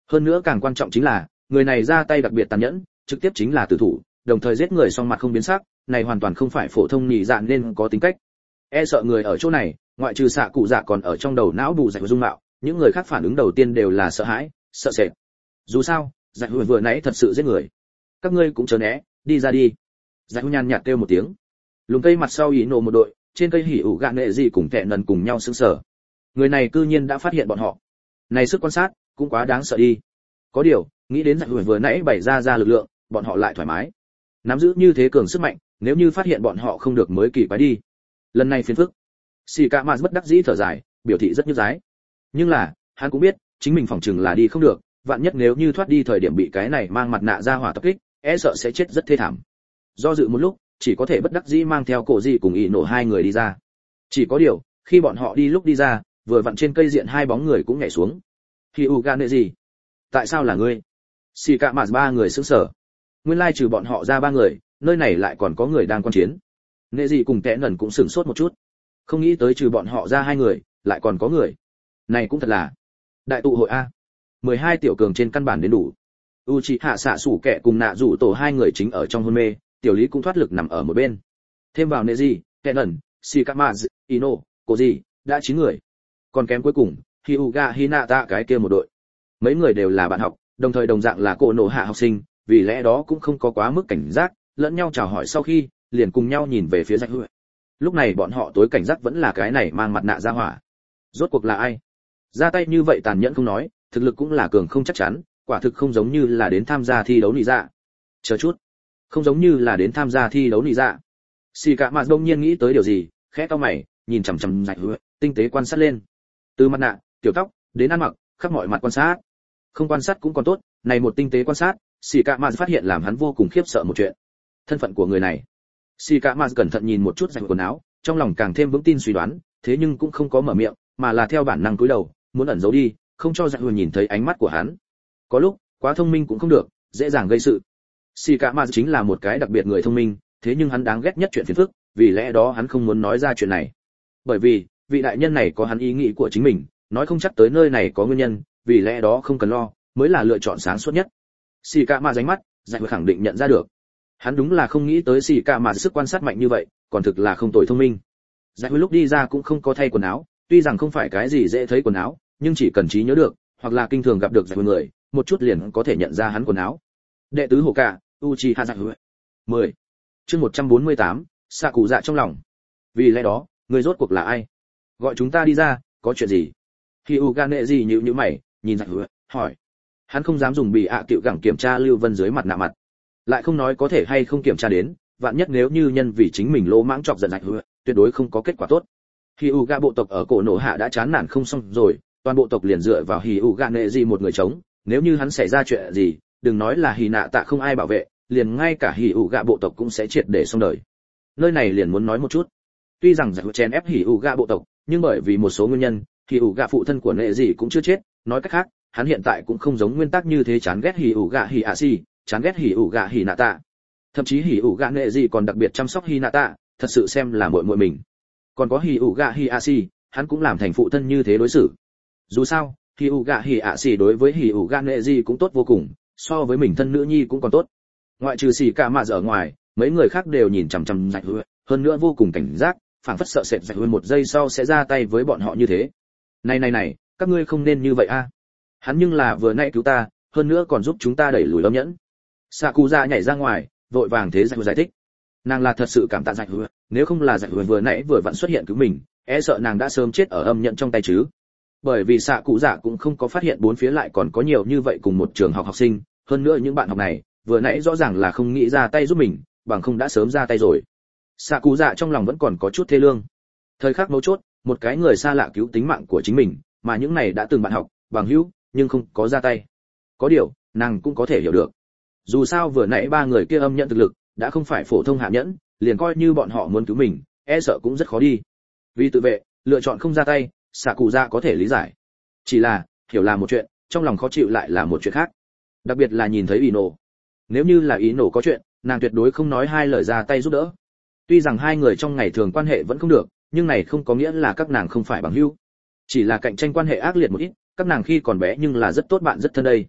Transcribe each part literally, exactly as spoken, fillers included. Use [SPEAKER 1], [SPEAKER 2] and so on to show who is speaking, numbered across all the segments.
[SPEAKER 1] Hơn nữa càng quan trọng chính là người này ra tay đặc biệt tàn nhẫn, trực tiếp chính là tử thủ, đồng thời giết người song mặt không biến sắc, này hoàn toàn không phải phổ thông nhị dạ nên có tính cách. E sợ người ở chỗ này, ngoại trừ xạ cụ dạ còn ở trong đầu não bù dạy dung mạo, những người khác phản ứng đầu tiên đều là sợ hãi, sợ sệt. Dù sao, dạy vừa vừa nãy thật sự giết người. Các ngươi cũng chớ né, đi ra đi. Dạy nhàn nhạt kêu một tiếng. Lùm cây mặt sau ý nổ một đội, trên cây hỉ ủ gạn nệ gì cùng kẻ nần cùng nhau sững sờ. Người này cư nhiên đã phát hiện bọn họ. Này sức quan sát, cũng quá đáng sợ đi. Có điều, nghĩ đến dạy vừa vừa nãy bày ra ra lực lượng, bọn họ lại thoải mái. Nắm giữ như thế cường sức mạnh, nếu như phát hiện bọn họ không được mới kỳ quái đi. Lần này phiền phức. Xì Cả Mạn bất đắc dĩ thở dài, biểu thị rất nhức dái. Nhưng là, hắn cũng biết, chính mình phỏng chừng là đi không được, vạn nhất nếu như thoát đi thời điểm bị cái này mang mặt nạ ra hỏa tập kích, e sợ sẽ chết rất thê thảm. Do dự một lúc, chỉ có thể bất đắc dĩ mang theo cổ gì cùng ý nổ hai người đi ra. Chỉ có điều, khi bọn họ đi lúc đi ra, vừa vặn trên cây diện hai bóng người cũng nhảy xuống. Hyuga nệ gì? Tại sao là ngươi? Xì Cả Mạn ba người sững sờ. Nguyên lai trừ bọn họ ra ba người, nơi này lại còn có người đang quan chiến. Nệ gì cùng kẽ nần cũng sửng sốt một chút. Không nghĩ tới trừ bọn họ ra hai người, lại còn có người. Này cũng thật là đại tụ hội a. mười hai tiểu cường trên căn bản đến đủ. Uchiha xạ sủ kẻ cùng nạ rủ tổ hai người chính ở trong hôn mê, tiểu lý cũng thoát lực nằm ở một bên. Thêm vào Neji, Kennen, Shikamazu, Ino, Koji, đã chín người. Còn kém cuối cùng, Hyuga Hinata cái kia một đội. Mấy người đều là bạn học, đồng thời đồng dạng là cô nổ hạ học sinh, vì lẽ đó cũng không có quá mức cảnh giác, lẫn nhau chào hỏi sau khi, liền cùng nhau nhìn về phía Dạch Hụi. Lúc này bọn họ tối cảnh giác vẫn là cái này mang mặt nạ ra hỏa. Rốt cuộc là ai? Ra tay như vậy tàn nhẫn không nói, thực lực cũng là cường không chắc chắn, quả thực không giống như là đến tham gia thi đấu nị dạ. Chờ chút, không giống như là đến tham gia thi đấu nị dạ. Xì Cả Mạn đông nhiên nghĩ tới điều gì, khẽ cau mày, nhìn chằm chằm Dạch Hụi, tinh tế quan sát lên. Từ mặt nạ, tiểu tóc, đến ăn mặc, khắp mọi mặt quan sát. Không quan sát cũng còn tốt, này một tinh tế quan sát, Xì Cả Mạn phát hiện làm hắn vô cùng khiếp sợ một chuyện. Thân phận của người này. Xì Cả Mạn cẩn thận nhìn một chút Dạch quần áo, trong lòng càng thêm vững tin suy đoán, thế nhưng cũng không có mở miệng, mà là theo bản năng cúi đầu, muốn ẩn giấu đi, không cho Dạch Hụi nhìn thấy ánh mắt của hắn. Có lúc, quá thông minh cũng không được, dễ dàng gây sự. Xì Cả Mạn chính là một cái đặc biệt người thông minh, thế nhưng hắn đáng ghét nhất chuyện phiền phức, vì lẽ đó hắn không muốn nói ra chuyện này. Bởi vì, vị đại nhân này có hắn ý nghĩ của chính mình, nói không chắc tới nơi này có nguyên nhân, vì lẽ đó không cần lo, mới là lựa chọn sáng suốt nhất. Xì Cả Mạn ránh mắt, Dạch Hụi khẳng định nhận ra được. Hắn đúng là không nghĩ tới Xì Cả Mạn sức quan sát mạnh như vậy, còn thực là không tồi thông minh. Dạch Hụi lúc đi ra cũng không có thay quần áo, tuy rằng không phải cái gì dễ thấy quần áo, nhưng chỉ cần trí nhớ được, hoặc là kinh thường gặp được Dạch Hụi người, một chút liền có thể nhận ra hắn quần áo. Đệ tứ Hổ Cả, Uchiha Dạch Hụi. mười. Chương một trăm bốn mươi tám, xạ cụ dạ trong lòng. Vì lẽ đó, người rốt cuộc là ai? Gọi chúng ta đi ra, có chuyện gì? Hyuga nệ gì nhíu nhíu mày, nhìn Dạch Hụi, hỏi. Hắn không dám dùng bị ạ à cựu gẳng kiểm tra Lưu Vân dưới mặt nạ mặt, lại không nói có thể hay không kiểm tra đến, vạn nhất nếu như nhân vì chính mình lỗ mãng chọc giận Dạch Hụi, tuyệt đối không có kết quả tốt. Hyuga bộ tộc ở cổ nổ hạ đã chán nản không xong rồi, toàn bộ tộc liền dựa vào Hyuga nệ gì một người chống, nếu như hắn xảy ra chuyện gì, đừng nói là Hỉ Nạ Tạ không ai bảo vệ, liền ngay cả Hyuga bộ tộc cũng sẽ triệt để xong đời. Nơi này liền muốn nói một chút. Tuy rằng Dạch Hụi chen ép Hyuga bộ tộc, nhưng bởi vì một số nguyên nhân, Hyuga phụ thân của nệ gì cũng chưa chết, nói cách khác, hắn hiện tại cũng không giống nguyên tắc như thế chán ghét Hyuga Hiashi, chán ghét Hyuga Hinata. Thậm chí Hyuga nệ gì còn đặc biệt chăm sóc Hinata, thật sự xem là muội muội mình. Còn có Hyuga Hiashi, hắn cũng làm thành phụ thân như thế đối xử. Dù sao, Hyuga Hiashi đối với Hyuga nệ gì cũng tốt vô cùng, so với mình thân nữ nhi cũng còn tốt. Ngoại trừ Xì Cả Mạn ở ngoài, mấy người khác đều nhìn chằm chằm Dạch Hụi, hơn nữa vô cùng cảnh giác, phảng phất sợ sệt Dạch Hụi một giây sau sẽ ra tay với bọn họ như thế. Này này này, các ngươi không nên như vậy a. Hắn nhưng là vừa nãy cứu ta, hơn nữa còn giúp chúng ta đẩy lùi âm nhẫn. Sakuza nhảy ra ngoài, vội vàng thế Dạch Hụi giải thích. Nàng là thật sự cảm tạ Dạch Hụi, nếu không là Dạch Hụi vừa nãy vừa vặn xuất hiện cứu mình, e sợ nàng đã sớm chết ở âm nhẫn trong tay chứ. Bởi vì Sakuza cũng không có phát hiện bốn phía lại còn có nhiều như vậy cùng một trường học học sinh, hơn nữa những bạn học này, vừa nãy rõ ràng là không nghĩ ra tay giúp mình, bằng không đã sớm ra tay rồi. Sakuza trong lòng vẫn còn có chút thê lương. Thời khắc mấu chốt, một cái người xa lạ cứu tính mạng của chính mình, mà những này đã từng bạn học, bằng hữu, nhưng không có ra tay. Có điều, nàng cũng có thể hiểu được. Dù sao vừa nãy ba người kia âm nhận thực lực, đã không phải phổ thông hạ nhẫn, liền coi như bọn họ muốn cứu mình, e sợ cũng rất khó đi. Vì tự vệ, lựa chọn không ra tay, Sakuza có thể lý giải. Chỉ là, hiểu là một chuyện, trong lòng khó chịu lại là một chuyện khác. Đặc biệt là nhìn thấy Ino. Nếu như là Ino có chuyện, nàng tuyệt đối không nói hai lời ra tay giúp đỡ. Tuy rằng hai người trong ngày thường quan hệ vẫn không được, nhưng này không có nghĩa là các nàng không phải bằng hữu. Chỉ là cạnh tranh quan hệ ác liệt một ít, các nàng khi còn bé nhưng là rất tốt bạn rất thân đây.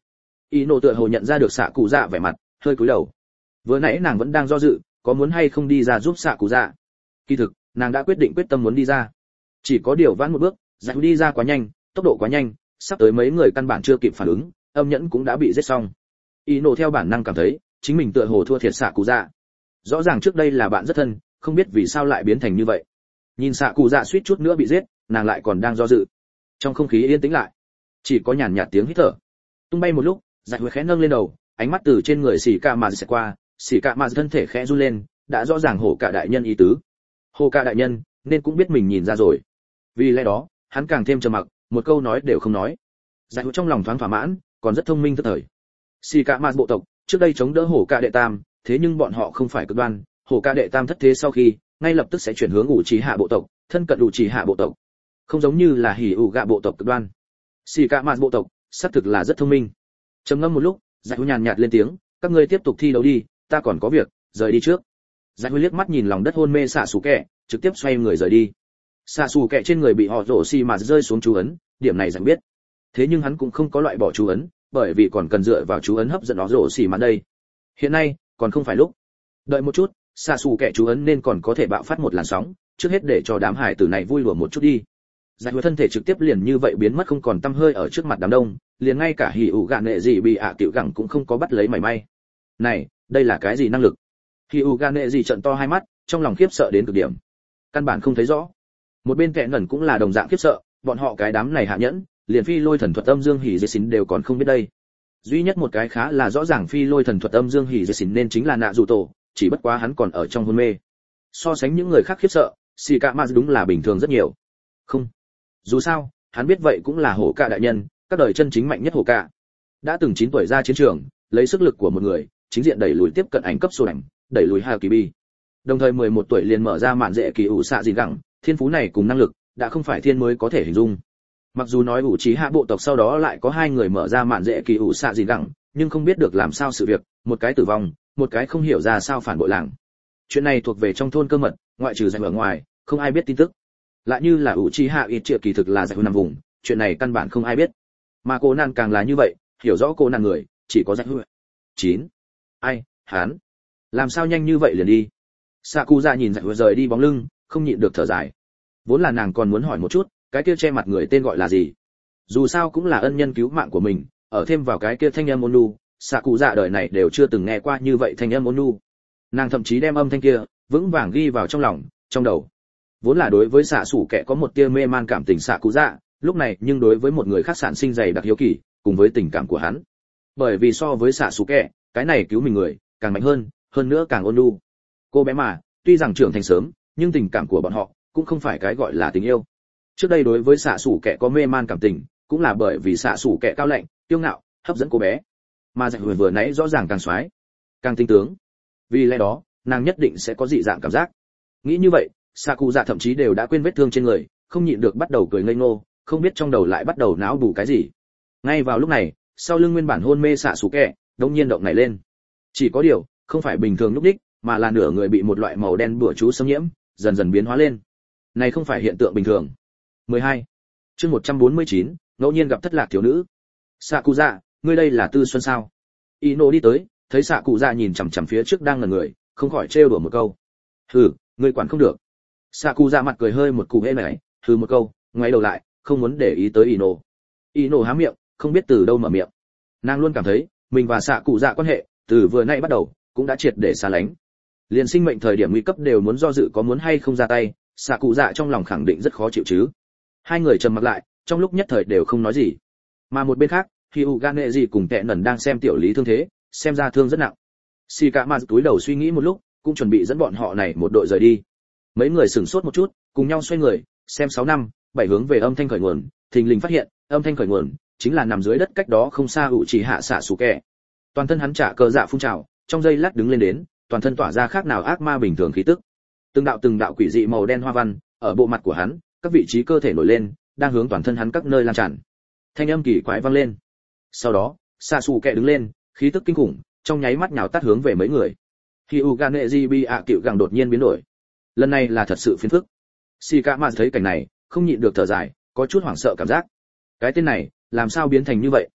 [SPEAKER 1] Y nổ tựa hồ nhận ra được xạ cụ dạ vẻ mặt, hơi cúi đầu. Vừa nãy nàng vẫn đang do dự, có muốn hay không đi ra giúp xạ cụ dạ. Kỳ thực, nàng đã quyết định quyết tâm muốn đi ra. Chỉ có điều vãn một bước, giải đi ra quá nhanh, tốc độ quá nhanh, sắp tới mấy người căn bản chưa kịp phản ứng, âm nhẫn cũng đã bị giết xong. Y nổ theo bản năng cảm thấy, chính mình tựa hồ thua thiệt xạ cụ dạ. Rõ ràng trước đây là bạn rất thân, không biết vì sao lại biến thành như vậy. Nhìn xạ cụ dạ suýt chút nữa bị giết, nàng lại còn đang do dự. Trong không khí yên tĩnh lại, chỉ có nhàn nhạt tiếng hít thở. Tung bay một lúc, giải huệ khẽ nâng lên đầu, ánh mắt từ trên người xì cạ mà sẽ qua, xì cạ mà thân thể khẽ run lên, đã rõ ràng hổ cả đại nhân ý tứ. Hổ cả đại nhân nên cũng biết mình nhìn ra rồi. Vì lẽ đó, hắn càng thêm trầm mặc, một câu nói đều không nói. Giải huệ trong lòng thoáng thỏa mãn, còn rất thông minh tức thời. Xì cạ mà bộ tộc trước đây chống đỡ hổ cả đệ tam, thế nhưng bọn họ không phải cực đoan, hổ cả đệ tam thất thế sau khi, ngay lập tức sẽ chuyển hướng ủ trì hạ bộ tộc, thân cận ủ trì hạ bộ tộc. Không giống như là hỉ ủ gạ bộ tộc cực đoan. Xì cạ mà bộ tộc xác thực là rất thông minh. Trầm ngâm một lúc, giải huệ nhàn nhạt lên tiếng, các ngươi tiếp tục thi đấu đi, ta còn có việc, rời đi trước. Giải huệ liếc mắt nhìn lòng đất hôn mê xạ xù kẹ, trực tiếp xoay người rời đi. Xạ xù kẹ trên người bị họ rổ xì mà rơi xuống chú ấn, điểm này giải biết. Thế nhưng hắn cũng không có loại bỏ chú ấn, bởi vì còn cần dựa vào chú ấn hấp dẫn họ rổ xì mà đây. Hiện nay còn không phải lúc. Đợi một chút, xạ xù kẹ chú ấn nên còn có thể bạo phát một làn sóng, trước hết để cho đám hải tử này vui lùa một chút đi. Giải huệ thân thể trực tiếp liền như vậy biến mất không còn tăm hơi ở trước mặt đám đông, liền ngay cả hỉ ủ gạn nệ gì bị ạ tiểu gẳng cũng không có bắt lấy mảy may. Này, đây là cái gì năng lực? Hỉ ủ gạn nệ gì trợn to hai mắt, trong lòng khiếp sợ đến cực điểm. Căn bản không thấy rõ. Một bên kẻ ngẩn cũng là đồng dạng khiếp sợ, bọn họ cái đám này hạ nhẫn, liền phi lôi thần thuật âm dương hỉ dệt xín đều còn không biết đây. Duy nhất một cái khá là rõ ràng phi lôi thần thuật âm dương hỉ dệt xín nên chính là nạ dù tổ, chỉ bất quá hắn còn ở trong hôn mê. So sánh những người khác khiếp sợ, xì cạ ma đúng là bình thường rất nhiều. Không, dù sao hắn biết vậy cũng là hổ cạ đại nhân, các đời chân chính mạnh nhất hổ cạ, đã từng chín tuổi ra chiến trường, lấy sức lực của một người chính diện đẩy lùi tiếp cận ảnh cấp số ảnh, đẩy lùi Hà Kỳ Bi, đồng thời mười một tuổi liền mở ra mạn dễ kỳ ủ xạ gì gẳng, thiên phú này cùng năng lực đã không phải thiên mới có thể hình dung. Mặc dù nói ủ trí hạ bộ tộc sau đó lại có hai người mở ra mạn dễ kỳ ủ xạ gì gẳng, nhưng không biết được làm sao sự việc, một cái tử vong, một cái không hiểu ra sao phản bội làng. Chuyện này thuộc về trong thôn cơ mật, ngoại trừ giải ở ngoài không ai biết tin tức. Lại như là ủ trí hạ ít triệu kỳ thực là giải nằm vùng, chuyện này căn bản không ai biết. Mà cô nan càng là như vậy, hiểu rõ cô nan người chỉ có giải hữu. Chín. Ai, hắn làm sao nhanh như vậy liền đi? Sakuza nhìn giải hữu rời đi bóng lưng, không nhịn được thở dài. Vốn là nàng còn muốn hỏi một chút, cái kia che mặt người tên gọi là gì? Dù sao cũng là ân nhân cứu mạng của mình, ở thêm vào cái kia thanh âm ôn nhu, Sakuza đời này đều chưa từng nghe qua như vậy thanh âm ôn nhu. Nàng thậm chí đem âm thanh kia vững vàng ghi vào trong lòng, trong đầu. Vốn là đối với xạ sủ kẻ có một tia mê man cảm tình Sakuza, lúc này nhưng đối với một người khác sản sinh dày đặc hiếu kỳ, cùng với tình cảm của hắn. Bởi vì so với xạ sủ kẻ, cái này cứu mình người càng mạnh hơn, hơn nữa càng ôn nhu. Cô bé mà, tuy rằng trưởng thành sớm, nhưng tình cảm của bọn họ cũng không phải cái gọi là tình yêu. Trước đây đối với xạ sủ kẻ có mê man cảm tình, cũng là bởi vì xạ sủ kẻ cao lạnh, kiêu ngạo, hấp dẫn cô bé. Mà Dạy Huyền vừa nãy rõ ràng càng xoái, càng tinh tướng. Vì lẽ đó, nàng nhất định sẽ có dị dạng cảm giác. Nghĩ như vậy, Sakuza thậm chí đều đã quên vết thương trên người, không nhịn được bắt đầu cười ngây ngô, không biết trong đầu lại bắt đầu não bù cái gì. Ngay vào lúc này, sau lưng nguyên bản hôn mê xạ sủ kẻ, đột nhiên động nảy lên. Chỉ có điều, không phải bình thường lúc đích, mà là nửa người bị một loại màu đen bùa chú xâm nhiễm, dần dần biến hóa lên. Này không phải hiện tượng bình thường. mười hai. Chương một trăm bốn mươi chín, ngẫu nhiên gặp thất lạc thiếu nữ. Sakuza, ngươi đây là Tư Xuân sao? Ino đi tới, thấy Sakuza nhìn chằm chằm phía trước đang ngẩn người, không khỏi trêu đùa một câu. Hừ, ngươi quản không được. Sakuza mặt cười hơi một cú hễ này, hừ một câu, ngoái đầu lại, không muốn để ý tới Ino. Ino há miệng, không biết từ đâu mở miệng. Nàng luôn cảm thấy, mình và Sakuza quan hệ, từ vừa nãy bắt đầu, cũng đã triệt để xa lánh. Liền sinh mệnh thời điểm nguy cấp đều muốn do dự có muốn hay không ra tay, Sakuza trong lòng khẳng định rất khó chịu chứ. Hai người trầm mặc lại, trong lúc nhất thời đều không nói gì. Mà một bên khác, Hyuga cùng Tệ Nần đang xem tiểu lý thương thế, xem ra thương rất nặng. Shikama túi đầu suy nghĩ một lúc, cũng chuẩn bị dẫn bọn họ này một đội rời đi. Mấy người sửng sốt một chút, cùng nhau xoay người, xem sáu năm, bảy hướng về âm thanh khởi nguồn, thình lình phát hiện, âm thanh khởi nguồn chính là nằm dưới đất cách đó không xa ủ chỉ hạ xạ sủ kẻ. Toàn thân hắn trả cờ dạ phun trào, trong giây lát đứng lên đến, toàn thân tỏa ra khác nào ác ma bình thường khí tức. Từng đạo từng đạo quỷ dị màu đen hoa văn ở bộ mặt của hắn, các vị trí cơ thể nổi lên, đang hướng toàn thân hắn các nơi lan tràn. Thanh âm kỳ quái vang lên. Sau đó, xạ sủ kẻ đứng lên, khí tức kinh khủng, trong nháy mắt nhào tát hướng về mấy người. Hyuga Neji ạ cựu gẳng đột nhiên biến đổi. Lần này là thật sự phiền phức. Shikama thấy cảnh này, không nhịn được thở dài, có chút hoảng sợ cảm giác. Cái tên này, làm sao biến thành như vậy?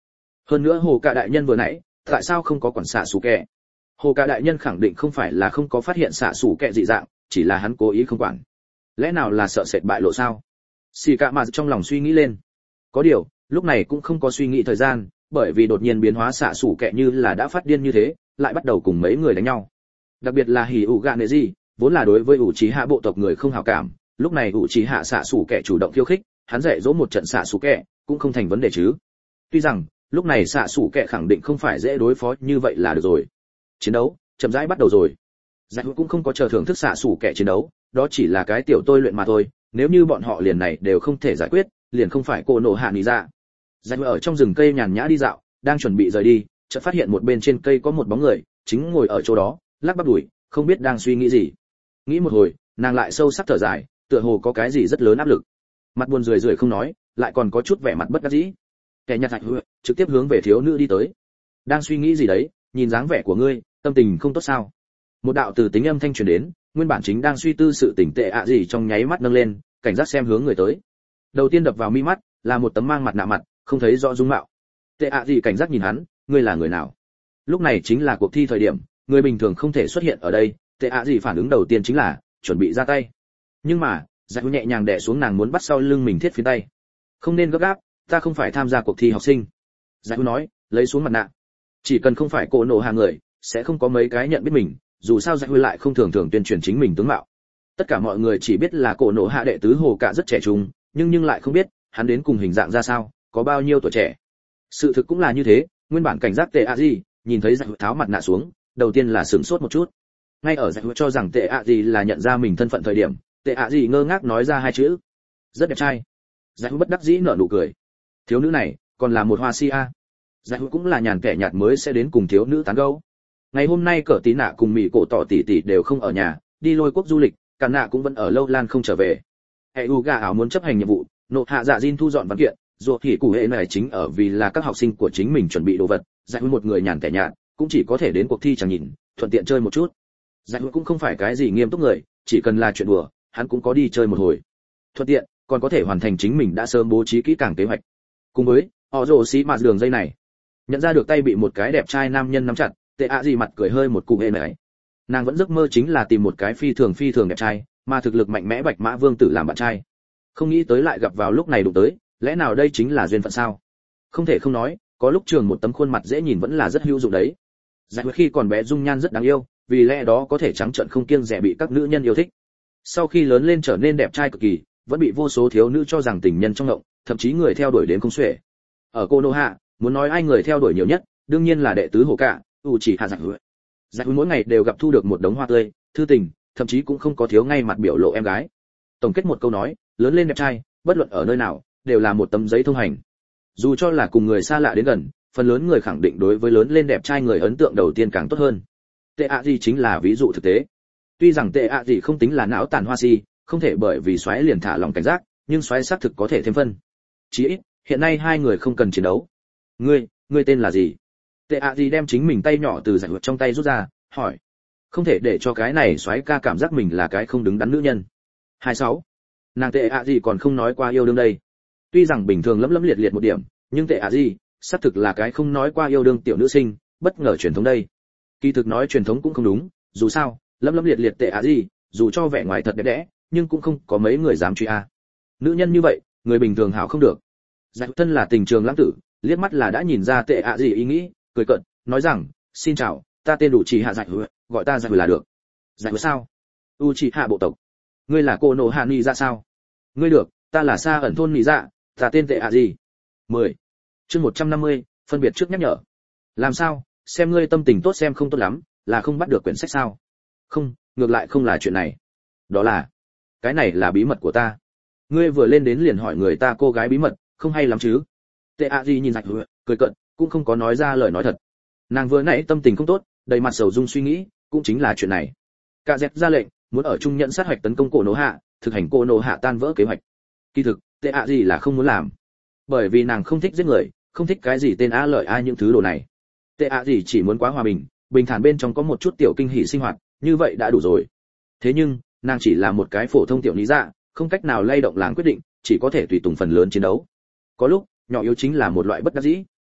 [SPEAKER 1] Hơn nữa hồ cả đại nhân vừa nãy tại sao không có quản xạ sủ kẹ? Hồ cả đại nhân khẳng định không phải là không có phát hiện xạ sủ kẹ dị dạng, chỉ là hắn cố ý không quản. Lẽ nào là sợ sệt bại lộ sao? Xì cả mà trong lòng suy nghĩ lên. Có điều lúc này cũng không có suy nghĩ thời gian, bởi vì đột nhiên biến hóa xạ sủ kẹ như là đã phát điên như thế, lại bắt đầu cùng mấy người đánh nhau. Đặc biệt là hỉ ủ gạ nệ gì, vốn là đối với ủ trí hạ bộ tộc người không hảo cảm, lúc này ủ trí hạ xạ sủ kẹ chủ động khiêu khích, hắn dạy dỗ một trận xạ sủ kẹ cũng không thành vấn đề chứ. Tuy rằng lúc này xạ sủ kẹ khẳng định không phải dễ đối phó như vậy là được rồi. Chiến đấu chậm rãi bắt đầu rồi. Giải cũng không có chờ thưởng thức xạ sủ kẹ chiến đấu, đó chỉ là cái tiểu tôi luyện mà thôi, nếu như bọn họ liền này đều không thể giải quyết, liền không phải cô nổ hạ nghỉ ra. Giải ở trong rừng cây nhàn nhã đi dạo, đang chuẩn bị rời đi, chợt phát hiện một bên trên cây có một bóng người, chính ngồi ở chỗ đó, lắc bắp đùi, không biết đang suy nghĩ gì. Nghĩ một hồi, nàng lại sâu sắc thở dài, tựa hồ có cái gì rất lớn áp lực. Mặt buồn rười rượi không nói, lại còn có chút vẻ mặt bất đắc dĩ. Kẻ nhặt Giải trực tiếp hướng về thiếu nữ đi tới. Đang suy nghĩ gì đấy, nhìn dáng vẻ của ngươi, tâm tình không tốt sao? Một đạo từ tính âm thanh truyền đến, nguyên bản chính đang suy tư sự tỉnh tệ ạ gì trong nháy mắt nâng lên, cảnh giác xem hướng người tới. Đầu tiên đập vào mi mắt là một tấm mang mặt nạ mặt, không thấy rõ dung mạo. Tệ ạ gì cảnh giác nhìn hắn, ngươi là người nào? Lúc này chính là cuộc thi thời điểm, người bình thường không thể xuất hiện ở đây. Tệ ạ gì phản ứng đầu tiên chính là chuẩn bị ra tay. Nhưng mà Giải nhẹ nhàng đè xuống nàng muốn bắt sau lưng mình thiết phiến tay. Không nên gấp gáp, ta không phải tham gia cuộc thi học sinh. Giải nói, lấy xuống mặt nạ. Chỉ cần không phải cô nổ hạ người, sẽ không có mấy cái nhận biết mình, dù sao Giải lại không thường thường tuyên truyền chính mình tướng mạo. Tất cả mọi người chỉ biết là cổ nổ hạ đệ tứ hồ cả rất trẻ trung, nhưng nhưng lại không biết hắn đến cùng hình dạng ra sao, có bao nhiêu tuổi trẻ. Sự thực cũng là như thế, nguyên bản cảnh giác tệ ạ gì, nhìn thấy Giải tháo mặt nạ xuống, đầu tiên là sửng sốt một chút. Ngay ở Giải cho rằng tệ ạ gì là nhận ra mình thân phận thời điểm, tệ ạ gì ngơ ngác nói ra hai chữ, rất đẹp trai. Giải bất đắc dĩ nở nụ cười. Thiếu nữ này còn là một hoa si a. Giải cũng là nhàn kẻ nhạt mới sẽ đến cùng thiếu nữ tán gẫu. Ngày hôm nay Cờ Tí Nạ cùng Mị Cổ Tỏ tỷ tỷ đều không ở nhà, đi lôi quốc du lịch, Cản Nạ cũng vẫn ở lâu lan không trở về. Hệ U gà ảo muốn chấp hành nhiệm vụ, nộp hạ dạ Jin thu dọn văn kiện, ruột thì cụ hệ này chính ở vì là các học sinh của chính mình chuẩn bị đồ vật, Giải một người nhàn kẻ nhạt, cũng chỉ có thể đến cuộc thi chẳng nhìn, thuận tiện chơi một chút. Giải cũng không phải cái gì nghiêm túc người, chỉ cần là chuyện đùa, hắn cũng có đi chơi một hồi. Thuận tiện, còn có thể hoàn thành chính mình đã sớm bố trí kỹ càng kế hoạch. Cùng với, họ rồ xí mạt đường dây này, nhận ra được tay bị một cái đẹp trai nam nhân nắm chặt, tệ ạ gì mặt cười hơi một cụ hệ này. Nàng vẫn giấc mơ chính là tìm một cái phi thường phi thường đẹp trai, mà thực lực mạnh mẽ bạch mã vương tử làm bạn trai. Không nghĩ tới lại gặp vào lúc này đụng tới, lẽ nào đây chính là duyên phận sao? Không thể không nói, có lúc trường một tấm khuôn mặt dễ nhìn vẫn là rất hữu dụng đấy. Giải khi còn bé dung nhan rất đáng yêu, vì lẽ đó có thể trắng trợn không kiêng dè bị các nữ nhân yêu thích. Sau khi lớn lên trở nên đẹp trai cực kỳ, vẫn bị vô số thiếu nữ cho rằng tình nhân trong ngộng, thậm chí người theo đuổi đến không xuể. Ở Konoha, muốn nói ai người theo đuổi nhiều nhất, đương nhiên là đệ tứ hồ cả, Uchiha Giải. Giải mỗi ngày đều gặp thu được một đống hoa tươi, thư tình, thậm chí cũng không có thiếu ngay mặt biểu lộ em gái. Tổng kết một câu nói, lớn lên đẹp trai, bất luận ở nơi nào, đều là một tấm giấy thông hành. Dù cho là cùng người xa lạ đến gần, phần lớn người khẳng định đối với lớn lên đẹp trai người ấn tượng đầu tiên càng tốt hơn. Tệ ạ gì chính là ví dụ thực tế. Tuy rằng tệ ạ gì không tính là não tàn hoa si, không thể bởi vì xoáy liền thả lòng cảnh giác, nhưng xoáy xác thực có thể thêm phân. Chỉ ít, hiện nay hai người không cần chiến đấu. Ngươi, ngươi tên là gì? Tệ ạ gì đem chính mình tay nhỏ từ Giải trong tay rút ra, hỏi. Không thể để cho cái này xoáy ca cảm giác mình là cái không đứng đắn nữ nhân. hai mươi sáu. Nàng tệ ạ gì còn không nói qua yêu đương đây. Tuy rằng bình thường lấm lấm liệt liệt một điểm, nhưng tệ ạ gì, xác thực là cái không nói qua yêu đương tiểu nữ sinh, bất ngờ truyền thống đây. Kỳ thực nói truyền thống cũng không đúng, dù sao, lấm lấm liệt liệt tệ ạ gì, dù cho vẻ ngoài thật đẹp đẽ, nhưng cũng không có mấy người dám truy a. Nữ nhân như vậy, người bình thường hảo không được. Giải thân là tình trường lãng tử, liếc mắt là đã nhìn ra tệ ạ gì ý nghĩ, cười cợt, nói rằng, xin chào, ta tên đủ chỉ hạ Giải, gọi ta Giải là được. Giải sao? U chỉ hạ bộ tộc. Ngươi là cô nổ hạ ni ra sao? Ngươi được, ta là Sa ẩn thôn ni ra, ta tên tệ ạ gì? mười. Chương một trăm năm mươi, phân biệt trước nhắc nhở. Làm sao, xem ngươi tâm tình tốt xem không tốt lắm, là không bắt được quyển sách sao? Không, ngược lại không là chuyện này. Đó là, cái này là bí mật của ta. Ngươi vừa lên đến liền hỏi người ta cô gái bí mật, không hay lắm chứ? Tệ ạ gì nhìn Giải cười cợt, cũng không có nói ra lời nói thật. Nàng vừa nãy tâm tình không tốt, đầy mặt sầu dung suy nghĩ, cũng chính là chuyện này. Cả dẹp ra lệnh, muốn ở trung nhận sát hoạch tấn công cổ nổ hạ, thực hành cô nổ hạ tan vỡ kế hoạch. Kỳ thực, tệ ạ gì là không muốn làm, bởi vì nàng không thích giết người, không thích cái gì tên a lợi ai những thứ đồ này. Tệ ạ gì chỉ muốn quá hòa bình, bình thản bên trong có một chút tiểu kinh hỉ sinh hoạt, như vậy đã đủ rồi. Thế nhưng, nàng chỉ là một cái phổ thông tiểu lý dạ, không cách nào lay động làng quyết định, chỉ có thể tùy tùng phần lớn chiến đấu. Có lúc, nhỏ yếu chính là một loại bất đắc dĩ.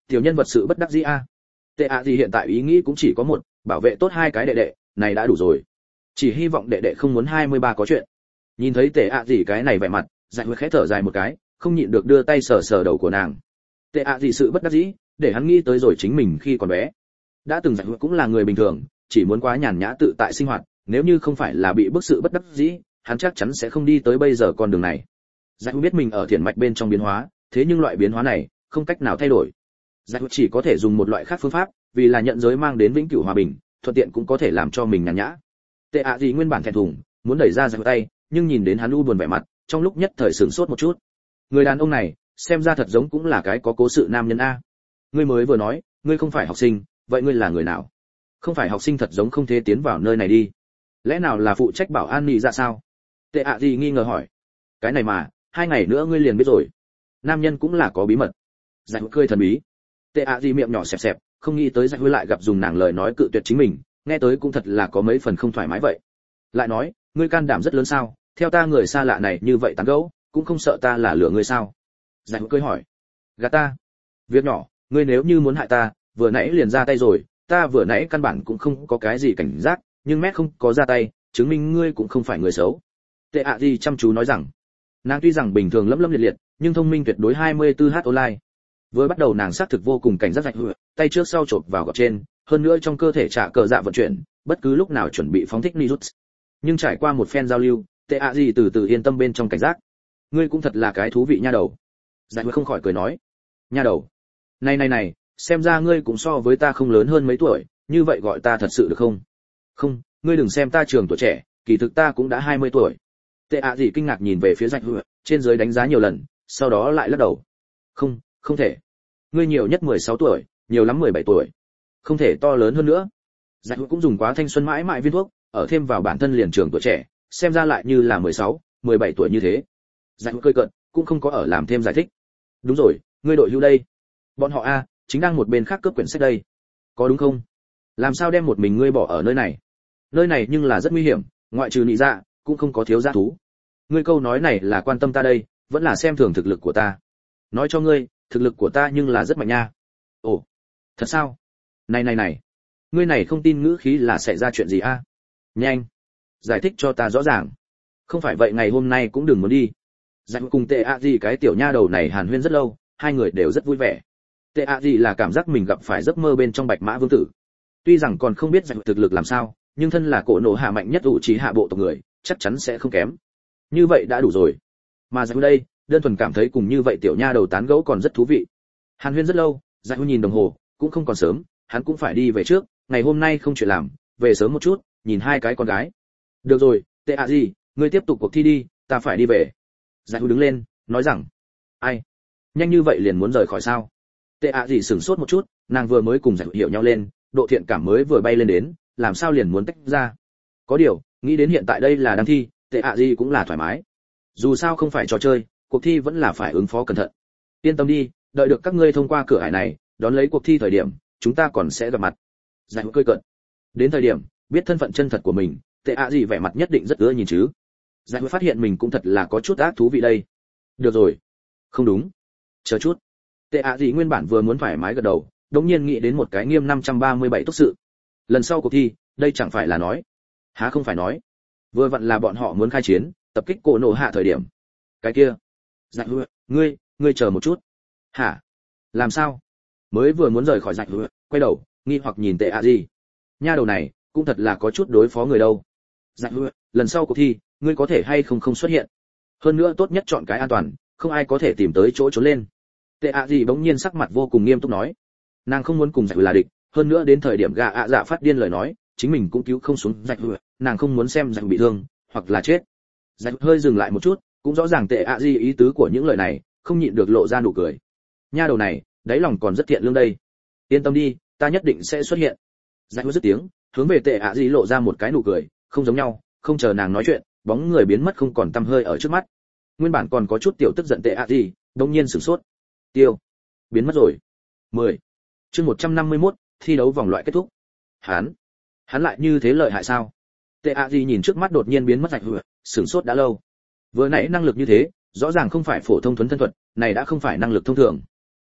[SPEAKER 1] Tiểu nhân vật sự bất đắc dĩ a. Tệ ạ gì hiện tại ý nghĩ cũng chỉ có một, bảo vệ tốt hai cái đệ đệ, này đã đủ rồi. Chỉ hy vọng đệ đệ không muốn hai mươi ba có chuyện. Nhìn thấy tệ ạ gì cái này vẻ mặt, Giải Hứa khẽ thở dài một cái, không nhịn được đưa tay sờ sờ đầu của nàng. Tệ ạ gì sự bất đắc dĩ, để hắn nghĩ tới rồi chính mình khi còn bé. Đã từng Giải Hứa cũng là người bình thường, chỉ muốn quá nhàn nhã tự tại sinh hoạt, nếu như không phải là bị bức sự bất đắc dĩ, hắn chắc chắn sẽ không đi tới bây giờ con đường này. Giải Hứa biết mình ở thiền mạch bên trong biến hóa, thế nhưng loại biến hóa này không cách nào thay đổi. Giải Hứa chỉ có thể dùng một loại khác phương pháp, vì là nhận giới mang đến vĩnh cửu hòa bình, thuận tiện cũng có thể làm cho mình nhàn nhã. Tệ ạ gì nguyên bản thẹn thùng, muốn đẩy ra Giải Hứa tay, nhưng nhìn đến hắn u buồn vẻ mặt, trong lúc nhất thời sửng sốt một chút. Người đàn ông này, xem ra thật giống cũng là cái có cố sự nam nhân a. Ngươi mới vừa nói, ngươi không phải học sinh, vậy ngươi là người nào? Không phải học sinh thật giống không thể tiến vào nơi này đi. Lẽ nào là phụ trách bảo an nị ra sao? Tệ ạ gì nghi ngờ hỏi. Cái này mà, hai ngày nữa ngươi liền biết rồi. Nam nhân cũng là có bí mật. Giải Hứa cười thần bí. Tệ ạ gì miệng nhỏ xẹp xẹp, không nghĩ tới Giải Hứa lại gặp dùng nàng lời nói cự tuyệt chính mình, nghe tới cũng thật là có mấy phần không thoải mái vậy. Lại nói, ngươi can đảm rất lớn sao? Theo ta người xa lạ này như vậy tán gẫu, cũng không sợ ta là lừa ngươi sao? Giải Hứa cười hỏi. Gạt ta? Việc nhỏ, ngươi nếu như muốn hại ta, vừa nãy liền ra tay rồi, ta vừa nãy căn bản cũng không có cái gì cảnh giác, nhưng mét không có ra tay, chứng minh ngươi cũng không phải người xấu. Tệ ạ gì chăm chú nói rằng, nàng tuy rằng bình thường lấm lấm liệt liệt, nhưng thông minh tuyệt đối hai mươi tư h online. Vừa bắt đầu nàng xác thực vô cùng cảnh giác Giải Hứa, tay trước sau chộp vào gọt trên, hơn nữa trong cơ thể trả cờ dạ vận chuyển, bất cứ lúc nào chuẩn bị phóng thích Nijut. Nhưng trải qua một phen giao lưu, Tệ ạ gì từ từ yên tâm bên trong cảnh giác. Ngươi cũng thật là cái thú vị nha đầu. Giải Hứa không khỏi cười nói, nha đầu, này này này, xem ra ngươi cũng so với ta không lớn hơn mấy tuổi, như vậy gọi ta thật sự được không? Không, ngươi đừng xem ta trường tuổi trẻ, kỳ thực ta cũng đã hai mươi tuổi. Tệ ạ gì kinh ngạc nhìn về phía Giải Hứa, trên dưới đánh giá nhiều lần, sau đó lại lắc đầu. Không, không thể. Ngươi nhiều nhất mười sáu tuổi, nhiều lắm mười bảy tuổi. Không thể to lớn hơn nữa. Giải Hứa cũng dùng quá thanh xuân mãi mãi viên thuốc, ở thêm vào bản thân liền trường tuổi trẻ, xem ra lại như là mười sáu, mười bảy tuổi như thế. Giải Hứa cười cợt, cũng không có ở làm thêm giải thích. Đúng rồi, ngươi đội hưu đây. Bọn họ a, chính đang một bên khác cướp quyển sách đây. Có đúng không? Làm sao đem một mình ngươi bỏ ở nơi này? Nơi này nhưng là rất nguy hiểm, ngoại trừ nị dạ, cũng không có thiếu gia thú. Ngươi câu nói này là quan tâm ta đây, vẫn là xem thường thực lực của ta. Nói cho ngươi, thực lực của ta nhưng là rất mạnh nha. Ồ, thật sao? Này này này, ngươi này không tin ngữ khí là xảy ra chuyện gì a? Nhanh, giải thích cho ta rõ ràng. Không phải vậy ngày hôm nay cũng đừng muốn đi. Giải cùng Tệ ạ gì cái tiểu nha đầu này hàn huyên rất lâu, hai người đều rất vui vẻ. Tệ ạ gì là cảm giác mình gặp phải giấc mơ bên trong Bạch Mã Vương tử. Tuy rằng còn không biết Giải thực lực làm sao, nhưng thân là cổ nổ hạ mạnh nhất ủ trí hạ bộ tộc người, chắc chắn sẽ không kém. Như vậy đã đủ rồi. Mà Giải đây, đơn thuần cảm thấy cùng như vậy tiểu nha đầu tán gẫu còn rất thú vị. Hàn huyên rất lâu, Giải nhìn đồng hồ, cũng không còn sớm, hắn cũng phải đi về trước, ngày hôm nay không chuyện làm, về sớm một chút, nhìn hai cái con gái. Được rồi, Tệ ạ gì, ngươi tiếp tục cuộc thi đi, ta phải đi về. Giải đứng lên, nói rằng, ai, nhanh như vậy liền muốn rời khỏi sao? Tệ ạ gì sửng sốt một chút, nàng vừa mới cùng Giải hiểu nhau lên, độ thiện cảm mới vừa bay lên đến, làm sao liền muốn tách ra? Có điều, nghĩ đến hiện tại đây là đang thi, Tệ ạ gì cũng là thoải mái. Dù sao không phải trò chơi, cuộc thi vẫn là phải ứng phó cẩn thận. Yên tâm đi, đợi được các ngươi thông qua cửa ải này, đón lấy cuộc thi thời điểm, chúng ta còn sẽ gặp mặt. Giải cười cợt. Đến thời điểm, biết thân phận chân thật của mình, Tệ ạ gì vẻ mặt nhất định rất ưa nhìn chứ. Giải phát hiện mình cũng thật là có chút ác thú vị đây. Được rồi. Không đúng. Chờ chút. Tệ ạ gì nguyên bản vừa muốn thoải mái gật đầu, đống nhiên nghĩ đến một cái nghiêm năm trăm ba mươi bảy tốc sự. Lần sau cuộc thi, đây chẳng phải là nói. Há không phải nói. Vừa vặn là bọn họ muốn khai chiến, tập kích cổ nổ hạ thời điểm. Cái kia. Giải hứa, ngươi, ngươi chờ một chút. Hả? Làm sao? Mới vừa muốn rời khỏi Giải hứa, quay đầu, nghi hoặc nhìn Tệ ạ gì. Nha đầu này, cũng thật là có chút đối phó người đâu. Giải hứa, lần sau cuộc thi, ngươi có thể hay không không xuất hiện. Hơn nữa tốt nhất chọn cái an toàn, không ai có thể tìm tới chỗ trốn lên. Tệ ạ gì bỗng nhiên sắc mặt vô cùng nghiêm túc nói. Nàng không muốn cùng Giải hứa là địch, hơn nữa đến thời điểm gà ạ dạ phát điên lời nói, chính mình cũng cứu không xuống Giải hứa, nàng không muốn xem Giải hứa bị thương, hoặc là chết. Giải hứa hơi dừng lại một chút, cũng rõ ràng Tệ ạ gì ý tứ của những lời này, không nhịn được lộ ra nụ cười. Nha đầu này, đáy lòng còn rất thiện lương đây. Yên tâm đi, ta nhất định sẽ xuất hiện. Giải hứa dứt tiếng, hướng về Tệ ạ gì lộ ra một cái nụ cười, không giống nhau, không chờ nàng nói chuyện, bóng người biến mất không còn tăm hơi ở trước mắt. Nguyên bản còn có chút tiểu tức giận Tệ ạ gì, đột nhiên sửng sốt. Tiêu, biến mất rồi. mười. Chương một trăm năm mươi mốt, thi đấu vòng loại kết thúc. Hắn, hắn lại như thế lợi hại sao? Tệ ạ gì nhìn trước mắt đột nhiên biến mất Giải hứa, sửng sốt đã lâu. Vừa nãy năng lực như thế, rõ ràng không phải phổ thông thuần thân thuật, này đã không phải năng lực thông thường.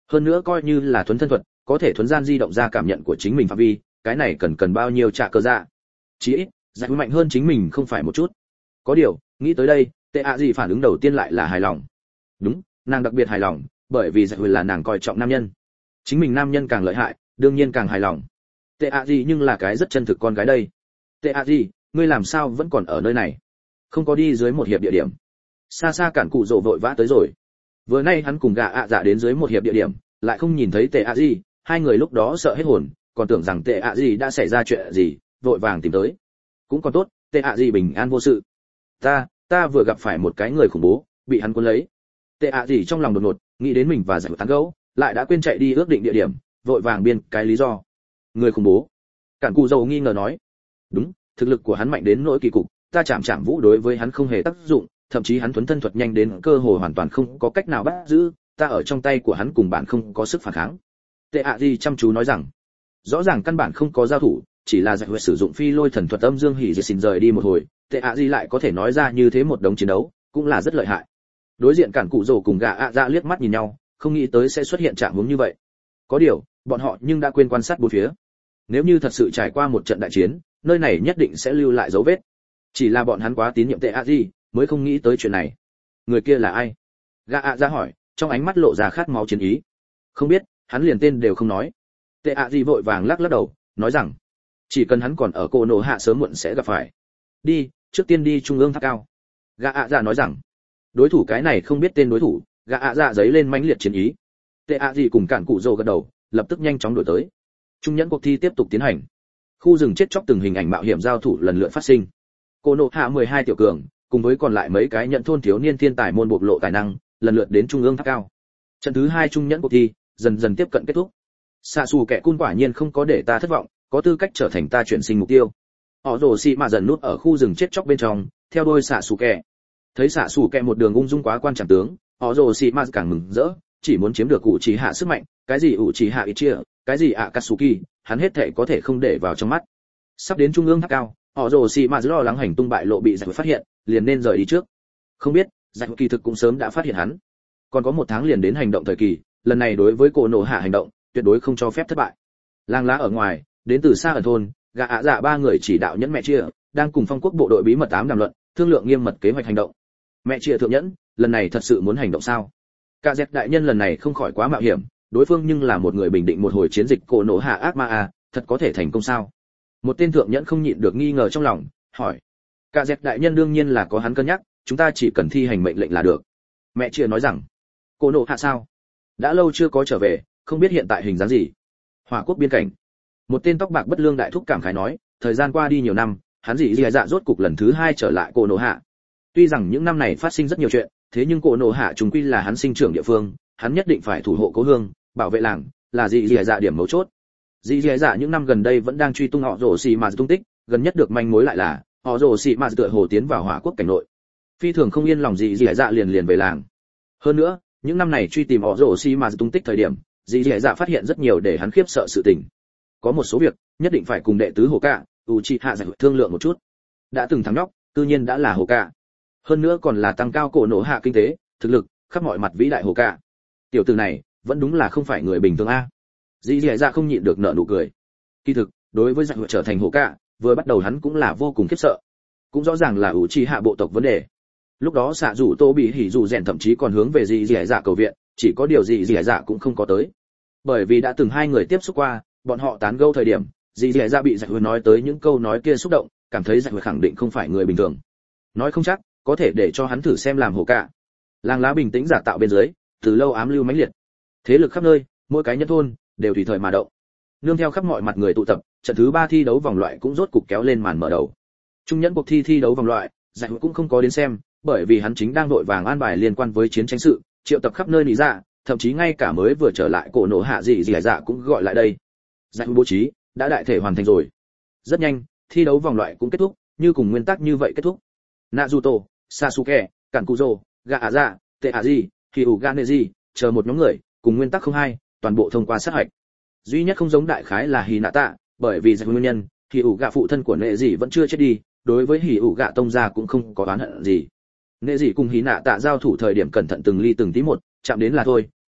[SPEAKER 1] Hơn nữa coi như là thuấn thân thuật, có thể thuấn gian di động ra cảm nhận của chính mình phạm vi, cái này cần cần bao nhiêu trả cơ dạ. Chí ít, giải mạnh hơn chính mình không phải một chút. Có điều, nghĩ tới đây, tệ ạ gì phản ứng đầu tiên lại là hài lòng. Đúng, nàng đặc biệt hài lòng, bởi vì giải là nàng coi trọng nam nhân. Chính mình nam nhân càng lợi hại, đương nhiên càng hài lòng. Tệ ạ gì nhưng là cái rất chân thực con gái đây. Tệ ạ gì, ngươi làm sao vẫn còn ở nơi này? Không có đi dưới một hiệp địa điểm. Xa xa cản cụ rồ vội vã tới rồi. Vừa nay hắn cùng gạ ạ dạ đến dưới một hiệp địa điểm, lại không nhìn thấy tệ ạ gì, hai người lúc đó sợ hết hồn, còn tưởng rằng tệ ạ gì đã xảy ra chuyện gì, vội vàng tìm tới. Cũng còn tốt, tệ ạ gì bình an vô sự. Ta, ta vừa gặp phải một cái người khủng bố, bị hắn cuốn lấy. Tệ ạ gì trong lòng đột ngột, nghĩ đến mình và giải tán gẫu, lại đã quên chạy đi ước định địa điểm, vội vàng biên cái lý do. Người khủng bố. Cản cụ dầu nghi ngờ nói. Đúng, thực lực của hắn mạnh đến nỗi kỳ cục, ta chạm chạm vũ đối với hắn không hề tác dụng, thậm chí hắn thuấn thân thuật nhanh đến cơ hồ hoàn toàn không có cách nào bắt giữ, ta ở trong tay của hắn cùng bạn không có sức phản kháng. Tệ ạ gì chăm chú nói rằng, rõ ràng căn bản không có giao thủ, chỉ là giải huyệt sử dụng phi lôi thần thuật âm dương hỉ diệt xin rời đi một hồi, tệ ạ gì lại có thể nói ra như thế một đống chiến đấu, cũng là rất lợi hại. Đối diện cản cụ rồ cùng gã ạ dạ liếc mắt nhìn nhau, không nghĩ tới sẽ xuất hiện trạng huống như vậy. Có điều, bọn họ nhưng đã quên quan sát bốn phía. Nếu như thật sự trải qua một trận đại chiến, nơi này nhất định sẽ lưu lại dấu vết. Chỉ là bọn hắn quá tín nhiệm tệ ạ gì, mới không nghĩ tới chuyện này. Người kia là ai? Gã ạ dạ hỏi, trong ánh mắt lộ ra khát máu chiến ý. Không biết, hắn liền tên đều không nói. Tệ ạ gì vội vàng lắc lắc đầu, nói rằng, chỉ cần hắn còn ở cô nổ hạ sớm muộn sẽ gặp phải. Đi, trước tiên đi trung ương tháp cao. Gã ạ dạ nói rằng, đối thủ cái này không biết tên đối thủ, gã ạ dạ giấy lên mãnh liệt chiến ý. Tệ ạ gì cùng cản cụ rồ gật đầu, lập tức nhanh chóng đuổi tới. Trung nhẫn cuộc thi tiếp tục tiến hành. Khu rừng chết chóc từng hình ảnh mạo hiểm giao thủ lần lượt phát sinh. Cô nộ hạ mười hai tiểu cường, cùng với còn lại mấy cái nhận thôn thiếu niên thiên tài môn bộc lộ tài năng, lần lượt đến trung ương tháp cao. Trận thứ hai trung nhẫn cuộc thi dần dần tiếp cận kết thúc. Xạ xù kẻ cun quả nhiên không có để ta thất vọng, có tư cách trở thành ta chuyển sinh mục tiêu. Họ rồ xì mà dần nút ở khu rừng chết chóc bên trong, theo đuôi xạ xù kẻ. Thấy xạ xù kẻ một đường ung dung quá quan trọng tướng, họ rồ xì mà càng mừng rỡ, chỉ muốn chiếm được ủ trì hạ sức mạnh, cái gì ủ trì hạ ít chia, cái gì Akatsuki, hắn hết thảy có thể không để vào trong mắt. Sắp đến trung ương tháp cao, họ rồ xì mà lo lắng hành tung bại lộ bị giải phát hiện, liền nên rời đi trước. Không biết, giải kỳ thực cũng sớm đã phát hiện hắn. Còn có một tháng liền đến hành động thời kỳ, lần này đối với cổ nổ hạ hành động, tuyệt đối không cho phép thất bại. Lang lá ở ngoài, đến từ xa ở thôn, gã ạ dạ ba người chỉ đạo nhẫn mẹ chia, đang cùng phong quốc bộ đội bí mật ám đàm luận, thương lượng nghiêm mật kế hoạch hành động. Mẹ chia thượng nhẫn, lần này thật sự muốn hành động sao? Cả dẹp đại nhân lần này không khỏi quá mạo hiểm, đối phương nhưng là một người bình định một hồi chiến dịch cổ nổ hạ ác ma à, thật có thể thành công sao? Một tên thượng nhẫn không nhịn được nghi ngờ trong lòng, hỏi. Cả dẹp đại nhân đương nhiên là có hắn cân nhắc, chúng ta chỉ cần thi hành mệnh lệnh là được. Mẹ chia nói rằng, cổ nổ hạ sao? Đã lâu chưa có trở về, không biết hiện tại hình dáng gì. Hỏa quốc biên cảnh. Một tên tóc bạc bất lương đại thúc cảm khái nói, thời gian qua đi nhiều năm, hắn dị dị dạ rốt cục lần thứ hai trở lại cổ nổ hạ. Tuy rằng những năm này phát sinh rất nhiều chuyện, thế nhưng cổ nổ hạ trùng quy là hắn sinh trưởng địa phương, hắn nhất định phải thủ hộ cố hương, bảo vệ làng, là dị dị dạ điểm mấu chốt. Dị dị dạ những năm gần đây vẫn đang truy tung họ rồ xì mà tung tích, gần nhất được manh mối lại là họ rồ xì mà tựa hồ tiến vào hỏa quốc cảnh nội. Phi thường không yên lòng dị dị dạ liền liền về làng. Hơn nữa, những năm này truy tìm họ rồ xì mà tung tích thời điểm, dị dị dạ phát hiện rất nhiều để hắn khiếp sợ sự tình. Có một số việc nhất định phải cùng đệ tứ hồ cạ Uchiha giải thương lượng một chút. Đã từng thắng nhóc, tự nhiên đã là hồ cạ. Hơn nữa còn là tăng cao cổ nổ hạ kinh tế, thực lực, khắp mọi mặt vĩ đại hồ cạ. Tiểu tử này, vẫn đúng là không phải người bình thường a. Dị dị dạ không nhịn được nở nụ cười. Kỳ thực, đối với giải trở thành hồ cạ, vừa bắt đầu hắn cũng là vô cùng khiếp sợ. Cũng rõ ràng là Uchiha bộ tộc vấn đề. Lúc đó xạ rủ tô bị hỉ rủ rèn thậm chí còn hướng về dị dị dạ cầu viện, chỉ có điều dị dị dạ cũng không có tới. Bởi vì đã từng hai người tiếp xúc qua, bọn họ tán gẫu thời điểm, dị dị dạ bị giải hứa nói tới những câu nói kia xúc động, cảm thấy giải hứa khẳng định không phải người bình thường. Nói không chắc, có thể để cho hắn thử xem làm hồ cạ. Làng lá bình tĩnh giả tạo bên dưới, từ lâu ám lưu mãnh liệt. Thế lực khắp nơi, mỗi cái nhân thôn đều tùy thời mà động. Nương theo khắp mọi mặt người tụ tập, trận thứ ba thi đấu vòng loại cũng rốt cục kéo lên màn mở đầu. Trung nhẫn cuộc thi thi đấu vòng loại, giải hứa cũng không có đến xem, bởi vì hắn chính đang vội vàng an bài liên quan với chiến tranh sự, triệu tập khắp nơi lý dạ, thậm chí ngay cả mới vừa trở lại cổ nổ hạ dị dị dạ cũng gọi lại đây. Giải bố trí đã đại thể hoàn thành rồi. Rất nhanh, thi đấu vòng loại cũng kết thúc, như cùng nguyên tắc như vậy kết thúc. Naruto, Sasuke, Kankuzo, Gaaza, Teaji, Hyuga Neji, chờ một nhóm người, cùng nguyên tắc không hai, toàn bộ thông qua sát hạch. Duy nhất không giống đại khái là Hinata, bởi vì giải nguyên nhân, Hyuga phụ thân của Neji vẫn chưa chết đi, đối với Hyuga tông gia cũng không có oán hận gì. Neji cùng Hinata giao thủ thời điểm cẩn thận từng ly từng tí một, chạm đến là thôi,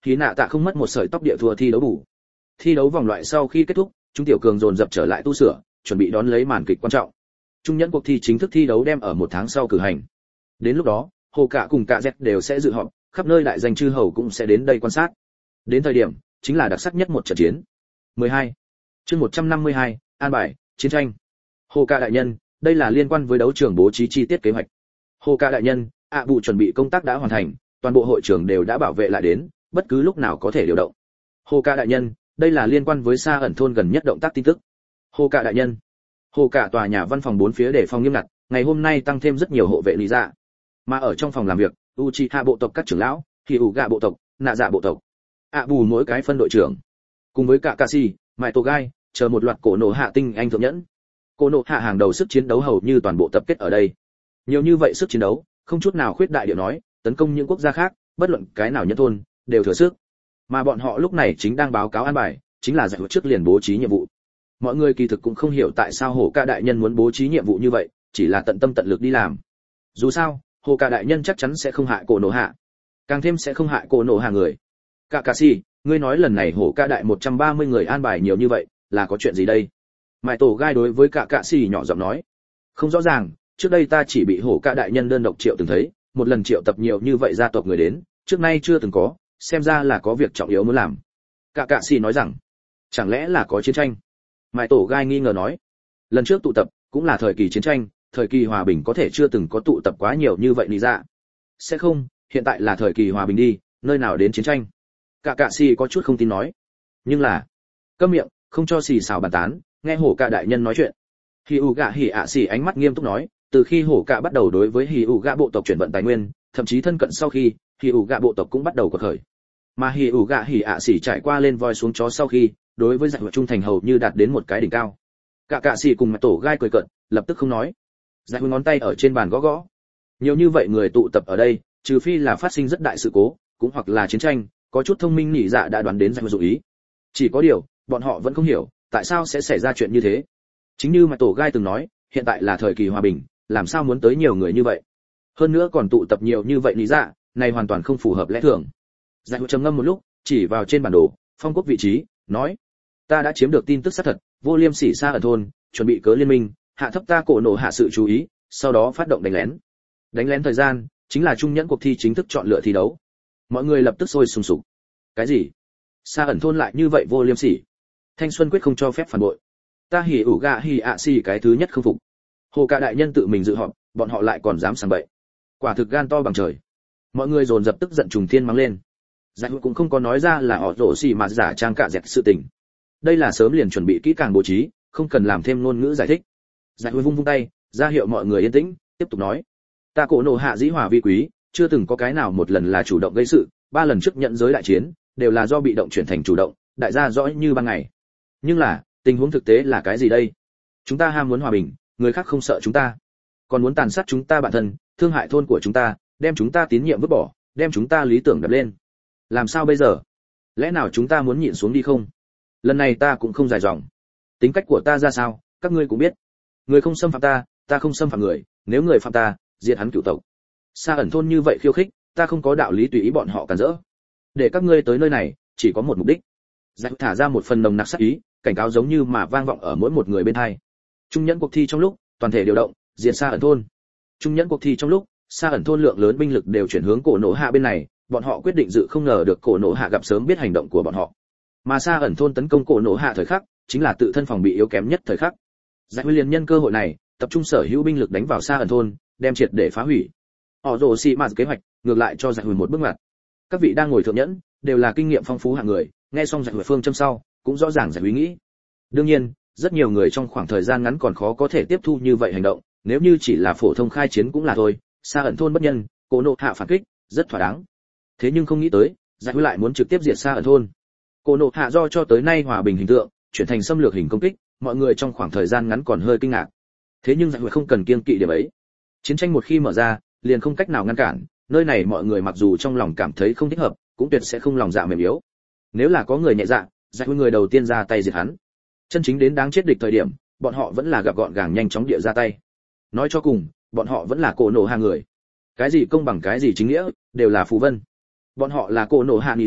[SPEAKER 1] Khí nạ tạ không mất một sợi tóc địa thua thi đấu bù. Thi đấu vòng loại sau khi kết thúc, chúng tiểu cường dồn dập trở lại tu sửa, chuẩn bị đón lấy màn kịch quan trọng. Trung nhẫn cuộc thi chính thức thi đấu đem ở một tháng sau cử hành. Đến lúc đó, Hồ Cả cùng Cả Dẹt đều sẽ dự họp, khắp nơi đại danh chư hầu cũng sẽ đến đây quan sát. Đến thời điểm, chính là đặc sắc nhất một trận chiến. mười hai. Chương một trăm năm mươi hai, an bài, chiến tranh. Hồ Cả đại nhân, đây là liên quan với đấu trường bố trí chi tiết kế hoạch. Hồ Cả đại nhân, ạ vụ chuẩn bị công tác đã hoàn thành, toàn bộ hội trường đều đã bảo vệ lại đến, bất cứ lúc nào có thể điều động. Hồ Cả đại nhân, đây là liên quan với Sa ẩn thôn gần nhất động tác tin tức. Hồ Cả đại nhân. Hồ Cả tòa nhà văn phòng bốn phía để phòng nghiêm ngặt, ngày hôm nay tăng thêm rất nhiều hộ vệ lý dạ. Mà ở trong phòng làm việc, Uchiha bộ tộc các trưởng lão, Hyuga bộ tộc, Nạ Dạ bộ tộc, ạ bù mỗi cái phân đội trưởng, cùng với Kakashi, Mai Togai, chờ một loạt cổ nổ hạ tinh anh thượng nhẫn. Cổ nổ hạ hàng đầu sức chiến đấu hầu như toàn bộ tập kết ở đây. Nhiều như vậy sức chiến đấu, không chút nào khuyết đại điệu nói, tấn công những quốc gia khác, bất luận cái nào nhân thôn, đều thừa sức. Mà bọn họ lúc này chính đang báo cáo an bài, chính là giải quyết trước liền bố trí nhiệm vụ. Mọi người kỳ thực cũng không hiểu tại sao Hồ Cả đại nhân muốn bố trí nhiệm vụ như vậy, chỉ là tận tâm tận lực đi làm. Dù sao, Hồ Cả đại nhân chắc chắn sẽ không hại cổ nổ hạ, càng thêm sẽ không hại cổ nổ hạ người. Kakashi, ngươi nói lần này Hồ Cả đại một trăm ba mươi người an bài nhiều như vậy, là có chuyện gì đây? Mai Tổ Gai đối với Kakashi nhỏ giọng nói. Không rõ ràng, trước đây ta chỉ bị Hồ Cả đại nhân đơn độc triệu từng thấy, một lần triệu tập nhiều như vậy gia tộc người đến, trước nay chưa từng có, xem ra là có việc trọng yếu muốn làm. Kakashi nói rằng, chẳng lẽ là có chiến tranh? Mai Tổ Gai nghi ngờ nói, lần trước tụ tập cũng là thời kỳ chiến tranh, thời kỳ hòa bình có thể chưa từng có tụ tập quá nhiều như vậy lý dạ. Sẽ không, hiện tại là thời kỳ hòa bình đi, nơi nào đến chiến tranh? Kakashi có chút không tin nói. Nhưng là, câm miệng, không cho xì xào bàn tán, nghe Hổ Cả đại nhân nói chuyện. Hyuga Hỉ ạ xì ánh mắt nghiêm túc nói, từ khi Hổ Cả bắt đầu đối với Hyuga bộ tộc chuyển vận tài nguyên, thậm chí thân cận sau khi, Hyuga bộ tộc cũng bắt đầu quật khởi. Mà Hyuga Hỉ ạ xì trải qua lên voi xuống chó sau khi, đối với dạng trung thành hầu như đạt đến một cái đỉnh cao. Kakashi cùng Mai Tổ Gai cười cợt, lập tức không nói. Giải ngón tay ở trên bàn gõ gõ. Nhiều như vậy người tụ tập ở đây, trừ phi là phát sinh rất đại sự cố, cũng hoặc là chiến tranh, có chút thông minh nhị dạ đã đoán đến giải dụ ý. Chỉ có điều, bọn họ vẫn không hiểu, tại sao sẽ xảy ra chuyện như thế. Chính như Mai Tổ Gai từng nói, hiện tại là thời kỳ hòa bình, làm sao muốn tới nhiều người như vậy? Hơn nữa còn tụ tập nhiều như vậy nhị dạ, này hoàn toàn không phù hợp lẽ thường. Giải trầm ngâm một lúc, chỉ vào trên bản đồ, phong quốc vị trí, nói: ta đã chiếm được tin tức xác thật, vô liêm sỉ Sa ẩn thôn chuẩn bị cớ liên minh, hạ thấp ta cổ nổ hạ sự chú ý, sau đó phát động đánh lén. Đánh lén thời gian chính là trung nhẫn cuộc thi chính thức chọn lựa thi đấu. Mọi người lập tức sôi sùng sục. Cái gì? Sa ẩn thôn lại như vậy vô liêm sỉ? Thanh Xuân quyết không cho phép phản bội. Ta hỉ ủ gạ hỉ ạ xì cái thứ nhất không phục. Hồ Cả đại nhân tự mình dự họp, bọn họ lại còn dám sảng bậy. Quả thực gan to bằng trời. Mọi người dồn dập tức giận trùng thiên mắng lên. Giải cũng không có nói ra là họ rổ xì mà giả trang cả dẹt sự tình. Đây là sớm liền chuẩn bị kỹ càng bố trí, không cần làm thêm ngôn ngữ giải thích. Giải vung vung tay, ra hiệu mọi người yên tĩnh, tiếp tục nói: ta cổ nổ hạ dĩ hòa vi quý, chưa từng có cái nào một lần là chủ động gây sự, ba lần trước nhận giới đại chiến đều là do bị động chuyển thành chủ động, đại gia rõ như ban ngày. Nhưng là, tình huống thực tế là cái gì đây? Chúng ta ham muốn hòa bình, người khác không sợ chúng ta, còn muốn tàn sát chúng ta bản thân, thương hại thôn của chúng ta, đem chúng ta tín nhiệm vứt bỏ, đem chúng ta lý tưởng đập lên. Làm sao bây giờ? Lẽ nào chúng ta muốn nhịn xuống đi không? Lần này ta cũng không dài dòng. Tính cách của ta ra sao, các ngươi cũng biết. Người không xâm phạm ta, ta không xâm phạm người, nếu người phạm ta, diệt hắn cửu tộc. Sa ẩn thôn như vậy khiêu khích, ta không có đạo lý tùy ý bọn họ cản rỡ. Để các ngươi tới nơi này, chỉ có một mục đích. Giải thả ra một phần nồng nặc sát ý, cảnh cáo giống như mà vang vọng ở mỗi một người bên tai. Trung nhẫn cuộc thi trong lúc, toàn thể điều động, diệt Sa ẩn thôn. Trung nhẫn cuộc thi trong lúc, Sa ẩn thôn lượng lớn binh lực đều chuyển hướng cổ nổ hạ bên này, bọn họ quyết định dự không ngờ được cổ nổ hạ gặp sớm biết hành động của bọn họ. Mà Sa ẩn thôn tấn công cổ nổ hạ thời khắc, chính là tự thân phòng bị yếu kém nhất thời khắc. Giải Huy liền nhân cơ hội này, tập trung sở hữu binh lực đánh vào Sa ẩn thôn, đem triệt để phá hủy. Họ rồ xì mà kế hoạch, ngược lại cho Giải Huy một bước ngoặt. Các vị đang ngồi thượng nhẫn, đều là kinh nghiệm phong phú hạng người, nghe xong Giải Huy phương châm sau, cũng rõ ràng Giải Huy nghĩ. Đương nhiên, rất nhiều người trong khoảng thời gian ngắn còn khó có thể tiếp thu như vậy hành động, nếu như chỉ là phổ thông khai chiến cũng là thôi, Sa ẩn thôn bất nhân, cổ nổ hạ phản kích, rất thỏa đáng. Thế nhưng không nghĩ tới, Giải Huy lại muốn trực tiếp diệt Sa ẩn thôn. Cổ nổ hạ do cho tới nay hòa bình hình tượng, chuyển thành xâm lược hình công kích, mọi người trong khoảng thời gian ngắn còn hơi kinh ngạc. Thế nhưng Giải Huy không cần kiêng kỵ điểm ấy. Chiến tranh một khi mở ra, liền không cách nào ngăn cản, nơi này mọi người mặc dù trong lòng cảm thấy không thích hợp, cũng tuyệt sẽ không lòng dạ mềm yếu. Nếu là có người nhẹ dạ, Giải Huy người đầu tiên ra tay diệt hắn. Chân chính đến đáng chết địch thời điểm, bọn họ vẫn là gặp gọn gàng nhanh chóng địa ra tay. Nói cho cùng, bọn họ vẫn là cổ nổ hạ người. Cái gì công bằng cái gì chính nghĩa, đều là phù vân. Bọn họ là cổ nổ hạ lý dạ,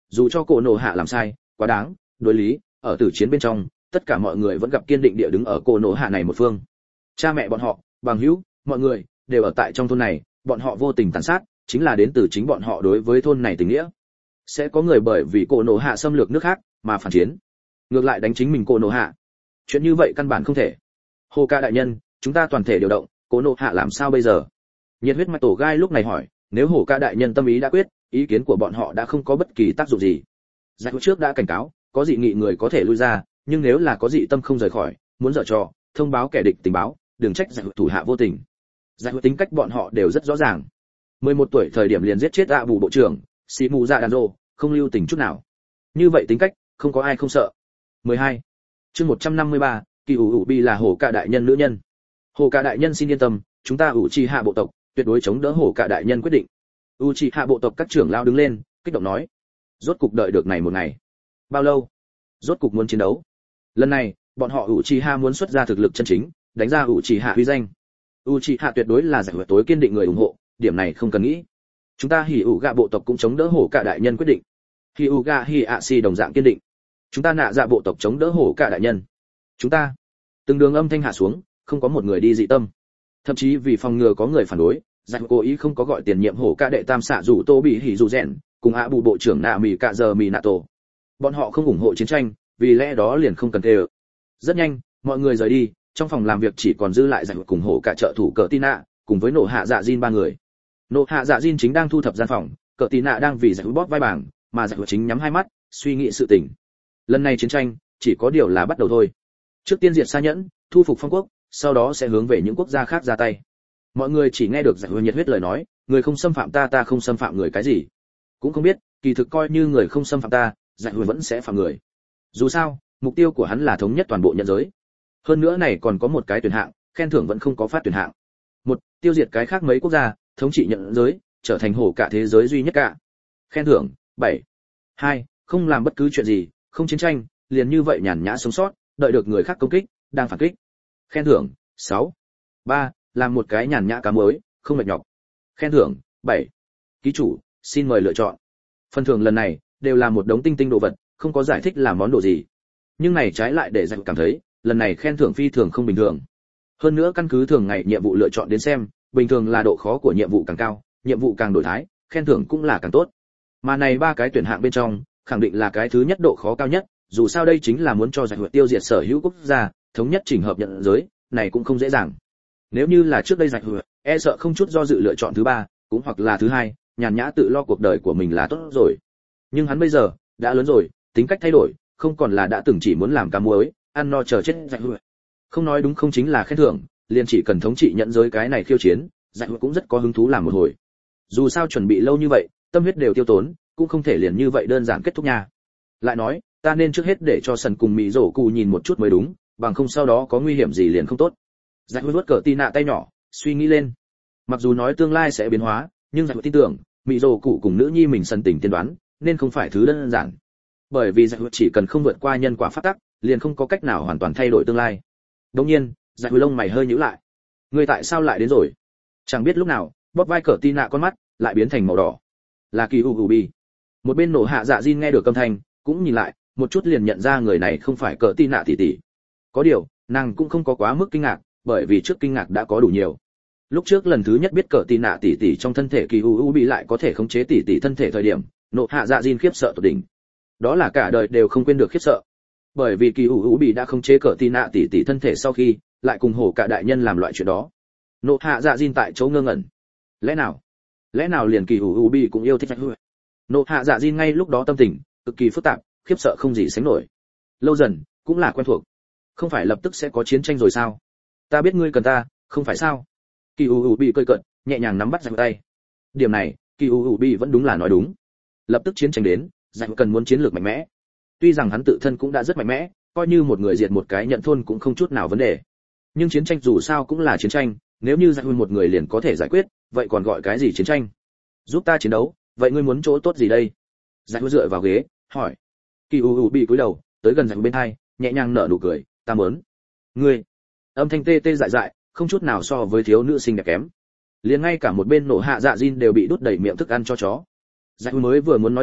[SPEAKER 1] dù cho cổ nổ hạ làm sai quá đáng đối lý ở tử chiến bên trong tất cả mọi người vẫn gặp kiên định địa đứng ở cổ nổ hạ này một phương. Cha mẹ bọn họ bằng hữu mọi người đều ở tại trong thôn này, bọn họ vô tình tàn sát chính là đến từ chính bọn họ đối với thôn này tình nghĩa. Sẽ có người bởi vì cổ nổ hạ xâm lược nước khác mà phản chiến, ngược lại đánh chính mình cổ nổ hạ. Chuyện như vậy căn bản không thể. Hồ Ca đại nhân, chúng ta toàn thể điều động, cổ nổ hạ làm sao bây giờ? Nhiệt huyết mạch tổ gai lúc này hỏi. Nếu Hồ Ca đại nhân tâm ý đã quyết, ý kiến của bọn họ đã không có bất kỳ tác dụng gì. Giải quyết trước đã cảnh cáo, có dị nghị người có thể lui ra, nhưng nếu là có dị tâm không rời khỏi, muốn dở trò, thông báo kẻ địch tình báo, đừng trách giải thủ hạ vô tình. Giải quyết tính cách bọn họ đều rất rõ ràng. mười một tuổi thời điểm liền giết chết ạ bù bộ trưởng, xì mù dạ đàn rô, không lưu tình chút nào. Như vậy tính cách, không có ai không sợ. mười hai. Chương một trăm năm mươi ba, Kỳ ủ ủ bi là Hồ Ca đại nhân nữ nhân. Hồ Ca đại nhân xin yên tâm, chúng ta ủ trì hạ bộ tộc tuyệt đối chống đỡ Hồ Ca đại nhân quyết định. Uchiha bộ tộc các trưởng lão đứng lên, kích động nói: rốt cục đợi được này một ngày. Bao lâu? Rốt cục muốn chiến đấu. Lần này, bọn họ Uchiha muốn xuất ra thực lực chân chính, đánh ra Uchiha uy danh. Uchiha tuyệt đối là giải quyết tối kiên định người ủng hộ, điểm này không cần nghĩ. Chúng ta Hyuga bộ tộc cũng chống đỡ Hổ Cả đại nhân quyết định. Hyuga Hiashi đồng dạng kiên định. Chúng ta Nạ Dạ bộ tộc chống đỡ Hổ Cả đại nhân. Chúng ta. Từng đường âm thanh hạ xuống, không có một người đi dị tâm. Thậm chí vì phòng ngừa có người phản đối, Giải cố ý không có gọi tiền nhiệm Hổ Cả đệ tam xạ rủ Tô bị hỉ rủ rèn, cùng ạ bù bộ trưởng Nạ Mì Cạ giờ Mì Nạ Tổ. Bọn họ không ủng hộ chiến tranh, vì lẽ đó liền không cần kêu. Rất nhanh, mọi người rời đi, trong phòng làm việc chỉ còn dư lại Giải cùng Hổ Cả trợ thủ Cờ Tina, cùng với Nộ Hạ Dạ Jin ba người. Nộ Hạ Dạ Jin chính đang thu thập gian phòng, Cờ Tina đang vì Giải bóp vai bảng, mà Giải chính nhắm hai mắt, suy nghĩ sự tình. Lần này chiến tranh, chỉ có điều là bắt đầu thôi. Trước tiên diệt Sa Nhẫn, thu phục Phong quốc, sau đó sẽ hướng về những quốc gia khác ra tay. Mọi người chỉ nghe được Giải nhiệt huyết lời nói, người không xâm phạm ta ta không xâm phạm người cái gì. Cũng không biết, kỳ thực coi như người không xâm phạm ta, Giải vẫn sẽ phạm người. Dù sao, mục tiêu của hắn là thống nhất toàn bộ nhân giới. Hơn nữa này còn có một cái tuyển hạng, khen thưởng vẫn không có phát tuyển hạng. Một, tiêu diệt cái khác mấy quốc gia, thống trị nhận giới, trở thành hổ cả thế giới duy nhất cả. Khen thưởng bảy. Hai, không làm bất cứ chuyện gì, không chiến tranh, liền như vậy nhàn nhã sống sót, đợi được người khác công kích, đang phản kích. Khen thưởng sáu. Ba, làm một cái nhàn nhã cá mới, không mệt nhọc. Khen thưởng bảy. Ký chủ, xin mời lựa chọn. Phần thưởng lần này đều là một đống tinh tinh đồ vật, không có giải thích là món đồ gì. Nhưng này trái lại để Giải cảm thấy, lần này khen thưởng phi thường không bình thường. Hơn nữa căn cứ thường ngày nhiệm vụ lựa chọn đến xem, bình thường là độ khó của nhiệm vụ càng cao, nhiệm vụ càng đổi thái, khen thưởng cũng là càng tốt. Mà này ba cái tuyển hạng bên trong, khẳng định là cái thứ nhất độ khó cao nhất, dù sao đây chính là muốn cho Giải tiêu diệt sở hữu quốc gia, thống nhất chỉnh hợp nhận giới, này cũng không dễ dàng. Nếu như là trước đây Giải e sợ không chút do dự lựa chọn thứ ba, cũng hoặc là thứ hai, nhàn nhã tự lo cuộc đời của mình là tốt rồi. Nhưng hắn bây giờ đã lớn rồi, tính cách thay đổi, không còn là đã từng chỉ muốn làm cá muối, ăn no chờ chết Giải không nói đúng không chính là khen thưởng, liền chỉ cần thống trị nhận giới cái này khiêu chiến, Giải cũng rất có hứng thú làm một hồi. Dù sao chuẩn bị lâu như vậy, tâm huyết đều tiêu tốn, cũng không thể liền như vậy đơn giản kết thúc nha. Lại nói, ta nên trước hết để cho Sần cùng Mị Dỗ Cụ nhìn một chút mới đúng, bằng không sau đó có nguy hiểm gì liền không tốt. Giải vuốt cờ Tina tay nhỏ, suy nghĩ lên. Mặc dù nói tương lai sẽ biến hóa, nhưng Giải tin tưởng, Mị Dỗ Cụ cùng nữ nhi mình Sần tỉnh tiên đoán, nên không phải thứ đơn giản. Bởi vì Giải chỉ cần không vượt qua nhân quả pháp tắc, liền không có cách nào hoàn toàn thay đổi tương lai. Đương nhiên, Giải lông mày hơi nhíu lại. Người tại sao lại đến rồi? Chẳng biết lúc nào, bóp vai cờ Tina con mắt lại biến thành màu đỏ. Là Kỳ Ubi. Một bên Nổ Hạ Dạ Jin nghe được âm thanh, cũng nhìn lại, một chút liền nhận ra người này không phải cờ Tina tỷ tỷ. Có điều, nàng cũng không có quá mức kinh ngạc, bởi vì trước kinh ngạc đã có đủ nhiều. Lúc trước lần thứ nhất biết cờ Tina tỷ tỷ trong thân thể Kỳ Ubi lại có thể khống chế tỷ tỷ thân thể thời điểm, Nổ Hạ Dạ Jin khiếp sợ tột đỉnh. Đó là cả đời đều không quên được khiếp sợ. Bởi vì Kỳ Ubi đã khống chế cờ Tina tỷ tỷ thân thể sau khi, lại cùng hổ cả đại nhân làm loại chuyện đó. Nổ Hạ Dạ Jin tại chỗ ngơ ngẩn. Lẽ nào? Lẽ nào liền Kỳ Ubi cũng yêu thích Giải Hữu? Nộ Hạ Dạ Jin ngay lúc đó tâm tình cực kỳ phức tạp, khiếp sợ không gì sánh nổi. Lâu dần cũng là quen thuộc. Không phải lập tức sẽ có chiến tranh rồi sao? Ta biết ngươi cần ta, không phải sao? Kỳ Ubi cười cợt, nhẹ nhàng nắm bắt Giải tay. Điểm này, Kỳ Ubi vẫn đúng là nói đúng. Lập tức chiến tranh đến, Giải cần muốn chiến lược mạnh mẽ. Tuy rằng hắn tự thân cũng đã rất mạnh mẽ, coi như một người diệt một cái nhận thôn cũng không chút nào vấn đề. Nhưng chiến tranh dù sao cũng là chiến tranh, nếu như Giải một người liền có thể giải quyết, vậy còn gọi cái gì chiến tranh? Giúp ta chiến đấu, vậy ngươi muốn chỗ tốt gì đây? Giải dựa vào ghế, hỏi. Kỳ Ubi cúi đầu, tới gần Giải bên hai, nhẹ nhàng nở nụ cười, ta muốn. Ngươi. Âm thanh tê tê dại dại, không chút nào so với thiếu nữ xinh đẹp kém. Liền ngay cả một bên Nổ Hạ Dạ Jin đều bị đút đầy miệng thức ăn cho chó. Giải mới vừa muốn nói gì,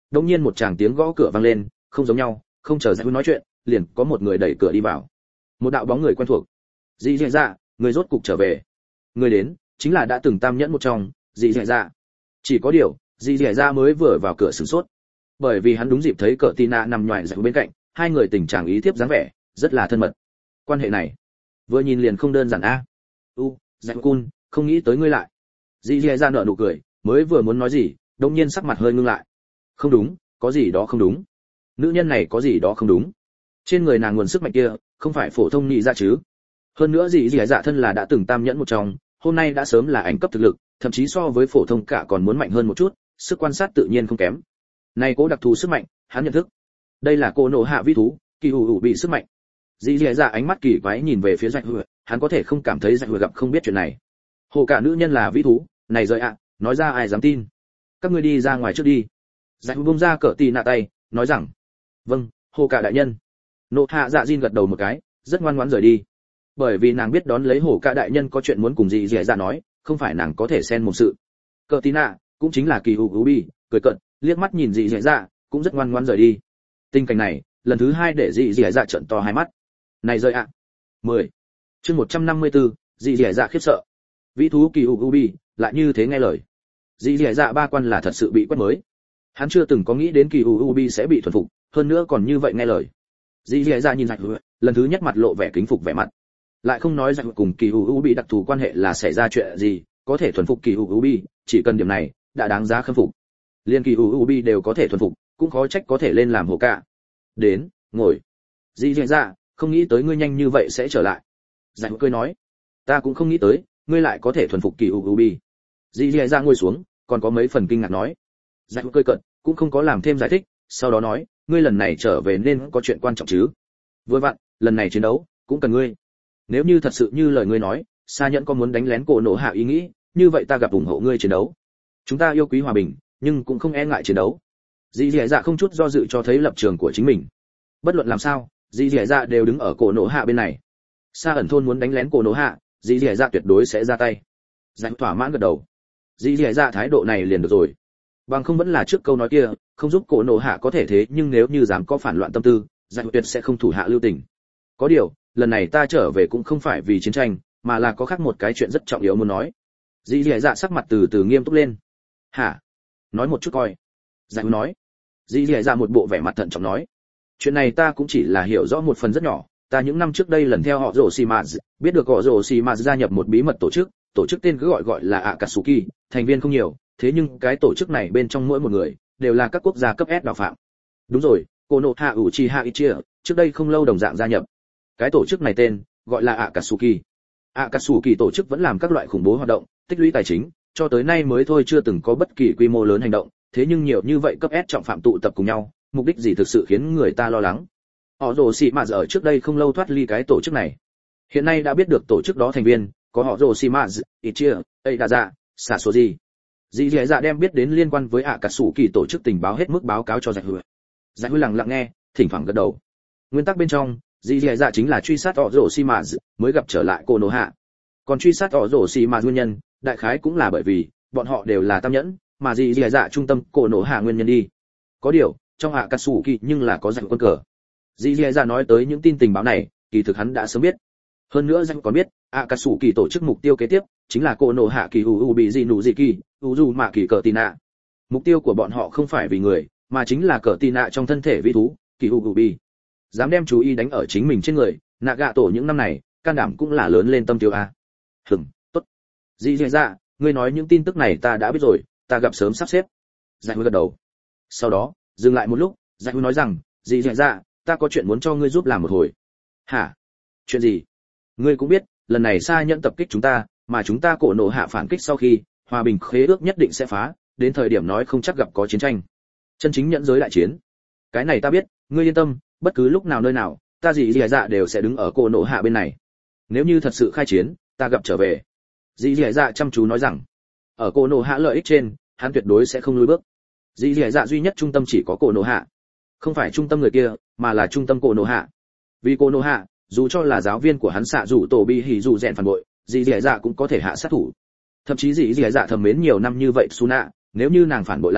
[SPEAKER 1] đột nhiên một tràng tiếng gõ cửa vang lên, không giống nhau, không chờ Giải nói chuyện, liền có một người đẩy cửa đi vào. Một đạo bóng người quen thuộc. Dị Dạ Dạ, người rốt cục trở về. Người đến chính là đã từng tam nhẫn một trong, Dị Dạ Dạ. Chỉ có điều, Dị Dạ Dạ mới vừa vào cửa sửng sốt, bởi vì hắn đúng dịp thấy cờ Tina nằm nhoài Giải bên cạnh, hai người tình trạng ý thiếp dáng vẻ, rất là thân mật. Quan hệ này, vừa nhìn liền không đơn giản a. U, Giải Cun, không nghĩ tới ngươi lại. Dị Dạ Dạ nở nụ cười, mới vừa muốn nói gì, đột nhiên sắc mặt hơi ngưng lại. Không đúng, có gì đó không đúng. Nữ nhân này có gì đó không đúng. Trên người nàng nguồn sức mạnh kia, không phải phổ thông nhị dạ chứ? Hơn nữa Dị Dạ Dạ thân là đã từng tam nhẫn một trong, hôm nay đã sớm là ảnh cấp thực lực, thậm chí so với phổ thông cả còn muốn mạnh hơn một chút, sức quan sát tự nhiên không kém. Này cố đặc thù sức mạnh, hắn nhận thức. Đây là cô nộ hạ vi thú, kỳ hủ hủ bị sức mạnh. Dị Dạ Dạ ánh mắt kỳ quái nhìn về phía Dạch Hựa, hắn có thể không cảm thấy Dạch Hựa gặp không biết chuyện này. Hồ cả nữ nhân là vi thú, này rời ạ, nói ra ai dám tin? Các ngươi đi ra ngoài trước đi. Dạch Hựa buông ra cỡ tì nạ tay, nói rằng, vâng, hồ cả đại nhân. Nộ hạ dạ Jin gật đầu một cái, rất ngoan ngoãn rời đi. Bởi vì nàng biết đón lấy hồ cả đại nhân có chuyện muốn cùng Dị Dạ Dạ nói, không phải nàng có thể xen một sự. Cỡ tì nạ cũng chính là kỳ hủ hủ bị, cười cợt, liếc mắt nhìn Dị Dạ Dạ, cũng rất ngoan ngoãn rời đi. Tình cảnh này, lần thứ hai để Dị Dạ Dạ trợn to hai mắt. Này rơi ạ. mười. Chương một trăm năm mươi tư, Dị Dạ Dạ khiếp sợ. Vĩ thú kỳ hủ hủ bị lại như thế nghe lời. Dị Dạ Dạ ba quan là thật sự bị quét mới. Hắn chưa từng có nghĩ đến kỳ hủ hủ bị sẽ bị thuần phục, hơn nữa còn như vậy nghe lời. Dị Dạ Dạ nhìn Dạch Hựa, lần thứ nhất mặt lộ vẻ kính phục vẻ mặt. Lại không nói Dạch Hựa cùng kỳ hủ hủ bị đặc thù quan hệ là xảy ra chuyện gì, có thể thuần phục kỳ hủ hủ bị, chỉ cần điểm này đã đáng giá khâm phục. Liên kỳ hủ hủ bị đều có thể thuần phục, cũng khó trách có thể lên làm hổ cả. Đến, ngồi. Dị Dạ Dạ, không nghĩ tới ngươi nhanh như vậy sẽ trở lại. Dạch Hựa cười nói, ta cũng không nghĩ tới, ngươi lại có thể thuần phục kỳ hủ hủ bị. Dị Dạ Dạ ngồi xuống, còn có mấy phần kinh ngạc nói. Dạch Hựa cười cợt, cũng không có làm thêm giải thích, sau đó nói, ngươi lần này trở về nên có chuyện quan trọng chứ? Vừa vặn, lần này chiến đấu cũng cần ngươi. Nếu như thật sự như lời ngươi nói, Sa Nhẫn có muốn đánh lén cổ nổ hạ ý nghĩ, như vậy ta gặp ủng hộ ngươi chiến đấu. Chúng ta yêu quý hòa bình, nhưng cũng không e ngại chiến đấu. Dị Dạ Dạ không chút do dự cho thấy lập trường của chính mình. Bất luận làm sao, Dị Dạ Dạ đều đứng ở cổ nổ hạ bên này. Sa ẩn thôn muốn đánh lén cổ nổ hạ, Dị Dạ Dạ tuyệt đối sẽ ra tay. Dành thỏa mãn gật đầu. Dị Dạ Dạ thái độ này liền được rồi. Bằng không vẫn là trước câu nói kia, không giúp cổ nổ hạ có thể thế, nhưng nếu như dám có phản loạn tâm tư, Dành tuyệt sẽ không thủ hạ lưu tình. Có điều, lần này ta trở về cũng không phải vì chiến tranh, mà là có khác một cái chuyện rất trọng yếu muốn nói. Dị Dạ Dạ sắc mặt từ từ nghiêm túc lên. Hả? Nói một chút coi. Dành nói. Dị Dạ Dạ một bộ vẻ mặt thận trọng nói. Chuyện này ta cũng chỉ là hiểu rõ một phần rất nhỏ, ta những năm trước đây lần theo họ Rồ Xì Mạt, biết được họ Rồ Xì Mạt gia nhập một bí mật tổ chức, tổ chức tên cứ gọi gọi là Akatsuki, thành viên không nhiều, thế nhưng cái tổ chức này bên trong mỗi một người đều là các quốc gia cấp S đạo phạm. Đúng rồi, Konoha Uchiha Itachi trước đây không lâu đồng dạng gia nhập. Cái tổ chức này tên gọi là Akatsuki. Akatsuki tổ chức vẫn làm các loại khủng bố hoạt động, tích lũy tài chính, cho tới nay mới thôi chưa từng có bất kỳ quy mô lớn hành động, thế nhưng nhiều như vậy cấp S trọng phạm tụ tập cùng nhau, mục đích gì thực sự khiến người ta lo lắng. Họ Rồ Xì Mạt ở trước đây không lâu thoát ly cái tổ chức này. Hiện nay đã biết được tổ chức đó thành viên có họ Rồ Xì Mạt, Itachi, Edaza, Sasori. Dị Dạ Dạ đem biết đến liên quan với Akatsuki tổ chức tình báo hết mức báo cáo cho Dạch Hựa. Dạch Hựa lặng lặng nghe, thỉnh thoảng gật đầu. Nguyên tắc bên trong, Dị Dạ Dạ chính là truy sát họ Rồ Xì Mạt mới gặp trở lại cô nổ hạ. Còn truy sát họ Rồ Xì Mạt nguyên nhân, đại khái cũng là bởi vì bọn họ đều là tam nhẫn, mà Dị Dạ Dạ trung tâm cô nổ hạ nguyên nhân đi. Có điều, trong Akatsuki nhưng là có Dạch quân cờ. Dị Dạ Dạ nói tới những tin tình báo này, kỳ thực hắn đã sớm biết. Hơn nữa Dạch còn biết, Akatsuki tổ chức mục tiêu kế tiếp chính là cô nổ hạ kỳ hủ hủ bị gì nụ gì kỳ, Uzu mạ kỳ cờ tì nạ. Mục tiêu của bọn họ không phải vì người, mà chính là cờ tì nạ trong thân thể vĩ thú, kỳ hủ hủ bị. Dám đem chú ý đánh ở chính mình trên người, nạ gạ tổ những năm này, can đảm cũng là lớn lên tâm tiêu a. Hừm, tốt. Dị Dạ Dạ, ngươi nói những tin tức này ta đã biết rồi, ta gặp sớm sắp xếp. Dạch gật đầu. Sau đó, dừng lại một lúc, Dạch nói rằng, Dị Dạ Dạ, ta có chuyện muốn cho ngươi giúp làm một hồi. Hả? Chuyện gì? Ngươi cũng biết, lần này Sa Nhẫn tập kích chúng ta, mà chúng ta cổ nổ hạ phản kích sau khi, hòa bình khế ước nhất định sẽ phá, đến thời điểm nói không chắc gặp có chiến tranh. Chân chính nhẫn giới đại chiến. Cái này ta biết, ngươi yên tâm, bất cứ lúc nào nơi nào, ta Dị Dạ Dạ đều sẽ đứng ở cổ nổ hạ bên này. Nếu như thật sự khai chiến, ta gặp trở về. Dị Dạ Dạ chăm chú nói rằng, ở cổ nổ hạ lợi ích trên, hắn tuyệt đối sẽ không lùi bước. Dị Dạ Dạ duy nhất trung tâm chỉ có cổ nổ hạ, không phải trung tâm người kia, mà là trung tâm cổ nổ hạ. Vì cổ nổ hạ, dù cho là giáo viên của hắn xạ rủ tổ bi hỉ dù rèn phản bội, Dị Dạ Dạ cũng có thể hạ sát thủ. Thậm chí Dị Dạ Dạ thầm mến nhiều năm như vậy Suna, nếu như nàng phản bội làng,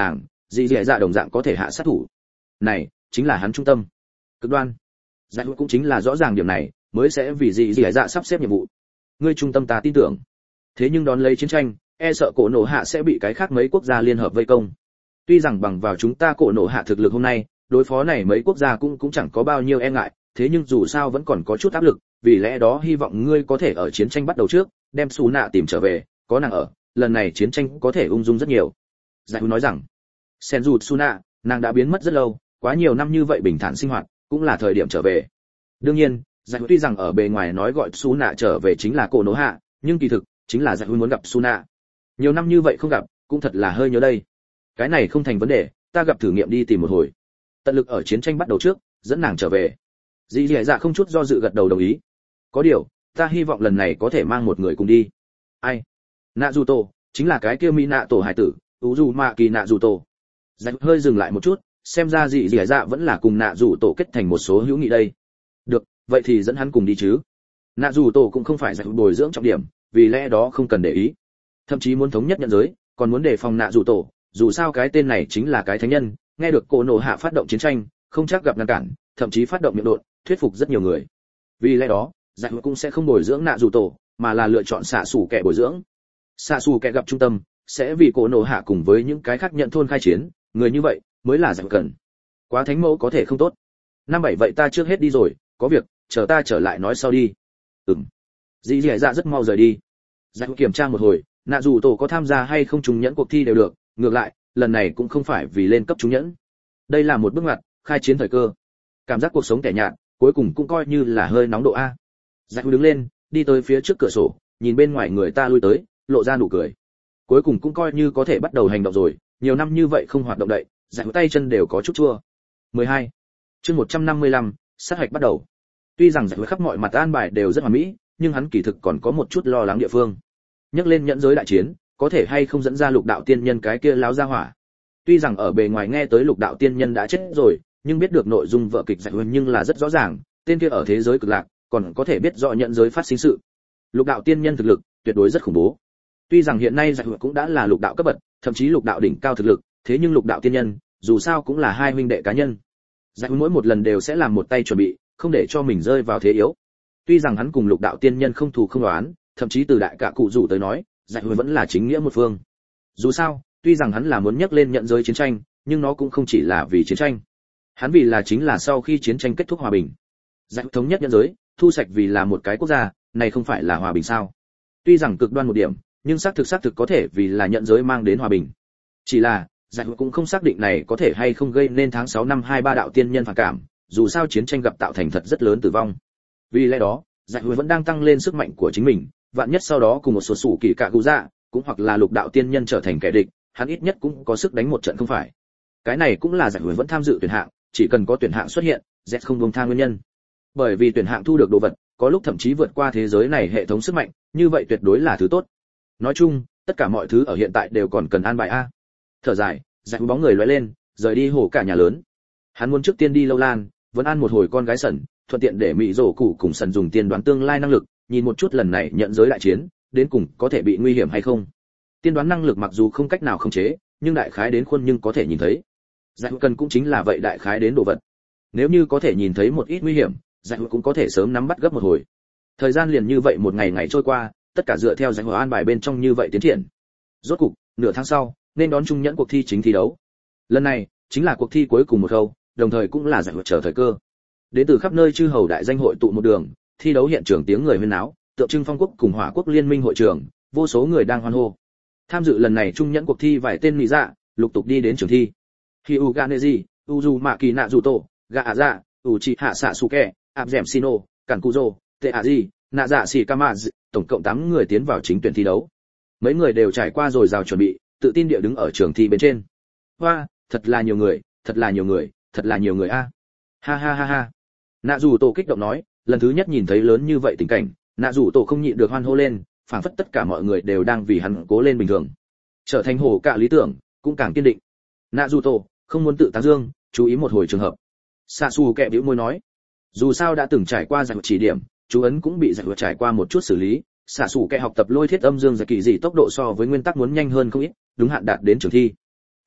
[SPEAKER 1] dị dị dạ đồng dạng có thể hạ sát thủ. Này chính là hắn trung tâm cực đoan. Giải hữu cũng chính là rõ ràng điểm này mới sẽ vì dị dị dạ sắp xếp nhiệm vụ. Ngươi trung tâm ta tin tưởng, thế nhưng đón lấy chiến tranh e sợ cổ nổ hạ sẽ bị cái khác mấy quốc gia liên hợp vây công. Tuy rằng bằng vào chúng ta cổ nổ hạ thực lực hôm nay đối phó này mấy quốc gia cũng cũng chẳng có bao nhiêu e ngại, thế nhưng dù sao vẫn còn có chút áp lực, vì lẽ đó hy vọng ngươi có thể ở chiến tranh bắt đầu trước đem Sú Nạ tìm trở về, có nàng ở lần này chiến tranh có thể ung dung rất nhiều. Giải hữu nói rằng Senju Suna, nàng đã biến mất rất lâu, quá nhiều năm như vậy bình thản sinh hoạt, cũng là thời điểm trở về. Đương nhiên, Giải hữu tuy rằng ở bề ngoài nói gọi Suna trở về chính là cổ nổ hạ, nhưng kỳ thực chính là Giải hữu muốn gặp Suna. Nhiều năm như vậy không gặp, cũng thật là hơi nhớ đây. Cái này không thành vấn đề, ta gặp thử nghiệm đi tìm một hồi. Tận lực ở chiến tranh bắt đầu trước, dẫn nàng trở về. Dĩ Dĩ Dạ không chút do dự gật đầu đồng ý. Có điều, ta hy vọng lần này có thể mang một người cùng đi. Ai? Naruto, chính là cái kia mỹ nạ tổ hải tử, Uzumaki Naruto. Giải hơi dừng lại một chút, xem ra Dĩ Dĩ Dạ vẫn là cùng Naruto kết thành một số hữu nghị đây. Được, vậy thì dẫn hắn cùng đi chứ. Naruto cũng không phải giải bồi dưỡng trọng điểm, vì lẽ đó không cần để ý. Thậm chí muốn thống nhất nhận giới, còn muốn đề phòng Naruto, dù sao cái tên này chính là cái thánh nhân, nghe được cổ nổ hạ phát động chiến tranh, không chắc gặp ngăn cản, thậm chí phát động miệng đột, thuyết phục rất nhiều người. Vì lẽ đó, Giải cũng sẽ không bồi dưỡng Naruto, mà là lựa chọn xạ xù kẻ bồi dưỡng. Xạ xù kẻ gặp trung tâm, sẽ vì cổ nổ hạ cùng với những cái khác nhận thôn khai chiến, người như vậy mới là Giải cần. Quá thánh mẫu có thể không tốt. Năm bảy vậy ta trước hết đi rồi, có việc, chờ ta trở lại nói sau đi. Ừm. Dĩ Dĩ Dạ rất mau rời đi. Giải kiểm tra một hồi, Naruto có tham gia hay không trùng nhẫn cuộc thi đều được, ngược lại, lần này cũng không phải vì lên cấp trúng nhẫn. Đây là một bước ngoặt, khai chiến thời cơ. Cảm giác cuộc sống tẻ nhạt, cuối cùng cũng coi như là hơi nóng độ a. Giải đứng lên, đi tới phía trước cửa sổ, nhìn bên ngoài người ta lui tới, lộ ra nụ cười. Cuối cùng cũng coi như có thể bắt đầu hành động rồi, nhiều năm như vậy không hoạt động đậy, giải tay chân đều có chút chua. mười hai. Chương một trăm năm mươi lăm, sát hạch bắt đầu. Tuy rằng giải khắp mọi mặt an bài đều rất hoàn mỹ, nhưng hắn kỳ thực còn có một chút lo lắng địa phương. Nhắc lên nhẫn giới đại chiến, có thể hay không dẫn ra lục đạo tiên nhân cái kia láo ra hỏa. Tuy rằng ở bề ngoài nghe tới lục đạo tiên nhân đã chết rồi, nhưng biết được nội dung vở kịch giải huyền nhưng là rất rõ ràng, tên kia ở thế giới cực lạc, còn có thể biết rõ nhận giới phát sinh sự. Lục đạo tiên nhân thực lực tuyệt đối rất khủng bố. Tuy rằng hiện nay giải huyền cũng đã là lục đạo cấp bậc, thậm chí lục đạo đỉnh cao thực lực, thế nhưng lục đạo tiên nhân, dù sao cũng là hai huynh đệ cá nhân. Giải huyền mỗi một lần đều sẽ làm một tay chuẩn bị, không để cho mình rơi vào thế yếu. Tuy rằng hắn cùng lục đạo tiên nhân không thù không đoán, thậm chí từ đại cả cụ rủ tới nói, giải huyền vẫn là chính nghĩa một phương. Dù sao, tuy rằng hắn là muốn nhắc lên nhận giới chiến tranh, nhưng nó cũng không chỉ là vì chiến tranh. Hắn vì là chính là sau khi chiến tranh kết thúc hòa bình. Giải thống nhất nhận giới, thu sạch vì là một cái quốc gia, này không phải là hòa bình sao? Tuy rằng cực đoan một điểm, nhưng xác thực xác thực có thể vì là nhận giới mang đến hòa bình. Chỉ là, giải cũng không xác định này có thể hay không gây nên tháng sáu năm hai ba đạo tiên nhân phản cảm, dù sao chiến tranh gặp tạo thành thật rất lớn tử vong. Vì lẽ đó, giải vẫn đang tăng lên sức mạnh của chính mình, vạn nhất sau đó cùng một số sủ kỳ cạ cụ dạ, cũng hoặc là lục đạo tiên nhân trở thành kẻ địch, hắn ít nhất cũng có sức đánh một trận không phải. Cái này cũng là giải huyền vẫn tham dự tuyển hạng, chỉ cần có tuyển hạng xuất hiện, Z không buông tha nguyên nhân. Bởi vì tuyển hạng thu được đồ vật, có lúc thậm chí vượt qua thế giới này hệ thống sức mạnh, như vậy tuyệt đối là thứ tốt. Nói chung, tất cả mọi thứ ở hiện tại đều còn cần an bài a. Thở dài, giải bóng người lóe lên, rời đi hồ cả nhà lớn. Hắn muốn trước tiên đi Lâu Lan, vẫn ăn một hồi con gái sẩn, thuận tiện để mỹ rổ cụ cùng sần dùng tiên đoán tương lai năng lực, nhìn một chút lần này nhận giới đại chiến, đến cùng có thể bị nguy hiểm hay không. Tiên đoán năng lực mặc dù không cách nào khống chế, nhưng đại khái đến khuôn nhưng có thể nhìn thấy. Giải cần cũng chính là vậy đại khái đến đồ vật. Nếu như có thể nhìn thấy một ít nguy hiểm, giải cũng có thể sớm nắm bắt gấp một hồi. Thời gian liền như vậy một ngày ngày trôi qua, tất cả dựa theo giải hòa an bài bên trong như vậy tiến triển. Rốt cục, nửa tháng sau, nên đón trung nhẫn cuộc thi chính thi đấu. Lần này, chính là cuộc thi cuối cùng một khâu, đồng thời cũng là giải hòa chờ thời cơ. Đến từ khắp nơi chư hầu đại danh hội tụ một đường, thi đấu hiện trường tiếng người huyên náo, tượng trưng phong quốc cùng hỏa quốc liên minh hội trường, vô số người đang hoan hô. Tham dự lần này trung nhẫn cuộc thi vài tên mỹ dạ, lục tục đi đến trường thi. Hyuga Neji, Uzumaki Naruto, Gaara, Uchiha Sasuke, Abzem Shino, Kankuzo, Teaji, Naza Shikamazu, tổng cộng tám người tiến vào chính tuyển thi đấu. Mấy người đều trải qua rồi rào chuẩn bị, tự tin địa đứng ở trường thi bên trên. Hoa, thật là nhiều người, thật là nhiều người, thật là nhiều người a. Ha ha ha ha. Naruto kích động nói, lần thứ nhất nhìn thấy lớn như vậy tình cảnh, Naruto không nhịn được hoan hô lên, phảng phất tất cả mọi người đều đang vì hắn cố lên bình thường. Trở thành hổ cả lý tưởng, cũng càng kiên định. Naruto, không muốn tự tán dương, chú ý một hồi trường hợp. Sasuke bĩu môi nói, dù sao đã từng trải qua giải chỉ điểm, chú ấn cũng bị giải trải qua một chút xử lý. Sasuke học tập lôi thiết âm dương giải kỳ dị tốc độ so với nguyên tắc muốn nhanh hơn không ít, đúng hạn đạt đến trường thi.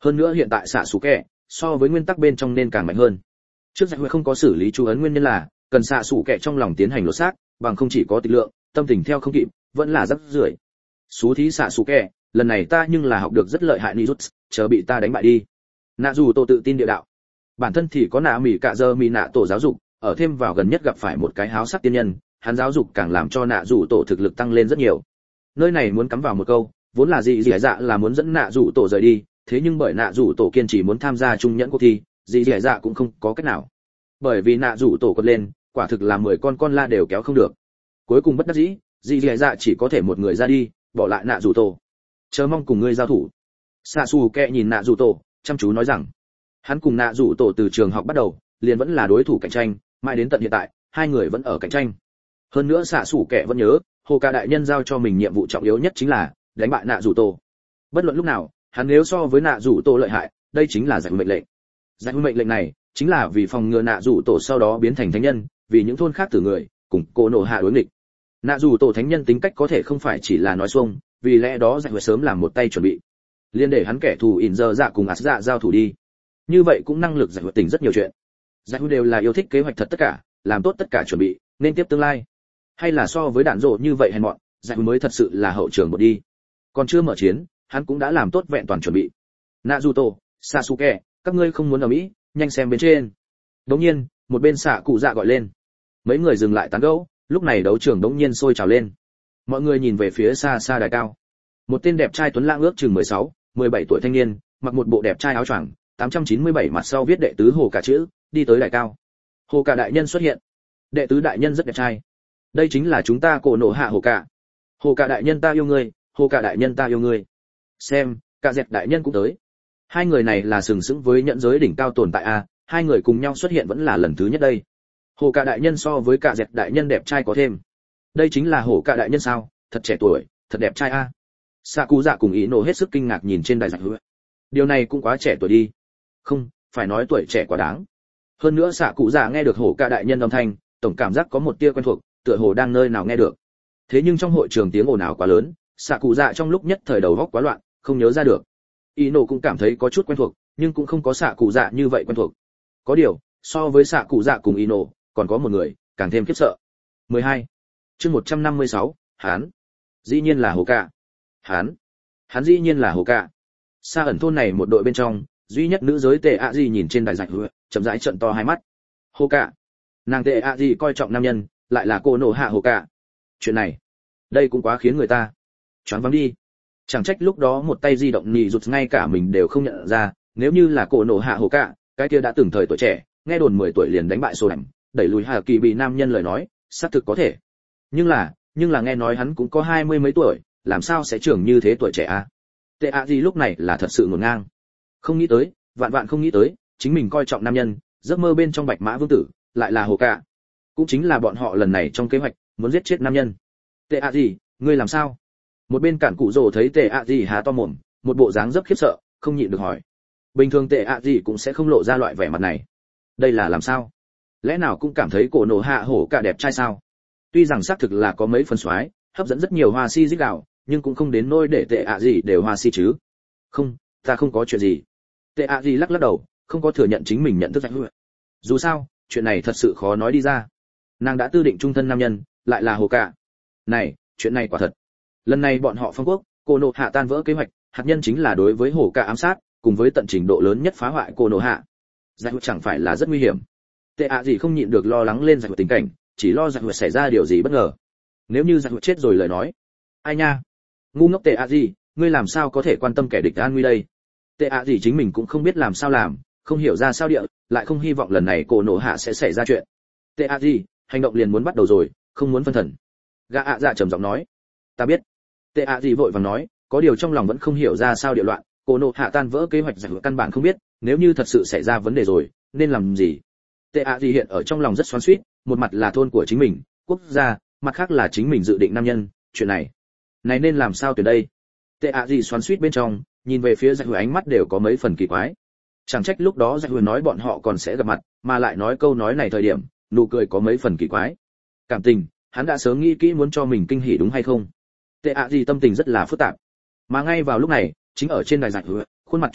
[SPEAKER 1] Hơn nữa hiện tại xạ xù kẹ so với nguyên tắc bên trong nên càng mạnh hơn. Trước giải không có xử lý chú ấn nguyên nhân là cần xạ xù kẹ trong lòng tiến hành lột xác, bằng không chỉ có tịch lượng, tâm tình theo không kịp, vẫn là rất rưởi. Sú thí xạ xù kẹ, lần này ta nhưng là học được rất lợi hại Nijutsu, chờ bị ta đánh bại đi. Nạ dù tổ tự tin địa đạo. Bản thân thì có nạ mỉ cả giờ mỉ nạ tổ giáo dục, ở thêm vào gần nhất gặp phải một cái háo sắc tiên nhân, hắn giáo dục càng làm cho nạ dù tổ thực lực tăng lên rất nhiều. Nơi này muốn cắm vào một câu, vốn là gì gì dạ là muốn dẫn nạ dù tổ rời đi, thế nhưng bởi nạ dù tổ kiên trì muốn tham gia trung nhẫn cuộc thi, gì gì dạ cũng không có cách nào. Bởi vì nạ dù tổ quật lên, quả thực là mười con con la đều kéo không được. Cuối cùng bất đắc dĩ, gì gì dạ chỉ có thể một người ra đi, bỏ lại nạ dù tổ. Chờ mong cùng ngươi giao thủ. Sasuke nhìn nạ dù tổ, chăm chú nói rằng, hắn cùng nạ dù tổ từ trường học bắt đầu, liền vẫn là đối thủ cạnh tranh, mãi đến tận hiện tại, hai người vẫn ở cạnh tranh. Hơn nữa Sasuke vẫn nhớ, Hồ Ca đại nhân giao cho mình nhiệm vụ trọng yếu nhất chính là đánh bại nạ dù tổ. Bất luận lúc nào, hắn nếu so với nạ dù tổ lợi hại, đây chính là giải mệnh lệnh. Giải mệnh lệnh này chính là vì phòng ngừa nạ dù tổ sau đó biến thành thánh nhân, vì những thôn khác tử người, cùng cô nổ hạ đối nghịch. Nạ dù tổ thánh nhân tính cách có thể không phải chỉ là nói xuông, vì lẽ đó giải sớm làm một tay chuẩn bị, liên để hắn kẻ thù ỉn giờ dạ cùng ạt dạ giao thủ đi. Như vậy cũng năng lực giải quyết tình rất nhiều chuyện. Giải đều là yêu thích kế hoạch thật tất cả, làm tốt tất cả chuẩn bị, nên tiếp tương lai. Hay là so với đạn rộ như vậy hèn mọn, giải mới thật sự là hậu trường một đi. Còn chưa mở chiến, hắn cũng đã làm tốt vẹn toàn chuẩn bị. Naruto, Sasuke, các ngươi không muốn ở Mỹ, nhanh xem bên trên. Đống nhiên, một bên xạ cụ dạ gọi lên. Mấy người dừng lại tán gẫu, lúc này đấu trường đống nhiên sôi trào lên. Mọi người nhìn về phía xa xa đài cao. Một tên đẹp trai tuấn lãng ước chừng mười sáu, mười bảy tuổi thanh niên, mặc một bộ đẹp trai áo choàng, tám trăm chín mươi bảy mặt sau viết đệ tứ Hồ Cả chữ, đi tới đài cao. Hồ Cả đại nhân xuất hiện. Đệ tứ đại nhân rất đẹp trai. Đây chính là chúng ta cổ nổ hạ Hồ Cả. Hồ Cả đại nhân ta yêu ngươi, Hồ Cả đại nhân ta yêu ngươi. Xem, cả dẹt đại nhân cũng tới. Hai người này là sừng sững với nhận giới đỉnh cao tồn tại a, hai người cùng nhau xuất hiện vẫn là lần thứ nhất đây. Hồ Cả đại nhân so với cả dẹt đại nhân đẹp trai có thêm. Đây chính là Hồ Cả đại nhân sao, thật trẻ tuổi, thật đẹp trai a. Sạ Cụ Dạ cùng Ý Nổ hết sức kinh ngạc nhìn trên đài giảng hứa. Điều này cũng quá trẻ tuổi đi. Không, phải nói tuổi trẻ quá đáng. Hơn nữa Sạ Cụ Dạ nghe được Hồ Cả đại nhân âm thanh, tổng cảm giác có một tia quen thuộc, tựa hồ đang nơi nào nghe được. Thế nhưng trong hội trường tiếng ồn ào quá lớn, Sạ Cụ Dạ trong lúc nhất thời đầu óc quá loạn, không nhớ ra được. Ý Nổ cũng cảm thấy có chút quen thuộc, nhưng cũng không có Sạ Cụ Dạ như vậy quen thuộc. Có điều, so với Sạ Cụ Dạ cùng Ý Nổ, còn có một người càng thêm khiếp sợ. mười hai. Chương một trăm năm mươi sáu, hắn. Dĩ nhiên là Hồ Cả. Hắn, hắn dĩ nhiên là Hồ Cả. Xa ẩn thôn này một đội bên trong, duy nhất nữ giới Tệ ạ gì nhìn trên đài giải hứa, chậm rãi trợn to hai mắt. Hồ Cả. Nàng Tệ ạ gì coi trọng nam nhân, lại là cô nổ hạ Hồ Cả. Chuyện này, đây cũng quá khiến người ta choáng váng đi. Chẳng trách lúc đó một tay di động nhì rụt ngay cả mình đều không nhận ra, nếu như là cô nổ hạ Hồ Cả, cái kia đã từng thời tuổi trẻ, nghe đồn mười tuổi liền đánh bại Sô Đảnh, đẩy lùi Hà Kỳ bị nam nhân lời nói, xác thực có thể. Nhưng là, nhưng là nghe nói hắn cũng có hai mươi mấy tuổi, làm sao sẽ trưởng như thế tuổi trẻ a? À? Tệ ạ gì lúc này là thật sự ngổn ngang. Không nghĩ tới, vạn vạn không nghĩ tới, chính mình coi trọng nam nhân, giấc mơ bên trong Bạch Mã Vương tử, lại là Hồ Cả. Cũng chính là bọn họ lần này trong kế hoạch, muốn giết chết nam nhân. Tệ ạ gì, ngươi làm sao? Một bên cản cụ rồ thấy Tệ ạ gì há to mồm, một bộ dáng rất khiếp sợ, không nhịn được hỏi. Bình thường Tệ ạ gì cũng sẽ không lộ ra loại vẻ mặt này. Đây là làm sao? Lẽ nào cũng cảm thấy cổ nổ hạ Hổ Cả đẹp trai sao? Tuy rằng xác thực là có mấy phần xoái, hấp dẫn rất nhiều hoa si rít gào, nhưng cũng không đến nỗi để Tệ ạ gì đều hoa si chứ. Không, ta không có chuyện gì. Tệ ạ gì lắc lắc đầu, không có thừa nhận chính mình nhận thức danh hữu. Dù sao, chuyện này thật sự khó nói đi ra. Nàng đã tư định trung thân nam nhân, lại là Hồ Cả. Này, chuyện này quả thật. Lần này bọn họ phong quốc, cô nộ hạ tan vỡ kế hoạch, hạt nhân chính là đối với Hồ Cả ám sát, cùng với tận trình độ lớn nhất phá hoại cô nộ hạ. Giải hữu chẳng phải là rất nguy hiểm. Tệ ạ gì không nhịn được lo lắng lên giải hữu tình cảnh, chỉ lo giải hữu xảy ra điều gì bất ngờ. Nếu như giải hữu chết rồi lời nói, ai nha, ngu ngốc Tệ ạ gì, ngươi làm sao có thể quan tâm kẻ địch an nguy đây? Tệ ạ gì chính mình cũng không biết làm sao làm, không hiểu ra sao địa, lại không hy vọng lần này cổ nổ hạ sẽ xảy ra chuyện. Tệ ạ gì, hành động liền muốn bắt đầu rồi, không muốn phân thần. Gã ạ dạ trầm giọng nói, ta biết. Tệ ạ gì vội vàng nói, có điều trong lòng vẫn không hiểu ra sao địa loạn, cổ nổ hạ tan vỡ kế hoạch giải hữu căn bản không biết, nếu như thật sự xảy ra vấn đề rồi, nên làm gì? Tệ ạ gì hiện ở trong lòng rất xoắn xuýt, một mặt là thôn của chính mình, quốc gia, mặt khác là chính mình dự định nam nhân, chuyện này, này nên làm sao từ đây? Tệ ạ gì xoắn xuýt bên trong, nhìn về phía giải hữu ánh mắt đều có mấy phần kỳ quái. Chẳng trách lúc đó giải hữu nói bọn họ còn sẽ gặp mặt, mà lại nói câu nói này thời điểm, nụ cười có mấy phần kỳ quái. Cảm tình, hắn đã sớm nghĩ kỹ muốn cho mình kinh hỉ đúng hay không? Tệ ạ gì tâm tình rất là phức tạp. Mà ngay vào lúc này, chính ở trên đài giải hữu, khuôn mặt chuyển động,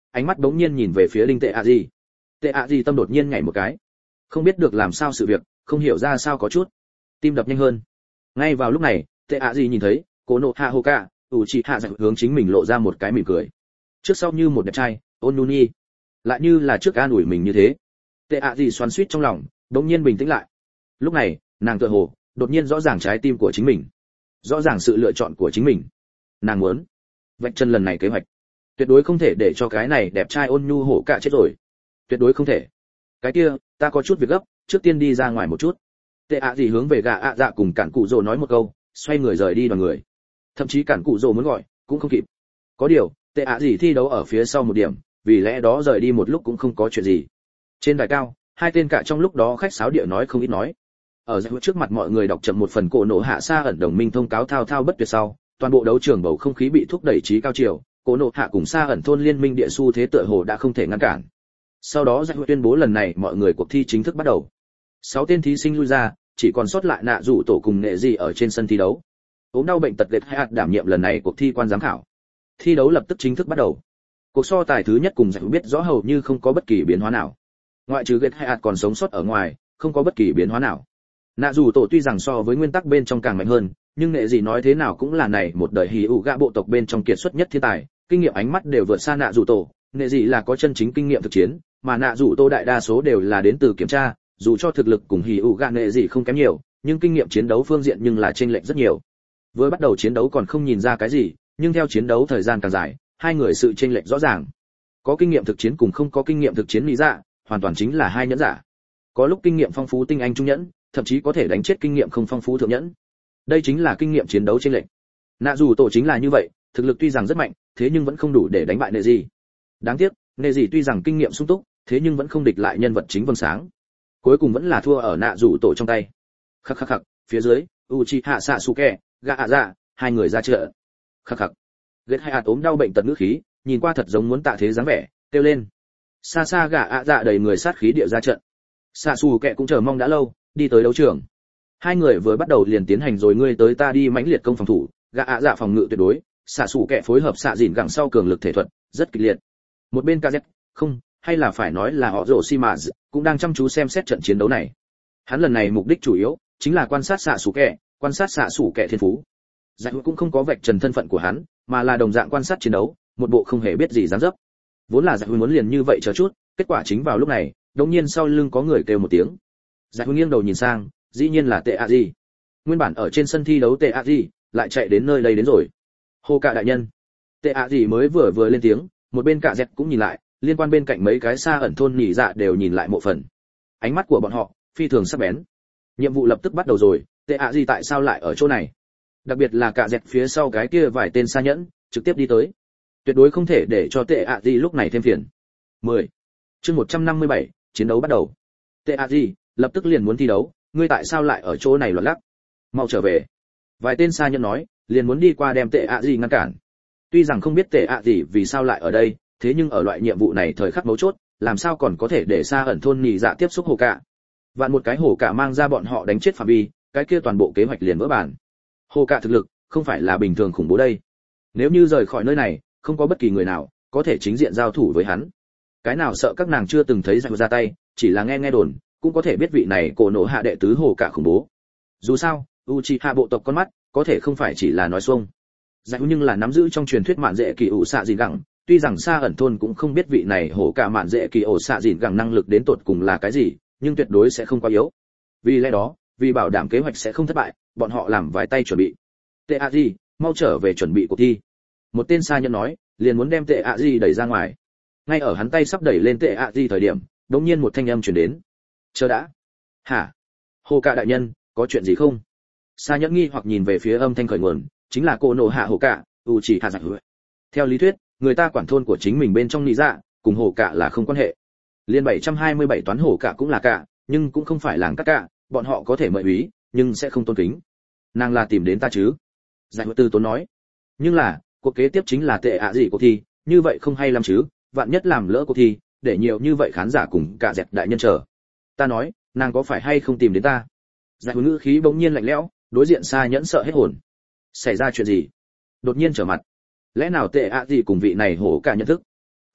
[SPEAKER 1] ánh mắt bỗng nhiên nhìn về phía đinh tệ ạ gì. Tệ ạ gì tâm đột nhiên nhảy một cái, không biết được làm sao sự việc, không hiểu ra sao có chút tim đập nhanh hơn. Ngay vào lúc này, tệ ạ gì nhìn thấy Cố Nộ Hạ Hoka ủ chỉ hạ dạy hướng chính mình lộ ra một cái mỉm cười, trước sau như một đẹp trai ôn nhu nhi, lại như là trước an ủi mình như thế. Tệ ạ gì xoắn xuýt trong lòng đột nhiên bình tĩnh lại. Lúc này nàng tựa hồ đột nhiên rõ ràng trái tim của chính mình, rõ ràng sự lựa chọn của chính mình. Nàng muốn vạch chân lần này kế hoạch, tuyệt đối không thể để cho cái này đẹp trai ôn nhu hổ cả chết rồi, tuyệt đối không thể. Cái kia ta có chút việc gấp, trước tiên đi ra ngoài một chút. Tệ ạ gì hướng về gà ạ dạ cùng cản cụ rồ nói một câu, xoay người rời đi đoàn người. Thậm chí cản cụ rồ muốn gọi cũng không kịp. Có điều tệ ạ gì thi đấu ở phía sau một điểm, vì lẽ đó rời đi một lúc cũng không có chuyện gì. Trên đài cao, hai tên cả trong lúc đó khách sáo địa nói không ít nói. Ở giữa trước mặt mọi người đọc chậm một phần Cổ Nộ Hạ Sa ẩn đồng minh thông cáo thao thao bất tuyệt sau, toàn bộ đấu trường bầu không khí bị thúc đẩy trí cao chiều, Cổ Nộ Hạ cùng Sa ẩn thôn liên minh địa xu thế tựa hồ đã không thể ngăn cản. Sau đó giải tuyên bố lần này mọi người cuộc thi chính thức bắt đầu. Sáu tên thí sinh lui ra, chỉ còn sót lại Nạ Dụ Tổ cùng Nệ Dị ở trên sân thi đấu. ốm đau bệnh tật liệt hay hạt đảm nhiệm lần này cuộc thi quan giám khảo. Thi đấu lập tức chính thức bắt đầu. Cuộc so tài thứ nhất cùng giải biết rõ hầu như không có bất kỳ biến hóa nào. Ngoại trừ Gệt hay hạt còn sống sót ở ngoài, không có bất kỳ biến hóa nào. Nạ Dụ Tổ tuy rằng so với nguyên tắc bên trong càng mạnh hơn, nhưng Nệ Dị nói thế nào cũng là này một đời hỉ ủ gạ bộ tộc bên trong kiệt xuất nhất thiên tài, kinh nghiệm ánh mắt đều vượt xa Nạ Dụ Tổ. Nệ Dị là có chân chính kinh nghiệm thực chiến, mà Nạ Dụ Tổ đại đa số đều là đến từ kiểm tra, dù cho thực lực cùng hỉ ủ gạ Nệ Dị không kém nhiều, nhưng kinh nghiệm chiến đấu phương diện nhưng là chênh lệch rất nhiều. Vừa bắt đầu chiến đấu còn không nhìn ra cái gì, nhưng theo chiến đấu thời gian càng dài, hai người sự chênh lệch rõ ràng. Có kinh nghiệm thực chiến cùng không có kinh nghiệm thực chiến lý dạ, hoàn toàn chính là hai nhẫn giả. Có lúc kinh nghiệm phong phú tinh anh trung nhẫn, thậm chí có thể đánh chết kinh nghiệm không phong phú thượng nhẫn. Đây chính là kinh nghiệm chiến đấu chênh lệch. Nạ Dụ Tổ chính là như vậy, thực lực tuy rằng rất mạnh, thế nhưng vẫn không đủ để đánh bại Nệ Dị. Đáng tiếc, Nệ Dị tuy rằng kinh nghiệm sung túc, thế nhưng vẫn không địch lại nhân vật chính vầng sáng. Cuối cùng vẫn là thua ở Nạ Dụ Tổ trong tay. Khắc khắc khắc, phía dưới, Uchiha Sasuke, gạ ạ dạ, hai người ra chợ. Khắc khắc. Ghét hai hạt ốm đau bệnh tật ngữ khí, nhìn qua thật giống muốn tạ thế dáng vẻ, kêu lên. Xa xa gạ ạ dạ đầy người sát khí địa ra trận. Sasuke cũng chờ mong đã lâu, đi tới đấu trường. Hai người vừa bắt đầu liền tiến hành rồi ngươi tới ta đi mãnh liệt công phòng thủ, gạ ạ dạ phòng ngự tuyệt đối, Sasuke phối hợp xạ dỉn gẳng sau cường lực thể thuật, rất kịch liệt. Một bên Kz, không, hay là phải nói là họ Orochimaru, cũng đang chăm chú xem xét trận chiến đấu này. Hắn lần này mục đích chủ yếu chính là quan sát Sasuke, quan sát Sasuke thiên phú. Giải cũng không có vạch trần thân phận của hắn, mà là đồng dạng quan sát chiến đấu, một bộ không hề biết gì dám dấp. Vốn là Giải muốn liền như vậy chờ chút, kết quả chính vào lúc này, đột nhiên sau lưng có người kêu một tiếng. Giải nghiêng đầu nhìn sang, dĩ nhiên là Tệ A Di. Nguyên bản ở trên sân thi đấu Tệ A Di lại chạy đến nơi đây đến rồi. Hô cả đại nhân. Tệ A Di mới vừa vừa lên tiếng, một bên cả dẹt cũng nhìn lại, liên quan bên cạnh mấy cái Sa ẩn thôn nhị dạ đều nhìn lại một phần. Ánh mắt của bọn họ phi thường sắc bén. Nhiệm vụ lập tức bắt đầu rồi, Tệ A Di tại sao lại ở chỗ này? Đặc biệt là cả dẹt phía sau cái kia vài tên sa nhẫn, trực tiếp đi tới. Tuyệt đối không thể để cho Tệ A Di lúc này thêm phiền. mười. Chương một trăm năm mươi bảy, chiến đấu bắt đầu. Tệ A Di, lập tức liền muốn thi đấu, ngươi tại sao lại ở chỗ này loạn lắc? Mau trở về. Vài tên sa nhẫn nói, liền muốn đi qua đem Tệ A Di ngăn cản. Tuy rằng không biết Tệ A Di vì sao lại ở đây, thế nhưng ở loại nhiệm vụ này thời khắc mấu chốt, làm sao còn có thể để Sa ẩn thôn nhị dạ tiếp xúc hồ cả. Vạn một cái hổ cả mang ra bọn họ đánh chết phạm vi, cái kia toàn bộ kế hoạch liền vỡ bàn. Hồ cả thực lực không phải là bình thường khủng bố đây. Nếu như rời khỏi nơi này, không có bất kỳ người nào có thể chính diện giao thủ với hắn. Cái nào sợ các nàng chưa từng thấy ra tay, chỉ là nghe nghe đồn, cũng có thể biết vị này Cổ Nộ Hạ đệ tứ hồ cả khủng bố. Dù sao, Uchiha bộ tộc con mắt, có thể không phải chỉ là nói xuông. Giải nhưng là nắm giữ trong truyền thuyết mạn dễ kỳ ủ xạ gì gẳng, tuy rằng Sa ẩn thôn cũng không biết vị này hổ cả mạn dễ kỳ ổ xạ gì gẳng năng lực đến tột cùng là cái gì, nhưng tuyệt đối sẽ không quá yếu. Vì lẽ đó, vì bảo đảm kế hoạch sẽ không thất bại, bọn họ làm vài tay chuẩn bị. Tệ A Di, mau trở về chuẩn bị cuộc thi. Một tên sa nhân nói, liền muốn đem Tệ A Di đẩy ra ngoài. Ngay ở hắn tay sắp đẩy lên Tệ A Di thời điểm, đột nhiên một thanh âm truyền đến. Chờ đã. Hả? Hồ cả đại nhân, có chuyện gì không? Sa nhân nghi hoặc nhìn về phía âm thanh khởi nguồn, chính là Cổ Nộ Hạ hồ cả, Uchiha Giặc. Theo lý thuyết, người ta quản thôn của chính mình bên trong lý dạ, cùng hồ cả là không quan hệ. Liên bảy trăm hai mươi bảy toán hồ cả cũng là cả, nhưng cũng không phải làng các cả, bọn họ có thể mời úy, nhưng sẽ không tôn kính. Nàng là tìm đến ta chứ? Giải hữu tư tốn nói. Nhưng là, cuộc kế tiếp chính là Tệ ạ gì cuộc thi, như vậy không hay lắm chứ, vạn nhất làm lỡ cuộc thi, để nhiều như vậy khán giả cùng cả dẹt đại nhân chờ. Ta nói, nàng có phải hay không tìm đến ta? Giải hữu ngữ khí bỗng nhiên lạnh lẽo, đối diện Sa nhẫn sợ hết hồn. Xảy ra chuyện gì? Đột nhiên trở mặt. Lẽ nào Tệ ạ gì cùng vị này hổ cả nhận thức?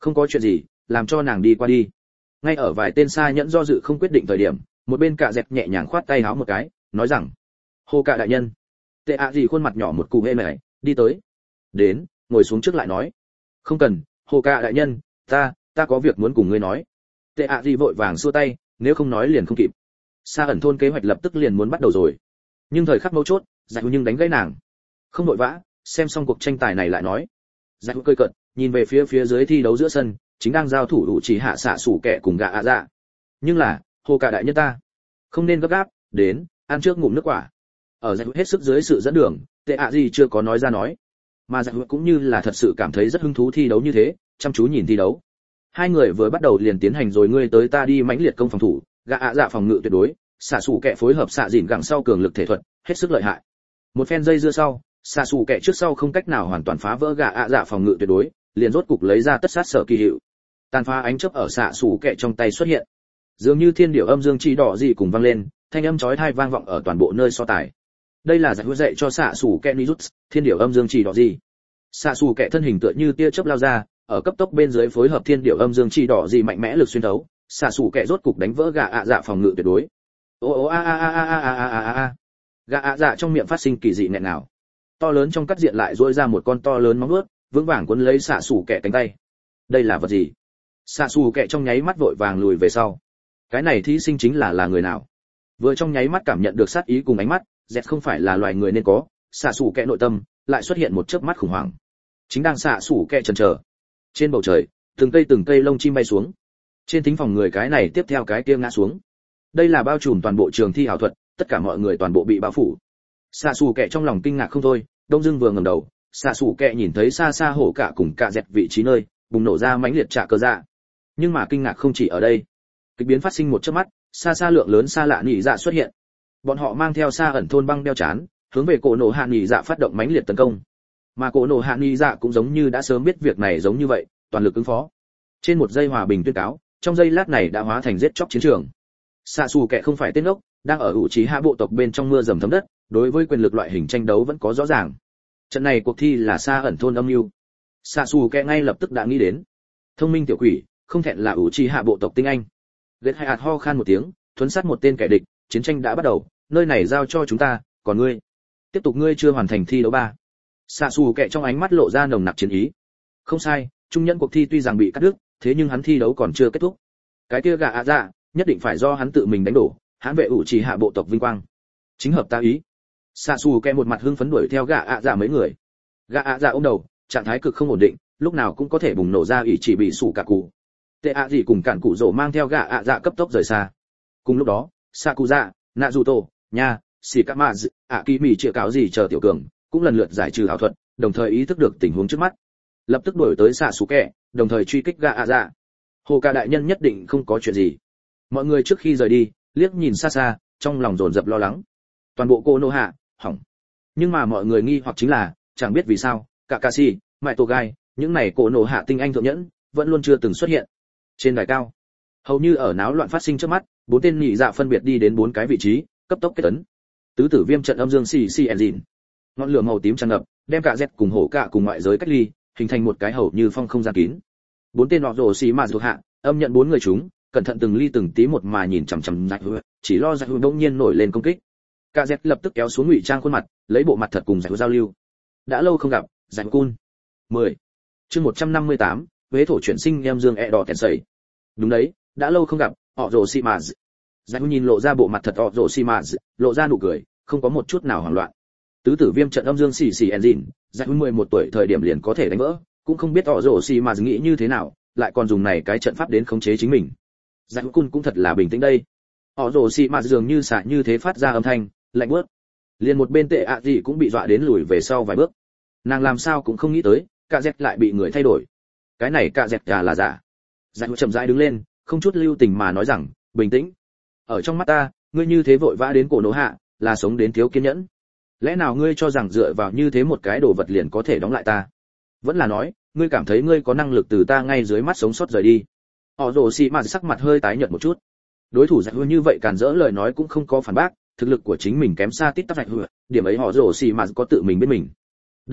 [SPEAKER 1] Không có chuyện gì, làm cho nàng đi qua đi. Ngay ở vài tên xa nhẫn do dự không quyết định thời điểm, một bên cạ dẹt nhẹ nhàng khoát tay háo một cái, nói rằng: "Hồ cạ đại nhân." Tệ ạ gì khuôn mặt nhỏ một cụ hê mày, đi tới. Đến, ngồi xuống trước lại nói. "Không cần, Hồ cạ đại nhân, ta, ta có việc muốn cùng ngươi nói." Tệ ạ gì vội vàng xua tay, nếu không nói liền không kịp. Sa ẩn thôn kế hoạch lập tức liền muốn bắt đầu rồi. Nhưng thời khắc mấu chốt, Giải Hữu nhưng đánh gãy nàng. "Không vội vã, xem xong cuộc tranh tài này lại nói." Giải Hữu cười cợt, nhìn về phía phía dưới thi đấu giữa sân, chính đang giao thủ đủ chỉ hạ xạ sủ kẻ cùng gạ ạ dạ. "Nhưng là, Hồ cả đại nhân ta, không nên gấp gáp, đến, ăn trước ngụm nước quả." Ở Giải Hữu hết sức dưới sự dẫn đường, Tệ ạ gì chưa có nói ra nói, mà Giải Hữu cũng như là thật sự cảm thấy rất hứng thú thi đấu như thế, chăm chú nhìn thi đấu. Hai người vừa bắt đầu liền tiến hành rồi ngươi tới ta đi mãnh liệt công phòng thủ, gạ ạ dạ phòng ngự tuyệt đối, xạ sủ kẻ phối hợp xạ dỉn gặng sau cường lực thể thuật, hết sức lợi hại. Một phen dây dưa sau, xạ sủ kẻ trước sau không cách nào hoàn toàn phá vỡ gạ ạ dạ phòng ngự tuyệt đối, liền rốt cục lấy ra tất sát sở kỳ hiệu. Tàn phá ánh chớp ở xạ sủ kẻ trong tay xuất hiện, dường như thiên điệu âm dương chi đỏ gì cùng vang lên, thanh âm chói tai vang vọng ở toàn bộ nơi so tài. Đây là giải dạy cho xạ sủ kẻ Nijutsu, thiên điệu âm dương chi đỏ gì. Xạ sủ kẻ thân hình tựa như tia chớp lao ra, ở cấp tốc bên dưới phối hợp thiên điệu âm dương chi đỏ gì mạnh mẽ lực xuyên thấu, xạ sủ kẻ rốt cục đánh vỡ gạ ạ dạ phòng ngự tuyệt đối. Ô ô a a a a a a a a. Gạ ạ dạ trong miệng phát sinh kỳ dị nghẹn nào. To lớn trong cắt diện lại rỗi ra một con to lớn móng vuốt, vững vàng quấn lấy xạ sủ kẻ cánh tay. Đây là vật gì? Xạ sủ kẻ trong nháy mắt vội vàng lùi về sau. Cái này thí sinh chính là là người nào? Vừa trong nháy mắt cảm nhận được sát ý cùng ánh mắt, dẹt không phải là loài người nên có, xạ sủ kẻ nội tâm lại xuất hiện một chớp mắt khủng hoảng. Chính đang xạ sủ kẻ chần chờ. Trên bầu trời, từng cây từng cây lông chim bay xuống. Trên thính phòng người cái này tiếp theo cái kia ngã xuống. Đây là bao trùm toàn bộ trường thi ảo thuật, tất cả mọi người toàn bộ bị bao phủ. Xạ xù kẹ trong lòng kinh ngạc không thôi, đông dưng vừa ngẩng đầu, xạ xù kẹ nhìn thấy xa xa hổ cả cùng cả dẹt vị trí nơi bùng nổ ra mãnh liệt trả cơ dạ. Nhưng mà kinh ngạc không chỉ ở đây, kịch biến phát sinh một chớp mắt, xa xa lượng lớn xa lạ nhị dạ xuất hiện. Bọn họ mang theo xa ẩn thôn băng đeo chán, hướng về cổ nổ hạ nhị dạ phát động mãnh liệt tấn công. Mà cổ nổ hạ nhị dạ cũng giống như đã sớm biết việc này giống như vậy, toàn lực ứng phó. Trên một giây hòa bình tuyên cáo, trong giây lát này đã hóa thành giết chóc chiến trường. Xạ xù kẻ không phải tên ốc, đang ở ủ trí hạ bộ tộc bên trong mưa dầm thấm đất, đối với quyền lực loại hình tranh đấu vẫn có rõ ràng. Trận này cuộc thi là xa ẩn thôn âm mưu. Xạ xù kẻ ngay lập tức đã nghĩ đến. Thông minh tiểu quỷ, không thẹn là ủ trí hạ bộ tộc tinh anh. Ghét hai hạt ho khan một tiếng, thuấn sát một tên kẻ địch, chiến tranh đã bắt đầu, nơi này giao cho chúng ta, còn ngươi, tiếp tục ngươi chưa hoàn thành thi đấu ba. Xạ xù kẻ trong ánh mắt lộ ra nồng nặc chiến ý. Không sai, trung nhân cuộc thi tuy rằng bị cắt đứt, thế nhưng hắn thi đấu còn chưa kết thúc. Cái kia gạ ạ dạ, nhất định phải do hắn tự mình đánh đổ, hắn vệ ủ trì hạ bộ tộc vinh quang. Chính hợp ta ý. Xạ xù kẹ một mặt hưng phấn đuổi theo gạ ạ dạ mấy người. Gạ ạ dạ ôm đầu, trạng thái cực không ổn định, lúc nào cũng có thể bùng nổ ra ủy chỉ bị sủ cả cụ. Tệ ạ gì cùng cản cụ rổ mang theo gạ ạ dạ cấp tốc rời xa. Cùng lúc đó, Sakuza, Naruto, nha, Shikamazu, ạ kỳ mỉ chĩa cáo gì chờ tiểu cường, cũng lần lượt giải trừ ảo thuật, đồng thời ý thức được tình huống trước mắt. Lập tức đuổi tới xạ sủ kẹ, đồng thời truy kích gạ ạ dạ. Hồ ca đại nhân nhất định không có chuyện gì. Mọi người trước khi rời đi, liếc nhìn xa xa, trong lòng dồn dập lo lắng. Toàn bộ cô nô hạ hỏng. Nhưng mà mọi người nghi hoặc chính là, chẳng biết vì sao, Kakashi, Mai Togai, những này cô nô hạ tinh anh thượng nhẫn, vẫn luôn chưa từng xuất hiện. Trên đài cao, hầu như ở náo loạn phát sinh trước mắt, bốn tên nhị dạ phân biệt đi đến bốn cái vị trí, cấp tốc kết ấn. Tứ tử viêm trận âm dương xì xì engine. Ngọn lửa màu tím tràn ngập, đem cả Z cùng hổ cả cùng ngoại giới cách ly, hình thành một cái hầu như phong không gian kín. Bốn tên nọ rồ xì mà thuộc hạ, âm nhận bốn người chúng, cẩn thận từng ly từng tí một mà nhìn chằm chằm Giải Hữu, chỉ lo Giải Hữu đột nhiên nổi lên công kích. Cả Z lập tức kéo xuống ngụy trang khuôn mặt, lấy bộ mặt thật cùng Giải Hữu giao lưu. Đã lâu không gặp, Giải Cun. mười. Chương một trăm năm mươi tám, Huế thổ chuyển sinh em dương e đỏ kẹn sẩy. Đúng đấy, đã lâu không gặp, họ rồ xì mà. Giải Hữu nhìn lộ ra bộ mặt thật họ rồ xì mà, lộ ra nụ cười, không có một chút nào hoảng loạn. Tứ tử viêm trận âm dương xì xì engine, Giải Hữu mười một tuổi thời điểm liền có thể đánh vỡ, cũng không biết họ rồ xì mà nghĩ như thế nào, lại còn dùng này cái trận pháp đến khống chế chính mình. Giải Cun cũng thật là bình tĩnh đây. Họ rồ xì mà dường như xạ như thế phát ra âm thanh, lạnh buốt. Liền một bên Tệ ạ gì cũng bị dọa đến lùi về sau vài bước. Nàng làm sao cũng không nghĩ tới, cả dẹt lại bị người thay đổi. Cái này cả dẹt là là giả. Giải Cun chậm rãi đứng lên, không chút lưu tình mà nói rằng, bình tĩnh. Ở trong mắt ta, ngươi như thế vội vã đến cổ nổ hạ, là sống đến thiếu kiên nhẫn. Lẽ nào ngươi cho rằng dựa vào như thế một cái đồ vật liền có thể đóng lại ta? Vẫn là nói, ngươi cảm thấy ngươi có năng lực từ ta ngay dưới mắt sống sót rời đi? Họ rồ xì mà sắc mặt hơi tái nhợt một chút. Đối thủ Giải Hữu như vậy càn rỡ lời nói cũng không có phản bác, thực lực của chính mình kém xa tít tắp Giải Hữu, điểm ấy họ rồ xì mà có tự mình biết mình. Đồng thời,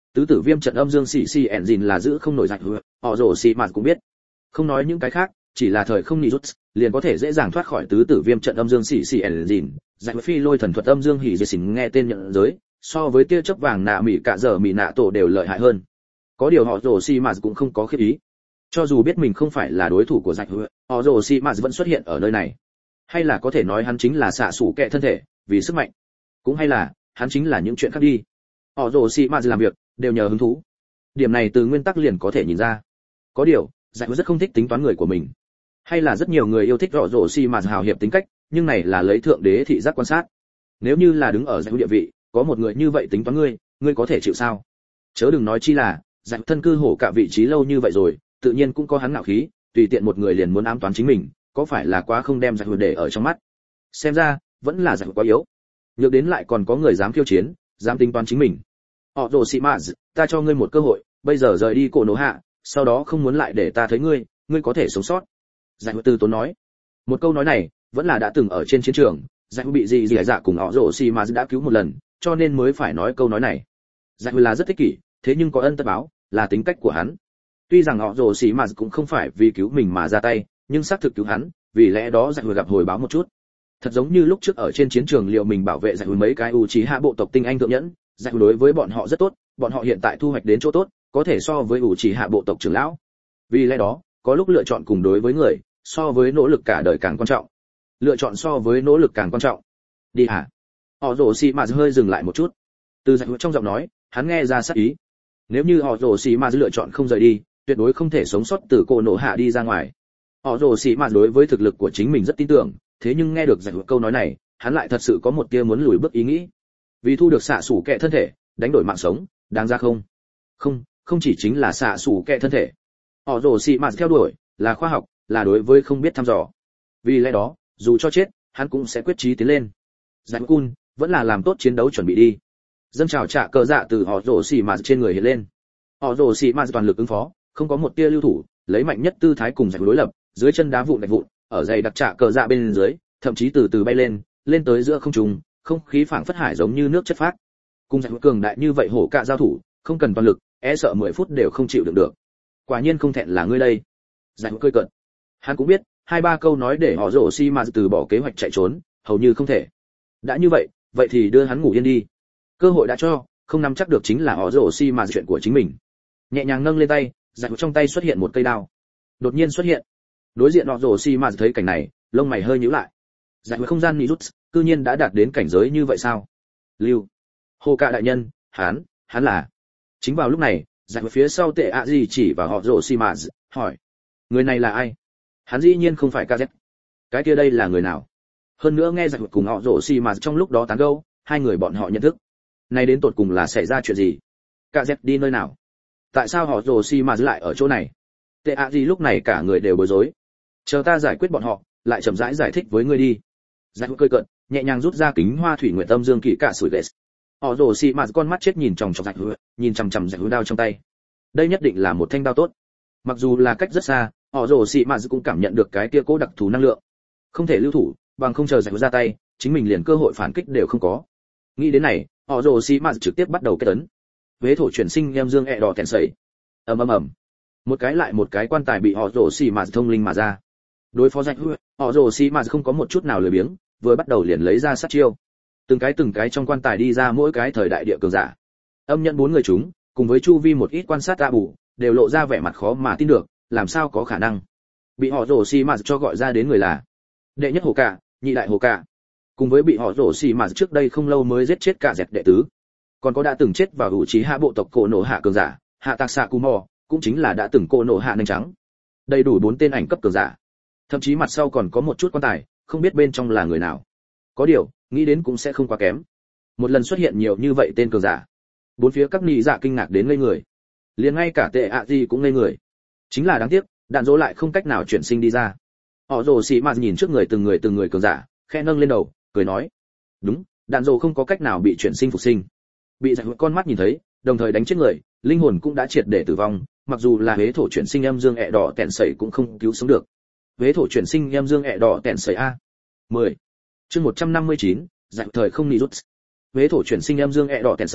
[SPEAKER 1] tứ tử viêm trận âm dương xì xì engine là giữ không nổi dạch họ rồ xì mà cũng biết. Không nói những cái khác, chỉ là thời không Nijut, liền có thể dễ dàng thoát khỏi tứ tử viêm trận âm dương xì xì engine, dạch phi lôi thần thuật âm dương hỉ dệt xỉn nghe tên nhận giới, so với tia chớp vàng nạ mỉ cả giờ mỉ nạ tổ đều lợi hại hơn. Có điều họ rồ xì mà cũng không có khiếp ý. Cho dù biết mình không phải là đối thủ của dạch họ rồ xì mà vẫn xuất hiện ở nơi này. Hay là có thể nói hắn chính là xạ sủ kệ thân thể, vì sức mạnh. Cũng hay là, hắn chính là những chuyện khác đi. Họ rồ xì mà làm việc, đều nhờ hứng thú. Điểm này từ nguyên tắc liền có thể nhìn ra. Có điều, dạch rất không thích tính toán người của mình. Hay là rất nhiều người yêu thích rõ rồ xì mà hào hiệp tính cách, nhưng này là lấy thượng đế thị giác quan sát. Nếu như là đứng ở dạch địa vị, có một người như vậy tính toán ngươi, ngươi có thể chịu sao? Chớ đừng nói chi là, dạch thân cư hổ cả vị trí lâu như vậy rồi, tự nhiên cũng có hắn ngạo khí, tùy tiện một người liền muốn ám toán chính mình, có phải là quá không đem dạch để ở trong mắt? Xem ra, vẫn là dạch quá yếu. Nhược đến lại còn có người dám khiêu chiến, dám tính toán chính mình. Họ rồ xì mà, ta cho ngươi một cơ hội, bây giờ rời đi cổ nổ hạ, sau đó không muốn lại để ta thấy ngươi, ngươi có thể sống sót. Dạch từ tốn nói. Một câu nói này, vẫn là đã từng ở trên chiến trường, dạch bị gì gì dạ cùng họ rồ xì mà đã cứu một lần, cho nên mới phải nói câu nói này. Dạch là rất thích kỷ, thế nhưng có ân tất báo, là tính cách của hắn. Tuy rằng họ rồ xì mà cũng không phải vì cứu mình mà ra tay, nhưng xác thực cứu hắn, vì lẽ đó dạch gặp hồi báo một chút. Thật giống như lúc trước ở trên chiến trường liệu mình bảo vệ dạch mấy cái u trí hạ bộ tộc tinh anh thượng nhẫn, dạch đối với bọn họ rất tốt, bọn họ hiện tại thu hoạch đến chỗ tốt, có thể so với u trí hạ bộ tộc trưởng lão. Vì lẽ đó, có lúc lựa chọn cùng đối với người, so với nỗ lực cả đời càng quan trọng. Lựa chọn so với nỗ lực càng quan trọng. Đi hả? Họ rồ xì mà hơi dừng lại một chút. Từ dạch trong giọng nói, hắn nghe ra sát ý. Nếu như họ rồ xì mà lựa chọn không rời đi, tuyệt đối không thể sống sót từ cổ nổ hạ đi ra ngoài. Họ rồ xì mà đối với thực lực của chính mình rất tin tưởng, thế nhưng nghe được dạch câu nói này, hắn lại thật sự có một tia muốn lùi bước ý nghĩ. Vì thu được xạ sủ kệ thân thể, đánh đổi mạng sống, đáng ra không? Không, không chỉ chính là xạ sủ kệ thân thể. Họ rồ xì mà theo đuổi là khoa học, là đối với không biết thăm dò. Vì lẽ đó, dù cho chết, hắn cũng sẽ quyết chí tiến lên. Dạch Cun vẫn là làm tốt chiến đấu chuẩn bị đi. Dâng trào trả cờ dạ từ họ rồ xì mà trên người hiện lên. Họ rồ xì mà toàn lực ứng phó, không có một tia lưu thủ, lấy mạnh nhất tư thái cùng dạch đối lập, dưới chân đá vụn đạch vụn, ở dày đặc trả cờ dạ bên dưới, thậm chí từ từ bay lên, lên tới giữa không trung, không khí phảng phất hải giống như nước chất phát. Cùng dạch cường đại như vậy hổ cạ giao thủ, không cần toàn lực, e sợ mười phút đều không chịu đựng được. Quả nhiên không thẹn là ngươi đây. Dạch cười cợt. Hắn cũng biết, hai ba câu nói để họ rồ xi mà từ bỏ kế hoạch chạy trốn, hầu như không thể. Đã như vậy, vậy thì đưa hắn ngủ yên đi. Cơ hội đã cho, không nắm chắc được chính là họ rồ xi mà chuyện của chính mình. Nhẹ nhàng nâng lên tay, dạch trong tay xuất hiện một cây đao. Đột nhiên xuất hiện. Đối diện họ rồ xi mà thấy cảnh này, lông mày hơi nhíu lại. Dạch không gian Nijut, cư nhiên đã đạt đến cảnh giới như vậy sao? Lưu, Hồ Cạ đại nhân, hắn, hắn là. Chính vào lúc này, dạch phía sau tệ ạ gì chỉ vào họ rồ xi mà, hỏi, người này là ai? Hắn dĩ nhiên không phải ca dét. Cái kia đây là người nào? Hơn nữa nghe dạch cùng họ rồ xi mà trong lúc đó tán gẫu, hai người bọn họ nhận thức. Này đến tột cùng là xảy ra chuyện gì? Ca dét đi nơi nào? Tại sao họ rồ xi mà lại ở chỗ này? Tệ ạ gì lúc này cả người đều bối rối. Chờ ta giải quyết bọn họ, lại chậm rãi giải thích với ngươi đi. Dạch cười cợt, nhẹ nhàng rút ra kính hoa thủy nguyện tâm dương kỳ cả sủi lệ. Họ rồ xi mà con mắt chết nhìn chòng chọc dạch hứa, nhìn chằm chằm dạch hứa đao trong tay. Đây nhất định là một thanh đao tốt. Mặc dù là cách rất xa, họ rồ xi mà cũng cảm nhận được cái kia cố đặc thù năng lượng. Không thể lưu thủ, bằng không chờ dạch hứa ra tay, chính mình liền cơ hội phản kích đều không có. Nghĩ đến này, họ rồ xi mà trực tiếp bắt đầu kết tấn. Vế thổ chuyển sinh em dương ẹ đỏ tèn sẩy. Ầm ầm ầm. Một cái lại một cái quan tài bị họ rồ xi mà thông linh mà ra. Đối phó dạch hứa, họ rồ xi mà không có một chút nào lười biếng, vừa bắt đầu liền lấy ra sát chiêu. Từng cái từng cái trong quan tài đi ra mỗi cái thời đại địa cường giả. Âm nhận bốn người chúng, cùng với chu vi một ít quan sát tạ bù, đều lộ ra vẻ mặt khó mà tin được, làm sao có khả năng. Bị họ rồ xi mà cho gọi ra đến người là đệ nhất hồ cạ, nhị đại hồ cạ, cùng với bị họ rồ xi mà trước đây không lâu mới giết chết cả dẹt đệ tứ. Còn có đã từng chết vào hữu trí hạ bộ tộc cổ nổ hạ cường giả, hạ tạc xạ cù mò, cũng chính là đã từng cổ nổ hạ nanh trắng. Đầy đủ bốn tên ảnh cấp cường giả. Thậm chí mặt sau còn có một chút quan tài, không biết bên trong là người nào. Có điều, nghĩ đến cũng sẽ không quá kém. Một lần xuất hiện nhiều như vậy tên cường giả. Bốn phía các nị dạ kinh ngạc đến ngây người. Liền ngay cả tệ ạ gì cũng ngây người. Chính là đáng tiếc, đạn dỗ lại không cách nào chuyển sinh đi ra. Họ rồ xì mà nhìn trước người từng người từng người cường giả, khẽ nâng lên đầu, cười nói: "Đúng, đạn dỗ không có cách nào bị chuyển sinh phục sinh." Bị dạch con mắt nhìn thấy, đồng thời đánh chết người, linh hồn cũng đã triệt để tử vong, mặc dù là hế thổ chuyển sinh âm dương ẹ đỏ tẹn sẩy cũng không cứu sống được. Hế thổ chuyển sinh âm dương ẹ đỏ tẹn sẩy a. mười. Chương một trăm năm mươi chín, dạch thời không Nijut. Hế thổ chuyển sinh âm dương ẹ đỏ tẹn sẩy,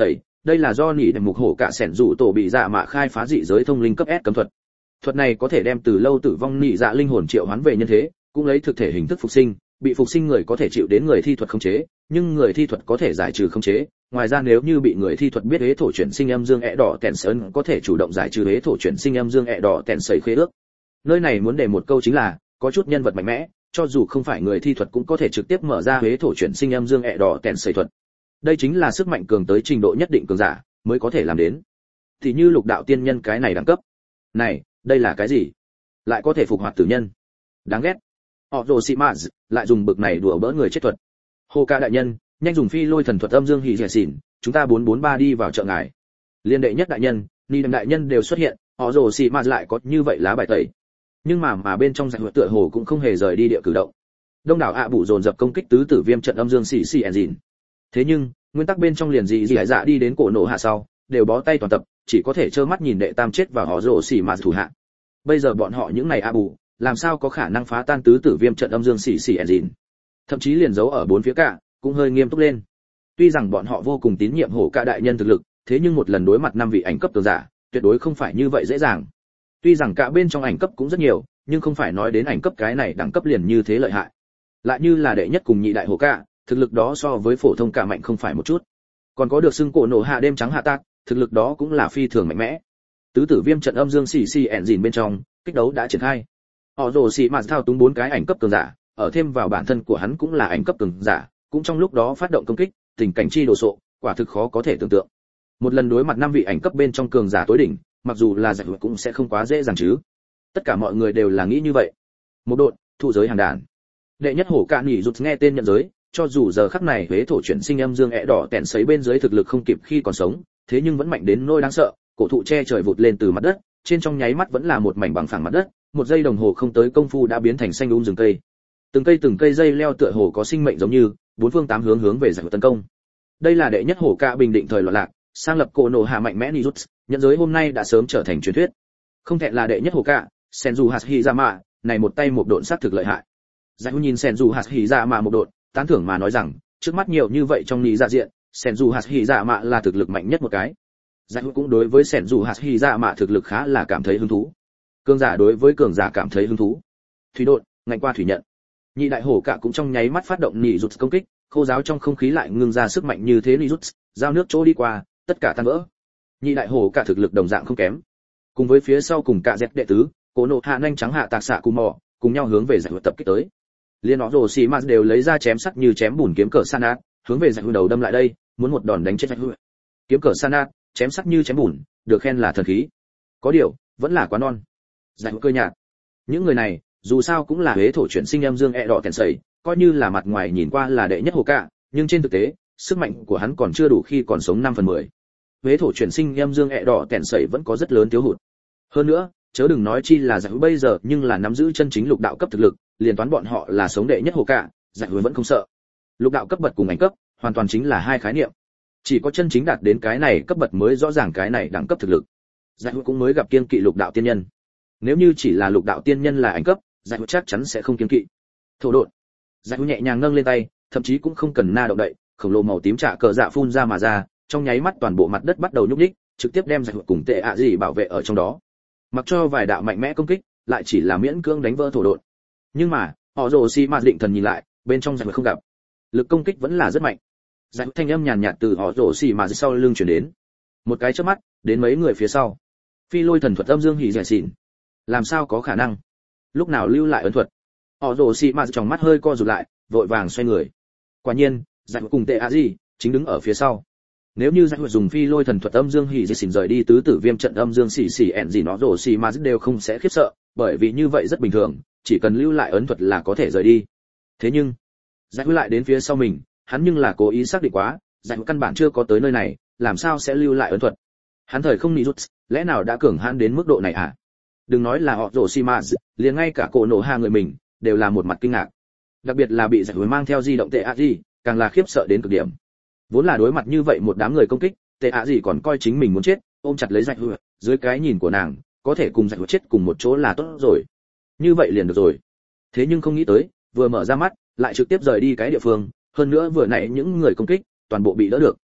[SPEAKER 1] đây là do nỉ đệm mục hổ cả sẻn dụ tổ bị dạ mạ khai phá dị giới thông linh cấp S cấm thuật. Thuật này có thể đem từ lâu tử vong nỉ dạ linh hồn triệu hoán về nhân thế, cũng lấy thực thể hình thức phục sinh, bị phục sinh người có thể chịu đến người thi thuật khống chế, nhưng người thi thuật có thể giải trừ khống chế. Ngoài ra nếu như bị người thi thuật biết hế thổ chuyển sinh âm dương ẹ đỏ tèn sơn có thể chủ động giải trừ hế thổ chuyển sinh âm dương ẹ đỏ tèn sẩy khế ước. Nơi này muốn để một câu chính là, có chút nhân vật mạnh mẽ, cho dù không phải người thi thuật cũng có thể trực tiếp mở ra hế thổ chuyển sinh âm dương ẹ đỏ tèn sẩy thuật. Đây chính là sức mạnh cường tới trình độ nhất định cường giả mới có thể làm đến. Thì như lục đạo tiên nhân cái này đẳng cấp. Này, đây là cái gì? Lại có thể phục hoạt tử nhân. Đáng ghét. Họ rồ xị mạt lại dùng bực này đùa bỡ người chết thuật. Hồ ca đại nhân, nhanh dùng phi lôi thần thuật âm dương hỉ rẻ xỉn, chúng ta bốn bốn ba đi vào chợ ngài. Liên đệ nhất đại nhân, ni đằng đại nhân đều xuất hiện, họ rồ xị mạt lại có như vậy lá bài tẩy. Nhưng mà mà bên trong giải thuật tựa hồ cũng không hề rời đi địa cử động. Đông đảo ạ à bụ dồn dập công kích tứ tử viêm trận âm dương xỉ xỉ enzin. Thế nhưng, nguyên tắc bên trong liền gì gì hải dạ đi đến cổ nổ hạ sau, đều bó tay toàn tập, chỉ có thể trơ mắt nhìn đệ tam chết vào họ rồ xỉ mạt thủ hạ. Bây giờ bọn họ những này ạ à bụ, làm sao có khả năng phá tan tứ tử viêm trận âm dương xỉ xỉ enzin? Thậm chí liền giấu ở bốn phía cả, cũng hơi nghiêm túc lên. Tuy rằng bọn họ vô cùng tín nhiệm hổ ca đại nhân thực lực, thế nhưng một lần đối mặt năm vị ảnh cấp cường giả, tuyệt đối không phải như vậy dễ dàng. Tuy rằng cả bên trong ảnh cấp cũng rất nhiều, nhưng không phải nói đến ảnh cấp cái này đẳng cấp liền như thế lợi hại. Lại như là đệ nhất cùng nhị đại hổ ca, thực lực đó so với phổ thông cả mạnh không phải một chút. Còn có được xưng cổ nổ hạ đêm trắng hạ tạc, thực lực đó cũng là phi thường mạnh mẽ. Tứ tử viêm trận âm dương xỉ xỉ enzin bên trong, kích đấu đã triển khai. Họ rồ xỉ mạt thao túng bốn cái ảnh cấp cường giả, ở thêm vào bản thân của hắn cũng là ảnh cấp cường giả, cũng trong lúc đó phát động công kích, tình cảnh chi đồ sộ, quả thực khó có thể tưởng tượng. Một lần đối mặt năm vị ảnh cấp bên trong cường giả tối đỉnh, mặc dù là giải cũng sẽ không quá dễ dàng chứ. Tất cả mọi người đều là nghĩ như vậy. Một độn, thụ giới hàng đàn. Đệ nhất hổ cạn nhỉ rụt nghe tên nhận giới, cho dù giờ khắc này huế thổ chuyển sinh âm dương ẹ đỏ tẹn sấy bên dưới thực lực không kịp khi còn sống, thế nhưng vẫn mạnh đến nỗi đáng sợ, cổ thụ che trời vụt lên từ mặt đất, trên trong nháy mắt vẫn là một mảnh bằng phẳng mặt đất, một giây đồng hồ không tới công phu đã biến thành xanh um rừng cây. Từng cây từng cây dây leo tựa hồ có sinh mệnh giống như, bốn phương tám hướng hướng về giải tấn công. Đây là đệ nhất hổ ca bình định thời loạn lạc, sang lập cổ nổ hạ mạnh mẽ Nijutsu, nhận giới hôm nay đã sớm trở thành truyền thuyết. Không thẹn là đệ nhất hổ ca, Senju Hashirama, này một tay một độn sát thực lợi hại. Giải nhìn Senju Hashirama một độn, tán thưởng mà nói rằng, trước mắt nhiều như vậy trong nhị dạ diện, Senju Hashirama là thực lực mạnh nhất một cái. Giải cũng đối với Senju Hashirama thực lực khá là cảm thấy hứng thú. Cường giả đối với cường giả cảm thấy hứng thú. Thủy độn, ngạnh qua thủy nhận. Nhị đại hổ cả cũng trong nháy mắt phát động nỉ rụt công kích, khô giáo trong không khí lại ngưng ra sức mạnh như thế nỉ rụt, giao nước chỗ đi qua, tất cả tan vỡ. Nhị đại hổ cả thực lực đồng dạng không kém. Cùng với phía sau cùng cả dẹp đệ tứ, cổ nộ hạ nhanh trắng hạ tạc xạ cù mò, cùng nhau hướng về giải tập kích tới. Liên nó rồ xì mà đều lấy ra chém sắc như chém bùn kiếm cờ sanat, hướng về giải đầu đâm lại đây, muốn một đòn đánh chết giải. Kiếm cờ sanat, chém sắc như chém bùn, được khen là thần khí. Có điều, vẫn là quá non. Giải cơ nhạt. Những người này, dù sao cũng là huế thổ chuyển sinh âm dương ẹ đỏ tèn sẩy, coi như là mặt ngoài nhìn qua là đệ nhất hồ cả, nhưng trên thực tế, sức mạnh của hắn còn chưa đủ khi còn sống năm phần mười. Huế thổ chuyển sinh âm dương ẹ đỏ tèn sẩy vẫn có rất lớn thiếu hụt. Hơn nữa, chớ đừng nói chi là giải bây giờ nhưng là nắm giữ chân chính lục đạo cấp thực lực, liền toán bọn họ là sống đệ nhất hồ cả, giải vẫn không sợ. Lục đạo cấp bậc cùng ảnh cấp, hoàn toàn chính là hai khái niệm. Chỉ có chân chính đạt đến cái này cấp bậc mới rõ ràng cái này đẳng cấp thực lực. Giải cũng mới gặp kiên kỵ lục đạo tiên nhân. Nếu như chỉ là lục đạo tiên nhân là ảnh cấp, giải chắc chắn sẽ không kiên kỵ. Thổ độn. Giải nhẹ nhàng nâng lên tay, thậm chí cũng không cần na động đậy, khổng lồ màu tím trả cờ dạ phun ra mà ra, trong nháy mắt toàn bộ mặt đất bắt đầu nhúc nhích, trực tiếp đem giải cùng tệ ạ gì bảo vệ ở trong đó. Mặc cho vài đạo mạnh mẽ công kích, lại chỉ là miễn cưỡng đánh vỡ thổ độn. Nhưng mà, họ rồ xi mà định thần nhìn lại, bên trong giải không gặp. Lực công kích vẫn là rất mạnh. Giải thanh âm nhàn nhạt từ họ rồ xi mà sau lưng truyền đến. Một cái chớp mắt, đến mấy người phía sau. Phi lôi thần thuật âm dương hỉ rẻ xỉn. Làm sao có khả năng? Lúc nào lưu lại ấn thuật? Họ rồ xi mà trong mắt hơi co rụt lại, vội vàng xoay người. Quả nhiên, giải cùng tệ ạ gì chính đứng ở phía sau. Nếu như giải dùng phi lôi thần thuật âm dương hỉ rẻ xỉn rời đi tứ tử viêm trận âm dương xỉ xỉ ẹn gì nó rồ xi mà đều không sẽ khiếp sợ, bởi vì như vậy rất bình thường, chỉ cần lưu lại ấn thuật là có thể rời đi. Thế nhưng, giải lại đến phía sau mình, hắn nhưng là cố ý xác định quá, giải căn bản chưa có tới nơi này, làm sao sẽ lưu lại ấn thuật? Hắn thời không nị rút, lẽ nào đã cường hãn đến mức độ này à? Đừng nói là họ rồ xi mà, liền ngay cả cổ nổ hạ người mình đều là một mặt kinh ngạc. Đặc biệt là bị giải hối mang theo di động tệ ạ gì, càng là khiếp sợ đến cực điểm. Vốn là đối mặt như vậy một đám người công kích, tệ ạ gì còn coi chính mình muốn chết, ôm chặt lấy giải hối, dưới cái nhìn của nàng, có thể cùng giải hối chết cùng một chỗ là tốt rồi. Như vậy liền được rồi. Thế nhưng không nghĩ tới, vừa mở ra mắt, lại trực tiếp rời đi cái địa phương, hơn nữa vừa nãy những người công kích, toàn bộ bị đỡ được.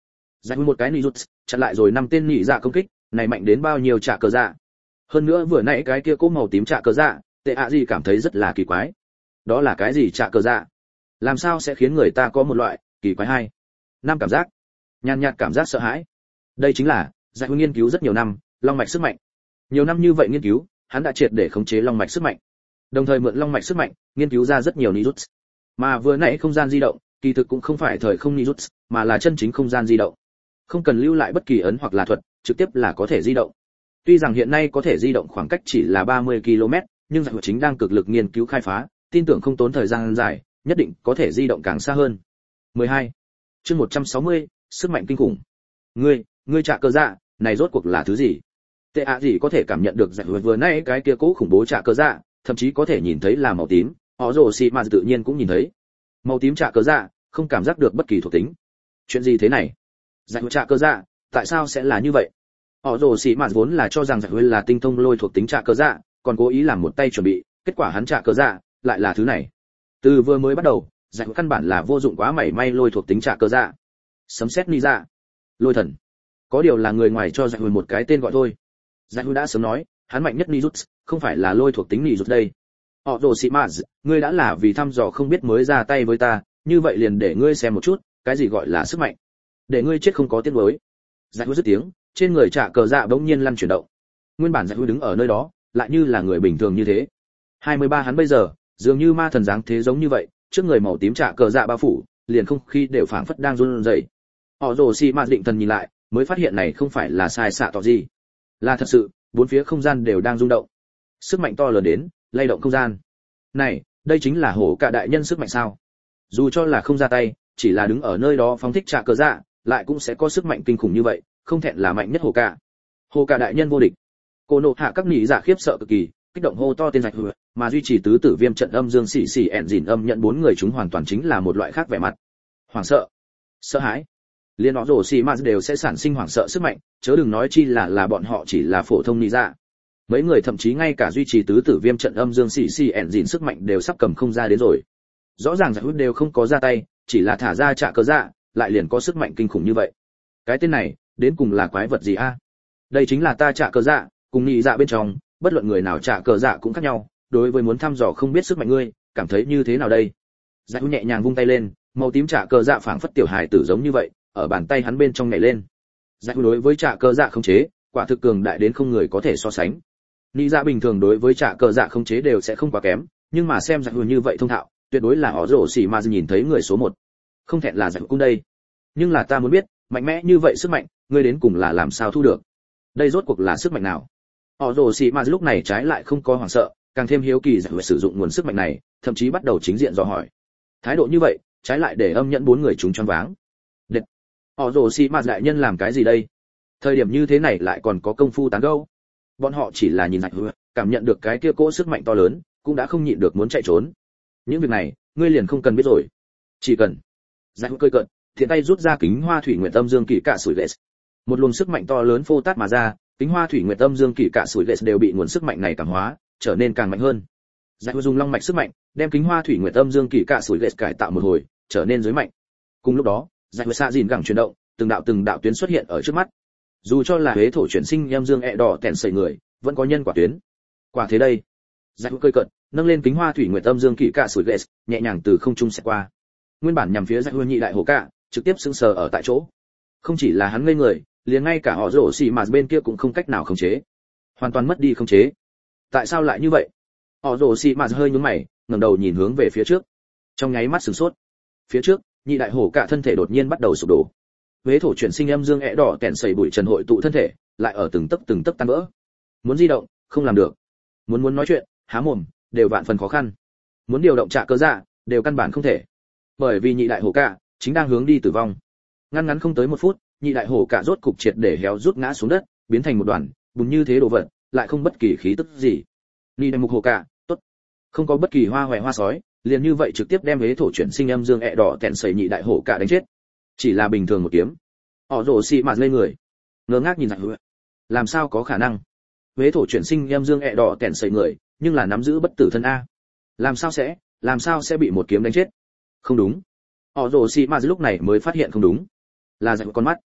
[SPEAKER 1] Giải một cái nỉ rút, chặn lại rồi năm tên nhị dạ công kích, này mạnh đến bao nhiêu trả cờ dạ. Hơn nữa vừa nãy cái kia cỗ màu tím trả cờ dạ, tệ ạ gì cảm thấy rất là kỳ quái. Đó là cái gì trả cờ dạ? Làm sao sẽ khiến người ta có một loại kỳ quái hay năm cảm giác, nhàn nhạt cảm giác sợ hãi. Đây chính là Giải nghiên cứu rất nhiều năm, long mạch sức mạnh. Nhiều năm như vậy nghiên cứu, hắn đã triệt để khống chế long mạch sức mạnh. Đồng thời mượn long mạch sức mạnh, nghiên cứu ra rất nhiều Nijutsu. Mà vừa nãy không gian di động, kỳ thực cũng không phải thời không Nijutsu, mà là chân chính không gian di động. Không cần lưu lại bất kỳ ấn hoặc là thuật, trực tiếp là có thể di động. Tuy rằng hiện nay có thể di động khoảng cách chỉ là ba mươi ki lô mét, nhưng Giải chính đang cực lực nghiên cứu khai phá, tin tưởng không tốn thời gian dài, nhất định có thể di động càng xa hơn. mười hai. Chương một trăm sáu mươi, sức mạnh kinh khủng. Ngươi, ngươi trả cờ dạ, này rốt cuộc là thứ gì? Tệ ạ gì có thể cảm nhận được Giải vừa nãy cái kia cố khủng bố trả cờ dạ, thậm chí có thể nhìn thấy là màu tím, họ rồ xì mà tự nhiên cũng nhìn thấy. Màu tím trả cờ dạ, không cảm giác được bất kỳ thuộc tính. Chuyện gì thế này? Giải trả cờ dạ, tại sao sẽ là như vậy? Họ rồ xì mà vốn là cho rằng Giải là tinh thông lôi thuộc tính trả cờ dạ, còn cố ý làm một tay chuẩn bị, kết quả hắn trả cờ dạ lại là thứ này. Từ vừa mới bắt đầu, Giải căn bản là vô dụng quá mảy may lôi thuộc tính trả cờ dạ. Sấm sét ni dạ, lôi thần. Có điều là người ngoài cho Giải một cái tên gọi thôi. Giải đã sớm nói, hắn mạnh nhất Nijutsu, không phải là lôi thuộc tính Nijutsu đây. Họ rồ xì mà, ngươi đã là vì thăm dò không biết mới ra tay với ta, như vậy liền để ngươi xem một chút, cái gì gọi là sức mạnh. Để ngươi chết không có tiếng nuối. Giải dứt tiếng, trên người trả cờ dạ bỗng nhiên lăn chuyển động. Nguyên bản Giải đứng ở nơi đó, lại như là người bình thường như thế. hai mươi ba hắn bây giờ, dường như ma thần dáng thế giống như vậy, trước người màu tím trả cờ dạ bao phủ, liền không khí đều phảng phất đang run rẩy. Họ rồ xì mà định thần nhìn lại, mới phát hiện này không phải là sai xạ tỏ gì, là thật sự, bốn phía không gian đều đang rung động. Sức mạnh to lớn đến, lay động không gian. Này, đây chính là hổ cả đại nhân sức mạnh sao? Dù cho là không ra tay, chỉ là đứng ở nơi đó phóng thích trả cờ dạ, lại cũng sẽ có sức mạnh kinh khủng như vậy, không thẹn là mạnh nhất hổ cả. Hổ cả đại nhân vô địch. Cô nộ hạ các nhị giả khiếp sợ cực kỳ, kích động hô to tên Giải hứa, mà duy trì tứ tử viêm trận âm dương xỉ xỉ ẹn dỉn âm nhận bốn người chúng hoàn toàn chính là một loại khác vẻ mặt. Hoảng sợ, sợ hãi. Liên họ rồ xì mà đều sẽ sản sinh hoảng sợ sức mạnh, chớ đừng nói chi là là bọn họ chỉ là phổ thông nhị giả. Mấy người thậm chí ngay cả duy trì tứ tử viêm trận âm dương xỉ xỉ ẹn dỉn sức mạnh đều sắp cầm không ra đến rồi. Rõ ràng Giải hút đều không có ra tay, chỉ là thả ra trả cờ dạ, lại liền có sức mạnh kinh khủng như vậy. Cái tên này, đến cùng là quái vật gì a? Đây chính là ta trả cờ dạ, cùng nhị dạ bên trong, bất luận người nào trả cờ dạ cũng khác nhau, đối với muốn thăm dò không biết sức mạnh ngươi, cảm thấy như thế nào đây? Giải hút nhẹ nhàng vung tay lên, màu tím trả cờ dạ phảng phất tiểu hài tử giống như vậy, ở bàn tay hắn bên trong nhảy lên. Giải hút đối với trả cờ dạ khống chế, quả thực cường đại đến không người có thể so sánh. Nhị dạ bình thường đối với trả cờ dạ khống chế đều sẽ không quá kém, nhưng mà xem Giải hút như vậy thông thạo, tuyệt đối là họ rồ xì mà nhìn thấy người số một. Không thẹn là Giải hút cung đây. Nhưng là ta muốn biết, mạnh mẽ như vậy sức mạnh, ngươi đến cùng là làm sao thu được? Đây rốt cuộc là sức mạnh nào? Họ rồ xì mà lúc này trái lại không có hoảng sợ, càng thêm hiếu kỳ Giải hút sử dụng nguồn sức mạnh này, thậm chí bắt đầu chính diện dò hỏi. Thái độ như vậy, trái lại để âm nhẫn bốn người chúng choáng váng. Đệt, họ rồ xì mà đại nhân làm cái gì đây? Thời điểm như thế này lại còn có công phu tán gẫu. Bọn họ chỉ là nhìn Giải hút, cảm nhận được cái kia cỗ sức mạnh to lớn, cũng đã không nhịn được muốn chạy trốn. Những việc này, ngươi liền không cần biết rồi. Chỉ cần Giải hút cười cợt, thiện tay rút ra kính hoa thủy nguyệt âm dương kỳ cạ sủi lệ. Một luồng sức mạnh to lớn phô tát mà ra, kính hoa thủy nguyệt âm dương kỳ cạ sủi lệ đều bị nguồn sức mạnh này cảm hóa, trở nên càng mạnh hơn. Giải hút dùng long mạch sức mạnh, đem kính hoa thủy nguyệt âm dương kỳ cạ sủi lệ cải tạo một hồi, trở nên dưới mạnh. Cùng lúc đó, Giải hút xạ dìn gẳng chuyển động, từng đạo từng đạo tuyến xuất hiện ở trước mắt. Dù cho là huế thổ chuyển sinh âm dương ẹ đỏ tèn sẩy người, vẫn có nhân quả tuyến. Quả thế đây, Giải hút cười cợt, nâng lên kính hoa thủy nguyệt âm dương kỳ cạ sủi lệ, nhẹ nhàng từ không trung sẽ qua. Nguyên bản nhằm phía Giải hút nhị đại hổ cạ, trực tiếp sững sờ ở tại chỗ. Không chỉ là hắn ngây người, liền ngay cả họ rồ xì mà bên kia cũng không cách nào khống chế, hoàn toàn mất đi khống chế. Tại sao lại như vậy? Họ rồ xì mà hơi nhướng mày, ngẩng đầu nhìn hướng về phía trước. Trong nháy mắt sửng sốt. Phía trước, nhị đại hổ cả thân thể đột nhiên bắt đầu sụp đổ. Huế thổ chuyển sinh âm dương ẻ đỏ kèn sẩy bụi trần hội tụ thân thể, lại ở từng tấc từng tấc tan vỡ. Muốn di động, không làm được. Muốn muốn nói chuyện, há mồm, đều vạn phần khó khăn. Muốn điều động trả cơ dạ, đều căn bản không thể. Bởi vì nhị đại hổ cả chính đang hướng đi tử vong. Ngắn ngắn không tới một phút, nhị đại hổ cả rốt cục triệt để héo rút ngã xuống đất, biến thành một đoàn bùn như thế đồ vật, lại không bất kỳ khí tức gì. Nhị đại mục hổ cả, tốt, không có bất kỳ hoa hoè hoa sói, liền như vậy trực tiếp đem huế thổ chuyển sinh âm dương ẹ đỏ kèn sẩy nhị đại hổ cả đánh chết. Chỉ là bình thường một kiếm. Họ rồ xì mạt lên người, ngơ ngác nhìn Giải hứa. Làm sao có khả năng? Huế thổ chuyển sinh âm dương ẹ đỏ kèn sẩy người, nhưng là nắm giữ bất tử thân a. Làm sao sẽ, làm sao sẽ bị một kiếm đánh chết? Không đúng. Họ rồ xì mạt lúc này mới phát hiện không đúng. Là Giải con mắt.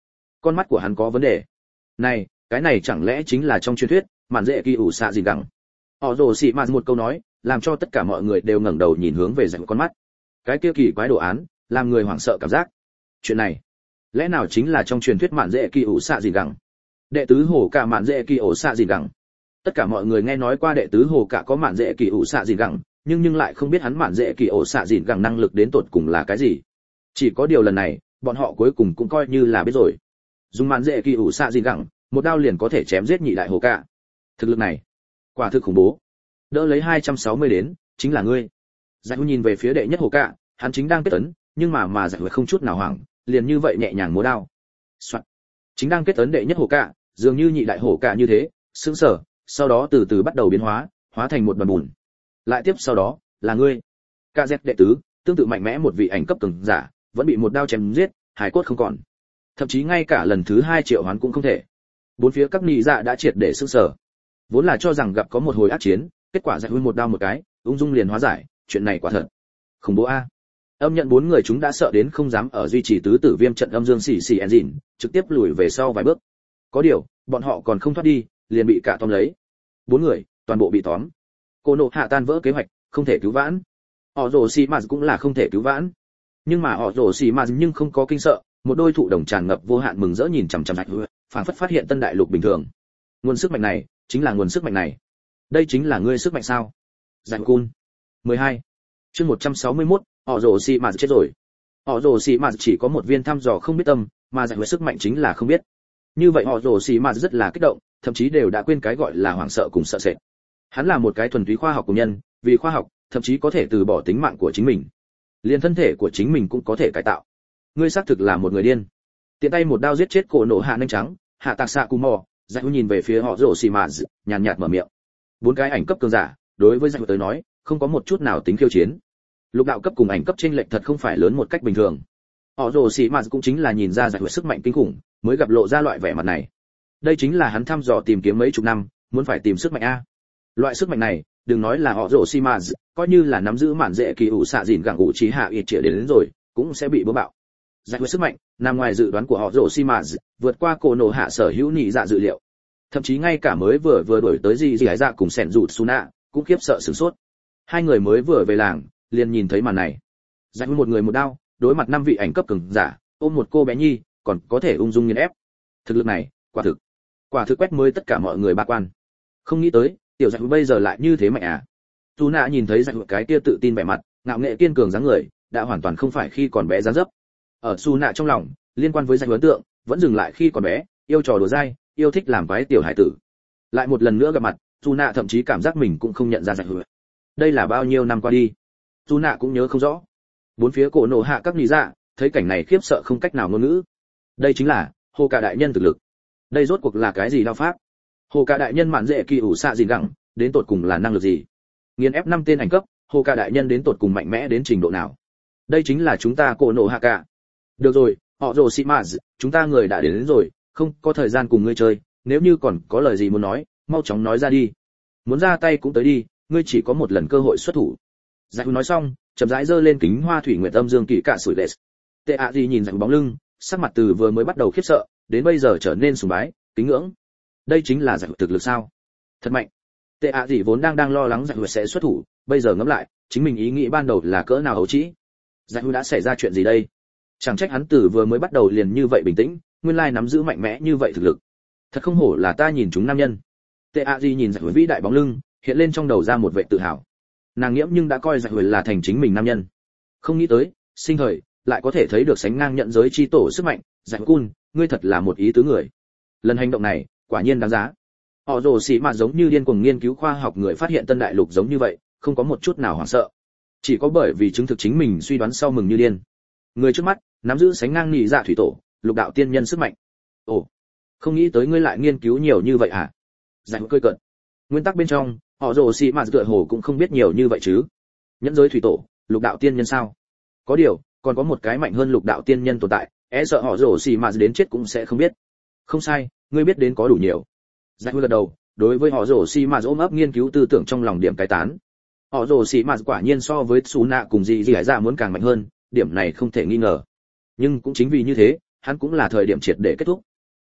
[SPEAKER 1] con mắt của hắn có vấn đề. Này, cái này chẳng lẽ chính là trong truyền thuyết mạn dễ kỳ ủ xạ gì gẳng? Họ rồ xì mà một câu nói làm cho tất cả mọi người đều ngẩng đầu nhìn hướng về dành con mắt. Cái kia kỳ quái đồ án làm người hoảng sợ cảm giác. Chuyện này lẽ nào chính là trong truyền thuyết mạn dễ kỳ ủ xạ gì gẳng? Đệ tứ hồ cả mạn dễ kỳ ủ xạ gì gẳng? Tất cả mọi người nghe nói qua đệ tứ hồ cả có mạn dễ kỳ ủ xạ gì gẳng, nhưng nhưng lại không biết hắn mạn dễ kỳ ủ xạ gì gẳng năng lực đến tột cùng là cái gì. Chỉ có điều lần này bọn họ cuối cùng cũng coi như là biết rồi. Dùng mạn dễ kỳ ủ xạ gì gẳng, một đao liền có thể chém giết nhị đại hồ cả. Thực lực này quả thực khủng bố. Đỡ lấy hai trăm sáu mươi đến chính là ngươi. Giải nhìn về phía đệ nhất hồ cả, hắn chính đang kết tấn, nhưng mà mà giải không chút nào hoảng, liền như vậy nhẹ nhàng múa đao. Soạn. Chính đang kết tấn đệ nhất hồ cả, dường như nhị đại hồ cả như thế, sững sờ, sau đó từ từ bắt đầu biến hóa, hóa thành một đoàn bùn. Lại tiếp sau đó là ngươi. Ca dẹt đệ tứ, tương tự mạnh mẽ một vị ảnh cấp cường giả, vẫn bị một đao chém giết, hài cốt không còn. Thậm chí ngay cả lần thứ hai triệu hoán cũng không thể. Bốn phía các nị dạ đã triệt để sững sờ. Vốn là cho rằng gặp có một hồi ác chiến, kết quả giải huy một đao một cái, ung dung liền hóa giải, chuyện này quả thật khủng bố a. Âm nhận bốn người chúng đã sợ đến không dám ở duy trì tứ tử viêm trận âm dương xì xì engine, trực tiếp lùi về sau vài bước. Có điều, bọn họ còn không thoát đi, liền bị cả tóm lấy. Bốn người, toàn bộ bị tóm. Cô nộ hạ tan vỡ kế hoạch, không thể cứu vãn. Họ rồ xì mà cũng là không thể cứu vãn. Nhưng mà họ rồ xì mà nhưng không có kinh sợ, một đôi thụ đồng tràn ngập vô hạn mừng rỡ nhìn chằm chằm Giải Huy, phảng phất phát hiện tân đại lục bình thường. Nguồn sức mạnh này, chính là nguồn sức mạnh này. Đây chính là ngươi sức mạnh sao? Giải Cun. mười hai. Chương một trăm sáu mươi mốt, họ rồ xì mà chết rồi. Họ rồ xì mà chỉ có một viên thăm dò không biết tâm, mà Giải Huy sức mạnh chính là không biết. Như vậy họ rồ xì mà rất là kích động, thậm chí đều đã quên cái gọi là hoảng sợ cùng sợ sệt. Hắn là một cái thuần túy khoa học công nhân, vì khoa học, thậm chí có thể từ bỏ tính mạng của chính mình. Liên thân thể của chính mình cũng có thể cải tạo. Ngươi xác thực là một người điên. Tiện tay một đao giết chết cổ nổ hạ nhanh trắng, hạ tạc xạ cù mò. Giải Huy nhìn về phía họ rồ xì mà, nhàn nhạt mở miệng. Bốn cái ảnh cấp cường giả, đối với Giải Huy tới nói, không có một chút nào tính khiêu chiến. Lục đạo cấp cùng ảnh cấp chênh lệch thật không phải lớn một cách bình thường. Họ rồ xì mà cũng chính là nhìn ra Giải Huy sức mạnh kinh khủng, mới gặp lộ ra loại vẻ mặt này. Đây chính là hắn thăm dò tìm kiếm mấy chục năm, muốn phải tìm sức mạnh a. Loại sức mạnh này, đừng nói là họ rồ xì mà, coi như là nắm giữ mạn dễ kỳ ủ xạ dìn gẳng ủ trí hạ ít triệu đến, đến rồi, cũng sẽ bị bớ bạo. Giải Huy sức mạnh nằm ngoài dự đoán của họ rồ xì mà, vượt qua cổ nổ hạ sở hữu nhị dạ dự liệu. Thậm chí ngay cả mới vừa vừa đổi tới gì gì hải dạ cùng sẻn rụt Suna cũng khiếp sợ sửng sốt. Hai người mới vừa về làng liền nhìn thấy màn này. Giải Huy một người một đao đối mặt năm vị ảnh cấp cường giả, ôm một cô bé nhi còn có thể ung dung nghiền ép. Thực lực này quả thực quả thực quét mới tất cả mọi người ba quan. Không nghĩ tới tiểu Giải Huy bây giờ lại như thế mạnh à. Suna nhìn thấy Giải Huy cái kia tự tin vẻ mặt, ngạo nghệ kiên cường dáng người đã hoàn toàn không phải khi còn bé dáng dấp. Ở Suna trong lòng liên quan với Giải Huy ấn tượng vẫn dừng lại khi còn bé, yêu trò đùa dai, yêu thích làm quái tiểu hải tử. Lại một lần nữa gặp mặt, Suna thậm chí cảm giác mình cũng không nhận ra Giải Huy. Đây là bao nhiêu năm qua đi, Suna cũng nhớ không rõ. Bốn phía cổ nổ hạ các lý dạ thấy cảnh này khiếp sợ không cách nào ngôn ngữ. Đây chính là hồ cả đại nhân thực lực. Đây rốt cuộc là cái gì đao pháp? Hồ cả đại nhân mạn dễ kỳ ủ xạ gì gẳng, đến tột cùng là năng lực gì? Nghiền ép năm tên ảnh cấp, hồ cả đại nhân đến tột cùng mạnh mẽ đến trình độ nào? Đây chính là chúng ta cổ nổ hạ cả. Được rồi, họ rồ xì mà, chúng ta người đã đến, đến rồi, không có thời gian cùng ngươi chơi, nếu như còn có lời gì muốn nói, mau chóng nói ra đi. Muốn ra tay cũng tới đi, ngươi chỉ có một lần cơ hội xuất thủ. Giải Huy nói xong, chậm rãi giơ lên kính hoa thủy nguyệt âm dương kỳ cạ sủi lệ. Tệ ạ gì nhìn Giải Huy bóng lưng, sắc mặt từ vừa mới bắt đầu khiếp sợ, đến bây giờ trở nên sùng bái, kính ngưỡng. Đây chính là Giải Huy thực lực sao? Thật mạnh. Tệ ạ gì vốn đang đang lo lắng Giải Huy sẽ xuất thủ, bây giờ ngẫm lại, chính mình ý nghĩ ban đầu là cỡ nào hấu trĩ. Giải Huy đã xảy ra chuyện gì đây? Chẳng trách hắn từ vừa mới bắt đầu liền như vậy bình tĩnh, nguyên lai nắm giữ mạnh mẽ như vậy thực lực. Thật không hổ là ta nhìn chúng nam nhân. Tệ ạ gì nhìn Giải Huy vĩ đại bóng lưng, hiện lên trong đầu ra một vẻ tự hào. Nàng nghiễm nhưng đã coi Giải Huy là thành chính mình nam nhân. Không nghĩ tới, sinh thời lại có thể thấy được sánh ngang nhận giới chi tổ sức mạnh. Giải Huy Cun, ngươi thật là một ý tứ người. Lần hành động này, quả nhiên đáng giá. Họ rồ xì mà giống như điên cuồng nghiên cứu khoa học người phát hiện tân đại lục giống như vậy, không có một chút nào hoảng sợ. Chỉ có bởi vì chứng thực chính mình suy đoán sau mừng như điên. Người trước mắt, nắm giữ sánh ngang nhị dạ thủy tổ, lục đạo tiên nhân sức mạnh. Ồ, không nghĩ tới ngươi lại nghiên cứu nhiều như vậy hả? Giải Huy cười cợt. Nguyên tắc bên trong, họ rồ xì mà tựa hồ cũng không biết nhiều như vậy chứ. Nhẫn giới thủy tổ, lục đạo tiên nhân sao? Có điều, còn có một cái mạnh hơn lục đạo tiên nhân tồn tại, e sợ họ rồ xì mà đến chết cũng sẽ không biết. Không sai, ngươi biết đến có đủ nhiều. Giải Huy gật đầu, đối với họ rồ xì mà ôm ấp nghiên cứu tư tưởng trong lòng điểm cái tán. Họ rồ xì mà quả nhiên so với Suna cùng gì gì hải dạ muốn càng mạnh hơn, điểm này không thể nghi ngờ. Nhưng cũng chính vì như thế, hắn cũng là thời điểm triệt để kết thúc.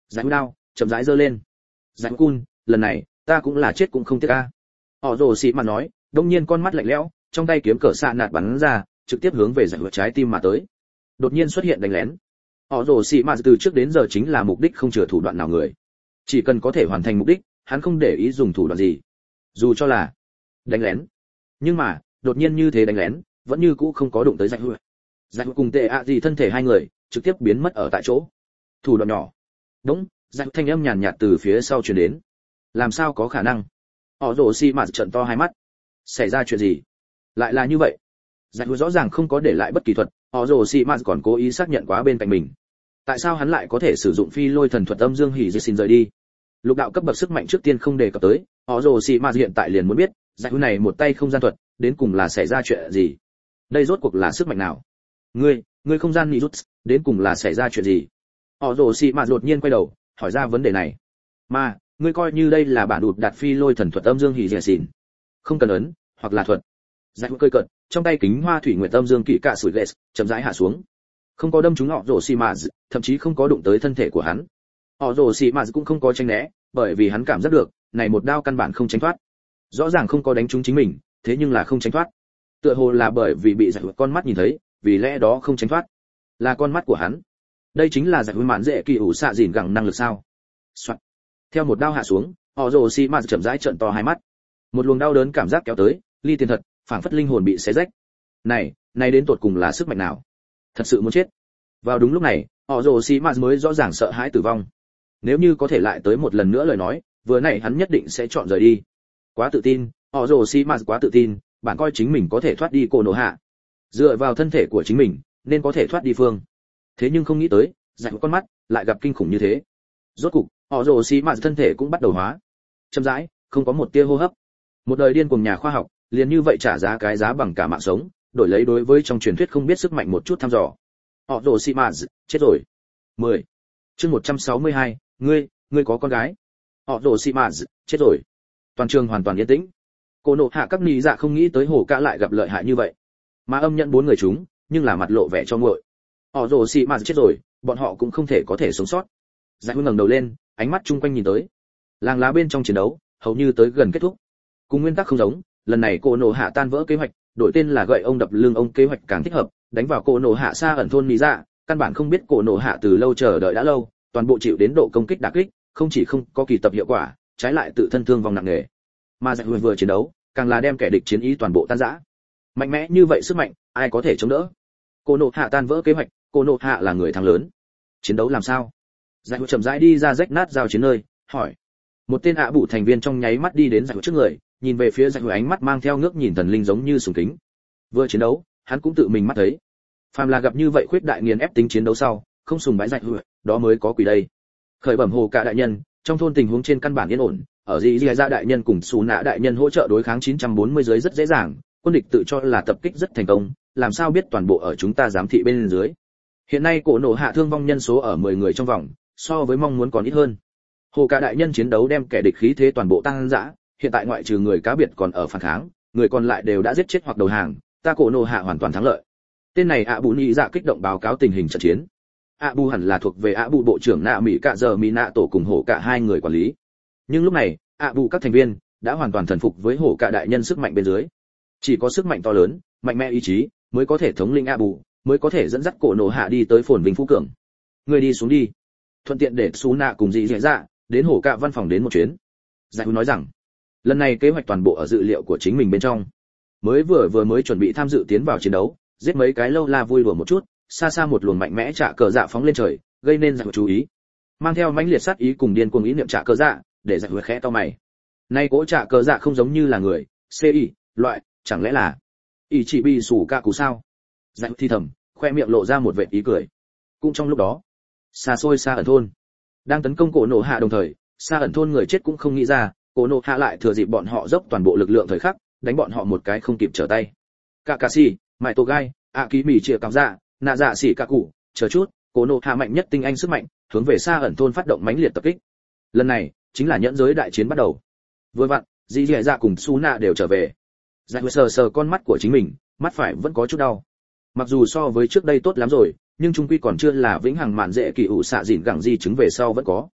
[SPEAKER 1] Giải đao chậm rãi giơ lên. Giải cun, lần này ta cũng là chết cũng không tiếc a. Họ rồ xì mà nói, đông nhiên con mắt lạnh lẽo, trong tay kiếm cờ xạ nạt bắn ra, trực tiếp hướng về giải trái tim mà tới. Đột nhiên xuất hiện đánh lén. Họ rồ xì mà từ trước đến giờ chính là mục đích không chừa thủ đoạn nào người. Chỉ cần có thể hoàn thành mục đích, hắn không để ý dùng thủ đoạn gì. Dù cho là đánh lén. Nhưng mà, đột nhiên như thế đánh lén, vẫn như cũ không có đụng tới giải hữu. Giải hữu cùng tệ ạ gì thân thể hai người, trực tiếp biến mất ở tại chỗ. Thủ đoạn nhỏ. Đúng, giải hữu thanh âm nhàn nhạt từ phía sau truyền đến. Làm sao có khả năng? Họ rồ xì mà trợn to hai mắt. Xảy ra chuyện gì? Lại là như vậy. Giải hữu rõ ràng không có để lại bất kỳ thuật, họ rồ xì mà còn cố ý xác nhận quá bên cạnh mình. Tại sao hắn lại có thể sử dụng phi lôi thần thuật âm dương hỉ dây xin rời đi? Lục đạo cấp bậc sức mạnh trước tiên không đề cập tới, họ rồ xì mà hiện tại liền muốn biết, giải hữu này một tay không gian thuật, đến cùng là xảy ra chuyện gì? Đây rốt cuộc là sức mạnh nào? Ngươi, ngươi không gian nhị rút, đến cùng là xảy ra chuyện gì? Họ rồ xì mà đột nhiên quay đầu, hỏi ra vấn đề này. Mà, ngươi coi như đây là bản đụt đạt phi lôi thần thuật âm dương hỉ dây xin, không cần ấn, hoặc là thuật. Giải hữu cười cợt, trong tay kính hoa thủy nguyệt âm dương kỵ cạ sủi lệ, chậm rãi hạ xuống. Không có đâm trúng họ rồ xì mà, thậm chí không có đụng tới thân thể của hắn. Họ rồ xì mà cũng không có tránh né, bởi vì hắn cảm giác được, này một đao căn bản không tránh thoát. Rõ ràng không có đánh trúng chính mình, thế nhưng là không tránh thoát. Tựa hồ là bởi vì bị giải hữu con mắt nhìn thấy, vì lẽ đó không tránh thoát. Là con mắt của hắn. Đây chính là giải hữu mạn dễ kỳ ủ xạ dìn gẳng năng lực sao? Soạn. Theo một đao hạ xuống, họ rồ xì mà chậm rãi trợn to hai mắt. Một luồng đau đớn cảm giác kéo tới, ly tiền thật, phảng phất linh hồn bị xé rách. Này, này đến tột cùng là sức mạnh nào? Thật sự muốn chết. Vào đúng lúc này, họ rồ xì mà mới rõ ràng sợ hãi tử vong. Nếu như có thể lại tới một lần nữa lời nói, vừa nãy hắn nhất định sẽ chọn rời đi. Quá tự tin, họ rồ xì mà quá tự tin, bạn coi chính mình có thể thoát đi cổ nổ hạ. Dựa vào thân thể của chính mình, nên có thể thoát đi phương. Thế nhưng không nghĩ tới, giải con mắt lại gặp kinh khủng như thế. Rốt cục, họ rồ xì mà thân thể cũng bắt đầu hóa. Chậm rãi, không có một tia hô hấp. Một đời điên cuồng nhà khoa học, liền như vậy trả giá cái giá bằng cả mạng sống, đổi lấy đối với trong truyền thuyết không biết sức mạnh một chút thăm dò. Họ rồ xì mà chết rồi. mười. Chương một trăm sáu mươi hai, ngươi, ngươi có con gái. Họ rồ xì mà chết rồi. Toàn trường hoàn toàn yên tĩnh. Cô nộ hạ các nị dạ không nghĩ tới hổ cả lại gặp lợi hại như vậy, mà âm nhận bốn người chúng, nhưng là mặt lộ vẻ cho nguội. Họ rồ xì mà chết rồi, bọn họ cũng không thể có thể sống sót. Giải ngẩng đầu lên, ánh mắt chung quanh nhìn tới. Làng lá bên trong chiến đấu, hầu như tới gần kết thúc. Cùng nguyên tắc không giống, lần này cô nộ hạ tan vỡ kế hoạch, đổi tên là gậy ông đập lưng ông kế hoạch càng thích hợp, đánh vào cô nộ hạ xa ẩn thôn nị dạ, căn bản không biết cô nộ hạ từ lâu chờ đợi đã lâu, toàn bộ chịu đến độ công kích đả kích, không chỉ không có kỳ tập hiệu quả, trái lại tự thân thương vong nặng nề. Mà giải vừa chiến đấu, càng là đem kẻ địch chiến ý toàn bộ tan rã. Mạnh mẽ như vậy sức mạnh, ai có thể chống đỡ? Cô nộ hạ tan vỡ kế hoạch, cô nộ hạ là người thắng lớn. Chiến đấu làm sao? Giải chậm rãi đi ra rách nát giao chiến nơi, hỏi. Một tên ạ bụ thành viên trong nháy mắt đi đến giải trước người, nhìn về phía giải ánh mắt mang theo ngước nhìn thần linh giống như sùng kính. Vừa chiến đấu, hắn cũng tự mình mắt thấy. Phàm là gặp như vậy khuyết đại nghiền ép tính chiến đấu sau, không sùng bái giải hữu, đó mới có quỷ đây. Khởi bẩm hồ cả đại nhân, trong thôn tình huống trên căn bản yên ổn, ở gì gì ra đại nhân cùng xù nạ đại nhân hỗ trợ đối kháng chín trăm bốn mươi dưới rất dễ dàng, quân địch tự cho là tập kích rất thành công, làm sao biết toàn bộ ở chúng ta giám thị bên dưới. Hiện nay cổ nổ hạ thương vong nhân số ở mười người trong vòng, so với mong muốn còn ít hơn. Hồ cả đại nhân chiến đấu đem kẻ địch khí thế toàn bộ tăng dã, hiện tại ngoại trừ người cá biệt còn ở phản kháng, người còn lại đều đã giết chết hoặc đầu hàng, ta cổ nổ hạ hoàn toàn thắng lợi. Tên này ạ bù nhị dạ kích động báo cáo tình hình trận chiến. ạ bù hẳn là thuộc về ạ bù bộ trưởng nạ mỹ cạ giờ mỹ nạ tổ cùng hổ cả hai người quản lý. Nhưng lúc này, ạ bù các thành viên đã hoàn toàn thần phục với hổ cả đại nhân sức mạnh bên dưới. Chỉ có sức mạnh to lớn, mạnh mẽ ý chí mới có thể thống lĩnh ạ bù, mới có thể dẫn dắt cổ nổ hạ đi tới phồn vinh phú cường. Người đi xuống đi, thuận tiện để xú nạ cùng dị dễ dạ đến hổ cả văn phòng đến một chuyến. Giải hữu nói rằng, lần này kế hoạch toàn bộ ở dự liệu của chính mình bên trong. Mới vừa vừa mới chuẩn bị tham dự tiến vào chiến đấu, giết mấy cái lâu la vui đùa một chút, xa xa một luồng mạnh mẽ trả cờ dạ phóng lên trời, gây nên giải hữu chú ý. Mang theo mãnh liệt sát ý cùng điên cuồng ý niệm trả cờ dạ, để giải hữu khẽ to mày. Nay cỗ trả cờ dạ không giống như là người, ci, loại, chẳng lẽ là ý chỉ bị sủ ca cú sao? Giải hữu thi thầm, khoe miệng lộ ra một vệt ý cười. Cũng trong lúc đó, xa xôi xa ẩn thôn đang tấn công cổ nổ hạ đồng thời, xa ẩn thôn người chết cũng không nghĩ ra, cổ nổ hạ lại thừa dịp bọn họ dốc toàn bộ lực lượng thời khắc, đánh bọn họ một cái không kịp trở tay. Kakashi, Mai Togai, A Ký Mỉ chia cắm dạ, nạ dạ xỉ cả cụ, chờ chút, cổ nổ hạ mạnh nhất tinh anh sức mạnh, hướng về xa ẩn thôn phát động mãnh liệt tập kích. Lần này, chính là nhẫn giới đại chiến bắt đầu. Vừa vặn, Dĩ Dĩ Dạ cùng Su Na đều trở về. Dạ sờ sờ con mắt của chính mình, mắt phải vẫn có chút đau. Mặc dù so với trước đây tốt lắm rồi, nhưng chung quy còn chưa là vĩnh hằng mạn dễ kỳ ủ xạ dịn gẳng di chứng về sau vẫn có.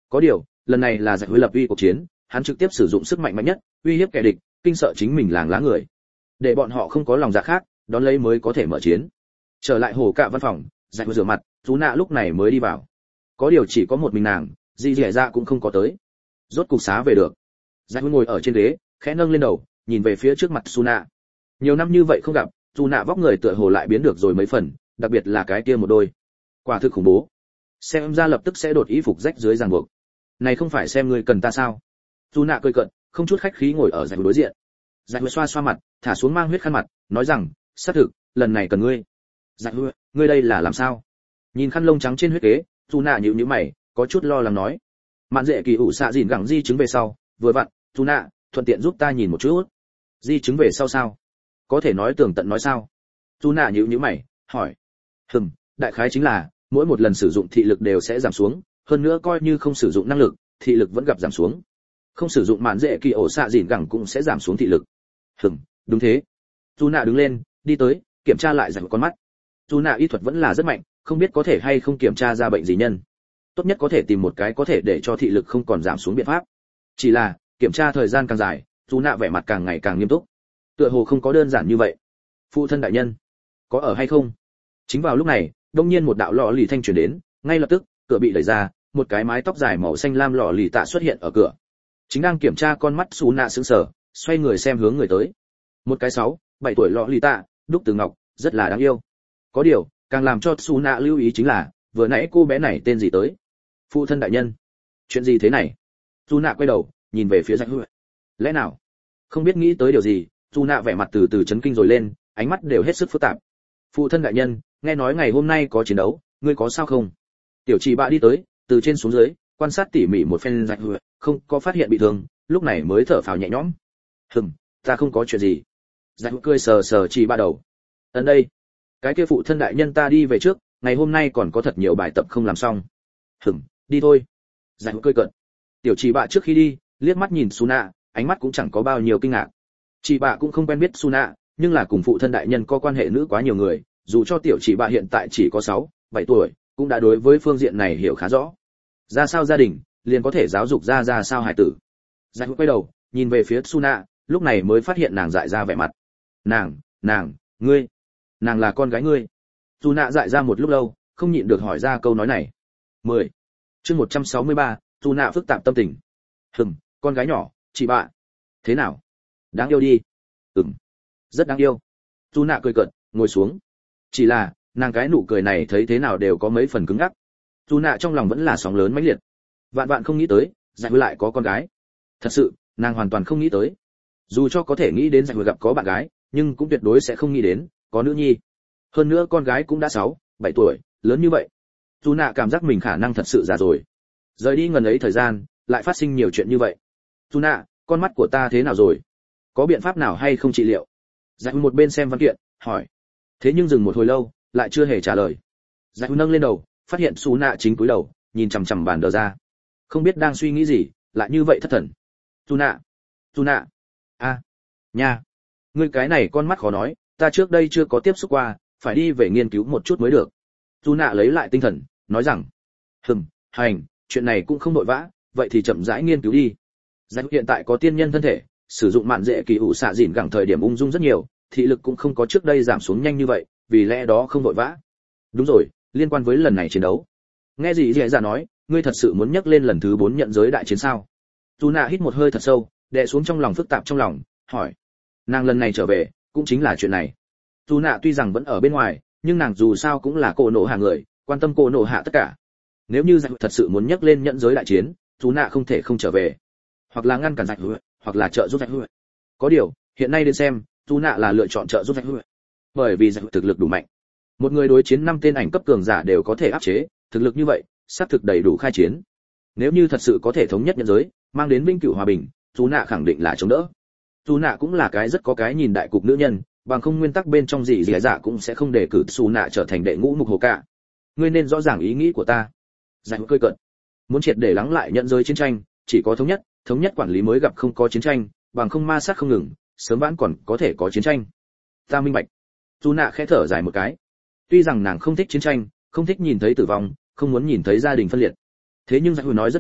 [SPEAKER 1] Có điều, lần này là giải huế lập uy cuộc chiến, hắn trực tiếp sử dụng sức mạnh mạnh nhất, uy hiếp kẻ địch, kinh sợ chính mình làng lá người. Để bọn họ không có lòng dạ khác, đón lấy mới có thể mở chiến. Trở lại hồ cạ văn phòng, giải huế rửa mặt, Tú Nạ lúc này mới đi vào. Có điều chỉ có một mình nàng, Di Dẻ Dạ cũng không có tới. Rốt cục xá về được. Giải huế ngồi ở trên ghế, khẽ nâng lên đầu, nhìn về phía trước mặt Su Nạ. Nhiều năm như vậy không gặp, Su Nạ vóc người tựa hồ lại biến được rồi mấy phần, đặc biệt là cái kia một đôi. Quả thực khủng bố. Xem ra lập tức sẽ đột ý phục rách dưới ràng buộc. Này không phải xem ngươi cần ta sao? Su Nạ cười cợt, không chút khách khí ngồi ở giải huế đối diện. Giải huế xoa xoa mặt, thả xuống mang huyết khăn mặt, nói rằng, xác thực, lần này cần ngươi. Giải huế, ngươi đây là làm sao? Nhìn khăn lông trắng trên huyết kế, Su Nạ nhíu nhíu mày, có chút lo lắng nói. Mạn Dệ Kỳ ủ xạ dìn gẳng di chứng về sau, vừa vặn, Su Nạ, thuận tiện giúp ta nhìn một chút. Di chứng về sau sao? Có thể nói tường tận nói sao? Su Nạ nhíu nhíu mày, hỏi. Hừm, đại khái chính là, mỗi một lần sử dụng thị lực đều sẽ giảm xuống, hơn nữa coi như không sử dụng năng lực, thị lực vẫn gặp giảm xuống. Không sử dụng Mạn Dệ Kỳ ổ xạ dìn gẳng cũng sẽ giảm xuống thị lực. Hừm, đúng thế. Su Nạ đứng lên, đi tới, kiểm tra lại giải con mắt. Su Nạ y thuật vẫn là rất mạnh, không biết có thể hay không kiểm tra ra bệnh gì nhân. Tốt nhất có thể tìm một cái có thể để cho thị lực không còn giảm xuống biện pháp. Chỉ là, kiểm tra thời gian càng dài, Su Nạ vẻ mặt càng ngày càng nghiêm túc. Tựa hồ không có đơn giản như vậy. Phụ thân đại nhân, có ở hay không? Chính vào lúc này, đông nhiên một đạo lọ lì thanh truyền đến, ngay lập tức, cửa bị đẩy ra, một cái mái tóc dài màu xanh lam lọ lì tạ xuất hiện ở cửa. Chính đang kiểm tra con mắt Su Nạ sững sờ, xoay người xem hướng người tới. Một cái sáu, bảy tuổi lọ lì tạ, đúc từ ngọc, rất là đáng yêu. Có điều, càng làm cho Su Nạ lưu ý chính là, vừa nãy cô bé này tên gì tới? Phụ thân đại nhân, chuyện gì thế này? Su Nạ quay đầu, nhìn về phía Giải Huệ. Lẽ nào? Không biết nghĩ tới điều gì, Su Nạ vẻ mặt từ từ chấn kinh rồi lên, ánh mắt đều hết sức phức tạp. Phụ thân đại nhân, nghe nói ngày hôm nay có chiến đấu, ngươi có sao không? Tiểu Chỉ Bạ đi tới, từ trên xuống dưới, quan sát tỉ mỉ một phen Giải Huệ, không có phát hiện bị thương, lúc này mới thở phào nhẹ nhõm. Hừm, ta không có chuyện gì. Giải Huệ cười sờ sờ Chỉ Bạ đầu. Ấn đây, cái kia phụ thân đại nhân ta đi về trước, ngày hôm nay còn có thật nhiều bài tập không làm xong. Hừm, đi thôi. Giải Huệ cười cợt. Tiểu Chỉ Bạ trước khi đi, liếc mắt nhìn Su Nạ, ánh mắt cũng chẳng có bao nhiêu kinh ngạc. Chỉ Bạ cũng không quen biết Su Nạ, nhưng là cùng phụ thân đại nhân có quan hệ nữ quá nhiều người, dù cho tiểu Chỉ Bạ hiện tại chỉ có sáu, bảy tuổi, cũng đã đối với phương diện này hiểu khá rõ. Ra sao gia đình, liền có thể giáo dục ra ra sao hài tử. Giải Huệ quay đầu, nhìn về phía Su Nạ, lúc này mới phát hiện nàng dại ra vẻ mặt. Nàng, nàng, ngươi, nàng là con gái ngươi. Su Nạ dại ra một lúc lâu, không nhịn được hỏi ra câu nói này. mười. Chương một trăm sáu mươi ba, Su Nạ phức tạp tâm tình. Hừm, con gái nhỏ, Chỉ Bạ. Thế nào? Đáng yêu đi. Ừm, rất đáng yêu. Su Nạ cười cợt, ngồi xuống. Chỉ là, nàng cái nụ cười này thấy thế nào đều có mấy phần cứng ngắc. Su Nạ trong lòng vẫn là sóng lớn mãnh liệt. Vạn vạn không nghĩ tới, Giải Huệ lại có con gái. Thật sự, nàng hoàn toàn không nghĩ tới. Dù cho có thể nghĩ đến Giải Huệ gặp có bạn gái, nhưng cũng tuyệt đối sẽ không nghĩ đến có nữ nhi. Hơn nữa con gái cũng đã sáu, bảy tuổi, lớn như vậy. Su Nạ cảm giác mình khả năng thật sự già rồi. Rời đi ngần ấy thời gian, lại phát sinh nhiều chuyện như vậy. Su Nạ, con mắt của ta thế nào rồi? Có biện pháp nào hay không trị liệu? Giải Huệ một bên xem văn kiện, hỏi. Thế nhưng dừng một hồi lâu, lại chưa hề trả lời. Giải Huệ nâng lên đầu, phát hiện Su Nạ chính cúi đầu, nhìn chằm chằm bàn đờ ra. Không biết đang suy nghĩ gì, lại như vậy thất thần. Su Nạ, Su Nạ, a, nha, ngươi cái này con mắt khó nói, ta trước đây chưa có tiếp xúc qua, phải đi về nghiên cứu một chút mới được. Su Nạ lấy lại tinh thần, nói rằng, hừm, hành, chuyện này cũng không vội vã, vậy thì chậm rãi nghiên cứu đi. Giải Huệ hiện tại có tiên nhân thân thể, sử dụng Mạn Dệ Kỳ ủ xạ dìn gẳng thời điểm ung dung rất nhiều, thị lực cũng không có trước đây giảm xuống nhanh như vậy, vì lẽ đó không vội vã. Đúng rồi, liên quan với lần này chiến đấu. Nghe gì Dễ Dạ nói, ngươi thật sự muốn nhắc lên lần thứ bốn nhận giới đại chiến sao? Su Nạ hít một hơi thật sâu, đè xuống trong lòng phức tạp trong lòng, hỏi. Nàng lần này trở về, cũng chính là chuyện này. Su Nạ tuy rằng vẫn ở bên ngoài, nhưng nàng dù sao cũng là cô nộ hạ người, quan tâm cô nộ hạ tất cả. Nếu như Giải Huệ thật sự muốn nhắc lên nhận giới đại chiến, Su Nạ không thể không trở về, hoặc là ngăn cản Giải Huệ, hoặc là trợ giúp Giải Huệ. Có điều, hiện nay đến xem, Su Nạ là lựa chọn trợ giúp Giải Huệ, bởi vì Giải Huệ thực lực đủ mạnh. Một người đối chiến năm tên ảnh cấp cường giả đều có thể áp chế, thực lực như vậy, xác thực đầy đủ khai chiến. Nếu như thật sự có thể thống nhất nhân giới, mang đến vĩnh cửu hòa bình, Su Nạ khẳng định là chống đỡ. Su Nạ cũng là cái rất có cái nhìn đại cục nữ nhân, bằng không nguyên tắc bên trong gì gì dạ cũng sẽ không đề cử Su Nạ trở thành đệ ngũ mục hồ cả. Ngươi nên rõ ràng ý nghĩ của ta. Giải Huệ cười cợt. Muốn triệt để lắng lại nhận giới chiến tranh, chỉ có thống nhất, thống nhất quản lý mới gặp không có chiến tranh, bằng không ma sát không ngừng, sớm vãn còn có thể có chiến tranh. Ta minh bạch. Su Nạ khẽ thở dài một cái. Tuy rằng nàng không thích chiến tranh, không thích nhìn thấy tử vong, không muốn nhìn thấy gia đình phân liệt. Thế nhưng Giải Huệ nói rất đúng,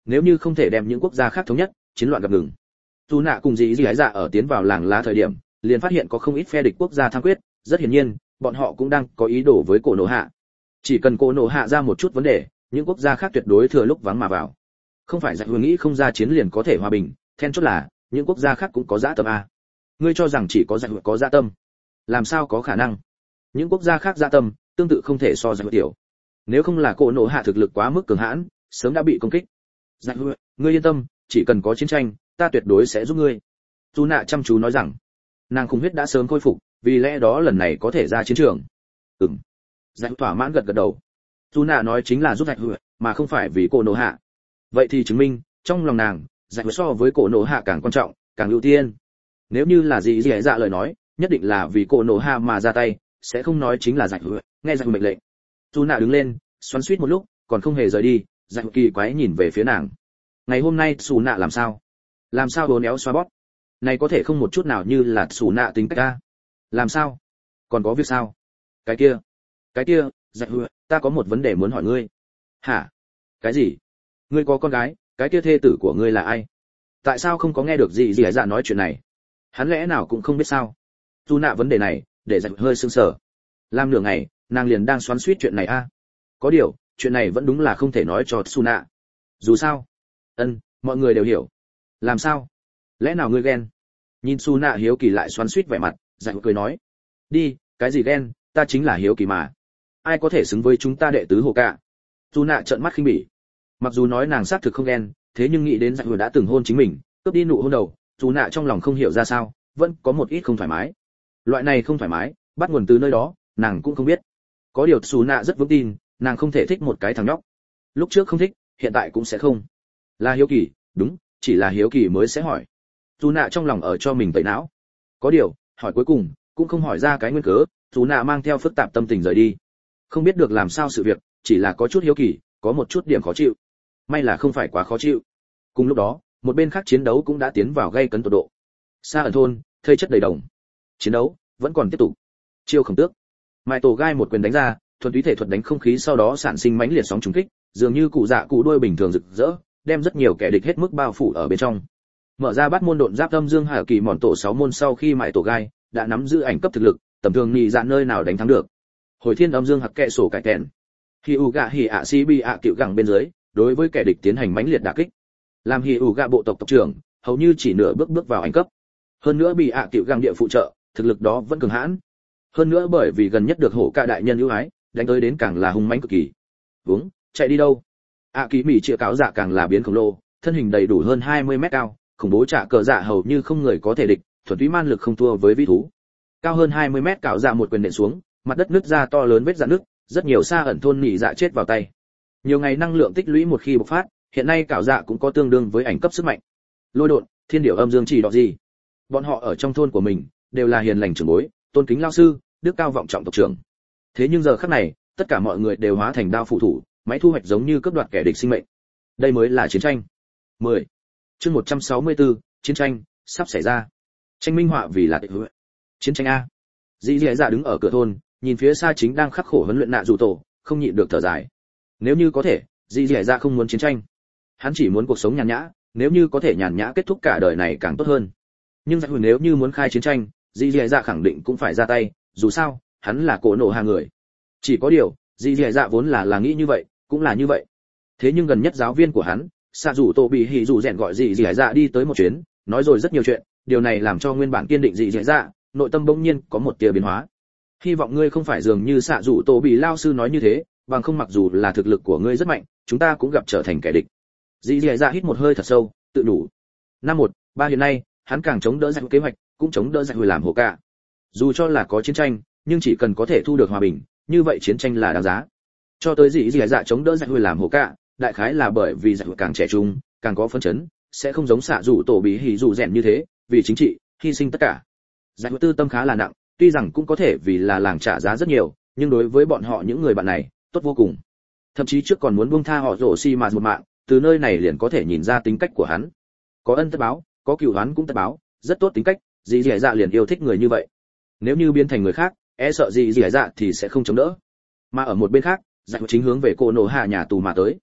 [SPEAKER 1] nếu như không thể đem những quốc gia khác thống nhất, chiến loạn gặp ngừng. Dù nạ cùng dĩ dĩ dạ ở tiến vào làng lá thời điểm, liền phát hiện có không ít phe địch quốc gia tham quyết, rất hiển nhiên, bọn họ cũng đang có ý đồ với cổ nổ hạ. Chỉ cần cổ nổ hạ ra một chút vấn đề, những quốc gia khác tuyệt đối thừa lúc vắng mà vào. Không phải dạy nghĩ không ra chiến liền có thể hòa bình, then chốt là những quốc gia khác cũng có dã tâm a. Ngươi cho rằng chỉ có dạy có dã tâm? Làm sao có khả năng? Những quốc gia khác dã tâm tương tự không thể so dạy tiểu. Nếu không là cổ nổ hạ thực lực quá mức cường hãn, sớm đã bị công kích. Dạy ngươi yên tâm, chỉ cần có chiến tranh, ta tuyệt đối sẽ giúp ngươi. Dù nạ chăm chú nói rằng, nàng khủng huyết đã sớm khôi phục, vì lẽ đó lần này có thể ra chiến trường. Ừm. Dạy thỏa mãn gật gật đầu. Dù nạ nói chính là giúp dạy mà không phải vì cổ nổ hạ. Vậy thì chứng minh, trong lòng nàng, dạy so với cổ nổ hạ càng quan trọng, càng ưu tiên. Nếu như là gì dễ dạ lời nói, nhất định là vì cổ nổ hạ mà ra tay, sẽ không nói chính là dạy nghe dạy mệnh lệnh. Dù nạ đứng lên, xoắn xuýt một lúc, còn không hề rời đi, dạy kỳ quái nhìn về phía nàng. Ngày hôm nay Sủ nạ làm sao? Làm sao đố néo xoa bóp? Này có thể không một chút nào như là Sủ nạ tính cách ta. Làm sao? Còn có việc sao? Cái kia, cái kia, dạy ta có một vấn đề muốn hỏi ngươi. Hả? Cái gì? Ngươi có con gái, cái kia thê tử của ngươi là ai? Tại sao không có nghe được gì gì dạ nói chuyện này? Hắn lẽ nào cũng không biết sao? Dù nạ vấn đề này, để dạy hơi sưng sờ. Làm nửa ngày, nàng liền đang xoắn xuýt chuyện này a. Có điều, chuyện này vẫn đúng là không thể nói cho Suna. Dù sao, ân, mọi người đều hiểu. Làm sao? Lẽ nào ngươi ghen? Nhìn Suna hiếu kỳ lại xoắn xuýt vẻ mặt, dạy cười nói, đi, cái gì ghen, ta chính là hiếu kỳ mà. Ai có thể xứng với chúng ta đệ tứ hồ cả? Suna trợn mắt khinh bỉ. Mặc dù nói nàng xác thực không ghen, thế nhưng nghĩ đến dạy đã từng hôn chính mình, cướp đi nụ hôn đầu, Suna trong lòng không hiểu ra sao, vẫn có một ít không thoải mái. Loại này không thoải mái, bắt nguồn từ nơi đó, nàng cũng không biết. Có điều Suna rất vững tin, nàng không thể thích một cái thằng nhóc. Lúc trước không thích, hiện tại cũng sẽ không. Là hiếu kỳ, đúng, chỉ là hiếu kỳ mới sẽ hỏi. Suna trong lòng ở cho mình tẩy não. Có điều, hỏi cuối cùng, cũng không hỏi ra cái nguyên cớ, Suna mang theo phức tạp tâm tình rời đi. Không biết được làm sao sự việc, chỉ là có chút hiếu kỳ, có một chút điểm khó chịu. May là không phải quá khó chịu. Cùng lúc đó, một bên khác chiến đấu cũng đã tiến vào gay cấn tột độ. Xa ở thôn, thây chất đầy đồng. Chiến đấu vẫn còn tiếp tục. Chiêu khổng tước, Mai Tổ gai một quyền đánh ra, thuần túy thể thuật đánh không khí sau đó sản sinh mãnh liệt sóng trùng kích, dường như cụ dạ cụ đuôi bình thường rực rỡ, đem rất nhiều kẻ địch hết mức bao phủ ở bên trong. Mở ra bát môn độn giáp âm dương hạ kỳ mòn tổ sáu môn sau khi Mai Tổ gai đã nắm giữ ảnh cấp thực lực, tầm thường nhị dạ nơi nào đánh thắng được. Hồi thiên âm dương hạc kệ sổ cải kèn. Khi u gạ hỉ ạ si bi ạ cựu gẳng bên dưới, đối với kẻ địch tiến hành mãnh liệt đả kích. Làm hỉ u gạ bộ tộc tộc trưởng, hầu như chỉ nửa bước bước vào ảnh cấp. Hơn nữa bị ạ cựu gẳng địa phụ trợ, thực lực đó vẫn cường hãn. Hơn nữa bởi vì gần nhất được hổ ca đại nhân ưu ái, đánh tới đến càng là hung mãnh cực kỳ. Vúng, chạy đi đâu? ạ kỳ mỹ chĩa cáo dạ càng là biến khổng lồ, thân hình đầy đủ hơn hai mươi mét cao, khủng bố trả cờ dạ hầu như không người có thể địch, thuần túy man lực không thua với vĩ thú. Cao hơn hai mươi mét cạo dạ một quyền nện xuống, mặt đất nứt ra to lớn vết rạn nứt, rất nhiều xa ẩn thôn nỉ dạ chết vào tay. Nhiều ngày năng lượng tích lũy một khi bộc phát, hiện nay cạo dạ cũng có tương đương với ảnh cấp sức mạnh. Lôi độn, thiên điểu âm dương chỉ đỏ gì? Bọn họ ở trong thôn của mình đều là hiền lành trưởng bối, tôn kính lao sư, đức cao vọng trọng tộc trưởng. Thế nhưng giờ khắc này, tất cả mọi người đều hóa thành đao phụ thủ, máy thu hoạch giống như cướp đoạt kẻ địch sinh mệnh. Đây mới là chiến tranh. mười. Chương một trăm sáu mươi tư, chiến tranh sắp xảy ra. Tranh minh họa vì là tịch hứa. Chiến tranh a. Dĩ Dĩ Dạ đứng ở cửa thôn, nhìn phía xa chính đang khắc khổ huấn luyện nạ dù tổ, không nhịn được thở dài. Nếu như có thể, Dĩ Dĩ Dạ không muốn chiến tranh. Hắn chỉ muốn cuộc sống nhàn nhã, nếu như có thể nhàn nhã kết thúc cả đời này càng tốt hơn. Nhưng dạ nếu như muốn khai chiến tranh, Dĩ Dĩ Dạ khẳng định cũng phải ra tay, dù sao, hắn là cổ nổ hạ người. Chỉ có điều, Dĩ Dĩ Dạ vốn là là nghĩ như vậy, cũng là như vậy. Thế nhưng gần nhất giáo viên của hắn, Sạ Dụ Tổ bị hỉ dụ rèn gọi Dĩ Dĩ Dạ đi tới một chuyến, nói rồi rất nhiều chuyện, điều này làm cho nguyên bản kiên định Dĩ Dĩ Dạ, nội tâm bỗng nhiên có một tia biến hóa. Hy vọng ngươi không phải dường như Sạ Dụ Tổ bị lao sư nói như thế, bằng không mặc dù là thực lực của ngươi rất mạnh, chúng ta cũng gặp trở thành kẻ địch. Dĩ Dĩ Dạ hít một hơi thật sâu, tự đủ. Năm một, ba hiện nay, hắn càng chống đỡ dạy kế hoạch, cũng chống đỡ dạy hồi làm hồ cả. Dù cho là có chiến tranh, nhưng chỉ cần có thể thu được hòa bình, như vậy chiến tranh là đáng giá. Cho tới Dĩ Dĩ Dạ chống đỡ dạy hồi làm hồ cả, đại khái là bởi vì dạy hồi càng trẻ trung, càng có phấn chấn, sẽ không giống Sạ Dụ Tổ bị hỉ dụ rèn như thế, vì chính trị, hy sinh tất cả. Dạy hồi tư tâm khá là nặng, tuy rằng cũng có thể vì là làng trả giá rất nhiều, nhưng đối với bọn họ những người bạn này, tốt vô cùng. Thậm chí trước còn muốn buông tha họ rổ xi mà một mạng, từ nơi này liền có thể nhìn ra tính cách của hắn. Có ân tất báo, có cừu oán cũng tất báo, rất tốt tính cách, Dĩ Dĩ Dạ liền yêu thích người như vậy. Nếu như biến thành người khác, e sợ Dĩ Dĩ Dạ thì sẽ không chống đỡ. Mà ở một bên khác, Dạy chính hướng về cô nổ hạ nhà tù mà tới.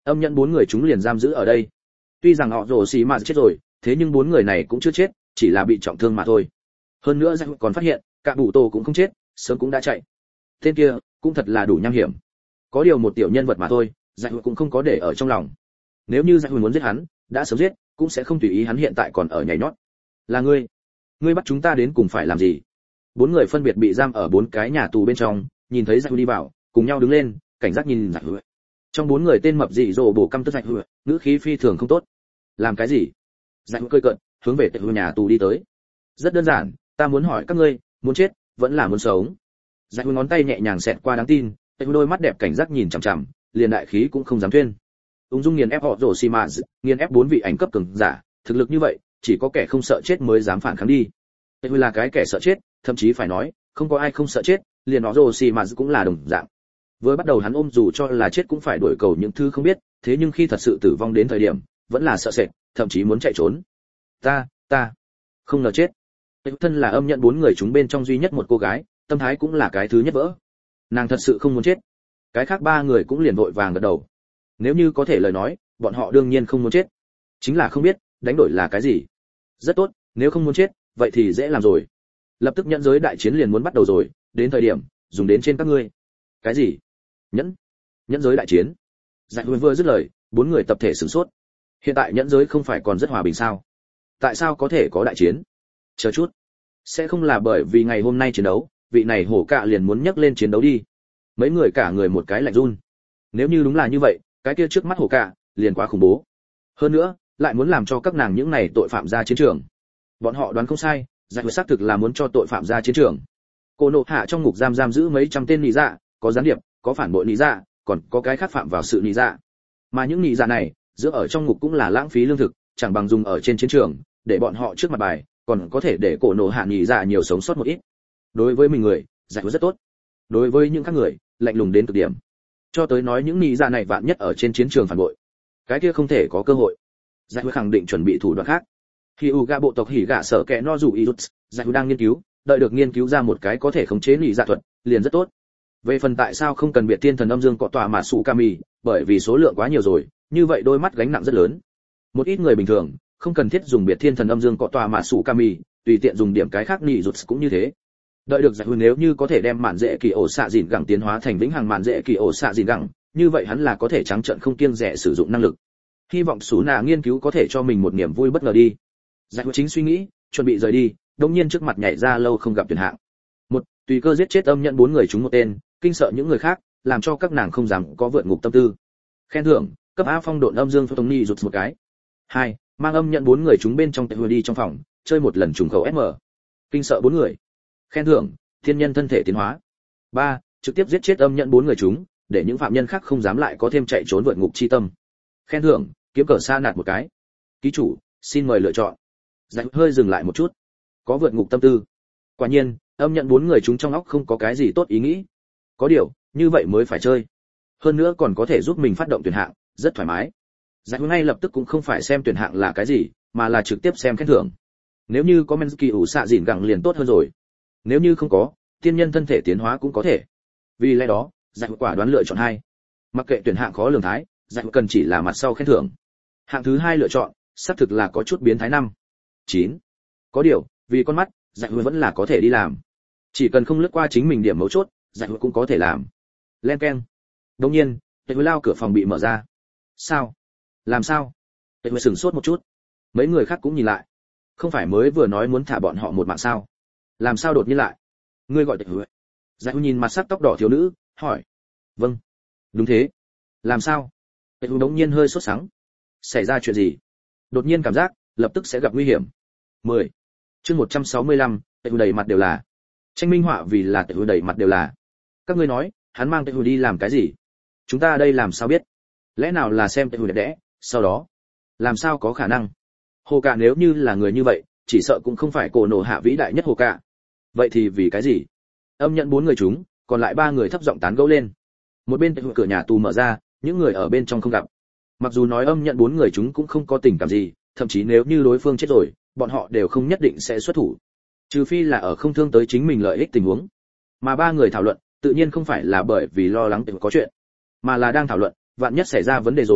[SPEAKER 1] Âm nhận bốn người chúng liền giam giữ ở đây. Tuy rằng họ rồ xì mà chết rồi, thế nhưng bốn người này cũng chưa chết, chỉ là bị trọng thương mà thôi. Hơn nữa Jack còn phát hiện, cả bụ tổ cũng không chết, sớm cũng đã chạy. Tên kia cũng thật là đủ nham hiểm. Có điều một tiểu nhân vật mà thôi, Jack cũng không có để ở trong lòng. Nếu như Jack muốn giết hắn, đã sớm giết, cũng sẽ không tùy ý hắn hiện tại còn ở nhảy nhót. Là ngươi, ngươi bắt chúng ta đến cùng phải làm gì? Bốn người phân biệt bị giam ở bốn cái nhà tù bên trong, nhìn thấy Jack đi vào, cùng nhau đứng lên, cảnh giác nhìn Jack. Trong bốn người tên mập dị dỗ bổ căm tức Jack, ngữ khí phi thường không tốt. Làm cái gì? Jack cười cợt, hướng về tệ nhà tù đi tới. Rất đơn giản, ta muốn hỏi các ngươi, muốn chết vẫn là muốn sống? Jack ngón tay nhẹ nhàng xẹt qua đáng tin, tệ đôi mắt đẹp cảnh giác nhìn chằm chằm, liền đại khí cũng không dám thuyên. Ung dung nghiền ép họ rồ xì mạ, nghiền ép bốn vị ảnh cấp cường giả, thực lực như vậy, chỉ có kẻ không sợ chết mới dám phản kháng đi. Tệ là cái kẻ sợ chết, thậm chí phải nói, không có ai không sợ chết, liền họ rồ xì mạ cũng là đồng dạng. Với bắt đầu hắn ôm dù cho là chết cũng phải đuổi cầu những thứ không biết, thế nhưng khi thật sự tử vong đến thời điểm, vẫn là sợ sệt, thậm chí muốn chạy trốn. Ta, ta, không ngờ chết. Tệ thân là âm nhận bốn người chúng bên trong duy nhất một cô gái, tâm thái cũng là cái thứ nhất vỡ. Nàng thật sự không muốn chết. Cái khác ba người cũng liền vội vàng gật đầu. Nếu như có thể lời nói, bọn họ đương nhiên không muốn chết. Chính là không biết, đánh đổi là cái gì. Rất tốt, nếu không muốn chết, vậy thì dễ làm rồi. Lập tức nhẫn giới đại chiến liền muốn bắt đầu rồi, đến thời điểm, dùng đến trên các ngươi. Cái gì? Nhẫn? Nhẫn giới đại chiến? Dạ Huyền vừa dứt lời, bốn người tập thể sửng sốt. Hiện tại nhẫn giới không phải còn rất hòa bình sao? Tại sao có thể có đại chiến? Chờ chút, sẽ không là bởi vì ngày hôm nay chiến đấu, vị này hổ cạ liền muốn nhấc lên chiến đấu đi. Mấy người cả người một cái lạnh run. Nếu như đúng là như vậy, cái kia trước mắt hổ cạ liền quá khủng bố. Hơn nữa, lại muốn làm cho các nàng những này tội phạm ra chiến trường. Bọn họ đoán không sai, giải quyết xác thực là muốn cho tội phạm ra chiến trường. Cô nộ hạ trong ngục giam giam giữ mấy trăm tên nị dạ, có gián điệp, có phản bội nị dạ, còn có cái khác phạm vào sự nị dạ. Mà những nị dạ này, giữa ở trong ngục cũng là lãng phí lương thực, chẳng bằng dùng ở trên chiến trường, để bọn họ trước mặt bài, còn có thể để cổ nổ hạ nị dạ nhiều sống sót một ít. Đối với mình người, giải quyết rất tốt. Đối với những các người, lạnh lùng đến cực điểm. Cho tới nói những nị dạ này vạn nhất ở trên chiến trường phản bội, cái kia không thể có cơ hội. Giải quyết khẳng định chuẩn bị thủ đoạn khác. Khi Uga bộ tộc hỉ gạ sợ kẻ no dù Irut, giải quyết đang nghiên cứu, đợi được nghiên cứu ra một cái có thể khống chế nị dạ thuật, liền rất tốt. Về phần tại sao không cần biệt thiên thần âm dương cọ tòa mà sụ kami, bởi vì số lượng quá nhiều rồi, như vậy đôi mắt gánh nặng rất lớn. Một ít người bình thường không cần thiết dùng biệt thiên thần âm dương cọ tòa mà sụ kami, tùy tiện dùng điểm cái khác nị rụt cũng như thế. Đợi được giải quyết nếu như có thể đem mạn dễ kỳ ổ xạ dìn gẳng tiến hóa thành vĩnh hằng mạn dễ kỳ ổ xạ dìn gẳng, như vậy hắn là có thể trắng trợn không kiêng dè sử dụng năng lực. Hy vọng Sú Nà nghiên cứu có thể cho mình một niềm vui bất ngờ đi. Giải quyết chính suy nghĩ, chuẩn bị rời đi, đột nhiên trước mặt nhảy ra lâu không gặp tuyển hạng. Một, tùy cơ giết chết âm nhận bốn người chúng một tên, kinh sợ những người khác, làm cho các nàng không dám có vượt ngục tâm tư. Khen thưởng, cấp A phong độn âm dương phô tông ni rụt một cái. Hai, mang âm nhận bốn người chúng bên trong tệ đi trong phòng, chơi một lần trùng khẩu ép em. Kinh sợ bốn người. Khen thưởng, thiên nhân thân thể tiến hóa. Ba, trực tiếp giết chết âm nhận bốn người chúng, để những phạm nhân khác không dám lại có thêm chạy trốn vượt ngục chi tâm. Khen thưởng, kiếm cờ sa nạt một cái. Ký chủ, xin mời lựa chọn. Giải hơi dừng lại một chút. Có vượt ngục tâm tư. Quả nhiên, âm nhận bốn người chúng trong óc không có cái gì tốt ý nghĩ. Có điều, như vậy mới phải chơi. Hơn nữa còn có thể giúp mình phát động tuyển hạng, rất thoải mái. Giải ngay lập tức cũng không phải xem tuyển hạng là cái gì, mà là trực tiếp xem khen thưởng. Nếu như có Mensky ủ xạ dịn gẳng liền tốt hơn rồi. Nếu như không có, tiên nhân thân thể tiến hóa cũng có thể. Vì lẽ đó, giải quả đoán lựa chọn hai. Mặc kệ tuyển hạng khó lường thái, giải cần chỉ là mặt sau khen thưởng. Hạng thứ hai lựa chọn, xác thực là có chút biến thái năm. Chín. Có điều, vì con mắt, giải vẫn là có thể đi làm. Chỉ cần không lướt qua chính mình điểm mấu chốt, giải cũng có thể làm. Len keng. Đương nhiên, tệ lao cửa phòng bị mở ra. Sao? Làm sao? Tệ sửng sốt một chút. Mấy người khác cũng nhìn lại. Không phải mới vừa nói muốn thả bọn họ một mạng sao? Làm sao đột nhiên lại? Ngươi gọi tệ hứa. Giải nhìn mặt sắc tóc đỏ thiếu nữ, hỏi. Vâng. Đúng thế. Làm sao? Tệ hứa đống nhiên hơi sốt sắng. Xảy ra chuyện gì? Đột nhiên cảm giác, lập tức sẽ gặp nguy hiểm. Mười. Chương một trăm sáu mươi lăm, tệ hứa đầy mặt đều là. Tranh minh họa vì là tệ hứa đầy mặt đều là. Các ngươi nói, hắn mang tệ hứa đi làm cái gì? Chúng ta đây làm sao biết? Lẽ nào là xem tệ hứa đẹp đẽ, sau đó, làm sao có khả năng? Hồ Cạ nếu như là người như vậy, chỉ sợ cũng không phải cổ nổ hạ vĩ đại nhất Hồ Cạ. Vậy thì vì cái gì? Âm nhận bốn người chúng, còn lại ba người thấp giọng tán gẫu lên. Một bên tệ hứa cửa nhà tù mở ra, những người ở bên trong không gặp. Mặc dù nói âm nhận bốn người chúng cũng không có tình cảm gì, thậm chí nếu như đối phương chết rồi, bọn họ đều không nhất định sẽ xuất thủ. Trừ phi là ở không thương tới chính mình lợi ích tình huống. Mà ba người thảo luận, tự nhiên không phải là bởi vì lo lắng tệ có chuyện, mà là đang thảo luận, vạn nhất xảy ra vấn đề rồi,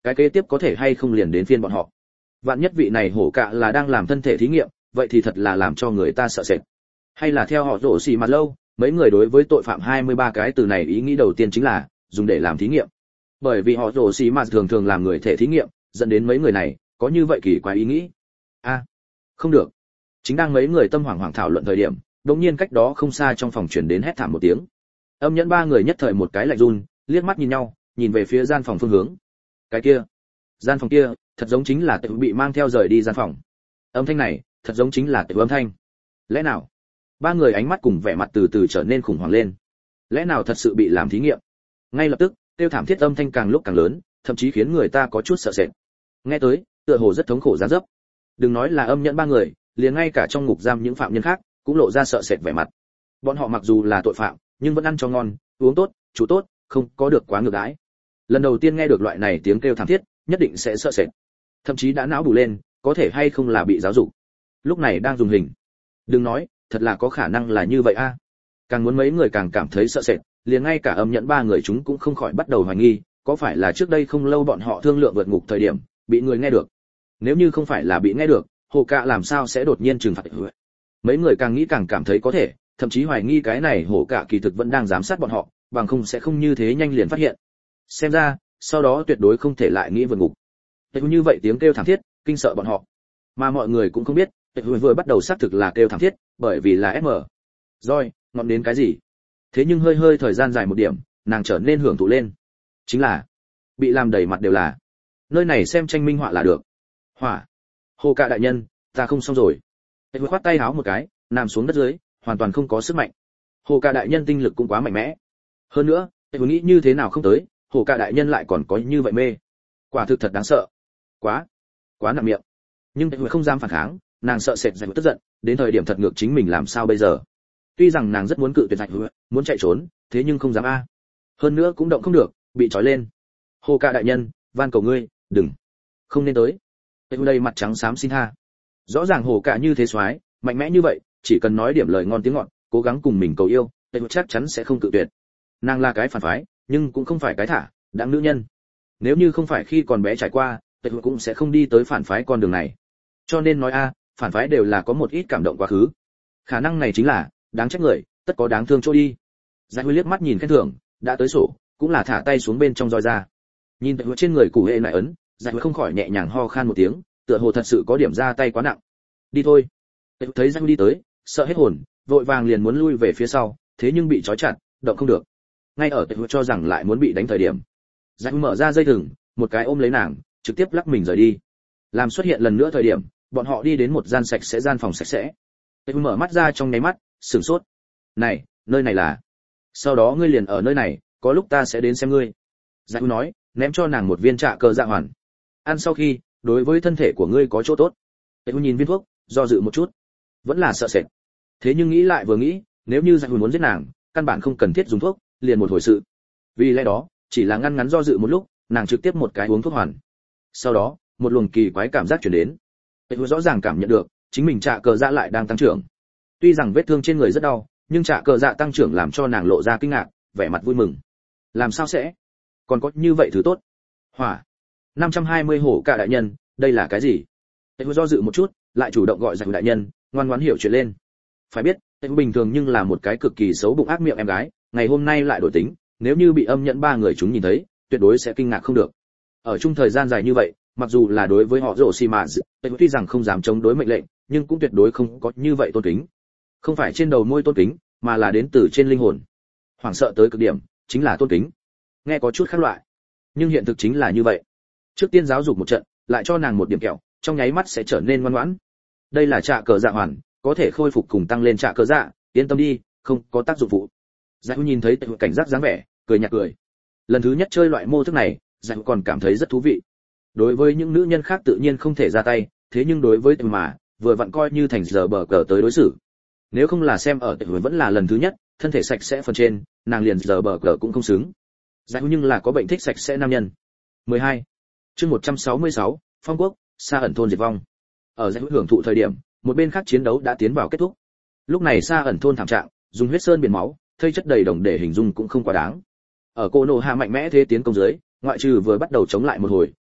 [SPEAKER 1] cái kế tiếp có thể hay không liền đến phiên bọn họ. Vạn nhất vị này hổ cạ là đang làm thân thể thí nghiệm, vậy thì thật là làm cho người ta sợ sệt. Hay là theo họ rổ xì mặt lâu, mấy người đối với tội phạm hai mươi ba cái từ này ý nghĩ đầu tiên chính là dùng để làm thí nghiệm. Bởi vì họ rổ xì mặt thường thường làm người thể thí nghiệm, dẫn đến mấy người này có như vậy kỳ quái ý nghĩ. A, à, không được. Chính đang mấy người tâm hoảng hoảng thảo luận thời điểm, đột nhiên cách đó không xa trong phòng truyền đến hét thảm một tiếng. Âm nhẫn ba người nhất thời một cái lạnh run, liếc mắt nhìn nhau, nhìn về phía gian phòng phương hướng. Cái kia, gian phòng kia, thật giống chính là tự bị mang theo rời đi gian phòng. Âm thanh này, thật giống chính là tự âm thanh. Lẽ nào? Ba người ánh mắt cùng vẻ mặt từ từ trở nên khủng hoảng lên. Lẽ nào thật sự bị làm thí nghiệm? Ngay lập tức, tiêu thảm thiết âm thanh càng lúc càng lớn, thậm chí khiến người ta có chút sợ sệt. Nghe tới, tựa hồ rất thống khổ dáng dấp. Đừng nói là âm nhẫn ba người, liền ngay cả trong ngục giam những phạm nhân khác cũng lộ ra sợ sệt vẻ mặt. Bọn họ mặc dù là tội phạm, nhưng vẫn ăn cho ngon, uống tốt, chủ tốt, không có được quá ngược đãi. Lần đầu tiên nghe được loại này tiếng kêu thảm thiết, nhất định sẽ sợ sệt. Thậm chí đã não bù lên, có thể hay không là bị giáo dục. Lúc này đang dùng hình. Đừng nói, thật là có khả năng là như vậy a. À. Càng muốn mấy người càng cảm thấy sợ sệt, liền ngay cả âm nhẫn ba người chúng cũng không khỏi bắt đầu hoài nghi, có phải là trước đây không lâu bọn họ thương lượng vượt ngục thời điểm, bị người nghe được. Nếu như không phải là bị nghe được, hồ cạ làm sao sẽ đột nhiên trừng phạt hứa. Mấy người càng nghĩ càng cảm thấy có thể, thậm chí hoài nghi cái này hồ cạ kỳ thực vẫn đang giám sát bọn họ, bằng không sẽ không như thế nhanh liền phát hiện. Xem ra, sau đó tuyệt đối không thể lại nghĩ vượt ngục. Thế như vậy tiếng kêu thảm thiết, kinh sợ bọn họ. Mà mọi người cũng không biết, vừa vừa bắt đầu xác thực là kêu thảm thiết, bởi vì là ép em. Rồi, ngọn đến cái gì? Thế nhưng hơi hơi thời gian dài một điểm, nàng trở nên hưởng thụ lên. Chính là bị làm đầy mặt đều là. Nơi này xem tranh minh họa là được. Hỏa. Hồ cạ đại nhân, ta không xong rồi. Tệ vừa khoát tay háo một cái, nằm xuống đất dưới, hoàn toàn không có sức mạnh. Hồ cạ đại nhân tinh lực cũng quá mạnh mẽ. Hơn nữa, tệ vừa nghĩ như thế nào không tới, hồ cạ đại nhân lại còn có như vậy mê. Quả thực thật đáng sợ. Quá, quá nặng miệng. Nhưng tệ vừa không dám phản kháng, nàng sợ sệt giành tức giận, đến thời điểm thật ngược chính mình làm sao bây giờ. Tuy rằng nàng rất muốn cự tuyệt giành, muốn chạy trốn, thế nhưng không dám a. Hơn nữa cũng động không được, bị trói lên. Hồ cạ đại nhân, van cầu ngươi, đừng, không nên tới. Tệ đây mặt trắng xám xin tha. Rõ ràng hồ cạ như thế soái, mạnh mẽ như vậy, chỉ cần nói điểm lời ngon tiếng ngọt, cố gắng cùng mình cầu yêu, tệ chắc chắn sẽ không cự tuyệt. Nàng là cái phản phái, nhưng cũng không phải cái thả, đáng nữ nhân. Nếu như không phải khi còn bé trải qua, tệ cũng sẽ không đi tới phản phái con đường này. Cho nên nói a, phản phái đều là có một ít cảm động quá khứ. Khả năng này chính là đáng trách người, tất có đáng thương chỗ đi. Giải Huy liếc mắt nhìn khen thưởng, đã tới sổ, cũng là thả tay xuống bên trong roi ra. Nhìn tệ trên người củ hệ lại ấn, Giải Huy không khỏi nhẹ nhàng ho khan một tiếng, tựa hồ thật sự có điểm ra tay quá nặng. Đi thôi. Tệ thấy Giải Huy đi tới, sợ hết hồn, vội vàng liền muốn lui về phía sau, thế nhưng bị trói chặt, động không được. Ngay ở tệ cho rằng lại muốn bị đánh thời điểm, Giải Huy mở ra dây thừng, một cái ôm lấy nàng, trực tiếp lắc mình rời đi. Làm xuất hiện lần nữa thời điểm, bọn họ đi đến một gian sạch sẽ gian phòng sạch sẽ. Tệ mở mắt ra trong nháy mắt, sửng sốt. Này, nơi này là? Sau đó ngươi liền ở nơi này, có lúc ta sẽ đến xem ngươi. Giải Huy nói, ném cho nàng một viên trạ cơ dạ hoàn. Ăn sau khi, đối với thân thể của ngươi có chỗ tốt. Tệ Huy nhìn viên thuốc, do dự một chút, vẫn là sợ sệt. Thế nhưng nghĩ lại vừa nghĩ, nếu như Giải Huy muốn giết nàng, căn bản không cần thiết dùng thuốc, liền một hồi sự. Vì lẽ đó, chỉ là ngăn ngắn do dự một lúc, nàng trực tiếp một cái uống thuốc hoàn. Sau đó, một luồng kỳ quái cảm giác truyền đến. Tệ Huy rõ ràng cảm nhận được, chính mình trạ cơ dạ lại đang tăng trưởng. Tuy rằng vết thương trên người rất đau, nhưng trạ cơ dạ tăng trưởng làm cho nàng lộ ra kinh ngạc, vẻ mặt vui mừng. Làm sao sẽ? Còn có như vậy thứ tốt? Hỏa. năm trăm hai mươi hổ cạ đại nhân, đây là cái gì? Tệ do dự một chút, lại chủ động gọi Giải Huy đại nhân, ngoan ngoãn hiểu chuyện lên. Phải biết, Tệ bình thường nhưng là một cái cực kỳ xấu bụng ác miệng em gái, ngày hôm nay lại đổi tính, nếu như bị âm nhẫn ba người chúng nhìn thấy, tuyệt đối sẽ kinh ngạc không được. Ở chung thời gian dài như vậy, mặc dù là đối với họ rồ xì mà, Tệ tuy rằng không dám chống đối mệnh lệnh, nhưng cũng tuyệt đối không có như vậy tôn kính. Không phải trên đầu môi tôn kính, mà là đến từ trên linh hồn. Hoảng sợ tới cực điểm, chính là tôn kính. Nghe có chút khác loại, nhưng hiện thực chính là như vậy. Trước tiên giáo dục một trận, lại cho nàng một điểm kẹo, trong nháy mắt sẽ trở nên ngoan ngoãn. Đây là trạ cờ dạ hoàn, có thể khôi phục cùng tăng lên trạ cờ dạ, yên tâm đi, không có tác dụng phụ. Giải Huy nhìn thấy Tệ cảnh giác dáng vẻ, cười nhạt cười. Lần thứ nhất chơi loại mô thức này, Giải Huy còn cảm thấy rất thú vị. Đối với những nữ nhân khác tự nhiên không thể ra tay, thế nhưng đối với Tệ mà, vừa vặn coi như thành giờ bờ cờ tới đối xử. Nếu không là xem ở Tệ vẫn là lần thứ nhất, thân thể sạch sẽ phần trên, nàng liền giờ bờ cờ cũng không xứng. Giải Huy nhưng là có bệnh thích sạch sẽ nam nhân. mười hai. Chương một trăm sáu mươi sáu, Phong Quốc, Sa ẩn thôn diệt vong. Ở Giải Huy hưởng thụ thời điểm, một bên khác chiến đấu đã tiến vào kết thúc. Lúc này Sa ẩn thôn thảm trạng, dùng huyết sơn biển máu, thây chất đầy đồng để hình dung cũng không quá đáng. Ở cô nổ hạ mạnh mẽ thế tiến công dưới, ngoại trừ vừa bắt đầu chống lại một hồi,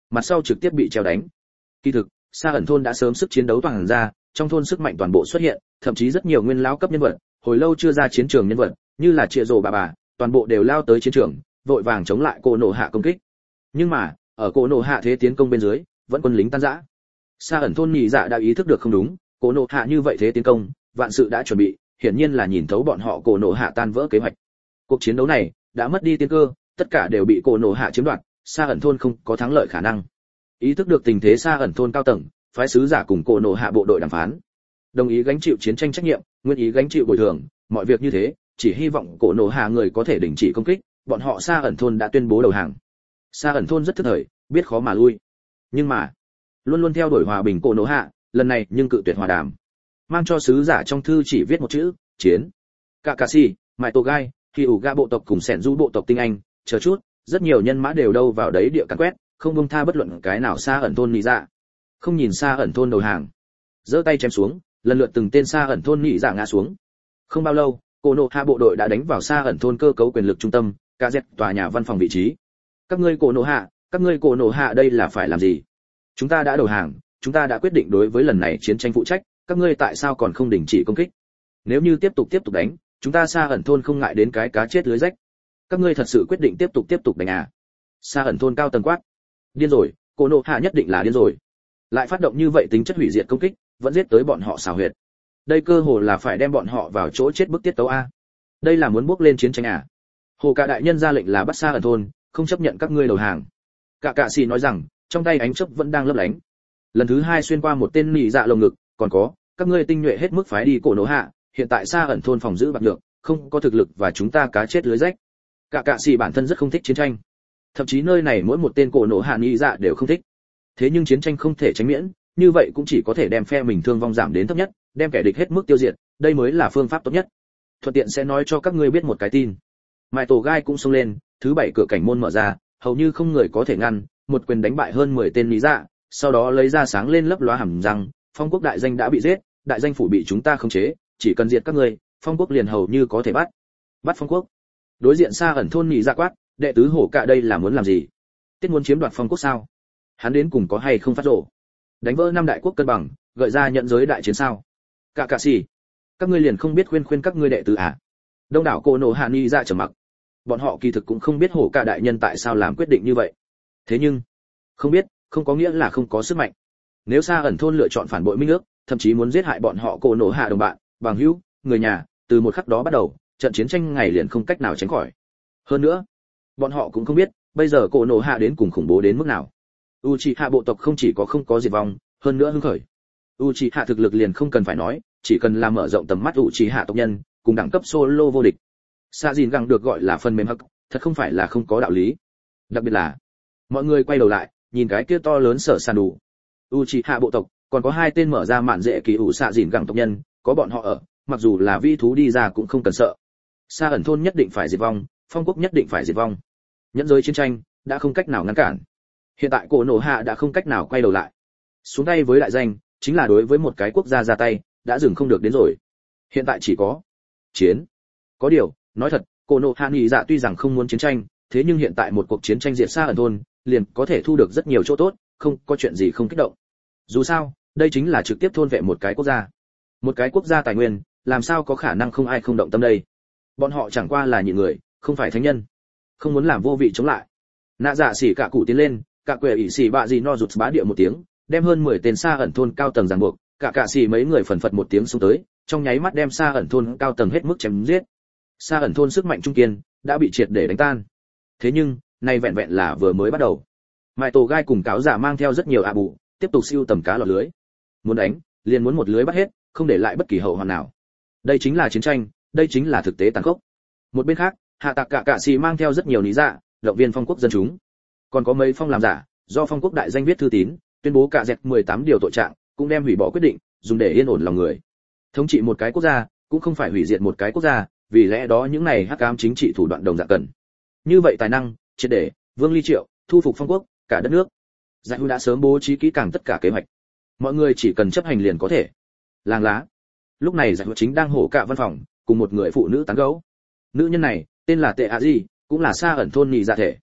[SPEAKER 1] mặt sau trực tiếp bị treo đánh. Kỳ thực, Sa ẩn thôn đã sớm sức chiến đấu toàn ra, trong thôn sức mạnh toàn bộ xuất hiện, thậm chí rất nhiều nguyên lão cấp nhân vật, hồi lâu chưa ra chiến trường nhân vật, như là Triệu Dồ bà bà, toàn bộ đều lao tới chiến trường, vội vàng chống lại Cổ Nổ Hạ công kích. Nhưng mà, ở Cổ Nổ Hạ thế tiến công bên dưới, vẫn quân lính tan rã. Sa ẩn thôn nhị dạ đã ý thức được không đúng, Cổ Nổ Hạ như vậy thế tiến công, vạn sự đã chuẩn bị, hiển nhiên là nhìn thấu bọn họ Cổ Nổ Hạ tan vỡ kế hoạch. Cuộc chiến đấu này đã mất đi tiên cơ, tất cả đều bị Cổ Nổ Hạ chiếm đoạt, Sa ẩn thôn không có thắng lợi khả năng. Ý thức được tình thế, Sa ẩn thôn cao tầng phái sứ giả cùng Cổ Nổ Hạ bộ đội đàm phán, đồng ý gánh chịu chiến tranh trách nhiệm, nguyên ý gánh chịu bồi thường, mọi việc như thế, chỉ hy vọng Cổ Nổ Hạ người có thể đình chỉ công kích, bọn họ Sa ẩn thôn đã tuyên bố đầu hàng. Sa ẩn thôn rất thức thời, biết khó mà lui. Nhưng mà, luôn luôn theo đuổi hòa bình Cổ Nổ Hạ, lần này nhưng cự tuyệt hòa đàm. Mang cho sứ giả trong thư chỉ viết một chữ, chiến. Kakashi, Mai Togai, Hyuga bộ tộc cùng Senju bộ tộc tinh anh, chờ chút, rất nhiều nhân mã đều đâu vào đấy địa càn quét, không buông tha bất luận cái nào Sa ẩn thôn nhị dạ. Không nhìn Sa ẩn thôn đầu hàng, giơ tay chém xuống, lần lượt từng tên Sa ẩn thôn nhị dạ ngã xuống. Không bao lâu, Cổ Nổ Hạ bộ đội đã đánh vào Sa ẩn thôn cơ cấu quyền lực trung tâm, cả dẹp tòa nhà văn phòng vị trí. Các ngươi Cổ Nổ Hạ, các ngươi Cổ Nổ Hạ đây là phải làm gì? Chúng ta đã đầu hàng, chúng ta đã quyết định đối với lần này chiến tranh phụ trách, các ngươi tại sao còn không đình chỉ công kích? Nếu như tiếp tục tiếp tục đánh, chúng ta Sa ẩn thôn không ngại đến cái cá chết lưới rách. Các ngươi thật sự quyết định tiếp tục tiếp tục đánh à? Sa ẩn thôn cao tầng quát. Điên rồi, Cổ Nổ Hạ nhất định là điên rồi. Lại phát động như vậy tính chất hủy diệt công kích, vẫn giết tới bọn họ xào huyệt. Đây cơ hồ là phải đem bọn họ vào chỗ chết bức tiết tấu a. Đây là muốn bước lên chiến tranh à? Hồ Cả đại nhân ra lệnh là bắt Sa ẩn thôn, không chấp nhận các ngươi đầu hàng. Cả Cạ Sĩ nói rằng, trong tay ánh chớp vẫn đang lấp lánh. Lần thứ hai xuyên qua một tên nị dạ lồng ngực, còn có, các ngươi tinh nhuệ hết mức phái đi Cổ Nổ Hạ, hiện tại Sa ẩn thôn phòng giữ bạc được, không có thực lực và chúng ta cá chết lưới rách. Cả Cạ Sĩ bản thân rất không thích chiến tranh, thậm chí nơi này mỗi một tên Cổ Nổ Hạ nị dạ đều không thích. Thế nhưng chiến tranh không thể tránh miễn, như vậy cũng chỉ có thể đem phe mình thương vong giảm đến thấp nhất, đem kẻ địch hết mức tiêu diệt, đây mới là phương pháp tốt nhất. Thuận tiện sẽ nói cho các ngươi biết một cái tin. Mai Tổ Gai cũng xông lên, thứ bảy cửa cảnh môn mở ra, hầu như không người có thể ngăn, một quyền đánh bại hơn mười tên nị dạ, sau đó lấy ra sáng lên lấp lóa hàm răng, Phong quốc đại danh đã bị giết, đại danh phủ bị chúng ta khống chế, chỉ cần diệt các ngươi, Phong quốc liền hầu như có thể bắt. Bắt Phong quốc. Đối diện Sa ẩn thôn nị dạ quát, đệ tứ Hổ Cả đây là muốn làm gì? Tiết muốn chiếm đoạt Phong quốc sao? Hắn đến cùng có hay không phát rồ? Đánh vỡ năm đại quốc cân bằng, gợi ra nhận giới đại chiến sao? Cả Cạ Sĩ, các ngươi liền không biết khuyên khuyên các ngươi đệ tử à? Đông đảo Cổ Nổ Hạ nị dạ trầm mặc. Bọn họ kỳ thực cũng không biết Hổ Cả đại nhân tại sao làm quyết định như vậy. Thế nhưng, không biết, không có nghĩa là không có sức mạnh. Nếu Sa ẩn thôn lựa chọn phản bội minh ước, thậm chí muốn giết hại bọn họ Cổ Nổ Hạ đồng bạn, bằng hữu, người nhà, từ một khắc đó bắt đầu, trận chiến tranh ngày liền không cách nào tránh khỏi. Hơn nữa, bọn họ cũng không biết, bây giờ Cổ Nổ Hạ đến cùng khủng bố đến mức nào. Uchiha bộ tộc không chỉ có không có diệt vong, hơn nữa hưng khởi. Uchiha thực lực liền không cần phải nói, chỉ cần làm mở rộng tầm mắt Uchiha tộc nhân, cùng đẳng cấp solo vô địch. Sa Jin Gang được gọi là phần mềm hắc, thật không phải là không có đạo lý. Đặc biệt là, mọi người quay đầu lại, nhìn cái kia to lớn sở sàn đủ. Uchiha bộ tộc, còn có hai tên mở ra mạn dễ kỳ ủ Sa Jin Gang tộc nhân, có bọn họ ở, mặc dù là vi thú đi ra cũng không cần sợ. Sa ẩn thôn nhất định phải diệt vong, Phong quốc nhất định phải diệt vong. Nhẫn giới chiến tranh đã không cách nào ngăn cản. Hiện tại Cổ Nổ Hạ đã không cách nào quay đầu lại. Xuống tay với đại danh, chính là đối với một cái quốc gia ra tay, đã dừng không được đến rồi. Hiện tại chỉ có chiến. Có điều, nói thật, Cổ Nổ Hạ nhị dạ tuy rằng không muốn chiến tranh, thế nhưng hiện tại một cuộc chiến tranh diệt Sa ẩn thôn, liền có thể thu được rất nhiều chỗ tốt, không có chuyện gì không kích động. Dù sao, đây chính là trực tiếp thôn vệ một cái quốc gia. Một cái quốc gia tài nguyên, làm sao có khả năng không ai không động tâm đây? Bọn họ chẳng qua là nhị người, không phải thánh nhân, không muốn làm vô vị chống lại. Nạ dạ xỉ cả cụ tiến lên, cả quệ ỷ xỉ bạ gì no rụt bá địa một tiếng, đem hơn mười tên Sa ẩn thôn cao tầng giằng buộc, cả cả xỉ mấy người phần phật một tiếng xuống tới, trong nháy mắt đem Sa ẩn thôn cao tầng hết mức chém giết. Sa ẩn thôn sức mạnh trung kiên đã bị triệt để đánh tan. Thế nhưng, này vẹn vẹn là vừa mới bắt đầu. Mai Tổ Gai cùng cáo giả mang theo rất nhiều ạ bù, tiếp tục siêu tầm cá lọt lưới. Muốn đánh, liền muốn một lưới bắt hết, không để lại bất kỳ hậu hoạn nào. Đây chính là chiến tranh, đây chính là thực tế tàn khốc. Một bên khác, Hạ Tạc cả cả xỉ mang theo rất nhiều lý dạ, động viên Phong quốc dân chúng. Còn có mấy phong làm giả, do Phong quốc đại danh viết thư tín, tuyên bố cả dẹt mười tám điều tội trạng, cũng đem hủy bỏ quyết định, dùng để yên ổn lòng người. Thống trị một cái quốc gia, cũng không phải hủy diệt một cái quốc gia, vì lẽ đó những này hắc ám chính trị thủ đoạn đồng dạng cần. Như vậy tài năng, triệt để, Vương Ly Triệu, thu phục Phong quốc, cả đất nước. Giải Hữu đã sớm bố trí kỹ càng tất cả kế hoạch. Mọi người chỉ cần chấp hành liền có thể. Làng lá. Lúc này Giải Hữu chính đang hổ cả văn phòng, cùng một người phụ nữ tán gẫu. Nữ nhân này, tên là Tệ A Di, cũng là Sa ẩn thôn nhị dạ thể.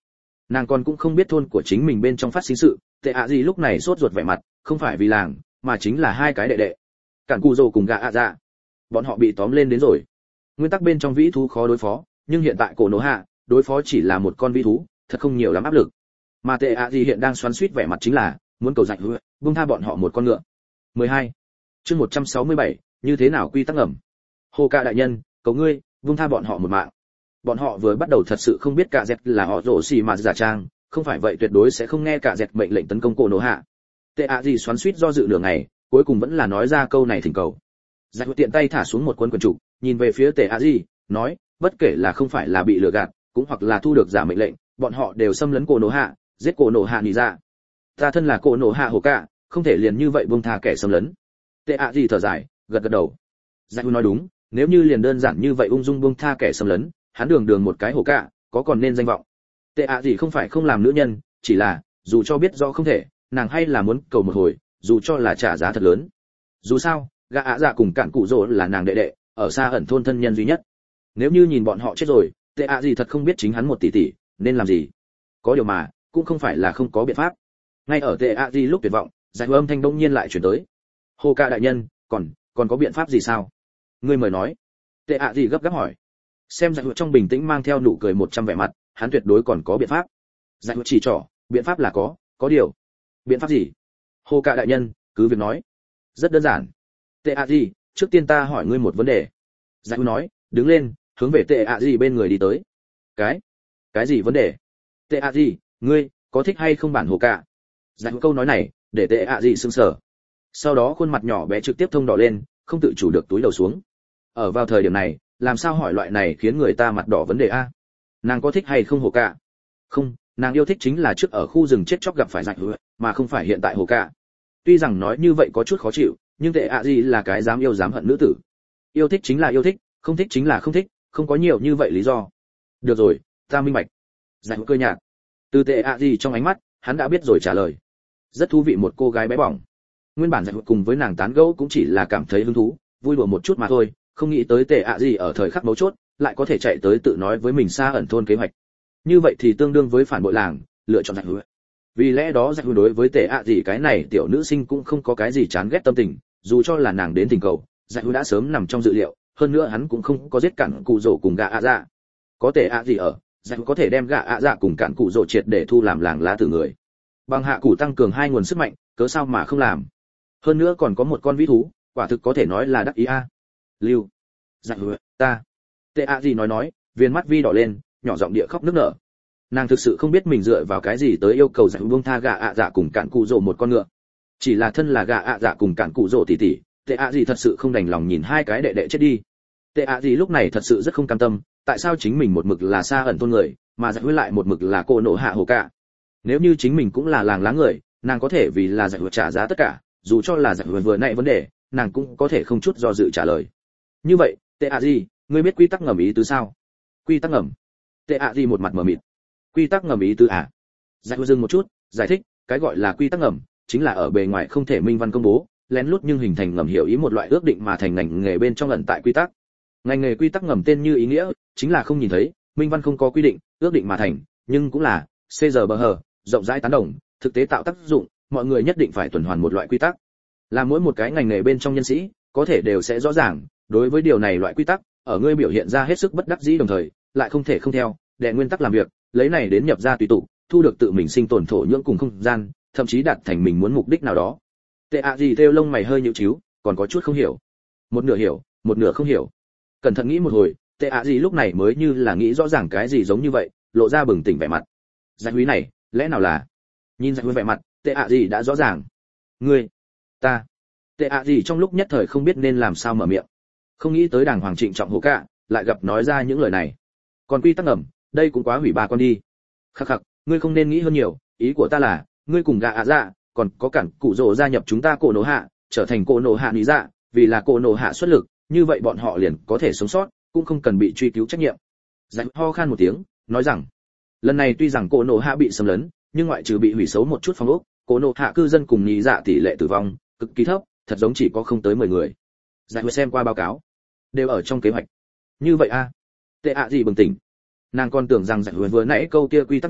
[SPEAKER 1] Nàng còn cũng không biết thôn của chính mình bên trong phát sinh sự, tệ ạ gì lúc này sốt ruột vẻ mặt, không phải vì làng, mà chính là hai cái đệ đệ. Cản Cù Dồ cùng gạ ạ dạ. Bọn họ bị tóm lên đến rồi. Nguyên tắc bên trong vĩ thú khó đối phó, nhưng hiện tại cổ nổ hạ, đối phó chỉ là một con vĩ thú, thật không nhiều lắm áp lực. Mà tệ ạ gì hiện đang xoắn xuýt vẻ mặt chính là muốn cầu dạy hứa, buông tha bọn họ một con ngựa. mười hai. Chương một trăm sáu mươi bảy, như thế nào quy tắc ngầm. Hồ Ca đại nhân, cầu ngươi, buông tha bọn họ một mạng. Bọn họ vừa bắt đầu thật sự không biết cả dẹt là họ rổ xì mà giả trang, không phải vậy tuyệt đối sẽ không nghe cả dẹt mệnh lệnh tấn công cổ nổ hạ. Tệ ạ gì xoắn xuýt do dự nửa ngày, cuối cùng vẫn là nói ra câu này thỉnh cầu. Giải tiện tay thả xuống một cuốn quyển trục, nhìn về phía tệ ạ gì, nói, bất kể là không phải là bị lừa gạt, cũng hoặc là thu được giả mệnh lệnh, bọn họ đều xâm lấn cổ nổ hạ, giết cổ nổ hạ nỉ ra. Ta thân là cổ nổ hạ Hồ Ca, không thể liền như vậy buông tha kẻ xâm lấn. Tệ ạ gì thở dài, gật gật đầu. Giải nói đúng, nếu như liền đơn giản như vậy ung dung buông tha kẻ xâm lấn, hắn đường đường một cái Hồ Ca, có còn nên danh vọng. Tệ ạ gì không phải không làm nữ nhân, chỉ là, dù cho biết rõ không thể, nàng hay là muốn cầu một hồi, dù cho là trả giá thật lớn. Dù sao, gã ạ dạ cùng Cản Cụ Dỗ là nàng đệ đệ, ở xa ẩn thôn thân nhân duy nhất. Nếu như nhìn bọn họ chết rồi, tệ ạ gì thật không biết chính hắn một tỷ tỷ nên làm gì. Có điều mà, cũng không phải là không có biện pháp. Ngay ở tệ ạ gì lúc tuyệt vọng, giải âm thanh đông nhiên lại chuyển tới. Hồ Ca đại nhân, còn còn có biện pháp gì sao? Ngươi mời nói. Tệ ạ gì gấp gáp hỏi. Xem giải trong bình tĩnh mang theo nụ cười một trăm vẻ mặt, hắn tuyệt đối còn có biện pháp. Giải chỉ trỏ, biện pháp là có, có điều. Biện pháp gì? Hồ Ca đại nhân, cứ việc nói. Rất đơn giản. Tệ ạ gì, trước tiên ta hỏi ngươi một vấn đề. Giải nói, đứng lên, hướng về tệ ạ gì bên người đi tới. Cái? Cái gì vấn đề? Tệ ạ gì, ngươi có thích hay không bản Hồ Ca? Giải câu nói này, để tệ ạ gì sững sờ. Sau đó khuôn mặt nhỏ bé trực tiếp thông đỏ lên, không tự chủ được túi đầu xuống. Ở vào thời điểm này, làm sao hỏi loại này khiến người ta mặt đỏ vấn đề a? Nàng có thích hay không Hồ Ca? Không, nàng yêu thích chính là trước ở khu rừng chết chóc gặp phải Giải hứa, mà không phải hiện tại Hồ Ca. Tuy rằng nói như vậy có chút khó chịu, nhưng tệ ạ gì là cái dám yêu dám hận nữ tử. Yêu thích chính là yêu thích, không thích chính là không thích, không có nhiều như vậy lý do. Được rồi, ta minh bạch. Giải hứa cười nhạt. Từ tệ ạ gì trong ánh mắt, hắn đã biết rồi trả lời. Rất thú vị một cô gái bé bỏng. Nguyên bản Giải hứa cùng với nàng tán gẫu cũng chỉ là cảm thấy hứng thú, vui đùa một chút mà thôi, không nghĩ tới tệ ạ gì ở thời khắc mấu chốt, lại có thể chạy tới tự nói với mình xa ẩn thôn kế hoạch. Như vậy thì tương đương với phản bội làng, lựa chọn Giải hứa. Vì lẽ đó Giải hứa đối với tệ ạ gì cái này tiểu nữ sinh cũng không có cái gì chán ghét tâm tình, dù cho là nàng đến tình cầu, Giải hứa đã sớm nằm trong dự liệu, hơn nữa hắn cũng không có giết Cản Cụ Dỗ cùng gã ạ dạ. Có tệ ạ gì ở, Giải hứa có thể đem gã ạ dạ cùng Cản Cụ Dỗ triệt để thu làm làng lá tử người. Bằng hạ củ tăng cường hai nguồn sức mạnh, cớ sao mà không làm. Hơn nữa còn có một con vĩ thú, quả thực có thể nói là đắc ý a. Lưu. Giải hứa, ta. Tệ ạ gì nói nói, viên mắt vi đỏ lên, nhỏ giọng địa khóc nức nở. Nàng thực sự không biết mình dựa vào cái gì tới yêu cầu Giải hứa buông tha gã ạ dạ cùng Cản Cụ Dỗ một con ngựa. Chỉ là thân là gã ạ dạ cùng Cản Cụ Dỗ tỷ tỷ, tệ ạ gì thật sự không đành lòng nhìn hai cái đệ đệ chết đi. Tệ ạ gì lúc này thật sự rất không cam tâm, tại sao chính mình một mực là xa ẩn thôn người, mà Giải hứa lại một mực là cô nộ hạ Hồ Ca. Nếu như chính mình cũng là làng lá người, nàng có thể vì là Giải hứa trả giá tất cả, dù cho là Giải hứa vừa nãy vấn đề, nàng cũng có thể không chút do dự trả lời. Như vậy, tệ ạ gì, ngươi biết quy tắc ngầm ý tứ sao? Quy tắc ngầm? Tệ ạ gì một mặt mờ mịt. Quy tắc ngầm ý tứ à? Giải hứa dừng một chút, giải thích, cái gọi là quy tắc ngầm chính là ở bề ngoài không thể minh văn công bố, lén lút nhưng hình thành ngầm hiểu ý một loại ước định mà thành ngành nghề bên trong ẩn tại quy tắc. Ngành nghề quy tắc ngầm tên như ý nghĩa, chính là không nhìn thấy, minh văn không có quy định, ước định mà thành, nhưng cũng là xê giờ bờ hờ, rộng rãi tán đồng, thực tế tạo tác dụng, mọi người nhất định phải tuần hoàn một loại quy tắc. Là mỗi một cái ngành nghề bên trong nhân sĩ, có thể đều sẽ rõ ràng, đối với điều này loại quy tắc, ở ngươi biểu hiện ra hết sức bất đắc dĩ đồng thời, lại không thể không theo, đệ nguyên tắc làm việc, lấy này đến nhập ra tùy tụ, thu được tự mình sinh tồn thổ nhưỡng cùng không gian, thậm chí đạt thành mình muốn mục đích nào đó. Tệ ạ gì theo lông mày hơi nhíu chíu, còn có chút không hiểu. Một nửa hiểu, một nửa không hiểu. Cẩn thận nghĩ một hồi, tệ ạ gì lúc này mới như là nghĩ rõ ràng cái gì giống như vậy, lộ ra bừng tỉnh vẻ mặt. Giải húy này, lẽ nào là? Nhìn giải húy vẻ mặt, tệ ạ gì đã rõ ràng. Ngươi, ta. Tệ ạ gì trong lúc nhất thời không biết nên làm sao mở miệng. Không nghĩ tới đàng hoàng trịnh trọng Hồ Ca, lại gặp nói ra những lời này. Còn quy tắc ngầm, đây cũng quá hủy ba con đi. Khắc khắc, ngươi không nên nghĩ hơn nhiều, ý của ta là, ngươi cùng gã ạ dạ, còn có Cản Cụ Dỗ gia nhập chúng ta cổ nổ hạ, trở thành cổ nổ hạ lý dạ, vì là cổ nổ hạ xuất lực, như vậy bọn họ liền có thể sống sót, cũng không cần bị truy cứu trách nhiệm. Giải ho khan một tiếng, nói rằng, lần này tuy rằng cổ nổ hạ bị xâm lấn, nhưng ngoại trừ bị hủy xấu một chút phong ốc, cổ nổ hạ cư dân cùng lý dạ tỷ lệ tử vong cực kỳ thấp, thật giống chỉ có không tới mười người. Giải vừa xem qua báo cáo, đều ở trong kế hoạch. Như vậy a? À? Tệ ạ gì bừng tỉnh. Nàng còn tưởng rằng giải vừa vừa nãy câu kia quy tắc ngầm,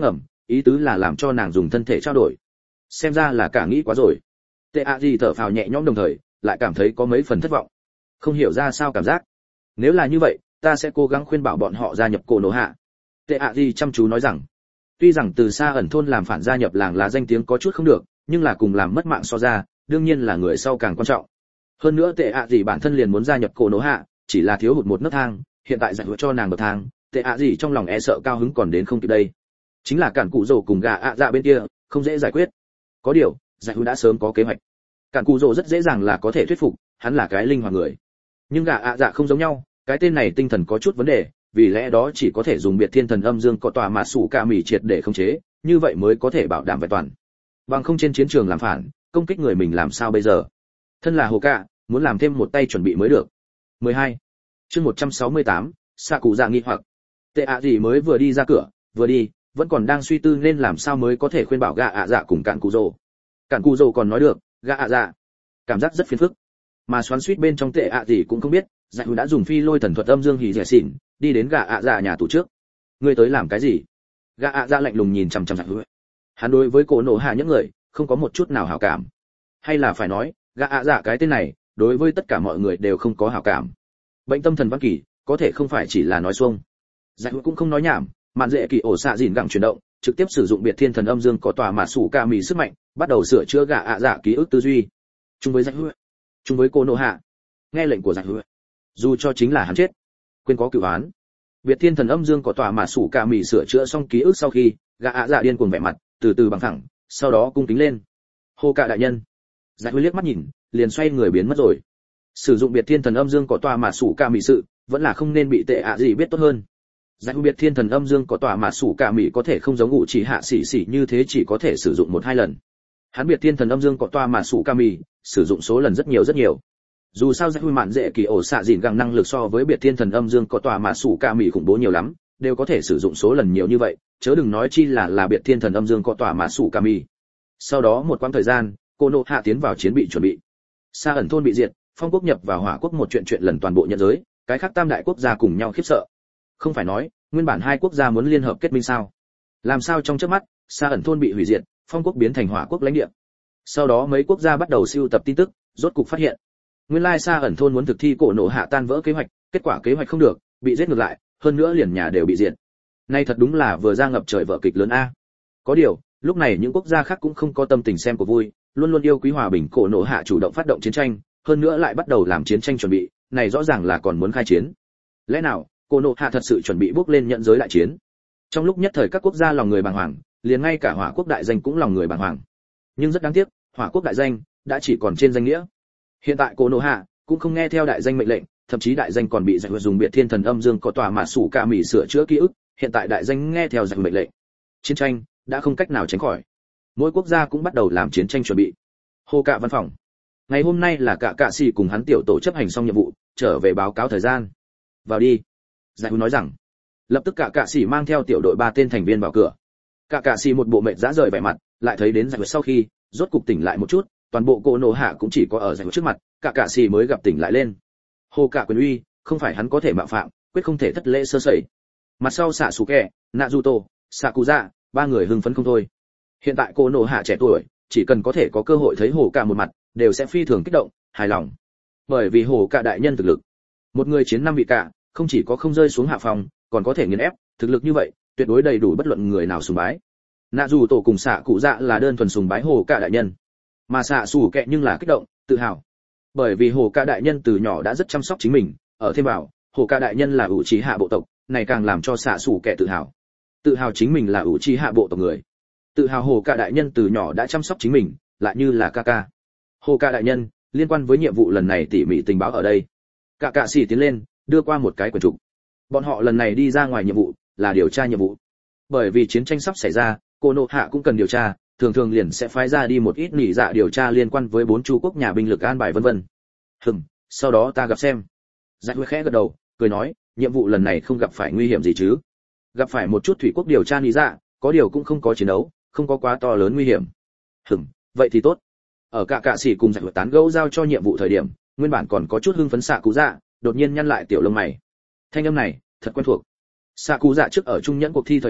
[SPEAKER 1] ý tứ là làm cho nàng dùng thân thể trao đổi. Xem ra là cả nghĩ quá rồi. Tệ ạ gì thở phào nhẹ nhõm đồng thời lại cảm thấy có mấy phần thất vọng, không hiểu ra sao cảm giác. Nếu là như vậy, ta sẽ cố gắng khuyên bảo bọn họ gia nhập cổ nổ hạ. Tệ ạ gì chăm chú nói rằng, tuy rằng từ xa ẩn thôn làm phản gia nhập làng lá danh tiếng có chút không được, nhưng là cùng làm mất mạng so ra, đương nhiên là người sau càng quan trọng. Hơn nữa tệ ạ gì bản thân liền muốn gia nhập cổ nổ hạ, chỉ là thiếu hụt một nấc thang, hiện tại giải hứa cho nàng bậc thang, tệ ạ gì trong lòng e sợ cao hứng còn đến không kịp đây. Chính là cản cụ rồ cùng gà ạ dạ bên kia, không dễ giải quyết. Có điều, giải hứa đã sớm có kế hoạch. Cản cụ rồ rất dễ dàng là có thể thuyết phục, hắn là cái linh hoạt người. Nhưng gà ạ dạ không giống nhau, cái tên này tinh thần có chút vấn đề, vì lẽ đó chỉ có thể dùng biệt thiên thần âm dương có tòa mà sủ ca mỉ triệt để khống chế, như vậy mới có thể bảo đảm vẹn toàn. Bằng không trên chiến trường làm phản, công kích người mình làm sao bây giờ? Thân là hồ cạ, muốn làm thêm một tay chuẩn bị mới được. mười hai. Chương một trăm sáu mươi tám, xạ cụ dạ nghi hoặc. Tệ ạ gì mới vừa đi ra cửa, vừa đi, vẫn còn đang suy tư nên làm sao mới có thể khuyên bảo gạ ạ dạ cùng cạn cụ rồ. Cạn cụ rồ còn nói được, gạ ạ dạ, cảm giác rất phiền phức. Mà xoắn suýt bên trong tệ ạ gì cũng không biết, dạ hữu đã dùng phi lôi thần thuật âm dương hỉ rẻ xỉn, đi đến gạ ạ dạ nhà tù trước. Ngươi tới làm cái gì? Gạ ạ dạ lạnh lùng nhìn chằm chằm dạ hữu. Hắn đối với cổ nổ hạ những người, không có một chút nào hảo cảm. Hay là phải nói, gạ ạ dạ cái tên này, đối với tất cả mọi người đều không có hảo cảm. Bệnh tâm thần văn kỳ, có thể không phải chỉ là nói xuông. Dạ hữu cũng không nói nhảm, mạn dễ kỳ ổ xạ dìn gặng chuyển động, trực tiếp sử dụng biệt thiên thần âm dương có tòa mà sủ ca mì sức mạnh, bắt đầu sửa chữa gạ ạ dạ ký ức tư duy. Chung với dạ hữu, chung với cô nô hạ, nghe lệnh của dạ hữu, dù cho chính là hắn chết, quên có cửu án. Biệt thiên thần âm dương có tòa mà sủ ca mì sửa chữa xong ký ức sau khi, gạ ạ dạ điên cuồng vẻ mặt, từ từ bằng thẳng, sau đó cung kính lên. Hô cạ đại nhân. Dạ hữu liếc mắt nhìn, liền xoay người biến mất rồi. Sử dụng biệt thiên thần âm dương có tòa mà sủ ca mì sự, vẫn là không nên bị tệ ạ gì biết tốt hơn. Giải biệt thiên thần âm dương có tòa mà sủ cả mỹ có thể không giống ngụ chỉ hạ xỉ xỉ như thế chỉ có thể sử dụng một hai lần. Hắn biệt thiên thần âm dương có tòa mà sủ cả mỹ sử dụng số lần rất nhiều rất nhiều. Dù sao giải huy mạn dễ kỳ ổ xạ dìn găng năng lực so với biệt thiên thần âm dương có tòa mà sủ cả mỹ khủng bố nhiều lắm, đều có thể sử dụng số lần nhiều như vậy, chớ đừng nói chi là là biệt thiên thần âm dương có tòa mà sủ cả mỹ. Sau đó một quãng thời gian, cô nô hạ tiến vào chiến bị chuẩn bị. Sa ẩn thôn bị diệt, phong quốc nhập vào hỏa quốc một chuyện chuyện lần toàn bộ nhận giới, cái khác tam đại quốc gia cùng nhau khiếp sợ. Không phải nói, nguyên bản hai quốc gia muốn liên hợp kết minh sao? Làm sao trong chớp mắt, Sa ẩn thôn bị hủy diệt, phong quốc biến thành hỏa quốc lãnh địa. Sau đó mấy quốc gia bắt đầu siêu tập tin tức, rốt cục phát hiện, nguyên lai Sa ẩn thôn muốn thực thi cổ nổ hạ tan vỡ kế hoạch, kết quả kế hoạch không được, bị giết ngược lại, hơn nữa liền nhà đều bị diệt. Nay thật đúng là vừa ra ngập trời vở kịch lớn a. Có điều, lúc này những quốc gia khác cũng không có tâm tình xem của vui, luôn luôn yêu quý hòa bình cổ nổ hạ chủ động phát động chiến tranh, hơn nữa lại bắt đầu làm chiến tranh chuẩn bị, này rõ ràng là còn muốn khai chiến. Lẽ nào cổ nổ hạ thật sự chuẩn bị bước lên nhận giới đại chiến? Trong lúc nhất thời các quốc gia lòng người bàng hoàng, liền ngay cả hỏa quốc đại danh cũng lòng người bàng hoàng. Nhưng rất đáng tiếc, hỏa quốc đại danh đã chỉ còn trên danh nghĩa. Hiện tại cổ nổ hạ cũng không nghe theo đại danh mệnh lệnh, thậm chí đại danh còn bị giải dùng biệt thiên thần âm dương có tòa mà sủ ca mỉ sửa chữa ký ức, hiện tại đại danh nghe theo giải mệnh lệnh. Chiến tranh đã không cách nào tránh khỏi. Mỗi quốc gia cũng bắt đầu làm chiến tranh chuẩn bị. Hồ Cạ văn phòng. Ngày hôm nay là Cạ Cạ Sĩ cùng hắn tiểu tổ chấp hành xong nhiệm vụ, trở về báo cáo thời gian. Vào đi. Giải nói rằng. Lập tức Cạ Cạ Sĩ mang theo tiểu đội ba tên thành viên vào cửa. Cạ Cạ Sĩ một bộ mệt rã rời vẻ mặt, lại thấy đến giải sau khi, rốt cục tỉnh lại một chút, toàn bộ cổ nổ hạ cũng chỉ có ở giải trước mặt, Cạ Cạ Sĩ mới gặp tỉnh lại lên. Hồ Cạ quyền uy, không phải hắn có thể mạo phạm, quyết không thể thất lễ sơ sẩy. Mặt sau Sasuke, Naruto, Sakuza, ba người hưng phấn không thôi. Hiện tại cổ nổ hạ trẻ tuổi, chỉ cần có thể có cơ hội thấy Hồ Cạ một mặt, đều sẽ phi thường kích động, hài lòng. Bởi vì Hồ Cạ đại nhân thực lực, một người chiến năm vị Cạ, không chỉ có không rơi xuống hạ phòng, còn có thể nghiền ép, thực lực như vậy, tuyệt đối đầy đủ bất luận người nào sùng bái. Naruto cùng xạ cụ dạ là đơn thuần sùng bái Hồ Cạ đại nhân, mà xạ sủ kẹ nhưng là kích động, tự hào. Bởi vì Hồ Cạ đại nhân từ nhỏ đã rất chăm sóc chính mình, ở thêm bảo, Hồ Cạ đại nhân là ủ trí hạ bộ tộc, này càng làm cho xạ sủ kẹ tự hào. Tự hào chính mình là ủ trí hạ bộ tộc người. Tự hào Hồ Cạ đại nhân từ nhỏ đã chăm sóc chính mình, lại như là ca ca. Hồ Cạ đại nhân, liên quan với nhiệm vụ lần này tỉ mỉ tình báo ở đây. Cạ Cạ Sĩ tiến lên, đưa qua một cái quyển trục. Bọn họ lần này đi ra ngoài nhiệm vụ, là điều tra nhiệm vụ. Bởi vì chiến tranh sắp xảy ra, cô nô hạ cũng cần điều tra, thường thường liền sẽ phái ra đi một ít nỉ dạ điều tra liên quan với bốn chu quốc nhà binh lực an bài vân vân. Hừm, sau đó ta gặp xem. Dạ Huy khẽ gật đầu, cười nói, nhiệm vụ lần này không gặp phải nguy hiểm gì chứ? Gặp phải một chút thủy quốc điều tra nỉ dạ, có điều cũng không có chiến đấu, không có quá to lớn nguy hiểm. Hừm, vậy thì tốt. Ở Cạ Cạ Sĩ cùng Dạ Huy tán gẫu giao cho nhiệm vụ thời điểm, nguyên bản còn có chút hưng phấn xạ cú dạ, đột nhiên nhăn lại tiểu lông mày. Thanh âm này, thật quen thuộc. Xạ cú dạ trước ở trung nhẫn cuộc thi thời điểm,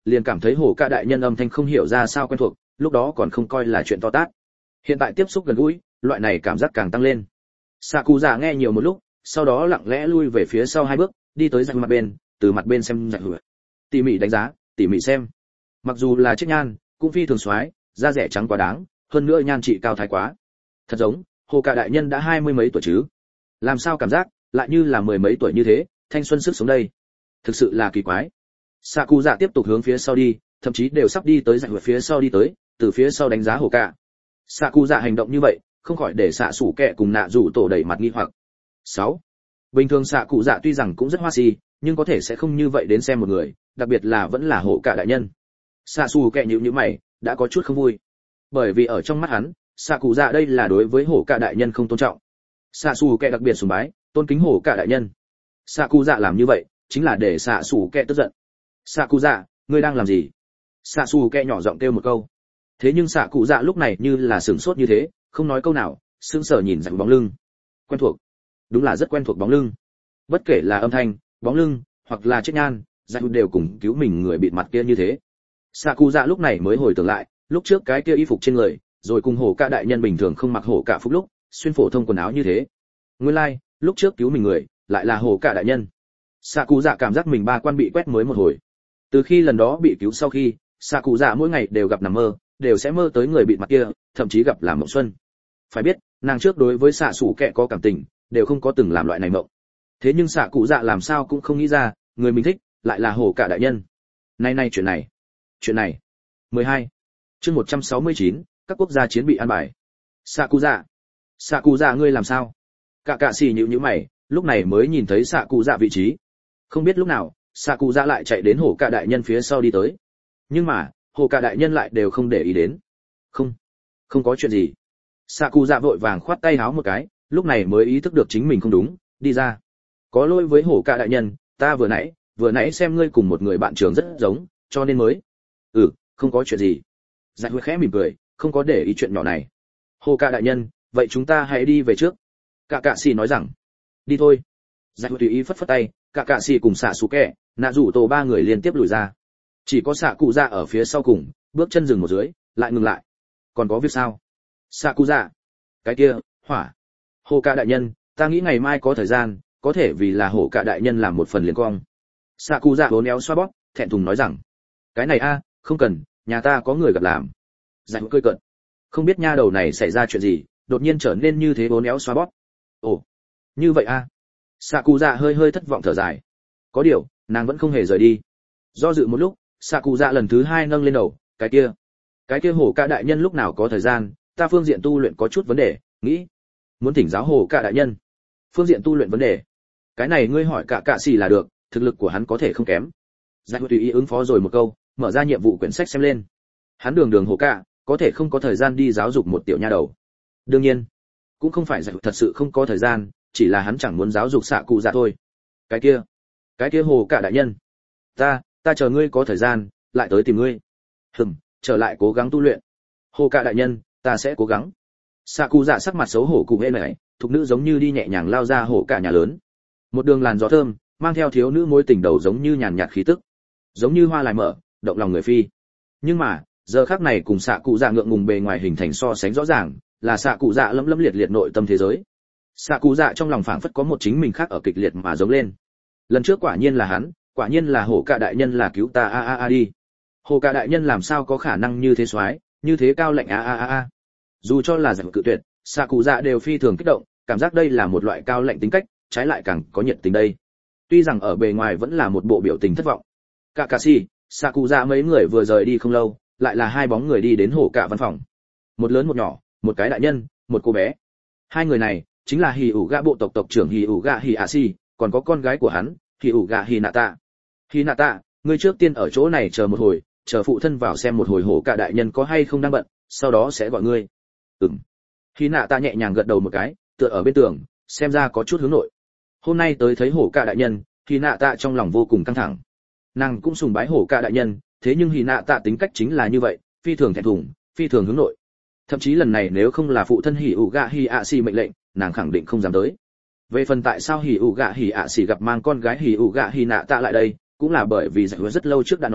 [SPEAKER 1] liền cảm thấy hổ ca đại nhân âm thanh không hiểu ra sao quen thuộc, lúc đó còn không coi là chuyện to tát. Hiện tại tiếp xúc gần gũi, loại này cảm giác càng tăng lên. Sạ Cụ Dạ nghe nhiều một lúc, sau đó lặng lẽ lui về phía sau hai bước, đi tới dạch mặt bên, từ mặt bên xem dạch hửa. Tỉ mỉ đánh giá, tỉ mỉ xem. Mặc dù là chiếc nhan, cũng phi thường soái, da rẻ trắng quá đáng, hơn nữa nhan trị cao thái quá. Thật giống, hồ cả đại nhân đã hai mươi mấy tuổi chứ. Làm sao cảm giác lại như là mười mấy tuổi như thế, thanh xuân sức sống đây. Thực sự là kỳ quái. Sạ Cụ Dạ tiếp tục hướng phía sau đi, thậm chí đều sắp đi tới dạch hửa phía sau đi tới, từ phía sau đánh giá hồ cả. Sạ Cụ Dạ hành động như vậy, không khỏi để xạ sủ kẹ cùng nạ rủ tổ đẩy mặt nghi hoặc. sáu. Bình thường xạ cụ dạ tuy rằng cũng rất hoa si, nhưng có thể sẽ không như vậy đến xem một người, đặc biệt là vẫn là hộ cả đại nhân. Xạ sủ kẹ nhíu nhíu mày, đã có chút không vui. Bởi vì ở trong mắt hắn, xạ cụ dạ đây là đối với hộ cả đại nhân không tôn trọng. Xạ sủ kẹ đặc biệt sùng bái, tôn kính hộ cả đại nhân. Xạ cụ dạ làm như vậy, chính là để xạ sủ kẹ tức giận. Xạ cụ dạ, ngươi đang làm gì? Xạ sủ kẹ nhỏ giọng kêu một câu. Thế nhưng xạ cụ dạ lúc này như là sửng sốt như thế, không nói câu nào, sững sờ nhìn dặn bóng lưng. Quen thuộc, đúng là rất quen thuộc bóng lưng. Bất kể là âm thanh, bóng lưng, hoặc là chiếc nhan, dặn đều cùng cứu mình người bịt mặt kia như thế. Sạ cụ dạ lúc này mới hồi tưởng lại, lúc trước cái kia y phục trên người, rồi cùng hổ ca đại nhân bình thường không mặc hổ cả phục lúc, xuyên phổ thông quần áo như thế. Nguyên lai, like, lúc trước cứu mình người, lại là hổ ca đại nhân. Sạ cụ dạ cảm giác mình ba quan bị quét mới một hồi. Từ khi lần đó bị cứu sau khi, Sạ cụ dạ mỗi ngày đều gặp nằm mơ, đều sẽ mơ tới người bịt mặt kia, thậm chí gặp làm mộng xuân. Phải biết, nàng trước đối với xạ sủ kẹ có cảm tình, đều không có từng làm loại này mộng. Thế nhưng xạ cụ dạ làm sao cũng không nghĩ ra, người mình thích lại là hổ cả đại nhân. Nay nay chuyện này, chuyện này. mười hai. Chương một trăm sáu mươi chín, các quốc gia chiến bị an bài. Xạ cụ dạ, xạ cụ dạ ngươi làm sao? Cả cạ xì nhíu nhíu mày, lúc này mới nhìn thấy xạ cụ dạ vị trí. Không biết lúc nào, xạ cụ dạ lại chạy đến hổ cả đại nhân phía sau đi tới. Nhưng mà, hổ cả đại nhân lại đều không để ý đến. Không, không có chuyện gì. Sạ cụ dạ vội vàng khoát tay háo một cái, lúc này mới ý thức được chính mình không đúng, đi ra. Có lỗi với hổ cả đại nhân, ta vừa nãy, vừa nãy xem ngươi cùng một người bạn trường rất giống, cho nên mới. Ừ, không có chuyện gì. Dạ huy khẽ mỉm cười, không có để ý chuyện nhỏ này. Hổ cả đại nhân, vậy chúng ta hãy đi về trước. Cả cạ xì nói rằng. Đi thôi. Dạ huy tùy ý phất phất tay, cả cạ xì cùng xạ xù kẹ, nạ rủ tổ ba người liên tiếp lùi ra. Chỉ có xạ cụ dạ ở phía sau cùng, bước chân dừng một dưới, lại ngừng lại. Còn có việc sao? Sạ cụ dạ, cái kia, hỏa. Hồ cả đại nhân, ta nghĩ ngày mai có thời gian, có thể vì là hổ cả đại nhân làm một phần liền cong. Sạ cụ dạ vốn éo xoa bóp, thẹn thùng nói rằng, cái này a, không cần, nhà ta có người gặp làm. Dạy cười cợt, không biết nha đầu này xảy ra chuyện gì, đột nhiên trở nên như thế vốn éo xoa bóp. Ồ, như vậy a. Sạ cụ dạ hơi hơi thất vọng thở dài. Có điều, nàng vẫn không hề rời đi. Do dự một lúc, Sạ cụ dạ lần thứ hai nâng lên đầu, cái kia, cái kia hổ cả đại nhân lúc nào có thời gian, ta phương diện tu luyện có chút vấn đề, nghĩ muốn thỉnh giáo hồ cả đại nhân. Phương diện tu luyện vấn đề, cái này ngươi hỏi cả cạ xì là được, thực lực của hắn có thể không kém. Giải tùy ý ứng phó rồi một câu, mở ra nhiệm vụ quyển sách xem lên. Hắn đường đường hồ cả, có thể không có thời gian đi giáo dục một tiểu nha đầu. Đương nhiên, cũng không phải giải thật sự không có thời gian, chỉ là hắn chẳng muốn giáo dục xạ cụ dạ thôi. Cái kia, cái kia hồ cả đại nhân, ta, ta chờ ngươi có thời gian, lại tới tìm ngươi. Hừm, trở lại cố gắng tu luyện. Hồ cả đại nhân, ta sẽ cố gắng. Sạ cụ dạ sắc mặt xấu hổ cùng hễ này, thục nữ giống như đi nhẹ nhàng lao ra hổ cả nhà lớn. Một đường làn gió thơm, mang theo thiếu nữ môi tình đầu giống như nhàn nhạt khí tức, giống như hoa lại mở, động lòng người phi. Nhưng mà, giờ khắc này cùng sạ cụ dạ ngượng ngùng bề ngoài hình thành so sánh rõ ràng, là sạ cụ dạ lấm lấm liệt liệt nội tâm thế giới. Sạ cụ dạ trong lòng phảng phất có một chính mình khác ở kịch liệt mà giống lên. Lần trước quả nhiên là hắn, quả nhiên là hổ cả đại nhân là cứu ta a a a đi. Hổ cả đại nhân làm sao có khả năng như thế soái, như thế cao lạnh a a a a. Dù cho là giảng cự tuyệt, xạ cụ dạ đều phi thường kích động, cảm giác đây là một loại cao lạnh tính cách, trái lại càng có nhiệt tình đây. Tuy rằng ở bề ngoài vẫn là một bộ biểu tình thất vọng. Cả cà si, xạ cụ dạ mấy người vừa rời đi không lâu, lại là hai bóng người đi đến hổ cả văn phòng. Một lớn một nhỏ, một cái đại nhân, một cô bé. Hai người này chính là hỉ ủ gạ bộ tộc tộc trưởng hỉ ủ gạ hỉ ạ si, còn có con gái của hắn, hỉ ủ gạ hỉ nạ tạ. Hỉ nạ tạ, ngươi trước tiên ở chỗ này chờ một hồi, chờ phụ thân vào xem một hồi hổ cả đại nhân có hay không đang bận, sau đó sẽ gọi ngươi. Ừm. Hỉ nạ tạ nhẹ nhàng gật đầu một cái, tựa ở bên tường, xem ra có chút hướng nội. Hôm nay tới thấy hổ cả đại nhân, Hỉ nạ tạ trong lòng vô cùng căng thẳng. Nàng cũng sùng bái hổ cả đại nhân, thế nhưng Hỉ nạ tạ tính cách chính là như vậy, phi thường thẹn thùng, phi thường hướng nội. Thậm chí lần này nếu không là phụ thân hỉ ủ gạ hỉ ạ xì mệnh lệnh, nàng khẳng định không dám tới. Về phần tại sao hỉ ủ gạ hỉ ạ xì gặp mang con gái hỉ ủ gạ hỉ nạ tạ lại đây, cũng là bởi vì giải hứa rất lâu trước đã nói,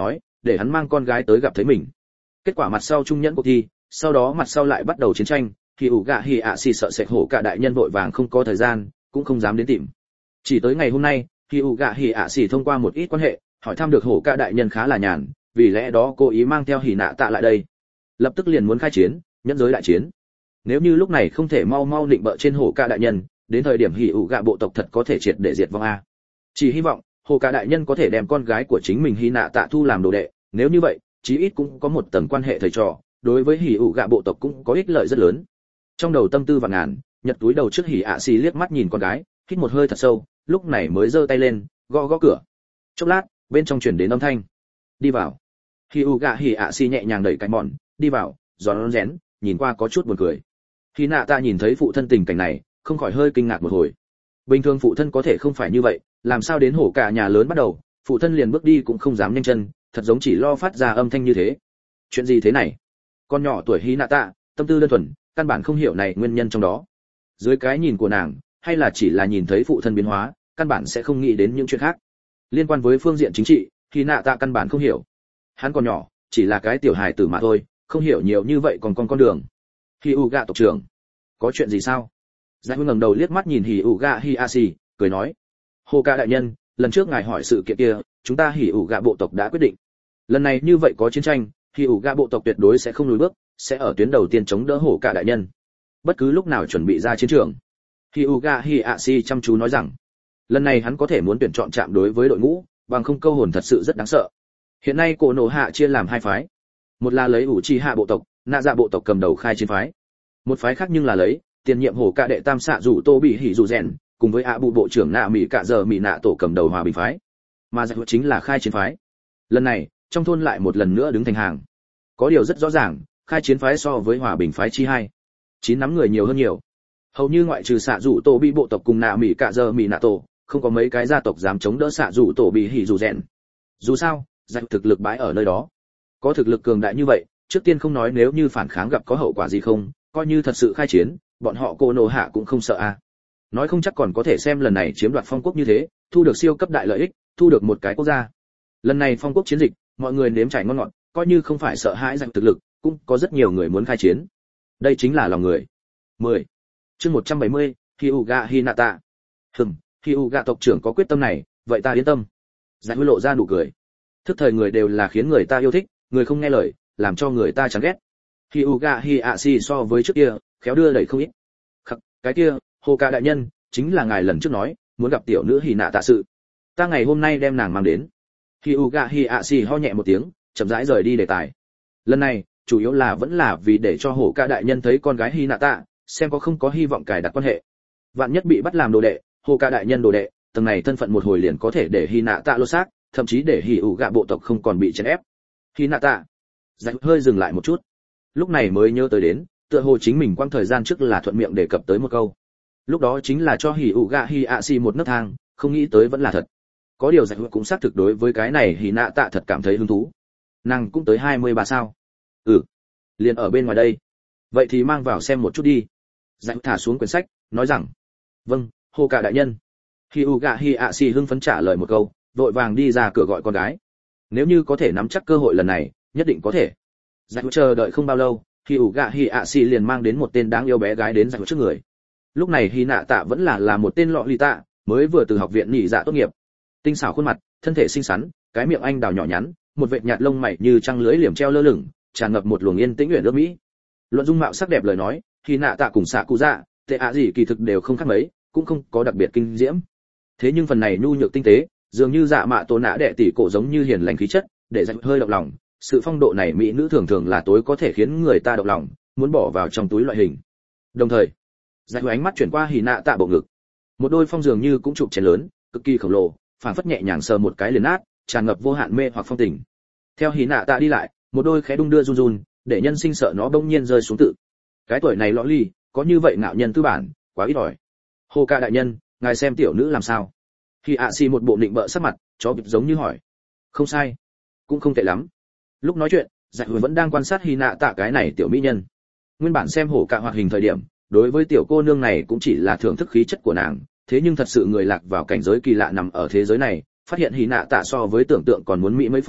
[SPEAKER 1] để hắn mang con gái tới gặp thấy mình. Kết quả mặt sau trung nhẫn cuộc thi, sau đó mặt sau lại bắt đầu chiến tranh, thì ủ gạ hỉ ạ xì sợ sệt hổ cả đại nhân vội vàng không có thời gian, cũng không dám đến tìm. Chỉ tới ngày hôm nay, thì ủ gạ hỉ ạ xì thông qua một ít quan hệ, hỏi thăm được hổ cả đại nhân khá là nhàn, vì lẽ đó cố ý mang theo hỉ nạ tạ lại đây. Lập tức liền muốn khai chiến, nhẫn giới đại chiến. Nếu như lúc này không thể mau mau định bợ trên hổ cả đại nhân, đến thời điểm hỉ ủ gạ bộ tộc thật có thể triệt để diệt vong a. Chỉ hy vọng hổ cả đại nhân có thể đem con gái của chính mình hỉ nạ tạ thu làm đồ đệ, nếu như vậy, chí ít cũng có một tầng quan hệ thầy trò, đối với hỉ ủ gạ bộ tộc cũng có ích lợi rất lớn. Trong đầu tâm tư vạn ngàn, nhật túi đầu trước hỉ ạ xì liếc mắt nhìn con gái, hít một hơi thật sâu, lúc này mới giơ tay lên, gõ gõ cửa. Chốc lát, bên trong truyền đến âm thanh. Đi vào. Hỉ ủ gạ hỉ ạ xì nhẹ nhàng đẩy cái mòn, đi vào, giòn rén, nhìn qua có chút buồn cười. Hỉ nạ tạ nhìn thấy phụ thân tình cảnh này, không khỏi hơi kinh ngạc một hồi. Bình thường phụ thân có thể không phải như vậy, làm sao đến hổ cả nhà lớn bắt đầu, phụ thân liền bước đi cũng không dám nhanh chân, thật giống chỉ lo phát ra âm thanh như thế. Chuyện gì thế này? Con nhỏ tuổi Hỉ nạ tạ, tâm tư đơn thuần, căn bản không hiểu này nguyên nhân trong đó. Dưới cái nhìn của nàng, hay là chỉ là nhìn thấy phụ thân biến hóa, căn bản sẽ không nghĩ đến những chuyện khác. Liên quan với phương diện chính trị, Hỉ nạ tạ căn bản không hiểu. Hắn còn nhỏ, chỉ là cái tiểu hài tử mà thôi, không hiểu nhiều như vậy còn con con đường. Hỉ ủ gạ tộc trưởng, có chuyện gì sao? Giải ngẩng đầu liếc mắt nhìn Hỉ ủ gạ Hiashi, cười nói: "Hồ ca đại nhân, lần trước ngài hỏi sự kiện kia, chúng ta Hỉ ủ gạ bộ tộc đã quyết định. Lần này như vậy có chiến tranh, Hỉ ủ gạ bộ tộc tuyệt đối sẽ không lùi bước, sẽ ở tuyến đầu tiên chống đỡ hổ cả đại nhân, bất cứ lúc nào chuẩn bị ra chiến trường." Hyuga Hiashi chăm chú nói rằng, lần này hắn có thể muốn tuyển chọn chạm đối với đội ngũ, bằng không câu hồn thật sự rất đáng sợ. Hiện nay cổ nổ hạ chia làm hai phái, một là lấy ủ trì hạ bộ tộc, nạ dạ bộ tộc cầm đầu khai chiến phái, một phái khác nhưng là lấy tiền nhiệm hổ cả đệ tam xạ rủ tô bị hỉ rủ rèn, cùng với ạ bụ bộ trưởng nạ mỹ cả giờ mỹ nạ tổ cầm đầu hòa bình phái, mà giải chính là khai chiến phái. Lần này trong thôn lại một lần nữa đứng thành hàng. Có điều rất rõ ràng, khai chiến phái so với hòa bình phái chi hai chín nắm người nhiều hơn nhiều. Hầu như ngoại trừ xạ rủ tổ bị bộ tộc cùng nạ mỹ cả giờ mỹ nạ tổ, không có mấy cái gia tộc dám chống đỡ xạ rủ tổ bị hỉ rủ rèn. Dù sao, giải thực lực bãi ở nơi đó, có thực lực cường đại như vậy, trước tiên không nói nếu như phản kháng gặp có hậu quả gì không, coi như thật sự khai chiến, bọn họ cô nô hạ cũng không sợ a. À. Nói không chắc còn có thể xem lần này chiếm đoạt phong quốc như thế, thu được siêu cấp đại lợi ích, thu được một cái quốc gia. Lần này phong quốc chiến dịch, mọi người nếm trải ngon ngọt, coi như không phải sợ hãi giành thực lực, cũng có rất nhiều người muốn khai chiến. Đây chính là lòng người. mười. Chương một trăm bảy mươi, Hyuga Hinata. Hừm, Hyuga tộc trưởng có quyết tâm này, vậy ta yên tâm. Giải lộ ra nụ cười. Thức thời người đều là khiến người ta yêu thích, người không nghe lời, làm cho người ta chán ghét. Hyuga Hiashi so với trước kia, khéo đưa đẩy không ít. Khắc, cái kia, Hồ ca đại nhân, chính là ngài lần trước nói, muốn gặp tiểu nữ Hinata sự. Ta ngày hôm nay đem nàng mang đến. Hyuga Hiashi ho nhẹ một tiếng, chậm rãi rời đi đề tài. Lần này, chủ yếu là vẫn là vì để cho hổ ca đại nhân thấy con gái Hinata, xem có không có hy vọng cài đặt quan hệ. Vạn nhất bị bắt làm đồ đệ, hổ ca đại nhân đồ đệ, tầng này thân phận một hồi liền có thể để Hinata lột xác, thậm chí để hỉ ủ gạ bộ tộc không còn bị chèn ép. Hinata, Giải hơi dừng lại một chút, lúc này mới nhớ tới đến, tựa hồ chính mình quang thời gian trước là thuận miệng đề cập tới một câu. Lúc đó chính là cho hỉ ủ gạ Hiashi một nấc thang, không nghĩ tới vẫn là thật. Có điều Giải cũng xác thực đối với cái này Hinata thật cảm thấy hứng thú. Nàng cũng tới hai mươi ba sao? Ừ, liền ở bên ngoài đây. Vậy thì mang vào xem một chút đi. Giải thả xuống quyển sách, nói rằng, vâng, hô cả đại nhân. Hyuga Hiashi hưng phấn trả lời một câu, vội vàng đi ra cửa gọi con gái. Nếu như có thể nắm chắc cơ hội lần này, nhất định có thể. Giải chờ đợi không bao lâu, Hyuga Hiashi liền mang đến một tên đáng yêu bé gái đến Giải trước người. Lúc này Hinata vẫn là là một tên lọ lì tạ, mới vừa từ học viện nhị dạ tốt nghiệp. Tinh xảo khuôn mặt, thân thể xinh xắn, cái miệng anh đào nhỏ nhắn, một vệt nhạt lông mày như trăng lưới liềm treo lơ lửng, tràn ngập một luồng yên tĩnh uyển ước mỹ. Luận dung mạo sắc đẹp lời nói, Hinata cùng xạ cụ dạ, tệ ạ gì kỳ thực đều không khác mấy, cũng không có đặc biệt kinh diễm. Thế nhưng phần này nhu nhược tinh tế, dường như dạ mạ tổ nã đệ tỷ cổ giống như hiền lành khí chất, để Giải hơi động lòng. Sự phong độ này mỹ nữ thường thường là tối có thể khiến người ta động lòng, muốn bỏ vào trong túi loại hình. Đồng thời, Giải ánh mắt chuyển qua Hinata bộ ngực, một đôi phong dường như cũng chụp chén lớn, cực kỳ khổng lồ, phảng phất nhẹ nhàng sờ một cái liền nát, tràn ngập vô hạn mê hoặc phong tình. Theo Hinata đi lại, một đôi khẽ đung đưa run run, để nhân sinh sợ nó bỗng nhiên rơi xuống tự. Cái tuổi này lõ ly, có như vậy ngạo nhân tư bản, quá ít ỏi. Hồ ca đại nhân, ngài xem tiểu nữ làm sao? Hiashi một bộ định bợ sắc mặt, chó bịp giống như hỏi. Không sai, cũng không tệ lắm. Lúc nói chuyện, Giải Huyền vẫn đang quan sát Hinata cái này tiểu mỹ nhân. Nguyên bản xem hổ cả hoạt hình thời điểm, đối với tiểu cô nương này cũng chỉ là thưởng thức khí chất của nàng, thế nhưng thật sự người lạc vào cảnh giới kỳ lạ nằm ở thế giới này, phát hiện Hinata so với tưởng tượng còn muốn mỹ mấy phần,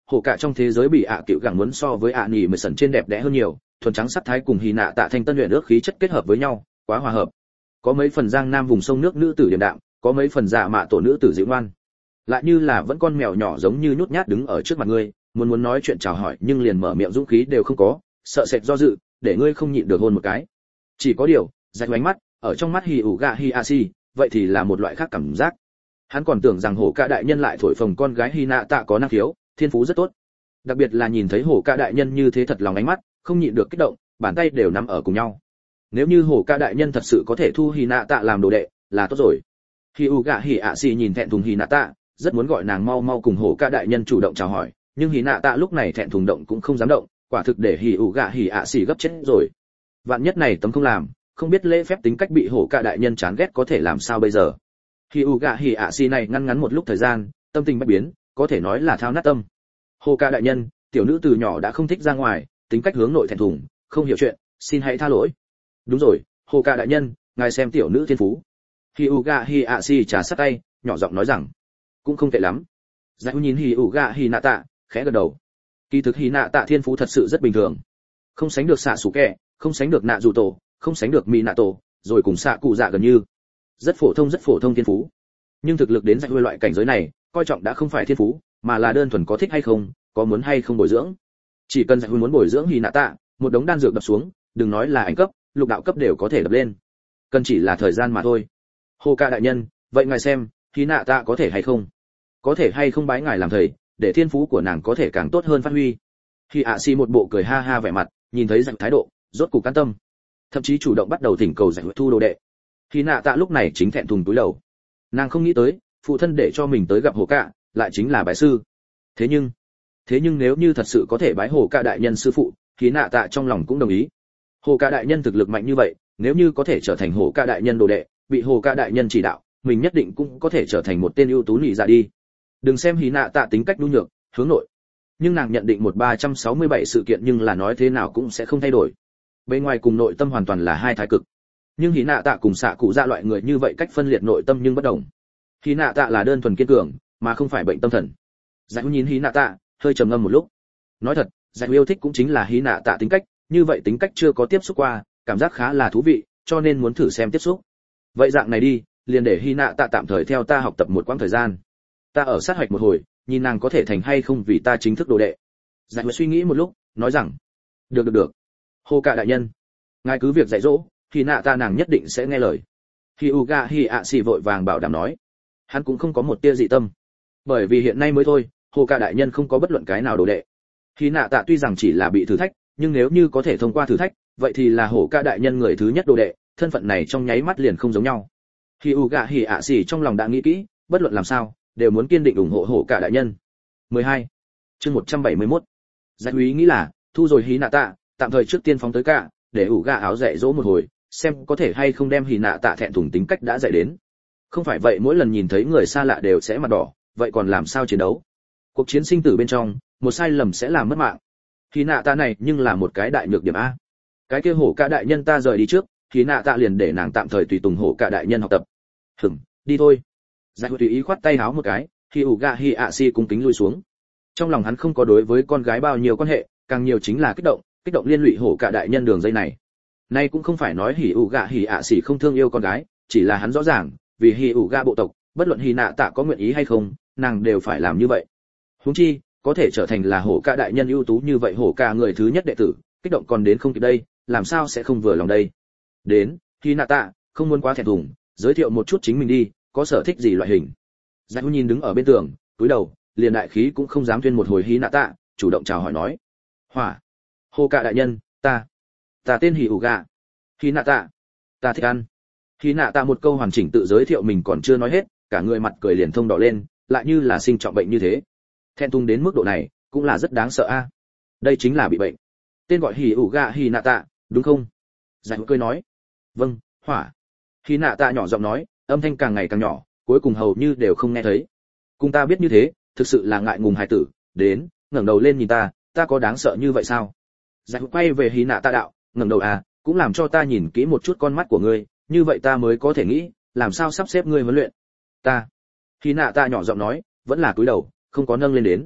[SPEAKER 1] hổ cả trong thế giới bị ạ cựu gẳng muốn so với ạ nỉ mười sần trên đẹp đẽ hơn nhiều, thuần trắng sắc thái cùng hy nạ tạ thanh tân luyện ước khí chất kết hợp với nhau, quá hòa hợp. Có mấy phần giang nam vùng sông nước nữ tử điềm đạm, có mấy phần dạ mạ tổ nữ tử dịu ngoan, lại như là vẫn con mèo nhỏ giống như nhút nhát đứng ở trước mặt ngươi, muốn muốn nói chuyện chào hỏi nhưng liền mở miệng dũng khí đều không có, sợ sệt do dự, để ngươi không nhịn được hôn một cái. Chỉ có điều, rạch ánh mắt, ở trong mắt Hỉ ủ gạ Hi A Si, vậy thì là một loại khác cảm giác. Hắn còn tưởng rằng hổ ca đại nhân lại thổi phồng con gái Hy Nạ Tạ có năng khiếu, thiên phú rất tốt. Đặc biệt là nhìn thấy hổ ca đại nhân như thế thật lòng ánh mắt, không nhịn được kích động, bàn tay đều nắm ở cùng nhau. Nếu như hổ ca đại nhân thật sự có thể thu Hy Nạ Tạ làm đồ đệ, là tốt rồi. Hỉ ủ gạ Hi A Si nhìn thẹn thùng Hy Nạ Tạ, rất muốn gọi nàng mau mau cùng hổ ca đại nhân chủ động chào hỏi, nhưng Hy Nạ Tạ lúc này thẹn thùng động cũng không dám động, quả thực để Hỉ ủ gạ Hi A Si gấp chết rồi. Vạn nhất này tấm không làm, không biết lễ phép tính cách bị hổ ca đại nhân chán ghét có thể làm sao bây giờ. Hỉ ủ gạ Hi A Si này ngăn ngắn một lúc thời gian, tâm tình bất biến, có thể nói là thao nát tâm. Hổ ca đại nhân, tiểu nữ từ nhỏ đã không thích ra ngoài, tính cách hướng nội thẹn thùng, không hiểu chuyện, xin hãy tha lỗi. Đúng rồi, hổ ca đại nhân, ngài xem tiểu nữ thiên phú. Hỉ ủ gạ Hi A Si trà sát tay, nhỏ giọng nói rằng, cũng không tệ lắm. Giải nhìn Hỉ ủ gạ Hi Nạ Tạ, khẽ gật đầu. Kỳ thực Hy Nạ Tạ thiên phú thật sự rất bình thường, không sánh được xạ sủ kẹ, không sánh được nạ dù tổ, không sánh được mỹ nạ tổ, rồi cùng xạ cụ dạ gần như rất phổ thông rất phổ thông thiên phú. Nhưng thực lực đến dạy huê loại cảnh giới này, coi trọng đã không phải thiên phú, mà là đơn thuần có thích hay không, có muốn hay không bồi dưỡng. Chỉ cần dạy huê muốn bồi dưỡng Hy Nạ Tạ, một đống đan dược đập xuống, đừng nói là ảnh cấp, lục đạo cấp đều có thể đập lên, cần chỉ là thời gian mà thôi. Hồ ca đại nhân, vậy ngài xem, Hy Nạ Tạ có thể hay không, có thể hay không bái ngài làm thầy, để thiên phú của nàng có thể càng tốt hơn phát huy. Khi ạ si một bộ cười ha ha vẻ mặt, nhìn thấy dạy thái độ, rốt cục can tâm, thậm chí chủ động bắt đầu thỉnh cầu dạy thu đồ đệ. Khi Nạ Tạ lúc này chính thẹn thùng túi đầu, nàng không nghĩ tới phụ thân để cho mình tới gặp hồ cạ lại chính là bái sư. Thế nhưng thế nhưng nếu như thật sự có thể bái hồ cạ đại nhân sư phụ, Khi Nạ Tạ trong lòng cũng đồng ý. Hồ cạ đại nhân thực lực mạnh như vậy, nếu như có thể trở thành hồ cạ đại nhân đồ đệ, bị hồ cạ đại nhân chỉ đạo, mình nhất định cũng có thể trở thành một tên ưu tú nị dạ đi. Đừng xem Hy Nạ Tạ tính cách nhu nhược, hướng nội, nhưng nàng nhận định một ba trăm sáu mươi bảy sự kiện nhưng là nói thế nào cũng sẽ không thay đổi. Bên ngoài cùng nội tâm hoàn toàn là hai thái cực. Nhưng Hy Nạ Tạ cùng xạ cụ dạ loại người như vậy cách phân liệt nội tâm nhưng bất đồng. Hy Nạ Tạ là đơn thuần kiên cường, mà không phải bệnh tâm thần. Giải nhìn Hy Nạ Tạ, hơi trầm ngâm một lúc. Nói thật, Giải yêu thích cũng chính là Hy Nạ Tạ tính cách, như vậy tính cách chưa có tiếp xúc qua, cảm giác khá là thú vị, cho nên muốn thử xem tiếp xúc. Vậy dạng này đi, liền để Hy Nạ Tạ tạm thời theo ta học tập một quãng thời gian. Ta ở sát hạch một hồi, nhìn nàng có thể thành hay không vì ta chính thức đồ đệ. Giải suy nghĩ một lúc, nói rằng, được được được, Hồ cạ đại nhân, ngài cứ việc dạy dỗ, Hy Nạ Tạ nàng nhất định sẽ nghe lời. Hyuga Hi ạ xì vội vàng bảo đảm nói, hắn cũng không có một tia dị tâm, bởi vì hiện nay mới thôi, Hồ cạ đại nhân không có bất luận cái nào đồ đệ. Hy Nạ Tạ tuy rằng chỉ là bị thử thách, nhưng nếu như có thể thông qua thử thách, vậy thì là Hồ cạ đại nhân người thứ nhất đồ đệ, thân phận này trong nháy mắt liền không giống nhau. Hyuga Hi ạ xì trong lòng đã nghĩ kỹ, bất luận làm sao đều muốn kiên định ủng hộ Hồ cạ đại nhân. mười hai chương một trăm bảy mươi mốt. Giải úy nghĩ là thu rồi Hy Nạ Tạ, tạm thời trước tiên phóng tới cả, để ủ gà áo dạy dỗ một hồi, xem có thể hay không đem Hy Nạ Tạ thẹn thùng tính cách đã dạy đến. Không phải vậy mỗi lần nhìn thấy người xa lạ đều sẽ mặt đỏ, vậy còn làm sao chiến đấu? Cuộc chiến sinh tử bên trong, một sai lầm sẽ làm mất mạng. Hy Nạ Tạ này nhưng là một cái đại nhược điểm a. Cái kia Hổ Cạ đại nhân ta rời đi trước, Hy Nạ Tạ liền để nàng tạm thời tùy tùng Hổ Cạ đại nhân học tập. Hừm, đi thôi. Giải tùy ý khoát tay háo một cái, khi ủ gà Hi ạ si cung kính lui xuống. Trong lòng hắn không có đối với con gái bao nhiêu quan hệ, càng nhiều chính là kích động, kích động liên lụy Hổ Cạ đại nhân đường dây này. Nay cũng không phải nói Hỉ ủ gạ Hỉ ạ xỉ không thương yêu con gái, chỉ là hắn rõ ràng, vì Hỉ ủ gạ bộ tộc, bất luận Hy Nạ Tạ có nguyện ý hay không, nàng đều phải làm như vậy. Huống chi, có thể trở thành là Hổ Cạ đại nhân ưu tú như vậy Hổ Cạ người thứ nhất đệ tử, kích động còn đến không kịp đây, làm sao sẽ không vừa lòng đây. Đến, Hy Nạ Tạ, không muốn quá thẹn thùng, giới thiệu một chút chính mình đi, có sở thích gì loại hình. Giải Hu nhìn đứng ở bên tường, cúi đầu, liền đại khí cũng không dám tuyên một hồi Hy Nạ Tạ, chủ động chào hỏi nói: "Hỏa, Hổ Cạ đại nhân, ta, ta tên Hỉ ủ gạ. Hy Nạ Tạ, ta thích ăn." Hy Nạ Tạ một câu hoàn chỉnh tự giới thiệu mình còn chưa nói hết, cả người mặt cười liền thông đỏ lên, lại như là sinh trọng bệnh như thế. Thẹn thùng đến mức độ này, cũng là rất đáng sợ a. Đây chính là bị bệnh. Tên gọi Hỉ ủ gạ Hy Nạ Tạ, đúng không? Giải Hu cười nói: "Vâng, Hỏa." Hy Nạ Tạ nhỏ giọng nói, âm thanh càng ngày càng nhỏ, cuối cùng hầu như đều không nghe thấy. "Cùng ta biết như thế, thực sự là ngại ngùng hài tử, đến, ngẩng đầu lên nhìn ta, ta có đáng sợ như vậy sao?" Giải Hu quay về Hy Nạ Tạ đạo: "Ngẩng đầu à, cũng làm cho ta nhìn kỹ một chút con mắt của ngươi, như vậy ta mới có thể nghĩ, làm sao sắp xếp ngươi huấn luyện." "Ta." Hy Nạ Tạ nhỏ giọng nói, vẫn là cúi đầu, không có nâng lên đến.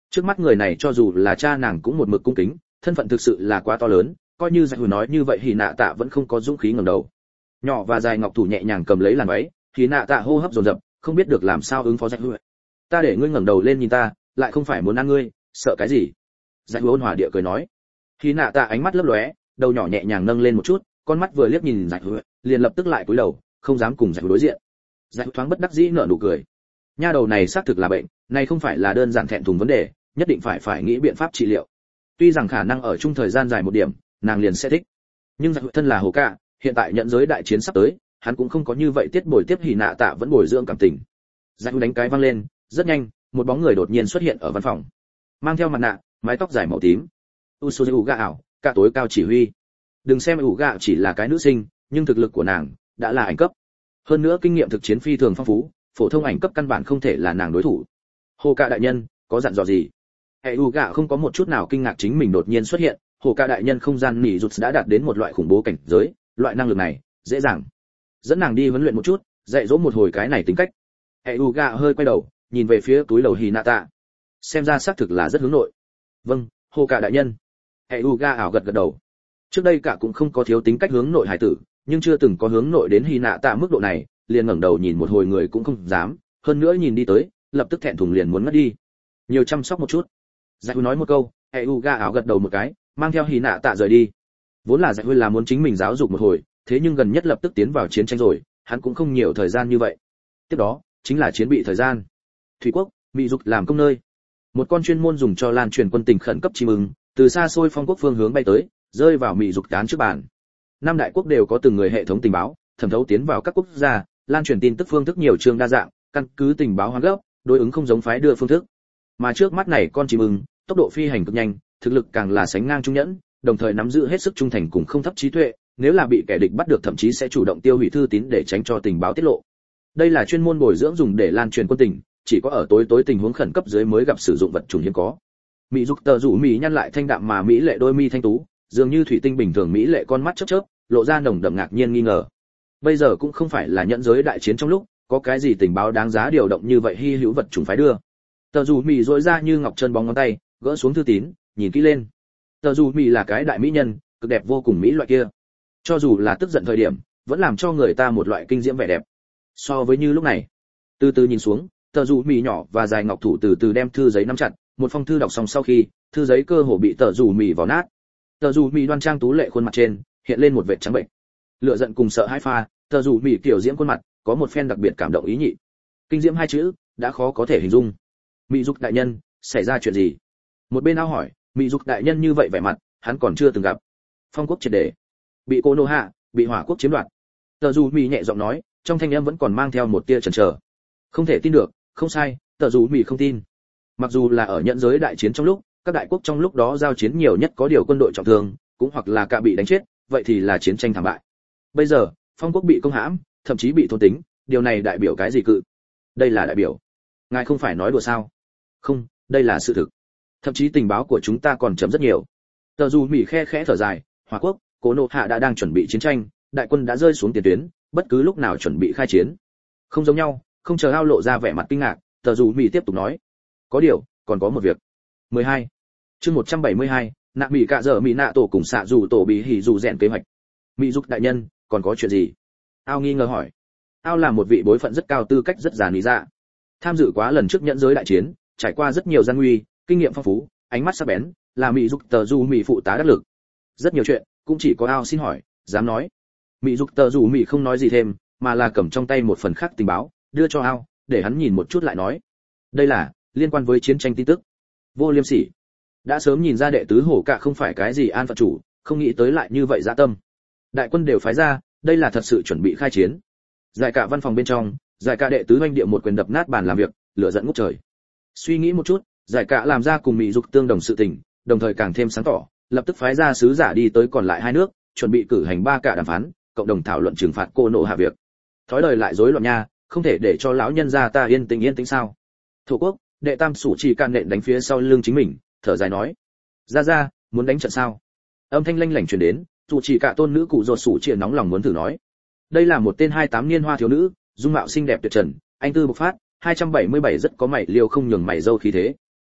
[SPEAKER 1] Trước mắt người này cho dù là cha nàng cũng một mực cung kính, thân phận thực sự là quá to lớn, coi như Giải Hữu nói như vậy Hỉ Nạ Tạ vẫn không có dũng khí ngẩng đầu. Nhỏ và dài ngọc thủ nhẹ nhàng cầm lấy làn váy, Hỉ Nạ Tạ hô hấp dồn dập, không biết được làm sao ứng phó Giải Hữu. Ta để ngươi ngẩng đầu lên nhìn ta, lại không phải muốn ăn ngươi, sợ cái gì? Giải Hữu ôn hòa địa cười nói. Hỉ Nạ Tạ ánh mắt lấp lóe, đầu nhỏ nhẹ nhàng nâng lên một chút, con mắt vừa liếc nhìn Giải Hữu, liền lập tức lại cúi đầu, không dám cùng Giải Hữu đối diện. Giải Hữu thoáng bất đắc dĩ nở nụ cười. Nha đầu này xác thực là bệnh, này không phải là đơn giản thẹn thùng vấn đề, nhất định phải phải nghĩ biện pháp trị liệu. Tuy rằng khả năng ở chung thời gian dài một điểm, nàng liền sẽ thích. Nhưng Giải Hữu thân là Hồ Ca, hiện tại nhận giới đại chiến sắp tới, hắn cũng không có như vậy tiết bồi tiếp Hỉ Nạ Tạ vẫn bồi dưỡng cảm tình. Giải Hữu đánh cái văng lên, rất nhanh, một bóng người đột nhiên xuất hiện ở văn phòng. Mang theo mặt nạ, mái tóc dài màu tím. Usuzu gạ ảo, cả tối cao chỉ huy. Đừng xem ủ gạ chỉ là cái nữ sinh, nhưng thực lực của nàng đã là ảnh cấp. Hơn nữa kinh nghiệm thực chiến phi thường phong phú, phổ thông ảnh cấp căn bản không thể là nàng đối thủ. Hồ Ca đại nhân, có dặn dò gì? Hệ ủ gạ không có một chút nào kinh ngạc chính mình đột nhiên xuất hiện, Hồ Ca đại nhân không gian nỉ rụt đã đạt đến một loại khủng bố cảnh giới, loại năng lực này, dễ dàng. Dẫn nàng đi huấn luyện một chút, dạy dỗ một hồi cái này tính cách. Hệ ủ gạ hơi quay đầu, nhìn về phía túi đầu Hỉ Nạ Tạ. Xem ra xác thực là rất hướng nội. Vâng, Hồ Ca đại nhân. Hệ ủ gạ ảo gật gật đầu. Trước đây cả cũng không có thiếu tính cách hướng nội hải tử, nhưng chưa từng có hướng nội đến Hỉ Nạ Tạ mức độ này, liền ngẩng đầu nhìn một hồi người cũng không dám, hơn nữa nhìn đi tới, lập tức thẹn thùng liền muốn ngất đi. Nhiều chăm sóc một chút. Giải Hữu nói một câu, hệ ủ gạ ảo gật đầu một cái, mang theo Hỉ Nạ Tạ rời đi. Vốn là Giải Hữu là muốn chính mình giáo dục một hồi, thế nhưng gần nhất lập tức tiến vào chiến tranh rồi, hắn cũng không nhiều thời gian như vậy. Tiếp đó, chính là chiến bị thời gian. Thủy quốc, Mỹ dục làm công nơi. Một con chuyên môn dùng cho lan truyền quân tình khẩn cấp chim ưng, từ xa xôi phong quốc phương hướng bay tới, rơi vào Mỹ dục cán trước bàn. Năm đại quốc đều có từng người hệ thống tình báo, thẩm thấu tiến vào các quốc gia, lan truyền tin tức phương thức nhiều trường đa dạng, căn cứ tình báo hoán gấp, đối ứng không giống phái đưa phương thức. Mà trước mắt này con chim ưng, tốc độ phi hành cực nhanh, thực lực càng là sánh ngang trung nhẫn, đồng thời nắm giữ hết sức trung thành cùng không thấp trí tuệ, nếu là bị kẻ địch bắt được thậm chí sẽ chủ động tiêu hủy thư tín để tránh cho tình báo tiết lộ. Đây là chuyên môn bồi dưỡng dùng để lan truyền quân tình, chỉ có ở tối tối tình huống khẩn cấp dưới mới gặp sử dụng vật chủng hiếm có. Mỹ dục tờ rủ mỹ nhăn lại thanh đạm mà mỹ lệ đôi mi thanh tú, dường như thủy tinh bình thường mỹ lệ con mắt chớp chớp, lộ ra nồng đậm ngạc nhiên nghi ngờ. Bây giờ cũng không phải là nhận giới đại chiến trong lúc, có cái gì tình báo đáng giá điều động như vậy hy hữu vật chủng phái đưa. Tờ rủ mỹ rỗi ra như ngọc chân bóng ngón tay, gỡ xuống thư tín, nhìn kỹ lên. Tờ rủ mỹ là cái đại mỹ nhân, cực đẹp vô cùng mỹ loại kia. Cho dù là tức giận thời điểm, vẫn làm cho người ta một loại kinh diễm vẻ đẹp. So với như lúc này, từ từ nhìn xuống, tờ rủ mỹ nhỏ và dài ngọc thủ từ từ đem thư giấy nắm chặt, một phong thư đọc xong sau khi, thư giấy cơ hồ bị tờ rủ mỹ vò nát. Tờ rủ mỹ đoan trang tú lệ khuôn mặt trên hiện lên một vệt trắng bệnh. Lửa giận cùng sợ hãi pha, tờ rủ mỹ kiểu diễm khuôn mặt có một phen đặc biệt cảm động ý nhị. Kinh diễm hai chữ đã khó có thể hình dung. Mỹ dục đại nhân, xảy ra chuyện gì? Một bên ao hỏi, Mỹ dục đại nhân như vậy vẻ mặt, hắn còn chưa từng gặp. Phong quốc triệt để bị cô nô hạ, bị hỏa quốc chiếm đoạt. Tờ rủ mỹ nhẹ giọng nói, trong thanh âm vẫn còn mang theo một tia chần chờ. Không thể tin được, không sai, tờ rủ mỹ không tin. Mặc dù là ở nhận giới đại chiến trong lúc, các đại quốc trong lúc đó giao chiến nhiều nhất có điều quân đội trọng thương, cũng hoặc là cả bị đánh chết, vậy thì là chiến tranh thảm bại. Bây giờ, phong quốc bị công hãm, thậm chí bị thôn tính, điều này đại biểu cái gì cự? Đây là đại biểu. Ngài không phải nói đùa sao? Không, đây là sự thực. Thậm chí tình báo của chúng ta còn chậm rất nhiều. Tờ dù mỹ khe khẽ thở dài, Hỏa quốc, Cố Nô Hạ đã đang chuẩn bị chiến tranh, đại quân đã rơi xuống tiền tuyến, bất cứ lúc nào chuẩn bị khai chiến. Không giống nhau, không chờ ao lộ ra vẻ mặt kinh ngạc, tờ dù mỹ tiếp tục nói. Có điều, còn có một việc. mười hai. Chương một trăm bảy mươi hai, nạ mỹ cạ dở mỹ nạ tổ cùng xạ dù tổ bị hỉ dù rèn kế hoạch. Mỹ dục đại nhân, còn có chuyện gì? Ao nghi ngờ hỏi. Ao là một vị bối phận rất cao tư cách rất già lý dạ. Tham dự quá lần trước nhận giới đại chiến, trải qua rất nhiều gian nguy, kinh nghiệm phong phú, ánh mắt sắc bén, là Mỹ dục tờ dù mỹ phụ tá đắc lực. Rất nhiều chuyện, cũng chỉ có Ao xin hỏi, dám nói. Mỹ dục tờ dù mỹ không nói gì thêm, mà là cầm trong tay một phần khác tình báo, đưa cho Ao, để hắn nhìn một chút lại nói. Đây là liên quan với chiến tranh tin tức. Vô liêm sỉ. Đã sớm nhìn ra đệ tứ hổ cả không phải cái gì an phận chủ, không nghĩ tới lại như vậy dã tâm. Đại quân đều phái ra, đây là thật sự chuẩn bị khai chiến. Giải cả văn phòng bên trong, giải cả đệ tứ doanh địa một quyền đập nát bàn làm việc, lửa giận ngút trời. Suy nghĩ một chút, giải cả làm ra cùng Mỹ dục tương đồng sự tình, đồng thời càng thêm sáng tỏ, lập tức phái ra sứ giả đi tới còn lại hai nước, chuẩn bị cử hành ba cả đàm phán, cộng đồng thảo luận trừng phạt cô nộ hạ việc. Thói đời lại rối loạn nha, không thể để cho lão nhân gia ta yên tĩnh yên tĩnh sao? Thổ quốc, đệ tam sủ chỉ can nện đánh phía sau lưng chính mình, thở dài nói: "Ra ra, muốn đánh trận sao?" Âm thanh lanh lảnh truyền đến, dù chỉ cả tôn nữ cụ ruột sủ chỉ nóng lòng muốn thử nói. Đây là một tên hai mươi tám niên hoa thiếu nữ, dung mạo xinh đẹp tuyệt trần, anh tư bộc phát, hai trăm bảy mươi bảy rất có mày liêu không nhường mày dâu khí thế.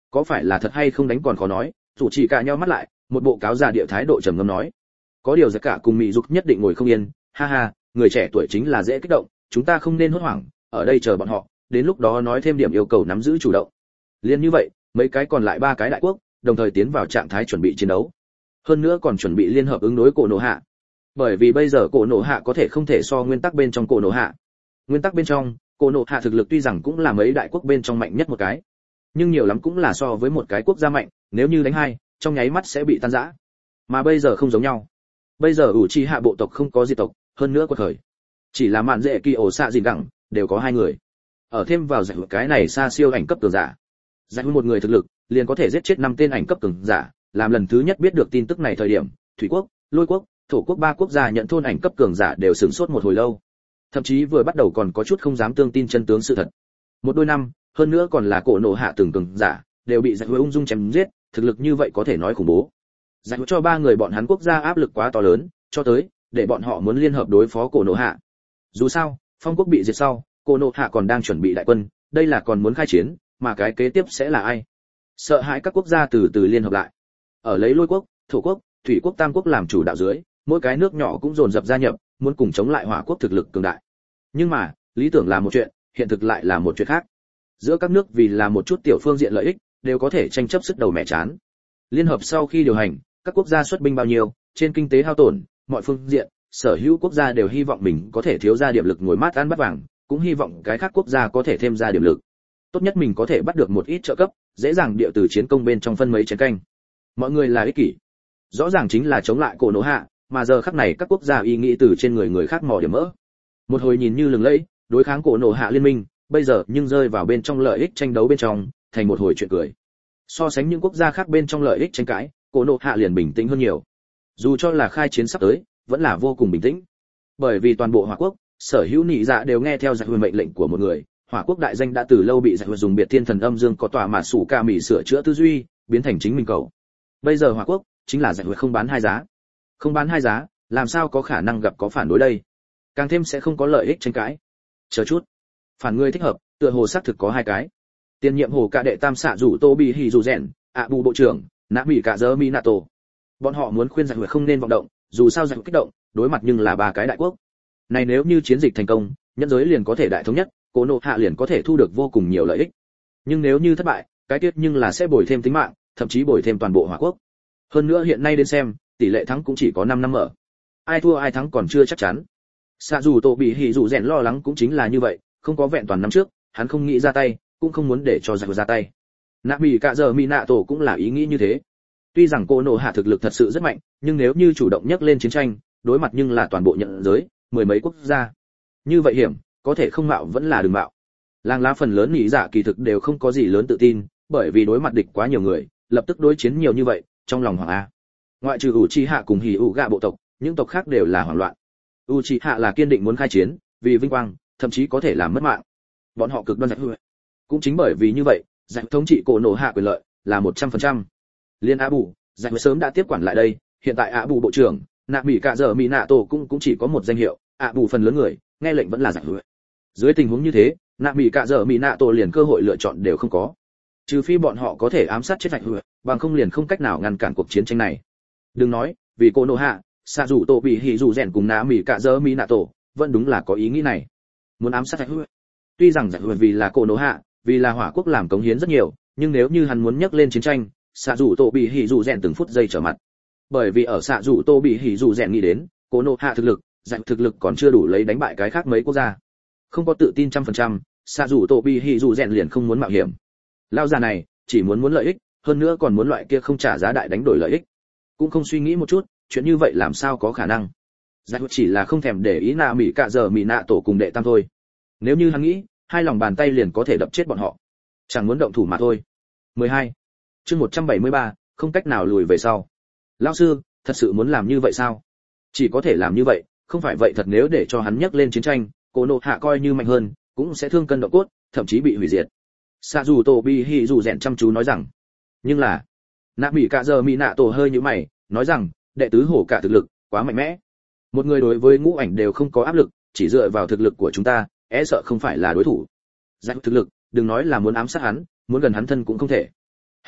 [SPEAKER 1] Có phải là thật hay không đánh còn khó nói, chủ chỉ cả nhau mắt lại, một bộ cáo già địa thái độ trầm ngâm nói. Có điều giặc cả cùng Mị Dục nhất định ngồi không yên, ha ha, người trẻ tuổi chính là dễ kích động, chúng ta không nên hốt hoảng, ở đây chờ bọn họ, đến lúc đó nói thêm điểm yêu cầu nắm giữ chủ động. Liên như vậy, mấy cái còn lại ba cái đại quốc, đồng thời tiến vào trạng thái chuẩn bị chiến đấu. Hơn nữa còn chuẩn bị liên hợp ứng đối cổ nổ hạ. Bởi vì bây giờ cổ nổ hạ có thể không thể so nguyên tắc bên trong cổ nổ hạ. Nguyên tắc bên trong, cổ nổ hạ thực lực tuy rằng cũng là mấy đại quốc bên trong mạnh nhất một cái, nhưng nhiều lắm cũng là so với một cái quốc gia mạnh, nếu như đánh hai, trong nháy mắt sẽ bị tan rã. Mà bây giờ không giống nhau. Bây giờ ủ trì hạ bộ tộc không có diệt tộc, hơn nữa quật khởi. Chỉ là mạn dễ kỳ ổ xạ gìn gẳng, đều có hai người. Ở thêm vào giải cái này xa siêu ảnh cấp cường giả. Giải một người thực lực, liền có thể giết chết năm tên ảnh cấp cường giả, làm lần thứ nhất biết được tin tức này thời điểm, Thủy quốc, Lôi quốc, Thổ quốc ba quốc gia nhận thôn ảnh cấp cường giả đều sửng sốt một hồi lâu. Thậm chí vừa bắt đầu còn có chút không dám tương tin chân tướng sự thật. Một đôi năm, hơn nữa còn là cổ nổ hạ từng cường giả, đều bị giải ung dung chém giết, thực lực như vậy có thể nói khủng bố. Giải cho ba người bọn hắn quốc gia áp lực quá to lớn, cho tới để bọn họ muốn liên hợp đối phó cổ nổ hạ. Dù sao, Phong quốc bị diệt sau, cổ nổ hạ còn đang chuẩn bị đại quân, đây là còn muốn khai chiến, mà cái kế tiếp sẽ là ai? Sợ hãi các quốc gia từ từ liên hợp lại. Ở lấy Lôi quốc, Thổ quốc, Thủy quốc tam quốc làm chủ đạo dưới, mỗi cái nước nhỏ cũng dồn dập gia nhập, muốn cùng chống lại Hỏa quốc thực lực cường đại. Nhưng mà, lý tưởng là một chuyện, hiện thực lại là một chuyện khác. Giữa các nước vì là một chút tiểu phương diện lợi ích, đều có thể tranh chấp sức đầu mẹ chán. Liên hợp sau khi điều hành, các quốc gia xuất binh bao nhiêu, trên kinh tế hao tổn, mọi phương diện, sở hữu quốc gia đều hy vọng mình có thể thiếu ra điểm lực ngồi mát ăn bắt vàng, cũng hy vọng cái khác quốc gia có thể thêm ra điểm lực. Tốt nhất mình có thể bắt được một ít trợ cấp, dễ dàng địa từ chiến công bên trong phân mấy chén canh. Mọi người là ích kỷ, rõ ràng chính là chống lại cổ nổ hạ, mà giờ khắc này các quốc gia ý nghĩ từ trên người người khác mò điểm mỡ. Một hồi nhìn như lừng lẫy, đối kháng cổ nổ hạ liên minh, bây giờ nhưng rơi vào bên trong lợi ích tranh đấu bên trong, thành một hồi chuyện cười. So sánh những quốc gia khác bên trong lợi ích tranh cãi, cổ nổ hạ liền bình tĩnh hơn nhiều. Dù cho là khai chiến sắp tới, vẫn là vô cùng bình tĩnh. Bởi vì toàn bộ Hỏa quốc, sở hữu nị dạ đều nghe theo giải mệnh lệnh của một người, Hỏa quốc đại danh đã từ lâu bị giải dùng biệt thiên thần âm dương có tòa mà sủ ca mỉ sửa chữa tư duy, biến thành chính mình cầu. Bây giờ Hỏa quốc chính là giải không bán hai giá. Không bán hai giá, làm sao có khả năng gặp có phản đối đây? Càng thêm sẽ không có lợi ích tranh cãi. Chờ chút, phản người thích hợp, tựa hồ xác thực có hai cái. Tiền nhiệm hồ cả đệ tam xạ rủ Tô Bị Hỉ rủ rèn, ạ bù bộ trưởng, nã mỹ cả giờ Minato. Bọn họ muốn khuyên giải huyệt không nên vọng động, dù sao giải kích động, đối mặt nhưng là ba cái đại quốc. Này nếu như chiến dịch thành công, nhân giới liền có thể đại thống nhất, cổ nộ hạ liền có thể thu được vô cùng nhiều lợi ích. Nhưng nếu như thất bại, cái tiết nhưng là sẽ bồi thêm tính mạng, thậm chí bồi thêm toàn bộ Hỏa quốc. Hơn nữa hiện nay đến xem, tỷ lệ thắng cũng chỉ có năm năm mở. Ai thua ai thắng còn chưa chắc chắn. Xạ dù Tô Bị Hỉ rủ rèn lo lắng cũng chính là như vậy, không có vẹn toàn năm trước, hắn không nghĩ ra tay, cũng không muốn để cho giải ra tay. Nạ mỹ cả giờ Minato cũng là ý nghĩ như thế. Tuy rằng cô nộ hạ thực lực thật sự rất mạnh, nhưng nếu như chủ động nhắc lên chiến tranh, đối mặt nhưng là toàn bộ nhận giới, mười mấy quốc gia. Như vậy hiểm, có thể không mạo vẫn là đừng mạo. Làng lá phần lớn nhị dạ kỳ thực đều không có gì lớn tự tin, bởi vì đối mặt địch quá nhiều người, lập tức đối chiến nhiều như vậy, trong lòng hoảng a. Ngoại trừ Uchiha cùng Hyuga bộ tộc, những tộc khác đều là hoảng loạn. Uchiha là kiên định muốn khai chiến, vì vinh quang, thậm chí có thể làm mất mạng. Bọn họ cực đoan giải hư. Cũng chính bởi vì như vậy, giải thống trị cổ nổ hạ quyền lợi là một trăm phần trăm. Liên Á Bù, giải sớm đã tiếp quản lại đây, hiện tại Á Bù bộ trưởng, nạ mỹ cả giờ mỹ nạ tổ cũng cũng chỉ có một danh hiệu, Á Bù phần lớn người, nghe lệnh vẫn là giải hư. Dưới tình huống như thế, nạ mỹ cả giờ mỹ nạ tổ liền cơ hội lựa chọn đều không có. Trừ phi bọn họ có thể ám sát chết giải hư, bằng không liền không cách nào ngăn cản cuộc chiến tranh này. Đừng nói, vì cổ nổ hạ, xạ dù tổ bị hỉ dù rèn cùng nạ mỹ cả giờ mỹ nạ tổ, vẫn đúng là có ý nghĩ này. Muốn ám sát giải hư. Tuy rằng giải hư vì là cổ nổ hạ, vì là Hỏa quốc làm cống hiến rất nhiều, nhưng nếu như hắn muốn nhắc lên chiến tranh, xạ dù tổ bị hỉ dù rèn từng phút giây trở mặt. Bởi vì ở xạ dù tô bị hỉ dù rèn nghĩ đến, cổ nộ hạ thực lực, dạng thực lực còn chưa đủ lấy đánh bại cái khác mấy quốc gia. Không có tự tin trăm phần trăm, xạ dù tô bị hỉ dù rèn liền không muốn mạo hiểm. Lao già này chỉ muốn muốn lợi ích, hơn nữa còn muốn loại kia không trả giá đại đánh đổi lợi ích, cũng không suy nghĩ một chút, chuyện như vậy làm sao có khả năng. Dạng chỉ là không thèm để ý nạ mỹ cả giờ mỹ nạ tổ cùng đệ tam thôi. Nếu như hắn nghĩ, hai lòng bàn tay liền có thể đập chết bọn họ, chẳng muốn động thủ mà thôi. mười hai chương một trăm bảy mươi ba, không cách nào lùi về sau. Lão sư, thật sự muốn làm như vậy sao? Chỉ có thể làm như vậy, không phải vậy thật nếu để cho hắn nhắc lên chiến tranh, cổ nộ hạ coi như mạnh hơn, cũng sẽ thương cân động cốt, thậm chí bị hủy diệt. Sa dù tổ bi hỉ dù rèn chăm chú nói rằng, nhưng là, nạ mỹ cả giờ mỹ nạ tổ hơi như mày, nói rằng, đệ tứ hổ cả thực lực quá mạnh mẽ, một người đối với ngũ ảnh đều không có áp lực, chỉ dựa vào thực lực của chúng ta, e sợ không phải là đối thủ. Giải thực lực, đừng nói là muốn ám sát hắn, muốn gần hắn thân cũng không thể.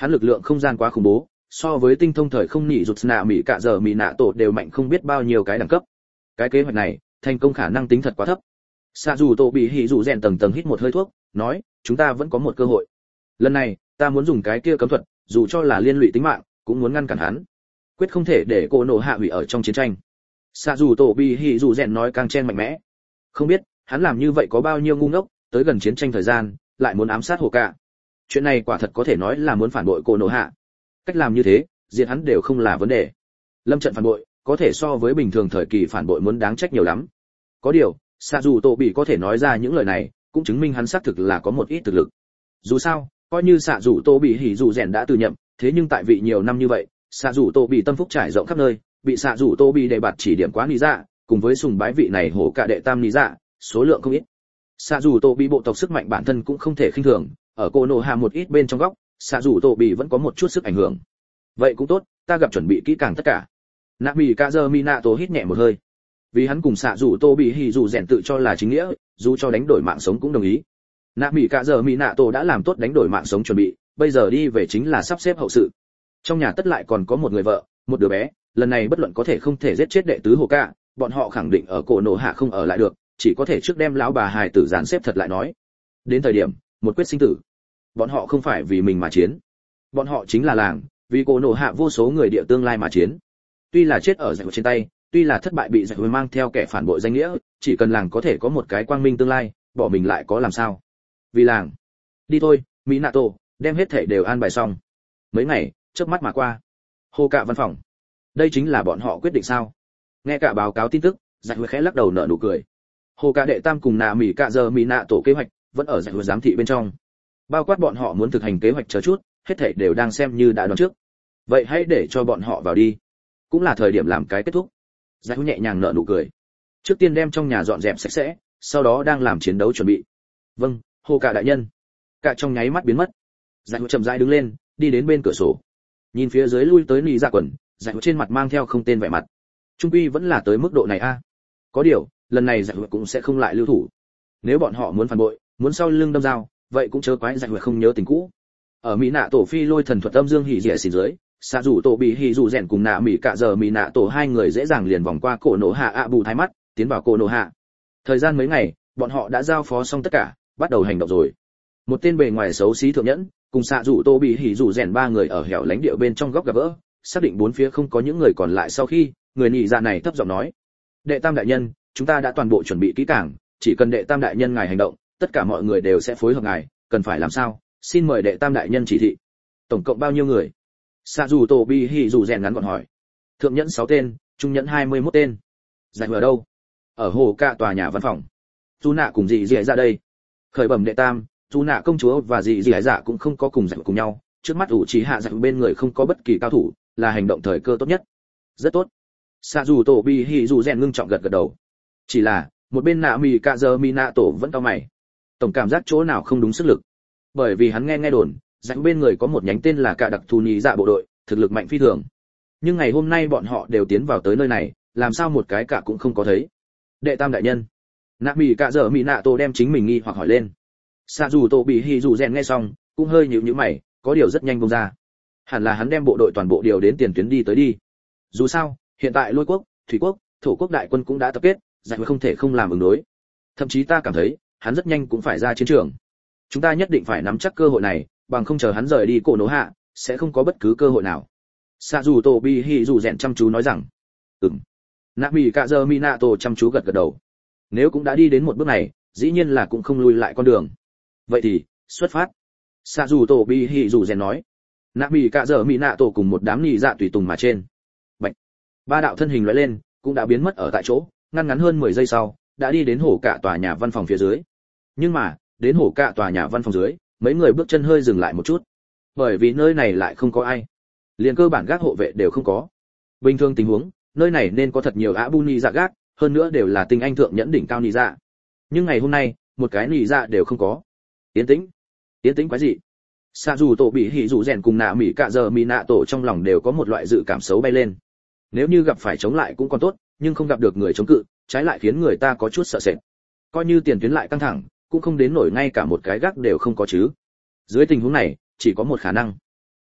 [SPEAKER 1] Hắn lực lượng không gian quá khủng bố, so với tinh thông thời không nhị rụt nạ mỹ cả giờ mỹ nạ tổ đều mạnh không biết bao nhiêu cái đẳng cấp. Cái kế hoạch này, thành công khả năng tính thật quá thấp. Sa dù tổ bị hỉ dù rèn tầng tầng hít một hơi thuốc, nói, chúng ta vẫn có một cơ hội. Lần này, ta muốn dùng cái kia cấm thuật, dù cho là liên lụy tính mạng, cũng muốn ngăn cản hắn. Quyết không thể để cô nổ hạ hủy ở trong chiến tranh. Sa dù tổ bị hỉ dù rèn nói càng chen mạnh mẽ. Không biết, hắn làm như vậy có bao nhiêu ngu ngốc, tới gần chiến tranh thời gian, lại muốn ám sát Hồ Cạ. Chuyện này quả thật có thể nói là muốn phản bội cô nổ hạ. Cách làm như thế, diệt hắn đều không là vấn đề. Lâm trận phản bội, có thể so với bình thường thời kỳ phản bội muốn đáng trách nhiều lắm. Có điều, Sa dù tổ bị có thể nói ra những lời này, cũng chứng minh hắn xác thực là có một ít thực lực. Dù sao, coi như Sa dù tổ bị hỉ dù rèn đã từ nhậm, thế nhưng tại vị nhiều năm như vậy, Sa dù tổ bị tâm phúc trải rộng khắp nơi, bị Sa dù tổ bị đề bạt chỉ điểm quá lý dạ, cùng với sùng bái vị này hổ cả đệ tam lý dạ, số lượng không ít. Sa dù tổ bị bộ tộc sức mạnh bản thân cũng không thể khinh thường, ở cô nổ hạ một ít bên trong góc, Sa dù tổ bị vẫn có một chút sức ảnh hưởng. Vậy cũng tốt, ta gặp chuẩn bị kỹ càng tất cả. Nạ Mỹ Cạ Giơ Minato hít nhẹ một hơi. Vì hắn cùng Sa dù tổ bị hỉ dù rèn tự cho là chính nghĩa, dù cho đánh đổi mạng sống cũng đồng ý. Nạ Mỹ Cạ Giơ Minato đã làm tốt đánh đổi mạng sống chuẩn bị, bây giờ đi về chính là sắp xếp hậu sự. Trong nhà tất lại còn có một người vợ, một đứa bé, lần này bất luận có thể không thể giết chết đệ tứ Hồ Cạ, bọn họ khẳng định ở cổ nổ hạ không ở lại được, chỉ có thể trước đem lão bà hài tử dàn xếp thật lại nói. Đến thời điểm, một quyết sinh tử. Bọn họ không phải vì mình mà chiến, bọn họ chính là làng, vì cổ nổ hạ vô số người địa tương lai mà chiến. Tuy là chết ở giặc trên tay, tuy là thất bại bị giặc mang theo kẻ phản bội danh nghĩa, chỉ cần làng có thể có một cái quang minh tương lai, bỏ mình lại có làm sao? Vì làng. Đi thôi, Minato, đem hết thể đều an bài xong. Mấy ngày, chớp mắt mà qua. Hồ Cạ văn phòng. Đây chính là bọn họ quyết định sao? Nghe cả báo cáo tin tức, giặc khẽ lắc đầu nở nụ cười. Hồ Cạ đệ tam cùng Nạ Mỹ Cạ Giơ Minato kế hoạch vẫn ở giặc giám thị bên trong. Bao quát bọn họ muốn thực hành kế hoạch chờ chút, hết thảy đều đang xem như đã đoán trước. Vậy hãy để cho bọn họ vào đi. Cũng là thời điểm làm cái kết thúc. Giải nhẹ nhàng nở nụ cười. Trước tiên đem trong nhà dọn dẹp sạch sẽ, sau đó đang làm chiến đấu chuẩn bị. Vâng, Hồ Cạ đại nhân. Cả trong nháy mắt biến mất. Giải chậm rãi đứng lên, đi đến bên cửa sổ. Nhìn phía dưới lui tới nị dạ quần, Giải trên mặt mang theo không tên vẻ mặt. Trung quy vẫn là tới mức độ này a. À. Có điều, lần này Giải cũng sẽ không lại lưu thủ. Nếu bọn họ muốn phản bội, muốn sau lưng đâm dao, vậy cũng chớ quái Giải không nhớ tình cũ. Ở Mỹ Nạ tổ phi lôi thần thuật âm dương hỉ rỉa xỉn dưới, Sa dù tổ bị hỉ dù rèn cùng Nạ Mỹ Cạ Giơ Mỹ Nạ tổ hai người dễ dàng liền vòng qua cổ nổ hạ ạ bù thái mắt, tiến vào cổ nổ hạ. Thời gian mấy ngày, bọn họ đã giao phó xong tất cả, bắt đầu hành động rồi. Một tên bề ngoài xấu xí thượng nhẫn, cùng Sa dù tổ bị hỉ dù rèn ba người ở hẻo lánh địa bên trong góc gặp gỡ, xác định bốn phía không có những người còn lại sau khi, người nhị dạ này thấp giọng nói: "Đệ tam đại nhân, chúng ta đã toàn bộ chuẩn bị kỹ càng, chỉ cần đệ tam đại nhân ngài hành động, tất cả mọi người đều sẽ phối hợp ngài, cần phải làm sao? Xin mời đệ tam đại nhân chỉ thị." Tổng cộng bao nhiêu người? Sa dù tổ bi hỉ dù rèn ngắn gọn hỏi. Thượng nhẫn sáu tên, trung nhẫn hai mươi mốt tên. Giải ở đâu? Ở Hồ Cạ tòa nhà văn phòng. Du Nạ cùng dì dì ra đây. Khởi bẩm đệ tam, Du Nạ công chúa và dì dì dạ cũng không có cùng giải cùng nhau, trước mắt ủ trí hạ giải bên người không có bất kỳ cao thủ, là hành động thời cơ tốt nhất. Rất tốt. Sa dù tổ bi hỉ dù rèn ngưng trọng gật gật đầu. Chỉ là, một bên Nạ Mỹ Cạ Giơ Mỹ Nạ tổ vẫn cau mày. Tổng cảm giác chỗ nào không đúng sức lực. Bởi vì hắn nghe nghe đồn, dành bên người có một nhánh tên là cả đặc thù nhị dạ bộ đội, thực lực mạnh phi thường. Nhưng ngày hôm nay bọn họ đều tiến vào tới nơi này, làm sao một cái cả cũng không có thấy. Đệ tam đại nhân. Nạ Mỹ Cạ Giơ Mỹ Nạ tổ đem chính mình nghi hoặc hỏi lên. Sa dù tổ bị hỉ dù rèn nghe xong, cũng hơi nhíu nhíu mày, có điều rất nhanh buông ra. Hẳn là hắn đem bộ đội toàn bộ điều đến tiền tuyến đi tới đi. Dù sao, hiện tại Lôi quốc, Thủy quốc, Thổ quốc đại quân cũng đã tập kết, dành không thể không làm ứng đối. Thậm chí ta cảm thấy, hắn rất nhanh cũng phải ra chiến trường. Chúng ta nhất định phải nắm chắc cơ hội này, bằng không chờ hắn rời đi cổ nổ hạ, sẽ không có bất cứ cơ hội nào. Sa dù tổ bi hỉ dù rèn chăm chú nói rằng. Ừm. Nạ Mỹ Cạ Giơ Minato chăm chú gật gật đầu. Nếu cũng đã đi đến một bước này, dĩ nhiên là cũng không lùi lại con đường. Vậy thì, xuất phát. Sa dù tổ bi hỉ dù rèn nói. Nạ Mỹ Cạ Giơ Minato cùng một đám nhị dạ tùy tùng mà trên. Bạch. Ba đạo thân hình lóe lên, cũng đã biến mất ở tại chỗ, ngăn ngắn hơn mười giây sau, đã đi đến Hồ Cạ tòa nhà văn phòng phía dưới. Nhưng mà, đến Hồ Cạ tòa nhà văn phòng dưới, mấy người bước chân hơi dừng lại một chút, bởi vì nơi này lại không có ai, liền cơ bản gác hộ vệ đều không có. Bình thường tình huống, nơi này nên có thật nhiều ả bu ni dạ gác, hơn nữa đều là tinh anh thượng nhẫn đỉnh cao ni dạ. Nhưng ngày hôm nay, một cái ni dạ đều không có. Yên tĩnh, yên tĩnh quái gì? Sa dù tổ bị hỉ dù rèn cùng Nạ Mỹ Cạ Giơ Mỹ Nạ tổ trong lòng đều có một loại dự cảm xấu bay lên. Nếu như gặp phải chống lại cũng còn tốt, nhưng không gặp được người chống cự, trái lại khiến người ta có chút sợ sệt. Coi như tiền tuyến lại căng thẳng, cũng không đến nổi ngay cả một cái gác đều không có chứ. Dưới tình huống này, chỉ có một khả năng.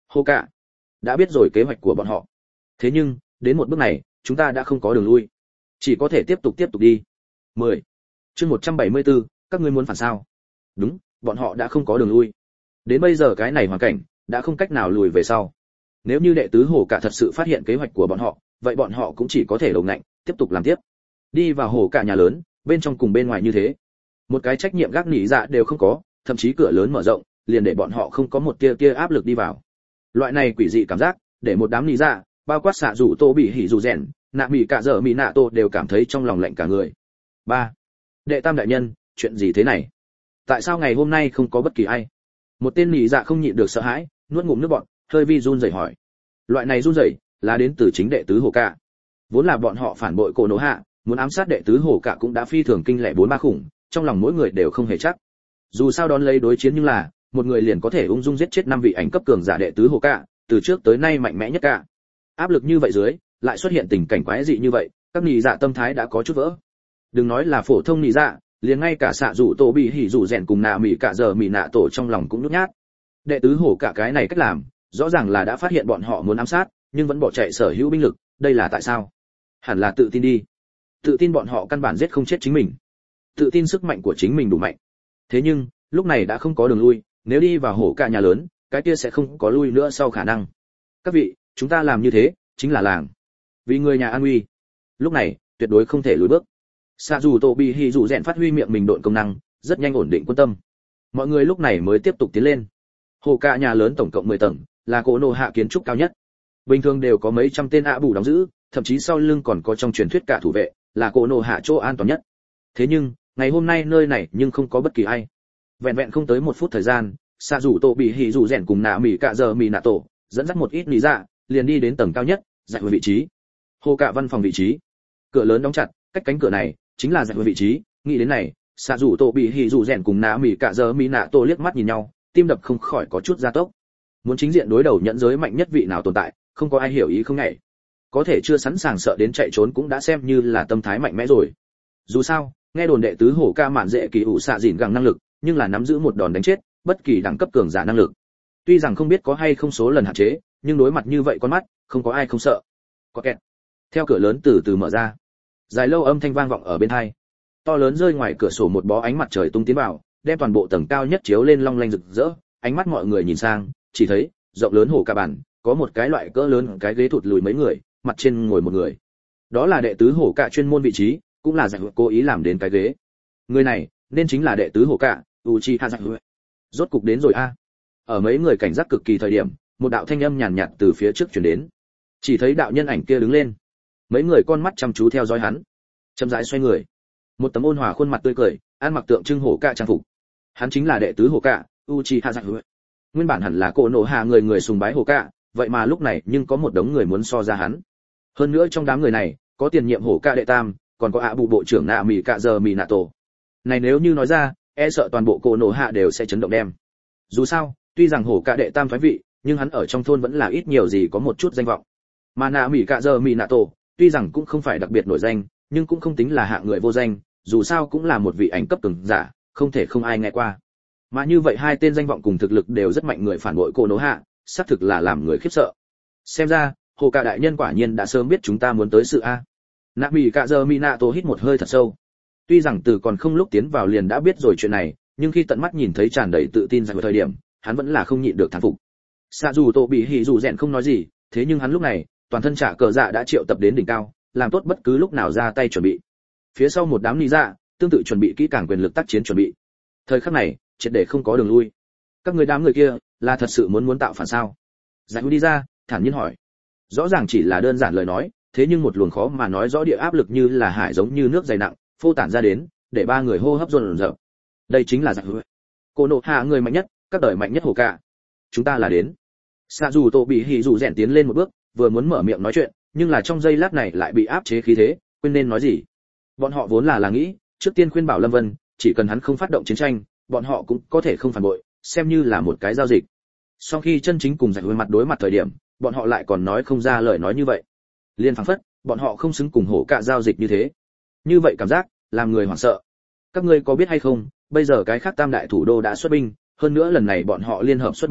[SPEAKER 1] Hồ Cạ đã biết rồi kế hoạch của bọn họ. Thế nhưng, đến một bước này, chúng ta đã không có đường lui. Chỉ có thể tiếp tục tiếp tục đi. mười. Chương một trăm bảy mươi tư, các ngươi muốn phản sao? Đúng, bọn họ đã không có đường lui. Đến bây giờ cái này hoàn cảnh, đã không cách nào lùi về sau. Nếu như đệ tứ Hồ Cạ thật sự phát hiện kế hoạch của bọn họ, vậy bọn họ cũng chỉ có thể đầu ngạnh, tiếp tục làm tiếp. Đi vào Hồ Cạ nhà lớn, bên trong cùng bên ngoài như thế. Một cái trách nhiệm gác nỉ dạ đều không có, thậm chí cửa lớn mở rộng, liền để bọn họ không có một tia tia áp lực đi vào. Loại này quỷ dị cảm giác, để một đám nỉ dạ, bao quát xạ rủ tô bị hỉ rủ rèn, nạ mỉ cả giờ mỉ nạ tô đều cảm thấy trong lòng lạnh cả người. Ba. Đệ tam đại nhân, chuyện gì thế này? Tại sao ngày hôm nay không có bất kỳ ai? Một tên nỉ dạ không nhịn được sợ hãi, nuốt ngụm nước bọt, hơi vi run rẩy hỏi. Loại này run rẩy là đến từ chính đệ tứ Hồ Cạ. Vốn là bọn họ phản bội Cổ Nổ Hạ, muốn ám sát đệ tứ Hồ Cạ cũng đã phi thường kinh lệ bốn ba khủng, trong lòng mỗi người đều không hề chắc. Dù sao đón lấy đối chiến nhưng là, một người liền có thể ung dung giết chết năm vị ảnh cấp cường giả đệ tứ Hồ Cạ, từ trước tới nay mạnh mẽ nhất cả. Áp lực như vậy dưới, lại xuất hiện tình cảnh quái dị như vậy, các nỉ dạ tâm thái đã có chút vỡ. Đừng nói là phổ thông nỉ dạ, liền ngay cả xạ rủ tổ bị hỉ rủ rèn cùng nạ mỉ cả giờ mỉ nạ tổ trong lòng cũng nhút nhát. Đệ tứ Hồ Cạ cái này cách làm, rõ ràng là đã phát hiện bọn họ muốn ám sát, nhưng vẫn bỏ chạy sở hữu binh lực, đây là tại sao? Hẳn là tự tin đi. Tự tin bọn họ căn bản giết không chết chính mình. Tự tin sức mạnh của chính mình đủ mạnh. Thế nhưng, lúc này đã không có đường lui, nếu đi vào Hồ Cạ nhà lớn, cái kia sẽ không có lui nữa sau khả năng. Các vị, chúng ta làm như thế, chính là làng. Vì người nhà an nguy. Lúc này, tuyệt đối không thể lùi bước. Sa dù Tô Bị Hỉ dù rèn phát huy miệng mình độn công năng, rất nhanh ổn định quân tâm. Mọi người lúc này mới tiếp tục tiến lên. Hồ Cạ nhà lớn tổng cộng mười tầng, là Cổ Nổ Hạ kiến trúc cao nhất. Bình thường đều có mấy trăm tên ạ bù đóng giữ, thậm chí sau lưng còn có trong truyền thuyết cả thủ vệ, là Cổ Nổ Hạ chỗ an toàn nhất. Thế nhưng, ngày hôm nay nơi này nhưng không có bất kỳ ai. Vẹn vẹn không tới một phút thời gian, Sa dù Tô Bị Hỉ dù rèn cùng nạ mỉ cả giờ mỉ nạ tổ, dẫn dắt một ít nỉ dạ, liền đi đến tầng cao nhất, dạy về vị trí. Hồ Cạ văn phòng vị trí. Cửa lớn đóng chặt, cách cánh cửa này chính là dạy về vị trí, nghĩ đến này, Sa dù Tô Bị Hỉ dù rèn cùng nạ mỉ cả giờ mỉ nạ tổ liếc mắt nhìn nhau, tim đập không khỏi có chút gia tốc. Muốn chính diện đối đầu nhẫn giới mạnh nhất vị nào tồn tại, không có ai hiểu ý không nhảy. Có thể chưa sẵn sàng sợ đến chạy trốn cũng đã xem như là tâm thái mạnh mẽ rồi. Dù sao, nghe đồn đệ tứ Hồ Cạ mạn dễ kỳ ủ xạ dỉn gẳng năng lực, nhưng là nắm giữ một đòn đánh chết bất kỳ đẳng cấp cường giả năng lực. Tuy rằng không biết có hay không số lần hạn chế, nhưng đối mặt như vậy con mắt, không có ai không sợ. Có kẹt. Theo cửa lớn từ từ mở ra, dài lâu âm thanh vang vọng ở bên tai. To lớn rơi ngoài cửa sổ một bó ánh mặt trời tung tiến vào, đem toàn bộ tầng cao nhất chiếu lên long lanh rực rỡ. Ánh mắt mọi người nhìn sang, chỉ thấy rộng lớn Hồ Cạ bản, có một cái loại cỡ lớn cái ghế thụt lùi mấy người, mặt trên ngồi một người. Đó là đệ tứ Hồ Cạ chuyên môn vị trí, cũng là giải cố ý làm đến cái ghế. Người này nên chính là đệ tứ Hồ Cạ, Uchiha Zaiu. Rốt cục đến rồi a. Ở mấy người cảnh giác cực kỳ thời điểm, một đạo thanh âm nhàn nhạt từ phía trước truyền đến. Chỉ thấy đạo nhân ảnh kia đứng lên. Mấy người con mắt chăm chú theo dõi hắn. Chậm rãi xoay người. Một tấm ôn hòa khuôn mặt tươi cười, ăn mặc tượng trưng Hồ Cạ trang phục. Hắn chính là đệ tứ Hồ Cạ, Uchiha Zaiu. Nguyên bản hẳn là Cổ Nổ Hạ người người sùng bái Hồ Cạ, vậy mà lúc này nhưng có một đống người muốn so ra hắn. Hơn nữa trong đám người này, có tiền nhiệm Hồ Cạ đệ tam, còn có ạ bù bộ trưởng nạ mỉ cả giờ mỉ nạ tổ. Này nếu như nói ra, e sợ toàn bộ Cổ Nổ Hạ đều sẽ chấn động đem. Dù sao, tuy rằng Hồ Cạ đệ tam phái vị, nhưng hắn ở trong thôn vẫn là ít nhiều gì có một chút danh vọng. Mà nạ mỉ cả giờ mỉ nạ tổ, tuy rằng cũng không phải đặc biệt nổi danh, nhưng cũng không tính là hạng người vô danh, dù sao cũng là một vị ảnh cấp cường giả, không thể không ai nghe qua. Mà như vậy hai tên danh vọng cùng thực lực đều rất mạnh người phản bội Cổ Nổ Hạ, xác thực là làm người khiếp sợ. Xem ra, Hồ Cạ đại nhân quả nhiên đã sớm biết chúng ta muốn tới sự a. Nạ mỉ cả giờ Minato hít một hơi thật sâu. Tuy rằng từ còn không lúc tiến vào liền đã biết rồi chuyện này, nhưng khi tận mắt nhìn thấy tràn đầy tự tin rằng thời điểm, hắn vẫn là không nhịn được thán phục. Sa dù Tô Bị Hỉ dù rèn không nói gì, thế nhưng hắn lúc này, toàn thân trả cờ dạ đã triệu tập đến đỉnh cao, làm tốt bất cứ lúc nào ra tay chuẩn bị. Phía sau một đám nị dạ, tương tự chuẩn bị kỹ càng quyền lực tác chiến chuẩn bị. Thời khắc này, triệt để không có đường lui. Các người đám người kia, là thật sự muốn muốn tạo phản sao? Giải đi ra, thản nhiên hỏi. Rõ ràng chỉ là đơn giản lời nói, thế nhưng một luồng khó mà nói rõ địa áp lực như là hải giống như nước dày nặng, phô tản ra đến, để ba người hô hấp dồn dập. Đây chính là Giải Hữu. Cổ Nổ Hạ người mạnh nhất, các đời mạnh nhất Hồ Cạ. Chúng ta là đến. Sa dù Tô Bị Hỉ dù rèn tiến lên một bước, vừa muốn mở miệng nói chuyện, nhưng là trong giây lát này lại bị áp chế khí thế, quên nên nói gì. Bọn họ vốn là là nghĩ, trước tiên khuyên bảo Lâm Vân, chỉ cần hắn không phát động chiến tranh, bọn họ cũng có thể không phản bội, xem như là một cái giao dịch. Sau khi chân chính cùng Giải Hữu mặt đối mặt thời điểm, bọn họ lại còn nói không ra lời nói như vậy. Liên phảng phất, bọn họ không xứng cùng Hồ Cạ giao dịch như thế. Như vậy cảm giác, làm người hoảng sợ. Các ngươi có biết hay không, bây giờ cái khác tam đại thủ đô đã xuất binh, hơn nữa lần này bọn họ liên hợp xuất binh,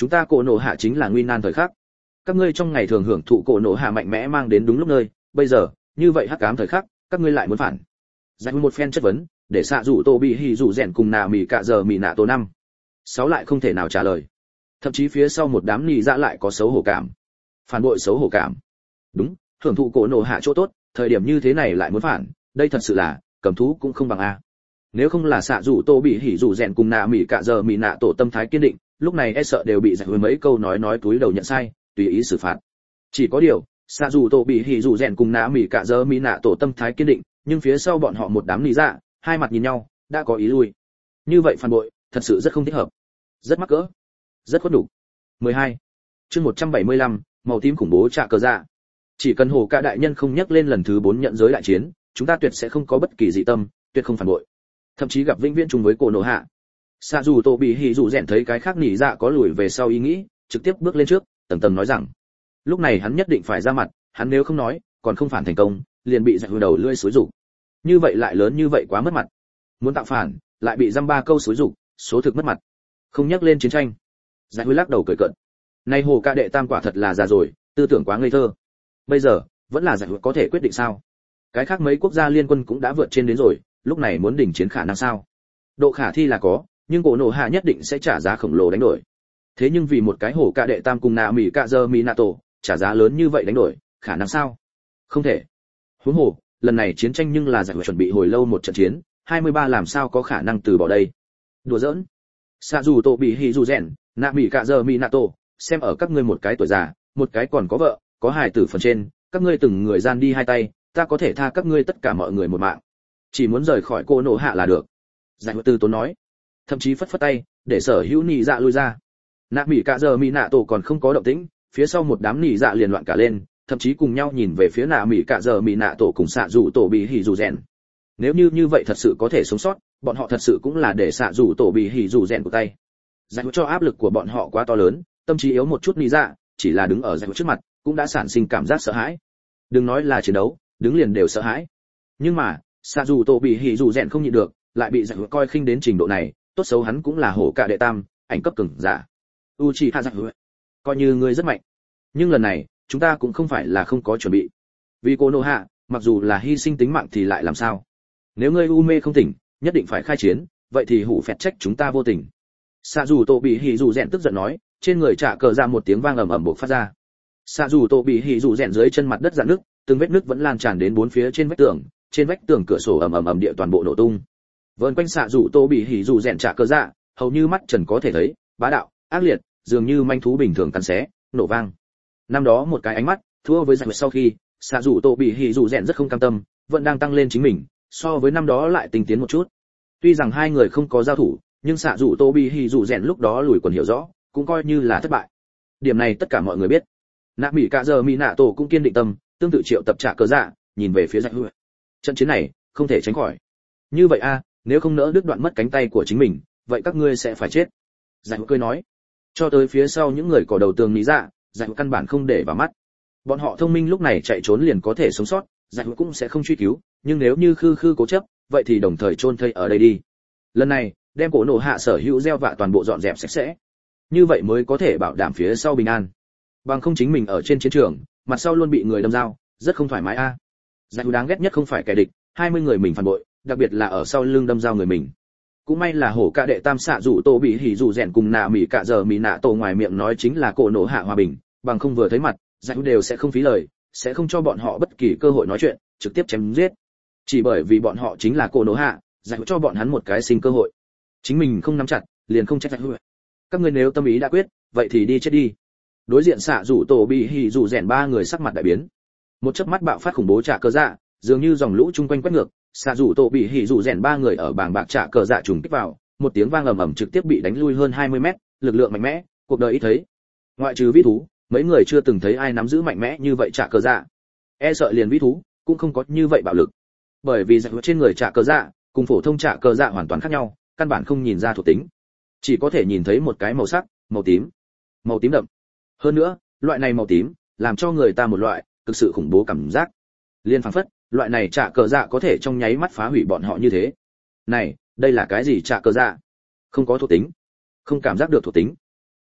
[SPEAKER 1] chúng ta cổ nổ hạ chính là nguy nan thời khắc. Các ngươi trong ngày thường hưởng thụ cổ nổ hạ mạnh mẽ mang đến đúng lúc nơi, bây giờ, như vậy hắc ám thời khắc, các ngươi lại muốn phản. Giải một phen chất vấn, để xạ rủ Tô bị hỉ rủ rèn cùng nạ mỉ cả giờ mỉ nạ tổ năm. Sáu lại không thể nào trả lời. Thậm chí phía sau một đám nị dạ lại có xấu hổ cảm. Phản bội xấu hổ cảm. Đúng, hưởng thụ cổ nổ hạ chỗ tốt, thời điểm như thế này lại muốn phản, đây thật sự là, cầm thú cũng không bằng a. Nếu không là xạ rủ Tô bị hỉ rủ rèn cùng nạ mỉ cả giờ mỉ nạ tổ tâm thái kiên định, lúc này e sợ đều bị giải mấy câu nói nói túi đầu nhận sai, tùy ý xử phạt. Chỉ có điều, xạ rủ Tô bị hỉ rủ rèn cùng nạ mỉ cả giờ mỉ nạ tổ tâm thái kiên định, nhưng phía sau bọn họ một đám nị dạ, hai mặt nhìn nhau, đã có ý lui. Như vậy phản bội, thật sự rất không thích hợp, rất mắc cỡ, rất khuất nhục. mười hai. Chương một trăm bảy mươi lăm, màu tím khủng bố trạ cờ dạ. Chỉ cần Hồ Ca đại nhân không nhắc lên lần thứ bốn nhận giới đại chiến, chúng ta tuyệt sẽ không có bất kỳ dị tâm, tuyệt không phản bội. Thậm chí gặp vĩnh viễn chung với cổ nổ hạ. Sa dù Tô bị hỉ dù rèn thấy cái khác nỉ dạ có lùi về sau ý nghĩ, trực tiếp bước lên trước, tầng tầng nói rằng, lúc này hắn nhất định phải ra mặt, hắn nếu không nói, còn không phản thành công, liền bị giặc đầu lưỡi xúi rục. Như vậy lại lớn như vậy quá mất mặt. Muốn tạo phản, lại bị dăm ba câu xúi rục, số thực mất mặt. Không nhắc lên chiến tranh. Giặc lắc đầu cười cợt. Nay Hồ Ca đệ tam quả thật là già rồi, tư tưởng quá ngây thơ. Bây giờ, vẫn là giặc có thể quyết định sao? Cái khác mấy quốc gia liên quân cũng đã vượt trên đến rồi, lúc này muốn đình chiến khả năng sao? Độ khả thi là có, nhưng cổ nổ hạ nhất định sẽ trả giá khổng lồ đánh đổi. Thế nhưng vì một cái Hồ Ca đệ tam cùng nạ mỉ cả giờ mỉ nạ tổ, trả giá lớn như vậy đánh đổi, khả năng sao? Không thể. Huống hồ, lần này chiến tranh nhưng là giặc chuẩn bị hồi lâu một trận chiến, hai mươi ba làm sao có khả năng từ bỏ đây? Đùa giỡn. Sa dù Tô bị hỉ dù rèn, nạ mỉ cả giờ mỉ nạ tổ, xem ở các ngươi một cái tuổi già, một cái còn có vợ, có hài tử phần trên, các ngươi từng người gian đi hai tay, ta có thể tha các ngươi tất cả mọi người một mạng. Chỉ muốn rời khỏi cô nổ hạ là được. Giải Tư Tốn nói, thậm chí phất phất tay, để sở hữu nị dạ lui ra. Nạ mỉ cả giờ mỉ nạ tổ còn không có động tĩnh, phía sau một đám nị dạ liền loạn cả lên, thậm chí cùng nhau nhìn về phía nạ mỉ cả giờ mỉ nạ tổ cùng xạ rủ tổ bị hỉ rủ rèn. Nếu như như vậy thật sự có thể sống sót, bọn họ thật sự cũng là để xạ rủ tổ bị hỉ rủ rèn của tay. Giải cho áp lực của bọn họ quá to lớn, tâm trí yếu một chút nị dạ, chỉ là đứng ở giải trước mặt, cũng đã sản sinh cảm giác sợ hãi. Đừng nói là chiến đấu, đứng liền đều sợ hãi. Nhưng mà, xạ rủ tổ bị hỉ rủ rèn không nhịn được, lại bị giải coi khinh đến trình độ này, tốt xấu hắn cũng là Hổ Ca đệ tam, ảnh cấp cường giả. Uchiha Giải coi như ngươi rất mạnh, nhưng lần này chúng ta cũng không phải là không có chuẩn bị. Vì cô nô hạ, mặc dù là hy sinh tính mạng thì lại làm sao? Nếu ngươi u mê không tỉnh, nhất định phải khai chiến, vậy thì hủ phẹt trách chúng ta vô tình. Xạ dù Tô bị hỉ dù rèn tức giận nói, trên người trả cờ ra một tiếng vang ầm ầm bộc phát ra. Xạ dù Tô bị hỉ dù rèn dưới chân mặt đất rạn nước, từng vết nứt vẫn lan tràn đến bốn phía trên vách tường, trên vách tường cửa sổ ầm ầm ầm địa toàn bộ nổ tung. Vờn quanh xạ dù Tô bị hỉ dù rèn trả cờ ra, hầu như mắt trần có thể thấy, bá đạo, ác liệt, dường như manh thú bình thường cắn xé, nổ vang. Năm đó một cái ánh mắt, thua với giặc sau khi, xạ dù Tô bị hỉ dù rèn rất không cam tâm, vẫn đang tăng lên chính mình, so với năm đó lại tinh tiến một chút. Tuy rằng hai người không có giao thủ, nhưng xạ dù Tô bị hỉ dù rèn lúc đó lùi quần hiểu rõ, cũng coi như là thất bại. Điểm này tất cả mọi người biết. Nạ mỉ cả giờ mỉ nạ tổ cũng kiên định tâm, tương tự triệu tập trả cờ dạ, nhìn về phía giặc hữu. Trận chiến này không thể tránh khỏi. Như vậy a, nếu không nỡ đứt đoạn mất cánh tay của chính mình, vậy các ngươi sẽ phải chết. Giặc hữu cười nói. Cho tới phía sau những người cỏ đầu tường lý dạ, giặc hữu căn bản không để vào mắt. Bọn họ thông minh lúc này chạy trốn liền có thể sống sót, giặc hữu cũng sẽ không truy cứu, nhưng nếu như khư khư cố chấp, vậy thì đồng thời chôn thây ở đây đi. Lần này, đem cổ nổ hạ sở hữu gieo vạ toàn bộ dọn dẹp sạch sẽ. Như vậy mới có thể bảo đảm phía sau bình an. Bằng không chính mình ở trên chiến trường, mặt sau luôn bị người đâm dao, rất không thoải mái a. À. Giải đáng ghét nhất không phải kẻ địch, hai mươi người mình phản bội, đặc biệt là ở sau lưng đâm dao người mình. Cũng may là Hổ Ca đệ tam xạ rủ Tô bị hỉ rủ rèn cùng nạ mỉ cả giờ mỉ nạ tổ ngoài miệng nói chính là cổ nổ hạ hòa bình, bằng không vừa thấy mặt, giải đều sẽ không phí lời, sẽ không cho bọn họ bất kỳ cơ hội nói chuyện, trực tiếp chém giết. Chỉ bởi vì bọn họ chính là cổ nổ hạ, giải cho bọn hắn một cái sinh cơ hội. Chính mình không nắm chặt, liền không trách giải. Các ngươi nếu tâm ý đã quyết, vậy thì đi chết đi. Đối diện xạ rủ Tô bị hỉ rủ rèn ba người sắc mặt đại biến. Một chớp mắt bạo phát khủng bố trả cờ dạ, dường như dòng lũ chung quanh quét ngược, xạ rủ Tô bị hỉ rủ rèn ba người ở bảng bạc trả cờ dạ trùng kích vào, một tiếng vang ầm ầm trực tiếp bị đánh lui hơn hai mươi mét, lực lượng mạnh mẽ, cuộc đời ít thấy. Ngoại trừ vĩ thú, mấy người chưa từng thấy ai nắm giữ mạnh mẽ như vậy trả cờ dạ. E sợ liền vĩ thú cũng không có như vậy bạo lực. Bởi vì giặc trên người trả cờ dạ cùng phổ thông trả cờ dạ hoàn toàn khác nhau, căn bản không nhìn ra thuộc tính, chỉ có thể nhìn thấy một cái màu sắc, màu tím, màu tím đậm. Hơn nữa, loại này màu tím làm cho người ta một loại cực sự khủng bố cảm giác. Liên phảng phất, loại này trả cờ dạ có thể trong nháy mắt phá hủy bọn họ như thế. Này, đây là cái gì trả cờ dạ? Không có thuộc tính, không cảm giác được thuộc tính.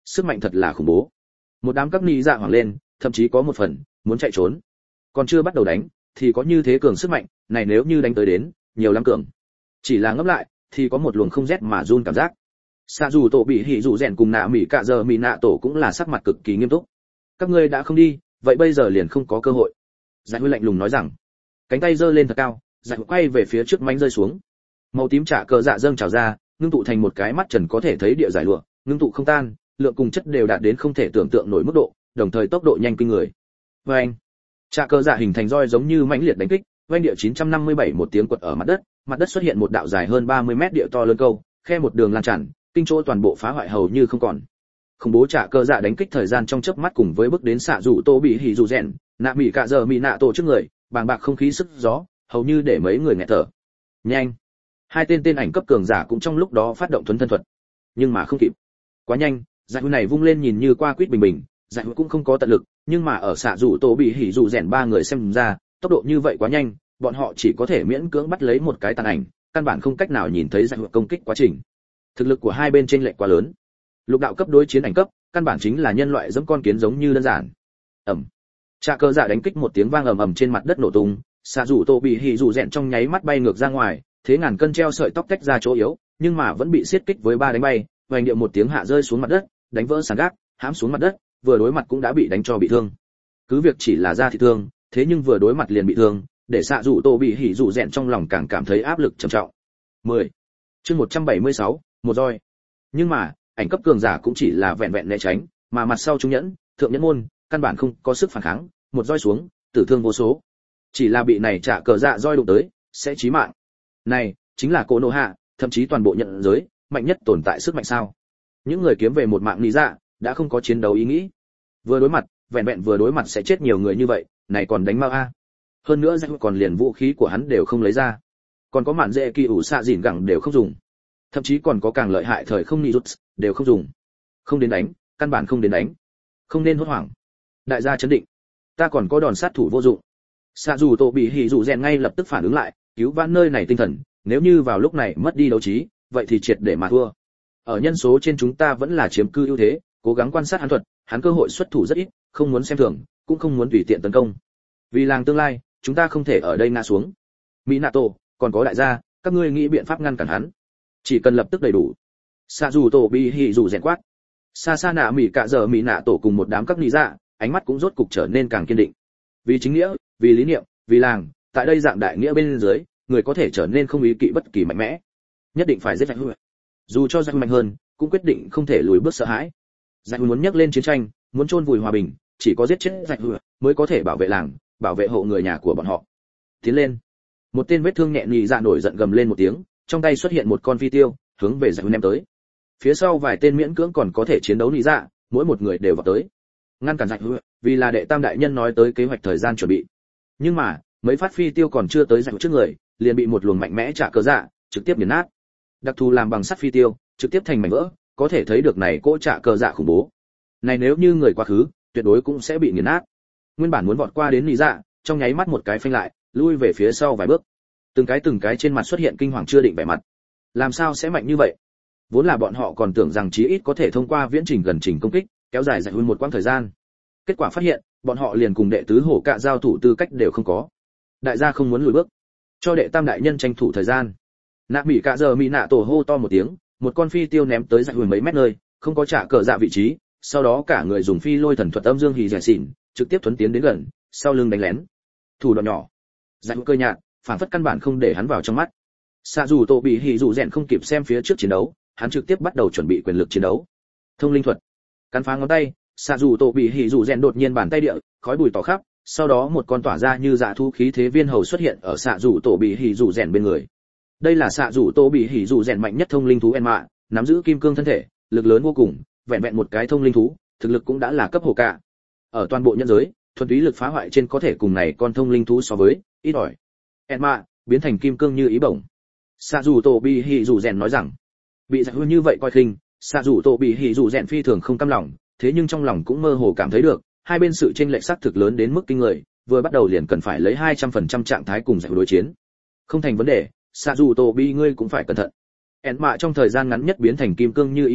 [SPEAKER 1] sức mạnh thật là khủng bố. Một đám các ni dạ hoảng lên, thậm chí có một phần muốn chạy trốn. Còn chưa bắt đầu đánh thì có như thế cường sức mạnh, này nếu như đánh tới đến, nhiều lắm cường. Chỉ là ngấp lại thì có một luồng không rét mà run cảm giác. Sa dù tổ bị hỉ dù rèn cùng nạ mỉ cả giờ mỉ nạ tổ cũng là sắc mặt cực kỳ nghiêm túc. Các ngươi đã không đi, vậy bây giờ liền không có cơ hội. Giải Huy lạnh lùng nói rằng, cánh tay giơ lên thật cao, Giải Huy quay về phía trước mánh rơi xuống. Màu tím trả cờ dạ dâng trào ra, ngưng tụ thành một cái mắt trần có thể thấy địa giải lụa, ngưng tụ không tan, lượng cùng chất đều đạt đến không thể tưởng tượng nổi mức độ, đồng thời tốc độ nhanh kinh người. Oeng! Trả cờ dạ hình thành roi giống như mãnh liệt đánh kích, oanh địa chín trăm năm mươi bảy một tiếng quật ở mặt đất, mặt đất xuất hiện một đạo dài hơn ba mươi mét địa to lớn câu, khe một đường lan tràn, kinh chỗ toàn bộ phá hoại hầu như không còn. Khủng bố trả cờ dạ đánh kích thời gian trong chớp mắt cùng với bước đến xạ rủ tô bị hỉ rủ rèn, nạ mỉ cả giờ mỉ nạ tổ trước người, bàng bạc không khí sức gió, hầu như để mấy người nghẹt thở. Nhanh! Hai tên tên ảnh cấp cường giả cũng trong lúc đó phát động thuần thân thuật, nhưng mà không kịp. Quá nhanh, giải hữu này vung lên nhìn như qua quýt bình bình, giải hữu cũng không có tận lực, nhưng mà ở xạ rủ tô bị hỉ rủ rèn ba người xem ra, tốc độ như vậy quá nhanh, bọn họ chỉ có thể miễn cưỡng bắt lấy một cái tàn ảnh, căn bản không cách nào nhìn thấy giải hữu công kích quá trình. Thực lực của hai bên chênh lệch quá lớn. Lục đạo cấp đối chiến ảnh cấp, căn bản chính là nhân loại giẫm con kiến giống như đơn giản. Ầm. Trạ cơ dạ đánh kích một tiếng vang ầm ầm trên mặt đất nổ tung, xạ rủ tô bị hỉ rủ rèn trong nháy mắt bay ngược ra ngoài, thế ngàn cân treo sợi tóc tách ra chỗ yếu, nhưng mà vẫn bị xiết kích với ba đánh bay, vành điệu một tiếng hạ rơi xuống mặt đất, đánh vỡ sàn gác, hãm xuống mặt đất, vừa đối mặt cũng đã bị đánh cho bị thương. Cứ việc chỉ là da thịt thương, thế nhưng vừa đối mặt liền bị thương, để xạ rủ tô bị hỉ rủ rèn trong lòng càng cảm thấy áp lực trầm trọng. mười. Chương một trăm bảy mươi sáu, một roi. Nhưng mà, ảnh cấp cường giả cũng chỉ là vẹn vẹn né tránh, mà mặt sau trung nhẫn, thượng nhẫn môn, căn bản không có sức phản kháng, một roi xuống, tử thương vô số. Chỉ là bị này trả cờ dạ roi đụng tới, sẽ chí mạng. Này, chính là Cổ Nô Hạ, thậm chí toàn bộ nhận giới, mạnh nhất tồn tại sức mạnh sao? Những người kiếm về một mạng lý dạ, đã không có chiến đấu ý nghĩ. Vừa đối mặt, vẹn vẹn vừa đối mặt sẽ chết nhiều người như vậy, này còn đánh mau a. Hơn nữa danh còn liền vũ khí của hắn đều không lấy ra. Còn có mạn dễ kỳ ủ xạ dỉn gẳng đều không dùng. Thậm chí còn có càng lợi hại thời không nị rút, đều không dùng. Không đến đánh, căn bản không đến đánh. Không nên hốt hoảng. Đại gia chấn định. Ta còn có đòn sát thủ vô dụng. Xạ dù tổ bị hỉ dù rèn ngay lập tức phản ứng lại, cứu vãn nơi này tinh thần, nếu như vào lúc này mất đi đấu trí, vậy thì triệt để mà thua. Ở nhân số trên chúng ta vẫn là chiếm cư ưu thế, cố gắng quan sát hắn thuật, hắn cơ hội xuất thủ rất ít, không muốn xem thường, cũng không muốn tùy tiện tấn công. Vì làng tương lai, chúng ta không thể ở đây ngã xuống. Minato, còn có đại gia, các ngươi nghĩ biện pháp ngăn cản hắn. Chỉ cần lập tức đầy đủ. Sa dù tổ bị hỉ dù rèn quát. Sa sa nạ mỉ cả giờ Minato cùng một đám các lý dạ, ánh mắt cũng rốt cục trở nên càng kiên định. Vì chính nghĩa, vì lý niệm, vì làng, tại đây dạng đại nghĩa bên dưới, người có thể trở nên không ý kỵ bất kỳ mạnh mẽ. Nhất định phải giết Giải Hữu. Dù cho Giải mạnh hơn, cũng quyết định không thể lùi bước sợ hãi. Giải Hữu muốn nhắc lên chiến tranh, muốn chôn vùi hòa bình, chỉ có giết chết Giải Hữu mới có thể bảo vệ làng, bảo vệ hộ người nhà của bọn họ. Tiến lên. Một tên vết thương nhẹ nhì dạ nổi giận gầm lên một tiếng, trong tay xuất hiện một con phi tiêu, hướng về Giải Hữu ném tới. Phía sau vài tên miễn cưỡng còn có thể chiến đấu nhì dạ, mỗi một người đều vào tới. Ngăn cản Giải Hữu, vì là đệ tam đại nhân nói tới kế hoạch thời gian chuẩn bị. Nhưng mà, mấy phát phi tiêu còn chưa tới Giải Hữu trước người, liền bị một luồng mạnh mẽ trả cờ dạ trực tiếp nghiền nát. Đặc thù làm bằng sắt phi tiêu, trực tiếp thành mảnh vỡ, có thể thấy được này cỗ trả cờ dạ khủng bố. Này nếu như người quá khứ, tuyệt đối cũng sẽ bị nghiền nát. Nguyên bản muốn vọt qua đến lý dạ, trong nháy mắt một cái phanh lại, lui về phía sau vài bước. Từng cái từng cái trên mặt xuất hiện kinh hoàng chưa định vẻ mặt. Làm sao sẽ mạnh như vậy? Vốn là bọn họ còn tưởng rằng chí ít có thể thông qua viễn trình gần trình công kích, kéo dài Giải Hữu một quãng thời gian. Kết quả phát hiện, bọn họ liền cùng đệ tứ hổ cạ giao thủ tư cách đều không có. Đại gia không muốn lùi bước, cho đệ tam đại nhân tranh thủ thời gian. Nạ mỉ cả giờ mỹ nạ tổ hô to một tiếng, một con phi tiêu ném tới Giải Hữu mấy mét nơi, không có trả cờ dạ vị trí, sau đó cả người dùng phi lôi thần thuật âm dương hì rẻ xỉn, trực tiếp thuấn tiến đến gần, sau lưng đánh lén. Thủ đoạn nhỏ, Giải Hữu cơ nhạt, phản phất căn bản không để hắn vào trong mắt. Xạ dù tổ bị hỉ dù rèn không kịp xem phía trước chiến đấu, hắn trực tiếp bắt đầu chuẩn bị quyền lực chiến đấu. Thông linh thuật, cắn phá ngón tay, xạ dù tổ bị hỉ dù rèn đột nhiên bàn tay địa, khói bụi tỏ khắp, sau đó một con tỏa ra như dạ thu khí thế viên hầu xuất hiện ở xạ dù tổ bị hỉ dù rèn bên người. Đây là xạ dù tổ bị hỉ dù rèn mạnh nhất thông linh thú en mạ, nắm giữ kim cương thân thể, lực lớn vô cùng, vẹn vẹn một cái thông linh thú, thực lực cũng đã là cấp hổ cả. Ở toàn bộ nhân giới, thuần túy lực phá hoại trên có thể cùng này con thông linh thú so với, ít ỏi. En mạ biến thành kim cương như ý bổng. Xạ dù tổ bị hỉ dù rèn nói rằng, bị Giải Hữu như vậy coi khinh, xạ dù tổ bị hỉ dù rèn phi thường không cam lòng, thế nhưng trong lòng cũng mơ hồ cảm thấy được, hai bên sự chênh lệch xác thực lớn đến mức kinh người, vừa bắt đầu liền cần phải lấy hai trăm phần trăm trạng thái cùng Giải Hữu đối chiến. Không thành vấn đề, xạ dù tổ bị ngươi cũng phải cẩn thận. En mạ trong thời gian ngắn nhất biến thành kim cương như ý bổng,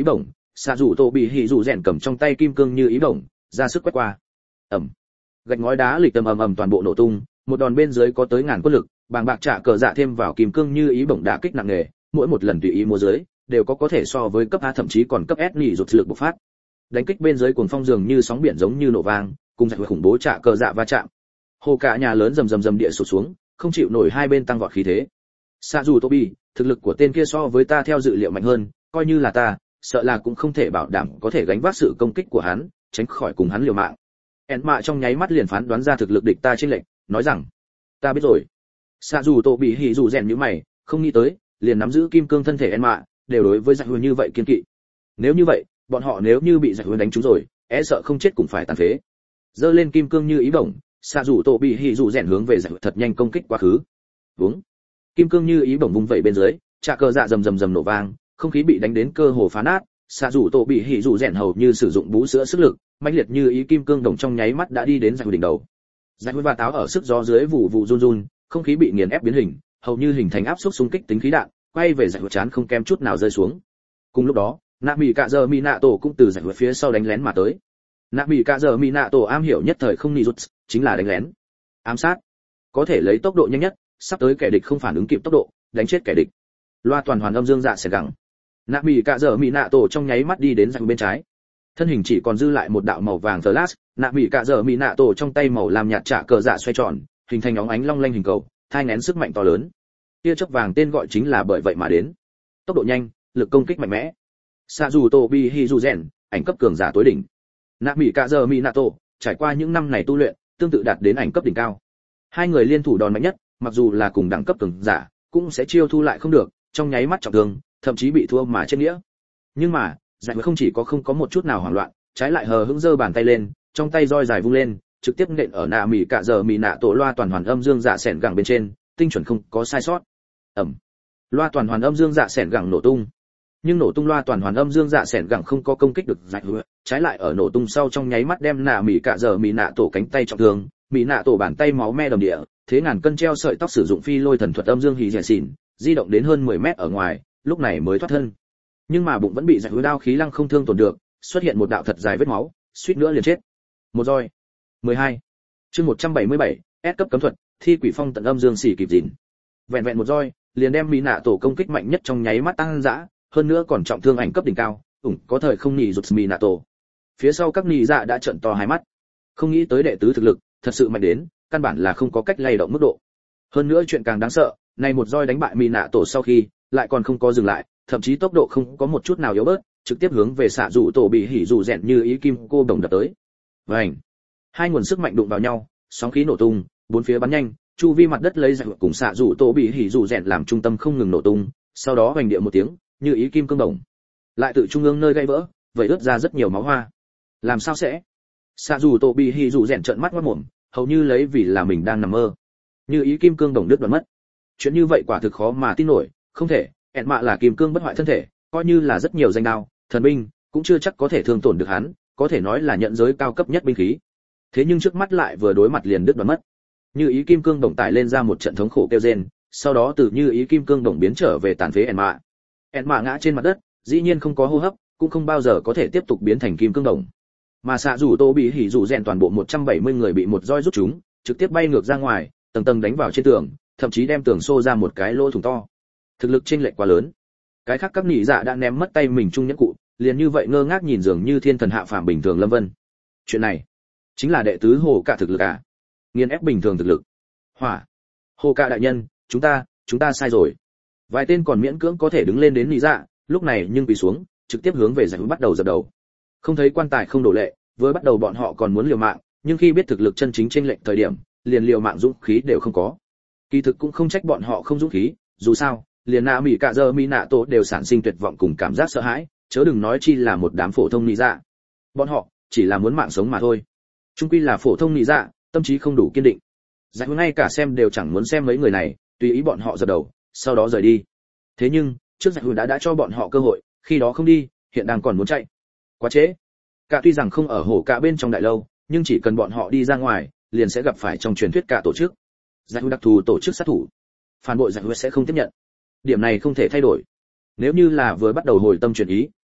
[SPEAKER 1] xạ rủ tổ bị hỉ rủ rèn cầm trong tay kim cương như ý bổng ra sức quét qua. Ầm. Gạch ngói đá lịch tầm ầm ầm toàn bộ nổ tung, một đòn bên dưới có tới ngàn quân lực, bàng bạc trả cờ dạ thêm vào kim cương như ý bổng đả kích nặng nề, mỗi một lần tùy ý múa dưới đều có có thể so với cấp A thậm chí còn cấp S nhị rụt lực bộc phát. Đánh kích bên dưới cuồng phong dường như sóng biển giống như nổ vang, cùng giải khủng bố trả cờ dạ va chạm. Hồ cả nhà lớn rầm rầm rầm địa sụp xuống, không chịu nổi hai bên tăng vọt khí thế. Sa dù Tobi, thực lực của tên kia so với ta theo dự liệu mạnh hơn, coi như là ta, sợ là cũng không thể bảo đảm có thể gánh vác sự công kích của hắn, tránh khỏi cùng hắn liều mạng. En mạ trong nháy mắt liền phán đoán ra thực lực địch ta trên lệnh, nói rằng, ta biết rồi. Sa dù Tobi hỉ dù rèn như mày, không nghĩ tới, liền nắm giữ kim cương thân thể En mạ, đều đối với giải huyền như vậy kiên kỵ. Nếu như vậy, bọn họ nếu như bị giải huyền đánh trúng rồi, e sợ không chết cũng phải tàn phế. Giơ lên kim cương như ý bổng, Sa dù Tobi hỉ dù rèn hướng về giải thật nhanh công kích quá khứ. Vúng. Kim cương như ý bổng vung vẩy bên dưới, trạ cờ dạ rầm rầm rầm nổ vang, không khí bị đánh đến cơ hồ phá nát. Sa dù tổ bị hỉ dù rèn hầu như sử dụng bú sữa sức lực, mãnh liệt như ý kim cương đồng trong nháy mắt đã đi đến giải đỉnh đầu. Giải và táo ở sức gió dưới vụ vụ run run, không khí bị nghiền ép biến hình, hầu như hình thành áp suất xung kích tính khí đạn, quay về giải chán không kém chút nào rơi xuống. Cùng lúc đó, nạ mỹ cạ giờ mỹ nạ tổ cũng từ giải phía sau đánh lén mà tới. Nạ mỹ cạ giờ mỹ nạ tổ am hiểu nhất thời không nị rút, chính là đánh lén, ám sát, có thể lấy tốc độ nhanh nhất, sắp tới kẻ địch không phản ứng kịp tốc độ, đánh chết kẻ địch. Loa toàn hoàn âm dương dạ sẽ gẳng. Nạ mỹ cạ giờ mỹ nạ tổ trong nháy mắt đi đến giải bên trái, thân hình chỉ còn dư lại một đạo màu vàng flash. Nạ mỹ cạ giờ mỹ nạ tổ trong tay màu làm nhạt trả cờ dạ xoay tròn, hình thành óng ánh long lanh hình cầu, thai nén sức mạnh to lớn. Tia chớp vàng tên gọi chính là bởi vậy mà đến. Tốc độ nhanh, lực công kích mạnh mẽ. Sa dù Tobi Hizuzen, ảnh cấp cường giả tối đỉnh. Nạ mỹ cạ giờ Minato, trải qua những năm này tu luyện, tương tự đạt đến ảnh cấp đỉnh cao. Hai người liên thủ đòn mạnh nhất, mặc dù là cùng đẳng cấp cường giả, cũng sẽ chiêu thu lại không được, trong nháy mắt trọng thương, thậm chí bị thua mà chết nghĩa. Nhưng mà, giải không chỉ có không có một chút nào hoảng loạn, trái lại hờ hững giơ bàn tay lên, trong tay roi dài vung lên, trực tiếp nện ở nạ mỹ cạ giờ Minato loa toàn hoàn âm dương dạ sẻn gẳng bên trên, tinh chuẩn không có sai sót. Ẩm. Loa toàn hoàn âm dương dạ sẻn gẳng nổ tung. Nhưng nổ tung loa toàn hoàn âm dương dạ sẻn gẳng không có công kích được giải hứa, trái lại ở nổ tung sau trong nháy mắt đem nạ mỹ cạ giờ mỹ nạ tổ cánh tay trọng thương, mỹ nạ tổ bàn tay máu me đầm địa, thế ngàn cân treo sợi tóc sử dụng phi lôi thần thuật âm dương hì dẻ xỉn, di động đến hơn mười mét ở ngoài, lúc này mới thoát thân. Nhưng mà bụng vẫn bị giải hứa đao khí lăng không thương tổn được, xuất hiện một đạo thật dài vết máu, suýt nữa liền chết. Một roi. mười hai. Chương một trăm bảy mươi bảy, S cấp cấm thuật, thi quỷ phong tận âm dương xỉ kịp gìn. Vẹn vẹn một roi, liền đem mỹ nạ tổ công kích mạnh nhất trong nháy mắt tăng dã, hơn nữa còn trọng thương ảnh cấp đỉnh cao, ủng có thời không nhị rụt mỹ nạ tổ. Phía sau các nhị dạ đã trợn to hai mắt, không nghĩ tới đệ tứ thực lực thật sự mạnh đến, căn bản là không có cách lay động mức độ. Hơn nữa chuyện càng đáng sợ, này một roi đánh bại mỹ nạ tổ sau khi, lại còn không có dừng lại, thậm chí tốc độ không có một chút nào yếu bớt, trực tiếp hướng về xạ dụ tổ bị hỉ dụ rèn như ý kim cô đồng đập tới. Vành, hai nguồn sức mạnh đụng vào nhau, sóng khí nổ tung, bốn phía bắn nhanh, chu vi mặt đất lấy giải cùng xạ dụ tổ bị hỉ dụ rèn làm trung tâm không ngừng nổ tung, sau đó hoành địa một tiếng, như ý kim cương đồng, lại tự trung ương nơi gãy vỡ, vậy ướt ra rất nhiều máu hoa. Làm sao sẽ? Xạ dụ tổ bị hỉ dụ rèn trợn mắt ngoác mồm, hầu như lấy vì là mình đang nằm mơ. Như ý kim cương đồng đứt đoạn mất. Chuyện như vậy quả thực khó mà tin nổi, không thể, ẹn mạ là kim cương bất hoại thân thể, coi như là rất nhiều danh đao, thần binh, cũng chưa chắc có thể thương tổn được hắn, có thể nói là nhận giới cao cấp nhất binh khí. Thế nhưng trước mắt lại vừa đối mặt liền đứt đoạn mất. Như ý kim cương đồng tải lên ra một trận thống khổ kêu rên, sau đó từ như ý kim cương đồng biến trở về tàn phế ẹn mạ. ẹn mạ ngã trên mặt đất, dĩ nhiên không có hô hấp, cũng không bao giờ có thể tiếp tục biến thành kim cương đồng. Mà xạ rủ tô bị hỉ rủ rèn toàn bộ một trăm bảy mươi người bị một roi rút chúng, trực tiếp bay ngược ra ngoài, tầng tầng đánh vào trên tường, thậm chí đem tường xô ra một cái lỗ thủng to. Thực lực chênh lệch quá lớn. Cái khác các nhị dạ đã ném mất tay mình chung nhẫn cụ, liền như vậy ngơ ngác nhìn dường như thiên thần hạ phàm bình thường lâm vân. Chuyện này chính là đệ tứ hồ cả thực lực à? Nghiền ép bình thường thực lực. Hỏa. Hồ cả đại nhân, chúng ta, chúng ta sai rồi. Vài tên còn miễn cưỡng có thể đứng lên đến nhị dạ, lúc này nhưng quỳ xuống, trực tiếp hướng về giải bắt đầu dập đầu. Không thấy quan tài không đổ lệ, với bắt đầu bọn họ còn muốn liều mạng, nhưng khi biết thực lực chân chính chênh lệch thời điểm, liền liều mạng dũng khí đều không có. Kỳ thực cũng không trách bọn họ không dũng khí, dù sao, liền Na Mỹ cả giờ Mi Nạ Tổ đều sản sinh tuyệt vọng cùng cảm giác sợ hãi, chớ đừng nói chi là một đám phổ thông nhị dạ. Bọn họ chỉ là muốn mạng sống mà thôi. Chung quy là phổ thông nhị dạ, tâm trí không đủ kiên định. Giải ngay cả xem đều chẳng muốn xem mấy người này, tùy ý bọn họ dập đầu, sau đó rời đi. Thế nhưng, trước giải đã đã cho bọn họ cơ hội, khi đó không đi, hiện đang còn muốn chạy. Quá trễ. Cả tuy rằng không ở hổ cả bên trong đại lâu, nhưng chỉ cần bọn họ đi ra ngoài, liền sẽ gặp phải trong truyền thuyết cả tổ chức. Giải đặc thù tổ chức sát thủ. Phản bội giải sẽ không tiếp nhận. Điểm này không thể thay đổi. Nếu như là vừa bắt đầu hồi tâm chuyển ý,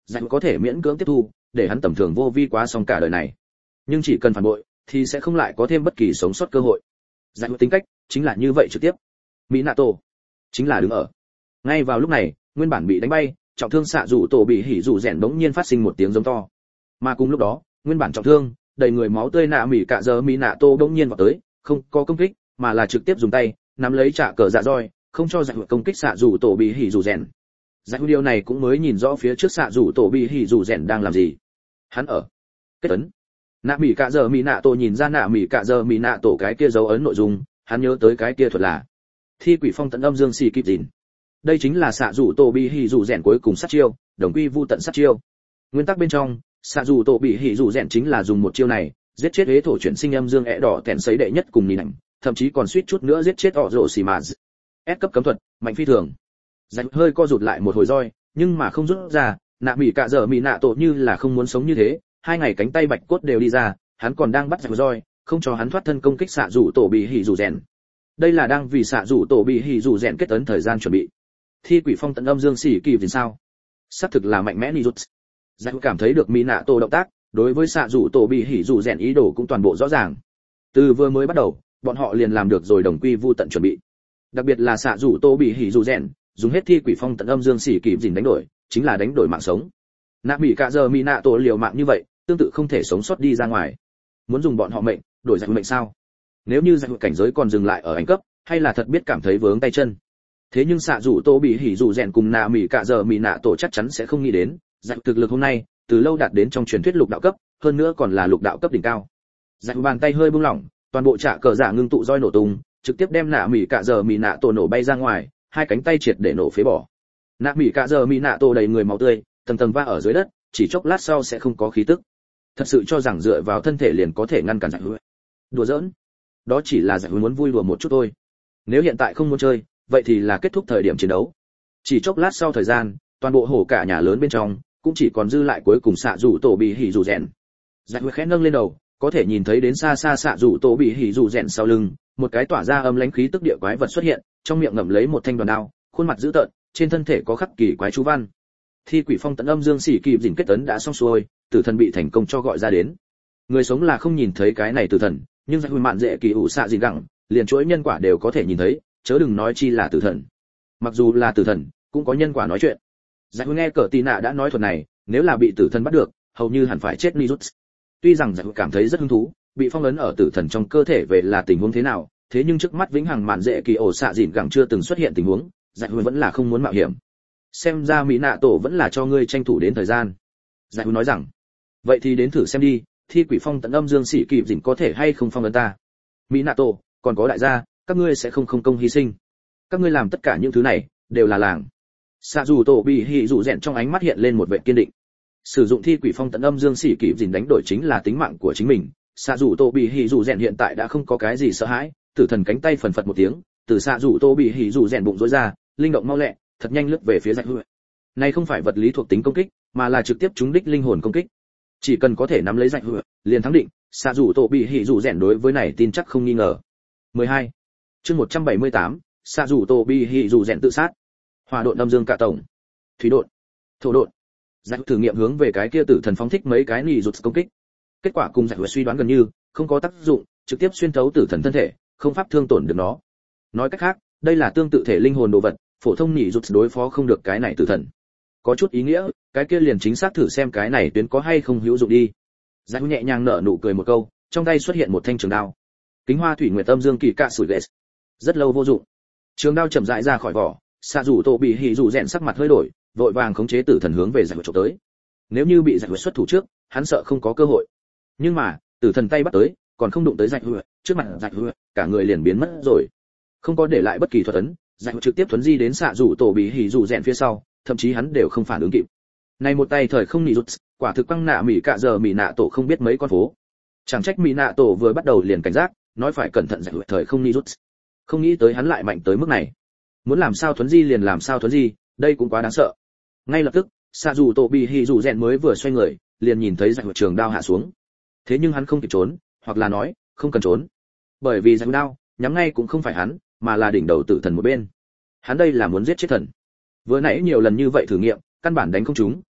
[SPEAKER 1] giải có thể miễn cưỡng tiếp thu, để hắn tầm thường vô vi quá xong cả đời này. Nhưng chỉ cần phản bội, thì sẽ không lại có thêm bất kỳ sống sót cơ hội. Giải tính cách chính là như vậy trực tiếp. Minato chính là đứng ở. Ngay vào lúc này, nguyên bản bị đánh bay, trọng thương xạ rủ tổ bị hỉ rủ rèn bỗng nhiên phát sinh một tiếng giống to. Mà cùng lúc đó, nguyên bản trọng thương, đầy người máu tươi nạ mỉ cả giờ Minato bỗng nhiên vào tới, không có công kích, mà là trực tiếp dùng tay nắm lấy trả cờ dạ roi, không cho giải công kích xạ rủ tổ bị hỉ rủ rèn. Giải điều này cũng mới nhìn rõ phía trước xạ rủ tổ bị hỉ rủ rèn đang làm gì. Hắn ở kết ấn. Nạ mỉ cả giờ Minato nhìn ra nạ mỉ cả giờ Minato cái kia dấu ấn nội dung, hắn nhớ tới cái kia thuật là thi quỷ phong tận âm dương xì kịp dìn. Đây chính là xạ rủ tổ bị hỉ rủ rèn cuối cùng sát chiêu, đồng quy vu tận sát chiêu. Nguyên tắc bên trong, xạ rủ tổ bị hỉ rủ rèn chính là dùng một chiêu này giết chết hế thổ chuyển sinh âm dương ẹ đỏ tèn sấy đệ nhất cùng nhìn ảnh, thậm chí còn suýt chút nữa giết chết họ rồ xì mà. S cấp cấm thuật, mạnh phi thường. Dạch hơi co rụt lại một hồi roi, nhưng mà không rút ra, nạ mỉ cả giờ mỉ nạ tổ như là không muốn sống như thế, hai ngày cánh tay bạch cốt đều đi ra, hắn còn đang bắt dạch roi, không cho hắn thoát thân công kích xạ rủ tổ bị hỉ rủ rèn. Đây là đang vì xạ rủ tổ bị hỉ rủ rèn kết ấn thời gian chuẩn bị. Thi quỷ phong tận âm dương xỉ kỳ vì sao? Xác thực là mạnh mẽ Nijutsu. Dạch cảm thấy được mỉ nạ tổ động tác, đối với xạ rủ tổ bị hỉ rủ rèn ý đồ cũng toàn bộ rõ ràng. Từ vừa mới bắt đầu, bọn họ liền làm được rồi đồng quy vu tận chuẩn bị. Đặc biệt là xạ rủ tổ bị hỉ rủ rèn, dùng hết thi quỷ phong tận âm dương xỉ kỳ dình đánh đổi, chính là đánh đổi mạng sống. Nạ mỉ cả giờ mỉ nạ tổ liều mạng như vậy, tương tự không thể sống sót đi ra ngoài. Muốn dùng bọn họ mệnh đổi giặc mệnh sao? Nếu như giặc cảnh giới còn dừng lại ở ảnh cấp, hay là thật biết cảm thấy vướng tay chân. Thế nhưng xạ rủ tô bị hỉ rủ rèn cùng nạ mỉ cả giờ mỉ nạ tổ chắc chắn sẽ không nghĩ đến, giặc thực lực hôm nay từ lâu đạt đến trong truyền thuyết lục đạo cấp, hơn nữa còn là lục đạo cấp đỉnh cao. Giặc bàn tay hơi buông lỏng, toàn bộ trả cờ giả ngưng tụ roi nổ tung, trực tiếp đem nạ mỉ cả giờ mỉ nạ tổ nổ bay ra ngoài, hai cánh tay triệt để nổ phế bỏ. Nạ mỉ cả giờ mỉ nạ tổ đầy người máu tươi, tầng tầng va ở dưới đất, chỉ chốc lát sau sẽ không có khí tức. Thật sự cho rằng dựa vào thân thể liền có thể ngăn cản giặc hứa. Đùa giỡn. Đó chỉ là giặc hứa muốn vui đùa một chút thôi. Nếu hiện tại không muốn chơi, vậy thì là kết thúc thời điểm chiến đấu. Chỉ chốc lát sau thời gian, toàn bộ hổ cả nhà lớn bên trong cũng chỉ còn dư lại cuối cùng xạ rủ tổ bị hỉ rủ rèn. Giặc hứa khẽ nâng lên đầu, có thể nhìn thấy đến xa xa xạ rủ tổ bị hỉ rủ rèn sau lưng, một cái tỏa ra âm lãnh khí tức địa quái vật xuất hiện, trong miệng ngậm lấy một thanh đoàn đao, khuôn mặt dữ tợn, trên thân thể có khắc kỳ quái chú văn. Thi quỷ phong tận âm dương xỉ kỳ dình kết ấn đã xong xuôi, tử thần bị thành công cho gọi ra đến. Người sống là không nhìn thấy cái này tử thần, nhưng giặc hủy mạn dễ kỳ ủ xạ gì gẳng, liền chuỗi nhân quả đều có thể nhìn thấy, chớ đừng nói chi là tử thần. Mặc dù là tử thần, cũng có nhân quả nói chuyện. Giặc hủy nghe cờ tì nạ đã nói thuật này, nếu là bị tử thần bắt được, hầu như hẳn phải chết Nijutsu. Tuy rằng giặc hủy cảm thấy rất hứng thú, bị phong ấn ở tử thần trong cơ thể về là tình huống thế nào, thế nhưng trước mắt vĩnh hằng mạn dễ kỳ ổ xạ dịn gẳng chưa từng xuất hiện tình huống, giặc hủy vẫn là không muốn mạo hiểm. Xem ra mỹ nạ tổ vẫn là cho ngươi tranh thủ đến thời gian. Giải nói rằng, vậy thì đến thử xem đi, thi quỷ phong tận âm dương sĩ kịp dình có thể hay không phong ấn ta. Mỹ nạ tổ, còn có đại gia, các ngươi sẽ không không công hy sinh. Các ngươi làm tất cả những thứ này đều là làng. Xạ dù tổ bị hỉ dù rèn trong ánh mắt hiện lên một vẻ kiên định. Sử dụng thi quỷ phong tận âm dương sĩ kịp dình đánh đổi chính là tính mạng của chính mình. Xạ dù tổ bị hỉ dù rèn hiện tại đã không có cái gì sợ hãi, tử thần cánh tay phần phật một tiếng, từ xạ dù tổ bị hỉ dù rèn bụng rối ra, linh động mau lẹ, thật nhanh lướt về phía giặc hứa. Này không phải vật lý thuộc tính công kích, mà là trực tiếp trúng đích linh hồn công kích. Chỉ cần có thể nắm lấy giặc hứa, liền thắng định. Xạ dù tổ bị hỉ dù rèn đối với này tin chắc không nghi ngờ. mười hai Chương một trăm bảy mươi tám, xạ dù tổ bị hỉ dù rèn tự sát. Hỏa độn âm dương cả tổng, thủy độn, thổ độn. Giặc thử nghiệm hướng về cái kia tử thần phóng thích mấy cái nỉ rụt công kích. Kết quả cùng giặc hứa suy đoán gần như không có tác dụng, trực tiếp xuyên thấu tử thần thân thể, không pháp thương tổn được nó. Nói cách khác, đây là tương tự thể linh hồn đồ vật, phổ thông nhị rụt đối phó không được cái này tử thần. Có chút ý nghĩa, cái kia liền chính xác thử xem cái này tuyến có hay không hữu dụng đi. Giặc nhẹ nhàng nở nụ cười một câu, trong tay xuất hiện một thanh trường đao. Kính hoa thủy nguyệt âm dương kỳ cạ sủi ghét. Rất lâu vô dụng. Trường đao chậm rãi ra khỏi vỏ, xạ rủ tổ bị hỉ rủ rèn sắc mặt hơi đổi, vội vàng khống chế tử thần hướng về giặc chụp tới. Nếu như bị giặc xuất thủ trước, hắn sợ không có cơ hội. Nhưng mà, tử thần tay bắt tới, còn không đụng tới giặc hựa, trước mặt giặc hựa, cả người liền biến mất rồi. Không có để lại bất kỳ thuật ấn, giặc trực tiếp thuấn di đến xạ rủ tổ bị hỉ rủ rèn phía sau, thậm chí hắn đều không phản ứng kịp. Này một tay thời không nị rụt, quả thực căng nạ mỉ cả giờ mỉ nạ tổ không biết mấy con phố. Chẳng trách mỉ nạ tổ vừa bắt đầu liền cảnh giác, nói phải cẩn thận giặc thời không nị rụt. Không nghĩ tới hắn lại mạnh tới mức này. Muốn làm sao thuấn di liền làm sao thuấn di, đây cũng quá đáng sợ. Ngay lập tức, xạ rủ tổ bị hỉ rủ rèn mới vừa xoay người, liền nhìn thấy giặc trường đao hạ xuống. Thế nhưng hắn không kịp trốn, hoặc là nói, không cần trốn. Bởi vì giặc đao nhắm ngay cũng không phải hắn, mà là đỉnh đầu tử thần một bên. Hắn đây là muốn giết chết thần. Vừa nãy nhiều lần như vậy thử nghiệm, căn bản đánh không trúng,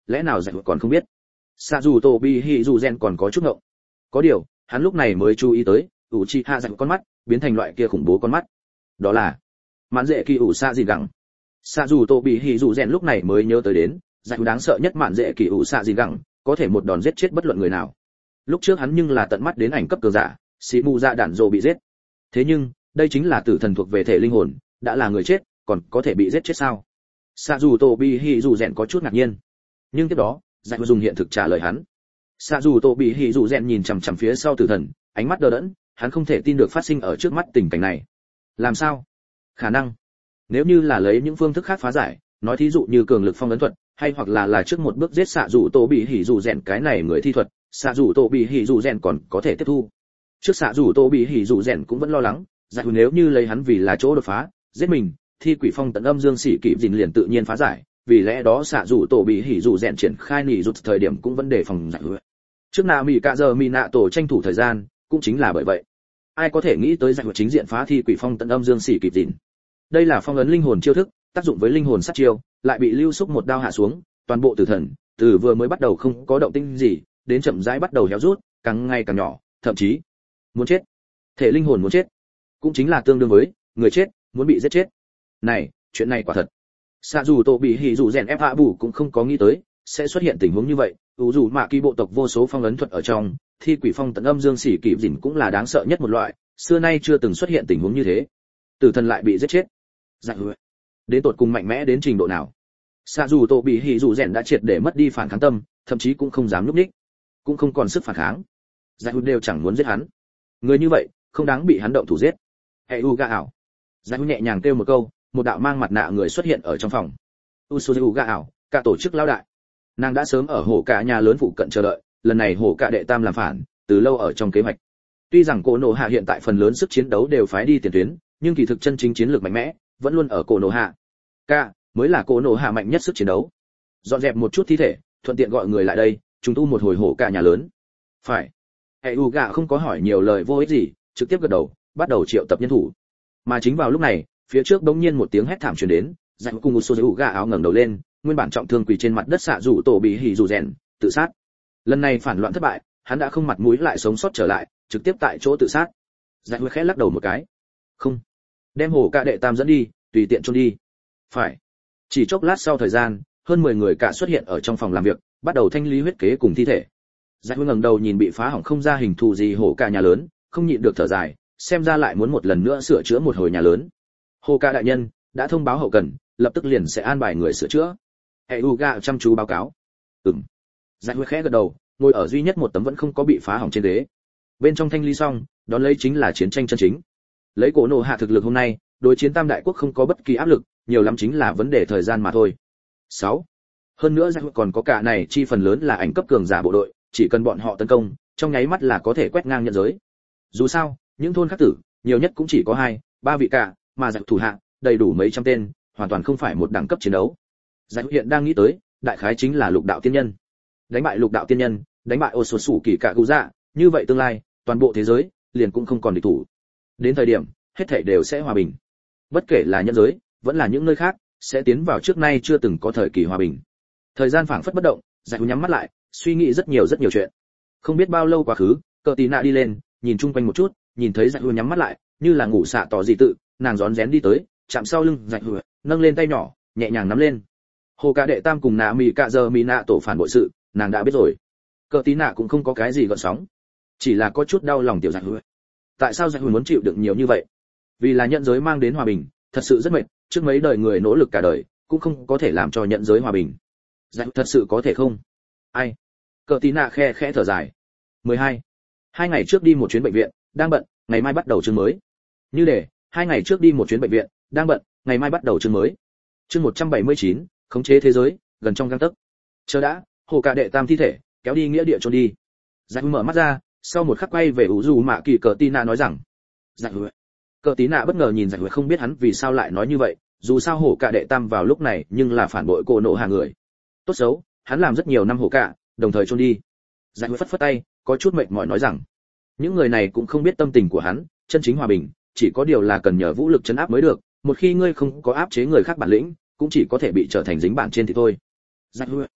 [SPEAKER 1] lẽ nào giải còn không biết? Sạ dù tổ bị hỉ dù rèn còn có chút ngộng. Có điều, hắn lúc này mới chú ý tới, Uchiha giải con mắt biến thành loại kia khủng bố con mắt. Đó là mạn dễ kỳ ủ xạ gì gẳng. Sạ dù tổ bị hỉ dù rèn lúc này mới nhớ tới đến, giải đáng sợ nhất mạn dễ kỳ ủ xạ gì gẳng, có thể một đòn giết chết bất luận người nào. Lúc trước hắn nhưng là tận mắt đến ảnh cấp cường giả, xì mù dạ đạn rồ bị giết. Thế nhưng, đây chính là tử thần thuộc về thể linh hồn, đã là người chết, còn có thể bị giết chết sao? Sạ dù tổ bị hỉ dù rèn có chút ngạc nhiên. Nhưng tiếp đó, giải dùng hiện thực trả lời hắn. Sạ dù tổ bị hỉ dù rèn nhìn chằm chằm phía sau tử thần, ánh mắt đờ đẫn, hắn không thể tin được phát sinh ở trước mắt tình cảnh này. Làm sao? Khả năng, nếu như là lấy những phương thức khác phá giải, nói thí dụ như cường lực phong ấn thuật, hay hoặc là là trước một bước giết Sạ dù tổ bị hỉ dù rèn cái này người thi thuật, Sạ dù tổ bị hỉ dù rèn còn có thể tiếp thu. Trước Sạ dù tổ bị hỉ dù rèn cũng vẫn lo lắng, giải nếu như lấy hắn vì là chỗ đột phá, giết mình, thi quỷ phong tận âm dương sĩ kỵ dìn liền tự nhiên phá giải, vì lẽ đó Sạ dù tổ bị hỉ dù rèn triển khai nỉ rụt thời điểm cũng vẫn đề phòng giải. Trước nào mỹ cả giờ mỹ nạ tổ tranh thủ thời gian, cũng chính là bởi vậy. Ai có thể nghĩ tới giải chính diện phá thi quỷ phong tận âm dương sĩ kỵ dìn. Đây là phong ấn linh hồn chiêu thức, tác dụng với linh hồn sát chiêu, lại bị lưu xúc một đao hạ xuống, toàn bộ tử thần, từ vừa mới bắt đầu không có động tĩnh gì, đến chậm rãi bắt đầu héo rút, càng ngày càng nhỏ, thậm chí muốn chết. Thể linh hồn muốn chết, cũng chính là tương đương với người chết muốn bị giết chết. Này, chuyện này quả thật. Sạ dù tổ bị hỉ dù rèn ép hạ bù cũng không có nghĩ tới sẽ xuất hiện tình huống như vậy. Ủ dù mạ kỳ bộ tộc vô số phong ấn thuật ở trong, thi quỷ phong tận âm dương sĩ kỵ dìn cũng là đáng sợ nhất một loại, xưa nay chưa từng xuất hiện tình huống như thế. Tử thần lại bị giết chết. Giải hứa. Đến tột cùng mạnh mẽ đến trình độ nào? Sạ dù tổ bị hỉ dù rèn đã triệt để mất đi phản kháng tâm, thậm chí cũng không dám nhúc nhích, cũng không còn sức phản kháng. Giải hứa đều chẳng muốn giết hắn. Người như vậy, không đáng bị hắn động thủ giết. Hệ u ga ảo. Giải hứa nhẹ nhàng kêu một câu, một đạo mang mặt nạ người xuất hiện ở trong phòng. Usuzu ga ảo, cả tổ chức lão đại. Nàng đã sớm ở hổ cả nhà lớn phụ cận chờ đợi, lần này hổ cả đệ tam làm phản, từ lâu ở trong kế hoạch. Tuy rằng cổ nổ hạ hiện tại phần lớn sức chiến đấu đều phái đi tiền tuyến, nhưng kỳ thực chân chính chiến lược mạnh mẽ vẫn luôn ở cổ nổ hạ. Ca mới là cổ nổ hạ mạnh nhất sức chiến đấu. Dọn dẹp một chút thi thể, thuận tiện gọi người lại đây, chúng tu một hồi hổ cả nhà lớn. Phải. Hệ Uga không có hỏi nhiều lời vô ích gì, trực tiếp gật đầu, bắt đầu triệu tập nhân thủ. Mà chính vào lúc này, phía trước bỗng nhiên một tiếng hét thảm truyền đến, Dạnh cùng Usuzu ga áo ngẩng đầu lên, nguyên bản trọng thương quỳ trên mặt đất xạ rủ tổ bị hỉ rủ rèn, tự sát. Lần này phản loạn thất bại, hắn đã không mặt mũi lại sống sót trở lại, trực tiếp tại chỗ tự sát. Dạnh khẽ lắc đầu một cái. Không, đem hổ cả đệ tam dẫn đi, tùy tiện chôn đi. Phải. Chỉ chốc lát sau thời gian, hơn mười người cả xuất hiện ở trong phòng làm việc, bắt đầu thanh lý huyết kế cùng thi thể. Dạnh ngẩng đầu nhìn bị phá hỏng không ra hình thù gì hổ cả nhà lớn, không nhịn được thở dài, xem ra lại muốn một lần nữa sửa chữa một hồi nhà lớn. Hồ ca đại nhân đã thông báo hậu cần, lập tức liền sẽ an bài người sửa chữa. Hệ Uga chăm chú báo cáo. Ừm. Dạnh khẽ gật đầu, ngồi ở duy nhất một tấm vẫn không có bị phá hỏng trên ghế. Bên trong thanh lý xong, đón lấy chính là chiến tranh chân chính. Lấy cổ nổ hạ thực lực hôm nay, đối chiến tam đại quốc không có bất kỳ áp lực, nhiều lắm chính là vấn đề thời gian mà thôi. sáu. Hơn nữa Dạnh còn có cả này chi phần lớn là ảnh cấp cường giả bộ đội, chỉ cần bọn họ tấn công, trong nháy mắt là có thể quét ngang nhận giới. Dù sao, những thôn khác tử, nhiều nhất cũng chỉ có hai, ba vị cả, mà Dạnh thủ hạ đầy đủ mấy trăm tên, hoàn toàn không phải một đẳng cấp chiến đấu. Dạnh hiện đang nghĩ tới, đại khái chính là lục đạo tiên nhân. Đánh bại lục đạo tiên nhân, đánh bại Otsutsu kỳ cả gù dạ, như vậy tương lai, toàn bộ thế giới liền cũng không còn địch thủ. Đến thời điểm, hết thảy đều sẽ hòa bình. Bất kể là nhân giới, vẫn là những nơi khác, sẽ tiến vào trước nay chưa từng có thời kỳ hòa bình. Thời gian phảng phất bất động, Dạnh nhắm mắt lại, suy nghĩ rất nhiều rất nhiều chuyện. Không biết bao lâu quá khứ, Cờ Tí Nạ đi lên, nhìn chung quanh một chút, nhìn thấy Dạnh nhắm mắt lại, như là ngủ xạ tỏ gì tự, nàng rón rén đi tới, chạm sau lưng Dạnh Hứa, nâng lên tay nhỏ, nhẹ nhàng nắm lên. Hồ cả đệ tam cùng nạ mì cạ giờ mì nạ tổ phản bội sự, nàng đã biết rồi. Cờ Tí Nạ cũng không có cái gì gợn sóng, chỉ là có chút đau lòng tiểu Dạnh Hứa. Tại sao Dạnh Hứa muốn chịu đựng nhiều như vậy? Vì là nhận giới mang đến hòa bình, thật sự rất mệt, trước mấy đời người nỗ lực cả đời, cũng không có thể làm cho nhận giới hòa bình. Dạnh thật sự có thể không? Ai? Cờ Tí Nạ khe khẽ thở dài. mười hai. Hai ngày trước đi một chuyến bệnh viện, đang bận, ngày mai bắt đầu chương mới. Như để, hai ngày trước đi một chuyến bệnh viện, đang bận, ngày mai bắt đầu chương mới. Chương một trăm bảy mươi chín, khống chế thế giới, gần trong gang tấc. Chờ đã, hồ cả đệ tam thi thể, kéo đi nghĩa địa chôn đi. Dạnh mở mắt ra, sau một khắc quay về ủ dù mạ kỳ Cờ Tí Nạ nói rằng. Dạnh hứa. Cờ Tí Nạ bất ngờ nhìn Dạnh hứa không biết hắn vì sao lại nói như vậy, dù sao hổ cả đệ tam vào lúc này nhưng là phản bội cổ nộ hạ người. Tốt xấu, hắn làm rất nhiều năm hổ cả, đồng thời chôn đi. Dạnh hứa phất phất tay, có chút mệt mỏi nói rằng, những người này cũng không biết tâm tình của hắn, chân chính hòa bình, chỉ có điều là cần nhờ vũ lực trấn áp mới được, một khi ngươi không có áp chế người khác bản lĩnh, cũng chỉ có thể bị trở thành dính bản trên thì thôi. Dạnh hứa,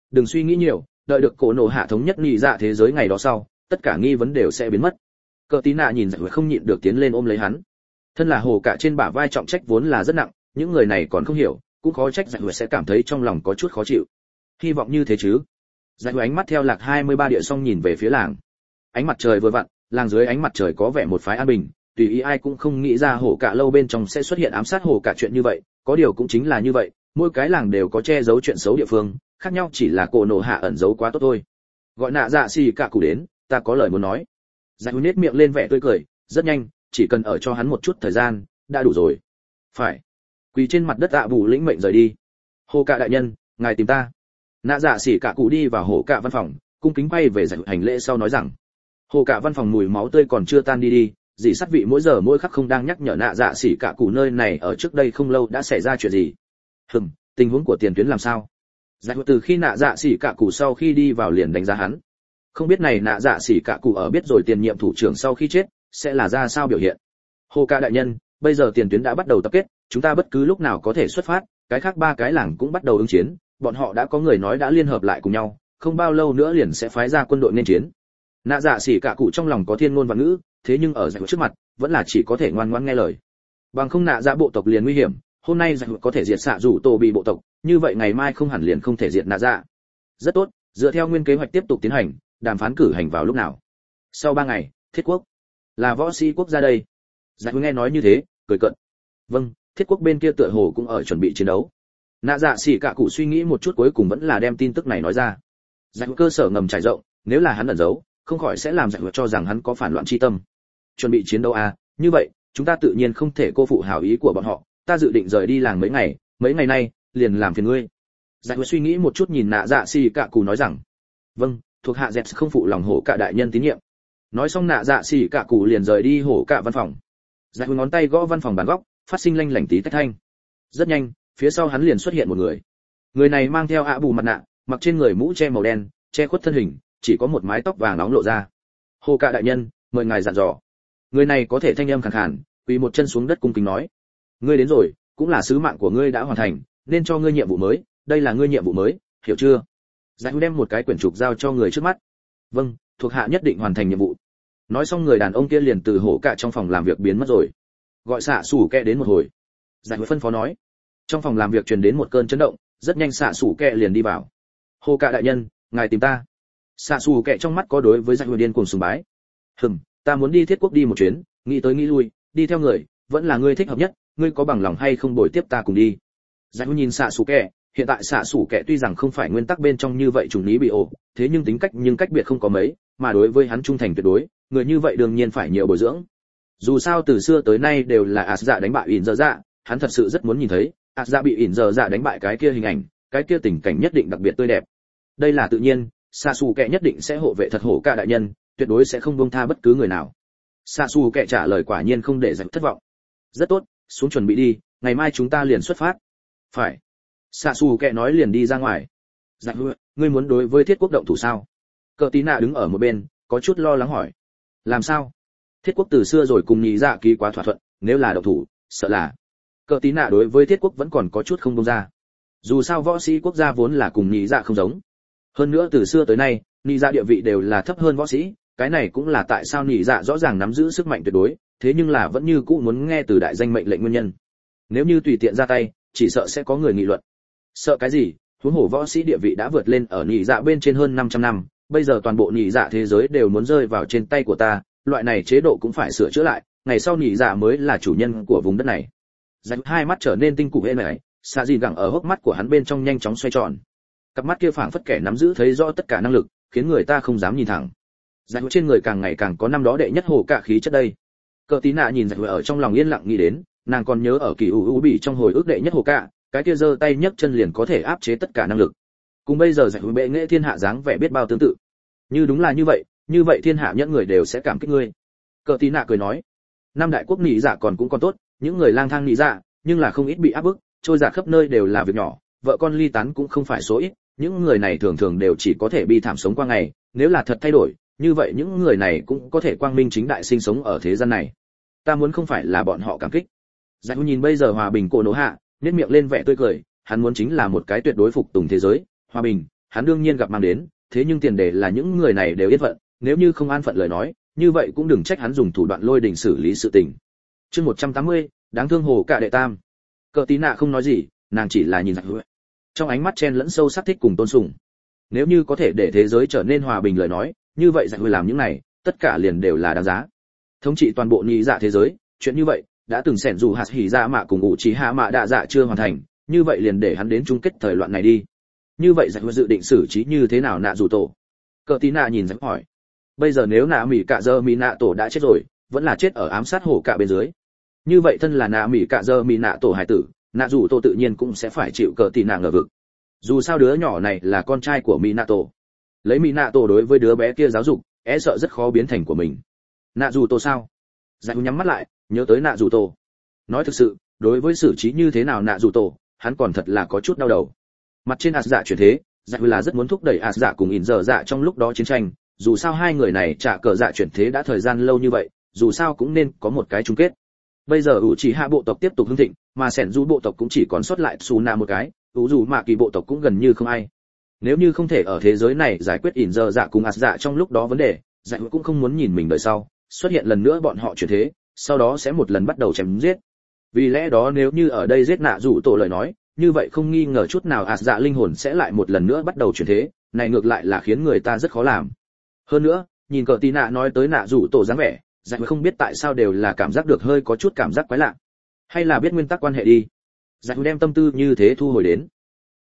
[SPEAKER 1] đừng suy nghĩ nhiều, đợi được cổ nổ hạ thống nhất nhị dạ thế giới ngày đó sau, tất cả nghi vấn đều sẽ biến mất. Cờ tí nạ nhìn Giải không nhịn được tiến lên ôm lấy hắn. Thân là hồ cả trên bả vai trọng trách vốn là rất nặng, những người này còn không hiểu, cũng khó trách Giải sẽ cảm thấy trong lòng có chút khó chịu. Hy vọng như thế chứ. Giải ánh mắt theo lạc hai mươi ba địa song nhìn về phía làng. Ánh mặt trời vừa vặn, làng dưới ánh mặt trời có vẻ một phái an bình, tùy ý ai cũng không nghĩ ra hồ cả lâu bên trong sẽ xuất hiện ám sát hồ cả chuyện như vậy, có điều cũng chính là như vậy, mỗi cái làng đều có che giấu chuyện xấu địa phương, khác nhau chỉ là cổ nổ hạ ẩn giấu quá tốt thôi. Gọi nạ dạ xì cả cụ đến, ta có lời muốn nói. Giải nết miệng lên vẻ tươi cười, rất nhanh, chỉ cần ở cho hắn một chút thời gian, đã đủ rồi. Phải. Quỳ trên mặt đất ạ bù lĩnh mệnh rời đi. Hồ cả đại nhân, ngài tìm ta. Nạ dạ xì cả cụ đi vào hồ cả văn phòng, cung kính bay về giải hành lễ sau nói rằng, hồ cả văn phòng mùi máu tươi còn chưa tan đi đi, dì sát vị mỗi giờ mỗi khắc không đang nhắc nhở nạ dạ xỉ cả cụ nơi này ở trước đây không lâu đã xảy ra chuyện gì. Hừm, tình huống của tiền tuyến làm sao? Giải từ khi nạ dạ xỉ cả cụ sau khi đi vào liền đánh giá hắn. Không biết này nạ dạ xỉ cả cụ ở biết rồi tiền nhiệm thủ trưởng sau khi chết sẽ là ra sao biểu hiện. Hồ ca đại nhân, bây giờ tiền tuyến đã bắt đầu tập kết, chúng ta bất cứ lúc nào có thể xuất phát, cái khác ba cái làng cũng bắt đầu ứng chiến, bọn họ đã có người nói đã liên hợp lại cùng nhau, không bao lâu nữa liền sẽ phái ra quân đội nên chiến. Nạ dạ xỉ cả cụ trong lòng có thiên ngôn và ngữ, thế nhưng ở giải trước mặt vẫn là chỉ có thể ngoan ngoãn nghe lời. Bằng không nạ dạ bộ tộc liền nguy hiểm, hôm nay giải có thể diệt xạ rủ tổ bị bộ tộc, như vậy ngày mai không hẳn liền không thể diệt nạ dạ. Rất tốt, dựa theo nguyên kế hoạch tiếp tục tiến hành, đàm phán cử hành vào lúc nào? Sau ba ngày, thiết quốc là võ sĩ quốc gia đây. Giải nghe nói như thế, cười cợt. Vâng, thiết quốc bên kia tựa hồ cũng ở chuẩn bị chiến đấu. Nạ dạ xỉ cả cụ suy nghĩ một chút cuối cùng vẫn là đem tin tức này nói ra. Giải cơ sở ngầm trải rộng, nếu là hắn ẩn giấu, không khỏi sẽ làm giải cho rằng hắn có phản loạn chi tâm. Chuẩn bị chiến đấu à, như vậy, chúng ta tự nhiên không thể cô phụ hảo ý của bọn họ, ta dự định rời đi làng mấy ngày, mấy ngày nay, liền làm phiền ngươi. Giải suy nghĩ một chút nhìn nạ dạ xỉ cả cụ nói rằng, vâng, thuộc hạ dẹt không phụ lòng hổ cả đại nhân tín nhiệm. Nói xong nạ dạ xỉ cả cụ liền rời đi hổ cả văn phòng. Giải ngón tay gõ văn phòng bàn góc, phát sinh lanh lảnh tí tách thanh. Rất nhanh, phía sau hắn liền xuất hiện một người. Người này mang theo ạ bù mặt nạ, mặc trên người mũ che màu đen, che khuất thân hình, chỉ có một mái tóc vàng nóng lộ ra. Hồ cả đại nhân, mời ngài dặn dò. Người này có thể thanh âm khàn khàn, quỳ một chân xuống đất cung kính nói: ngươi đến rồi, cũng là sứ mạng của ngươi đã hoàn thành, nên cho ngươi nhiệm vụ mới, đây là ngươi nhiệm vụ mới, hiểu chưa? Giải đem một cái quyển trục giao cho người trước mắt. Vâng, thuộc hạ nhất định hoàn thành nhiệm vụ. Nói xong người đàn ông kia liền từ hổ cả trong phòng làm việc biến mất rồi. Gọi xạ sủ kẹ đến một hồi. Giải phân phó nói. Trong phòng làm việc truyền đến một cơn chấn động, rất nhanh xạ sủ kẹ liền đi vào. Hồ cả đại nhân, ngài tìm ta. Xạ xù kệ trong mắt có đối với Giải điên cuồng sùng bái. Hừm, ta muốn đi thiết quốc đi một chuyến, nghĩ tới nghĩ lui, đi theo người, vẫn là ngươi thích hợp nhất, ngươi có bằng lòng hay không bồi tiếp ta cùng đi? Giải nhìn xạ xù kệ, hiện tại xạ xù kệ tuy rằng không phải nguyên tắc bên trong như vậy trùng lý bị ổ, thế nhưng tính cách nhưng cách biệt không có mấy, mà đối với hắn trung thành tuyệt đối, người như vậy đương nhiên phải nhiều bồi dưỡng. Dù sao từ xưa tới nay đều là ạt dạ đánh bại ỉn giờ dạ, hắn thật sự rất muốn nhìn thấy ạt dạ bị ỉn giờ dạ đánh bại cái kia hình ảnh, cái kia tình cảnh nhất định đặc biệt tươi đẹp. Đây là tự nhiên. Xạ xù kệ nhất định sẽ hộ vệ thật hổ cả đại nhân, tuyệt đối sẽ không buông tha bất cứ người nào. Xạ xù kệ trả lời quả nhiên không để Giải thất vọng. Rất tốt, xuống chuẩn bị đi, ngày mai chúng ta liền xuất phát. Phải. Xạ xù kệ nói liền đi ra ngoài. Giải ngươi muốn đối với thiết quốc động thủ sao? Cờ tí nạ đứng ở một bên, có chút lo lắng hỏi. Làm sao? Thiết quốc từ xưa rồi cùng nhị dạ ký quá thỏa thuận, nếu là động thủ, sợ là. Cờ tí nạ đối với thiết quốc vẫn còn có chút không buông ra. Dù sao võ sĩ quốc gia vốn là cùng nhị dạ không giống. Hơn nữa từ xưa tới nay, nhị dạ địa vị đều là thấp hơn võ sĩ, cái này cũng là tại sao nhị dạ rõ ràng nắm giữ sức mạnh tuyệt đối, thế nhưng là vẫn như cũ muốn nghe từ đại danh mệnh lệnh nguyên nhân. Nếu như tùy tiện ra tay, chỉ sợ sẽ có người nghị luận. Sợ cái gì? Huống hồ võ sĩ địa vị đã vượt lên ở nhị dạ bên trên hơn năm trăm năm, bây giờ toàn bộ nhị dạ thế giới đều muốn rơi vào trên tay của ta, loại này chế độ cũng phải sửa chữa lại, ngày sau nhị dạ mới là chủ nhân của vùng đất này. Dành hai mắt trở nên tinh cục ê này, xạ gì gẳng ở hốc mắt của hắn bên trong nhanh chóng xoay tròn. Cặp mắt kia phảng phất kẻ nắm giữ thấy rõ tất cả năng lực, khiến người ta không dám nhìn thẳng. Giải trên người càng ngày càng có năm đó đệ nhất hồ cả khí chất đây. Cờ tí nạ nhìn Giải ở trong lòng yên lặng nghĩ đến, nàng còn nhớ ở kỳ u u bị trong hồi ức đệ nhất hồ cả, cái kia giơ tay nhấc chân liền có thể áp chế tất cả năng lực. Cùng bây giờ Giải bệ nghệ thiên hạ dáng vẻ biết bao tương tự. Như đúng là như vậy, như vậy thiên hạ những người đều sẽ cảm kích ngươi. Cờ tí nạ cười nói, năm đại quốc nhị dạ còn cũng còn tốt, những người lang thang nhị dạ, nhưng là không ít bị áp bức, trôi dạt khắp nơi đều là việc nhỏ, vợ con ly tán cũng không phải số ít. Những người này thường thường đều chỉ có thể bi thảm sống qua ngày, nếu là thật thay đổi, như vậy những người này cũng có thể quang minh chính đại sinh sống ở thế gian này. Ta muốn không phải là bọn họ cảm kích. Giải nhìn bây giờ hòa bình cổ nổ hạ, nhếch miệng lên vẻ tươi cười, hắn muốn chính là một cái tuyệt đối phục tùng thế giới, hòa bình, hắn đương nhiên gặp mang đến, thế nhưng tiền đề là những người này đều yên phận, nếu như không an phận lời nói, như vậy cũng đừng trách hắn dùng thủ đoạn lôi đình xử lý sự tình. Chương một trăm tám mươi, đáng thương hồ cả đệ tam. Cờ Tí Nạ không nói gì, nàng chỉ là nhìn Giặc Hữu. Trong ánh mắt chen lẫn sâu sắc thích cùng tôn sùng. Nếu như có thể để thế giới trở nên hòa bình lời nói, như vậy Giặc Hữu làm những này, tất cả liền đều là đáng giá. Thống trị toàn bộ nhị dạ thế giới, chuyện như vậy đã từng xẻn dù hạt hỉ dạ mạ cùng ngụ trí hạ mạ đạ dạ chưa hoàn thành, như vậy liền để hắn đến chung kết thời loạn này đi. Như vậy Giặc Hữu dự định xử trí như thế nào nạ dù tổ? Cờ Tí Nạ nhìn Giặc hỏi. Bây giờ nếu nạ mỹ cạ dơ mỹ nạ tổ đã chết rồi, vẫn là chết ở ám sát hổ cả bên dưới. Như vậy thân là nạ mỹ cạ dơ mỹ nạ tổ hải tử, nạ dù tổ tự nhiên cũng sẽ phải chịu Cờ Tí Nạ ngờ vực. Dù sao đứa nhỏ này là con trai của mỹ nạ tổ, lấy mỹ nạ tổ đối với đứa bé kia giáo dục, e sợ rất khó biến thành của mình. Nạ dù tổ sao? Giặc Hữu nhắm mắt lại, nhớ tới nạ dù tổ. Nói thực sự, đối với xử trí như thế nào nạ dù tổ, hắn còn thật là có chút đau đầu. Mặt trên ạt dạ chuyển thế, Giặc Hữu là rất muốn thúc đẩy ạt dạ cùng ỉn giờ dạ trong lúc đó chiến tranh, dù sao hai người này trả cờ dạ chuyển thế đã thời gian lâu như vậy, dù sao cũng nên có một cái chung kết. Bây giờ ủ chỉ hạ bộ tộc tiếp tục hưng thịnh, mà sẻn du bộ tộc cũng chỉ còn sót lại Suna một cái, ủ dù mạ kỳ bộ tộc cũng gần như không ai. Nếu như không thể ở thế giới này giải quyết ỉn giờ dạ cùng ạt dạ trong lúc đó vấn đề, Giặc Hữu cũng không muốn nhìn mình đời sau xuất hiện lần nữa bọn họ chuyển thế, sau đó sẽ một lần bắt đầu chém giết. Vì lẽ đó nếu như ở đây giết nạ rủ tổ lời nói, như vậy không nghi ngờ chút nào ạt dạ linh hồn sẽ lại một lần nữa bắt đầu chuyển thế, này ngược lại là khiến người ta rất khó làm. Hơn nữa, nhìn Cờ Tí Nạ nói tới nạ rủ tổ dáng vẻ, Giặc Hữu không biết tại sao đều là cảm giác được hơi có chút cảm giác quái lạ. Hay là biết nguyên tắc quan hệ đi. Giặc Hữu đem tâm tư như thế thu hồi đến.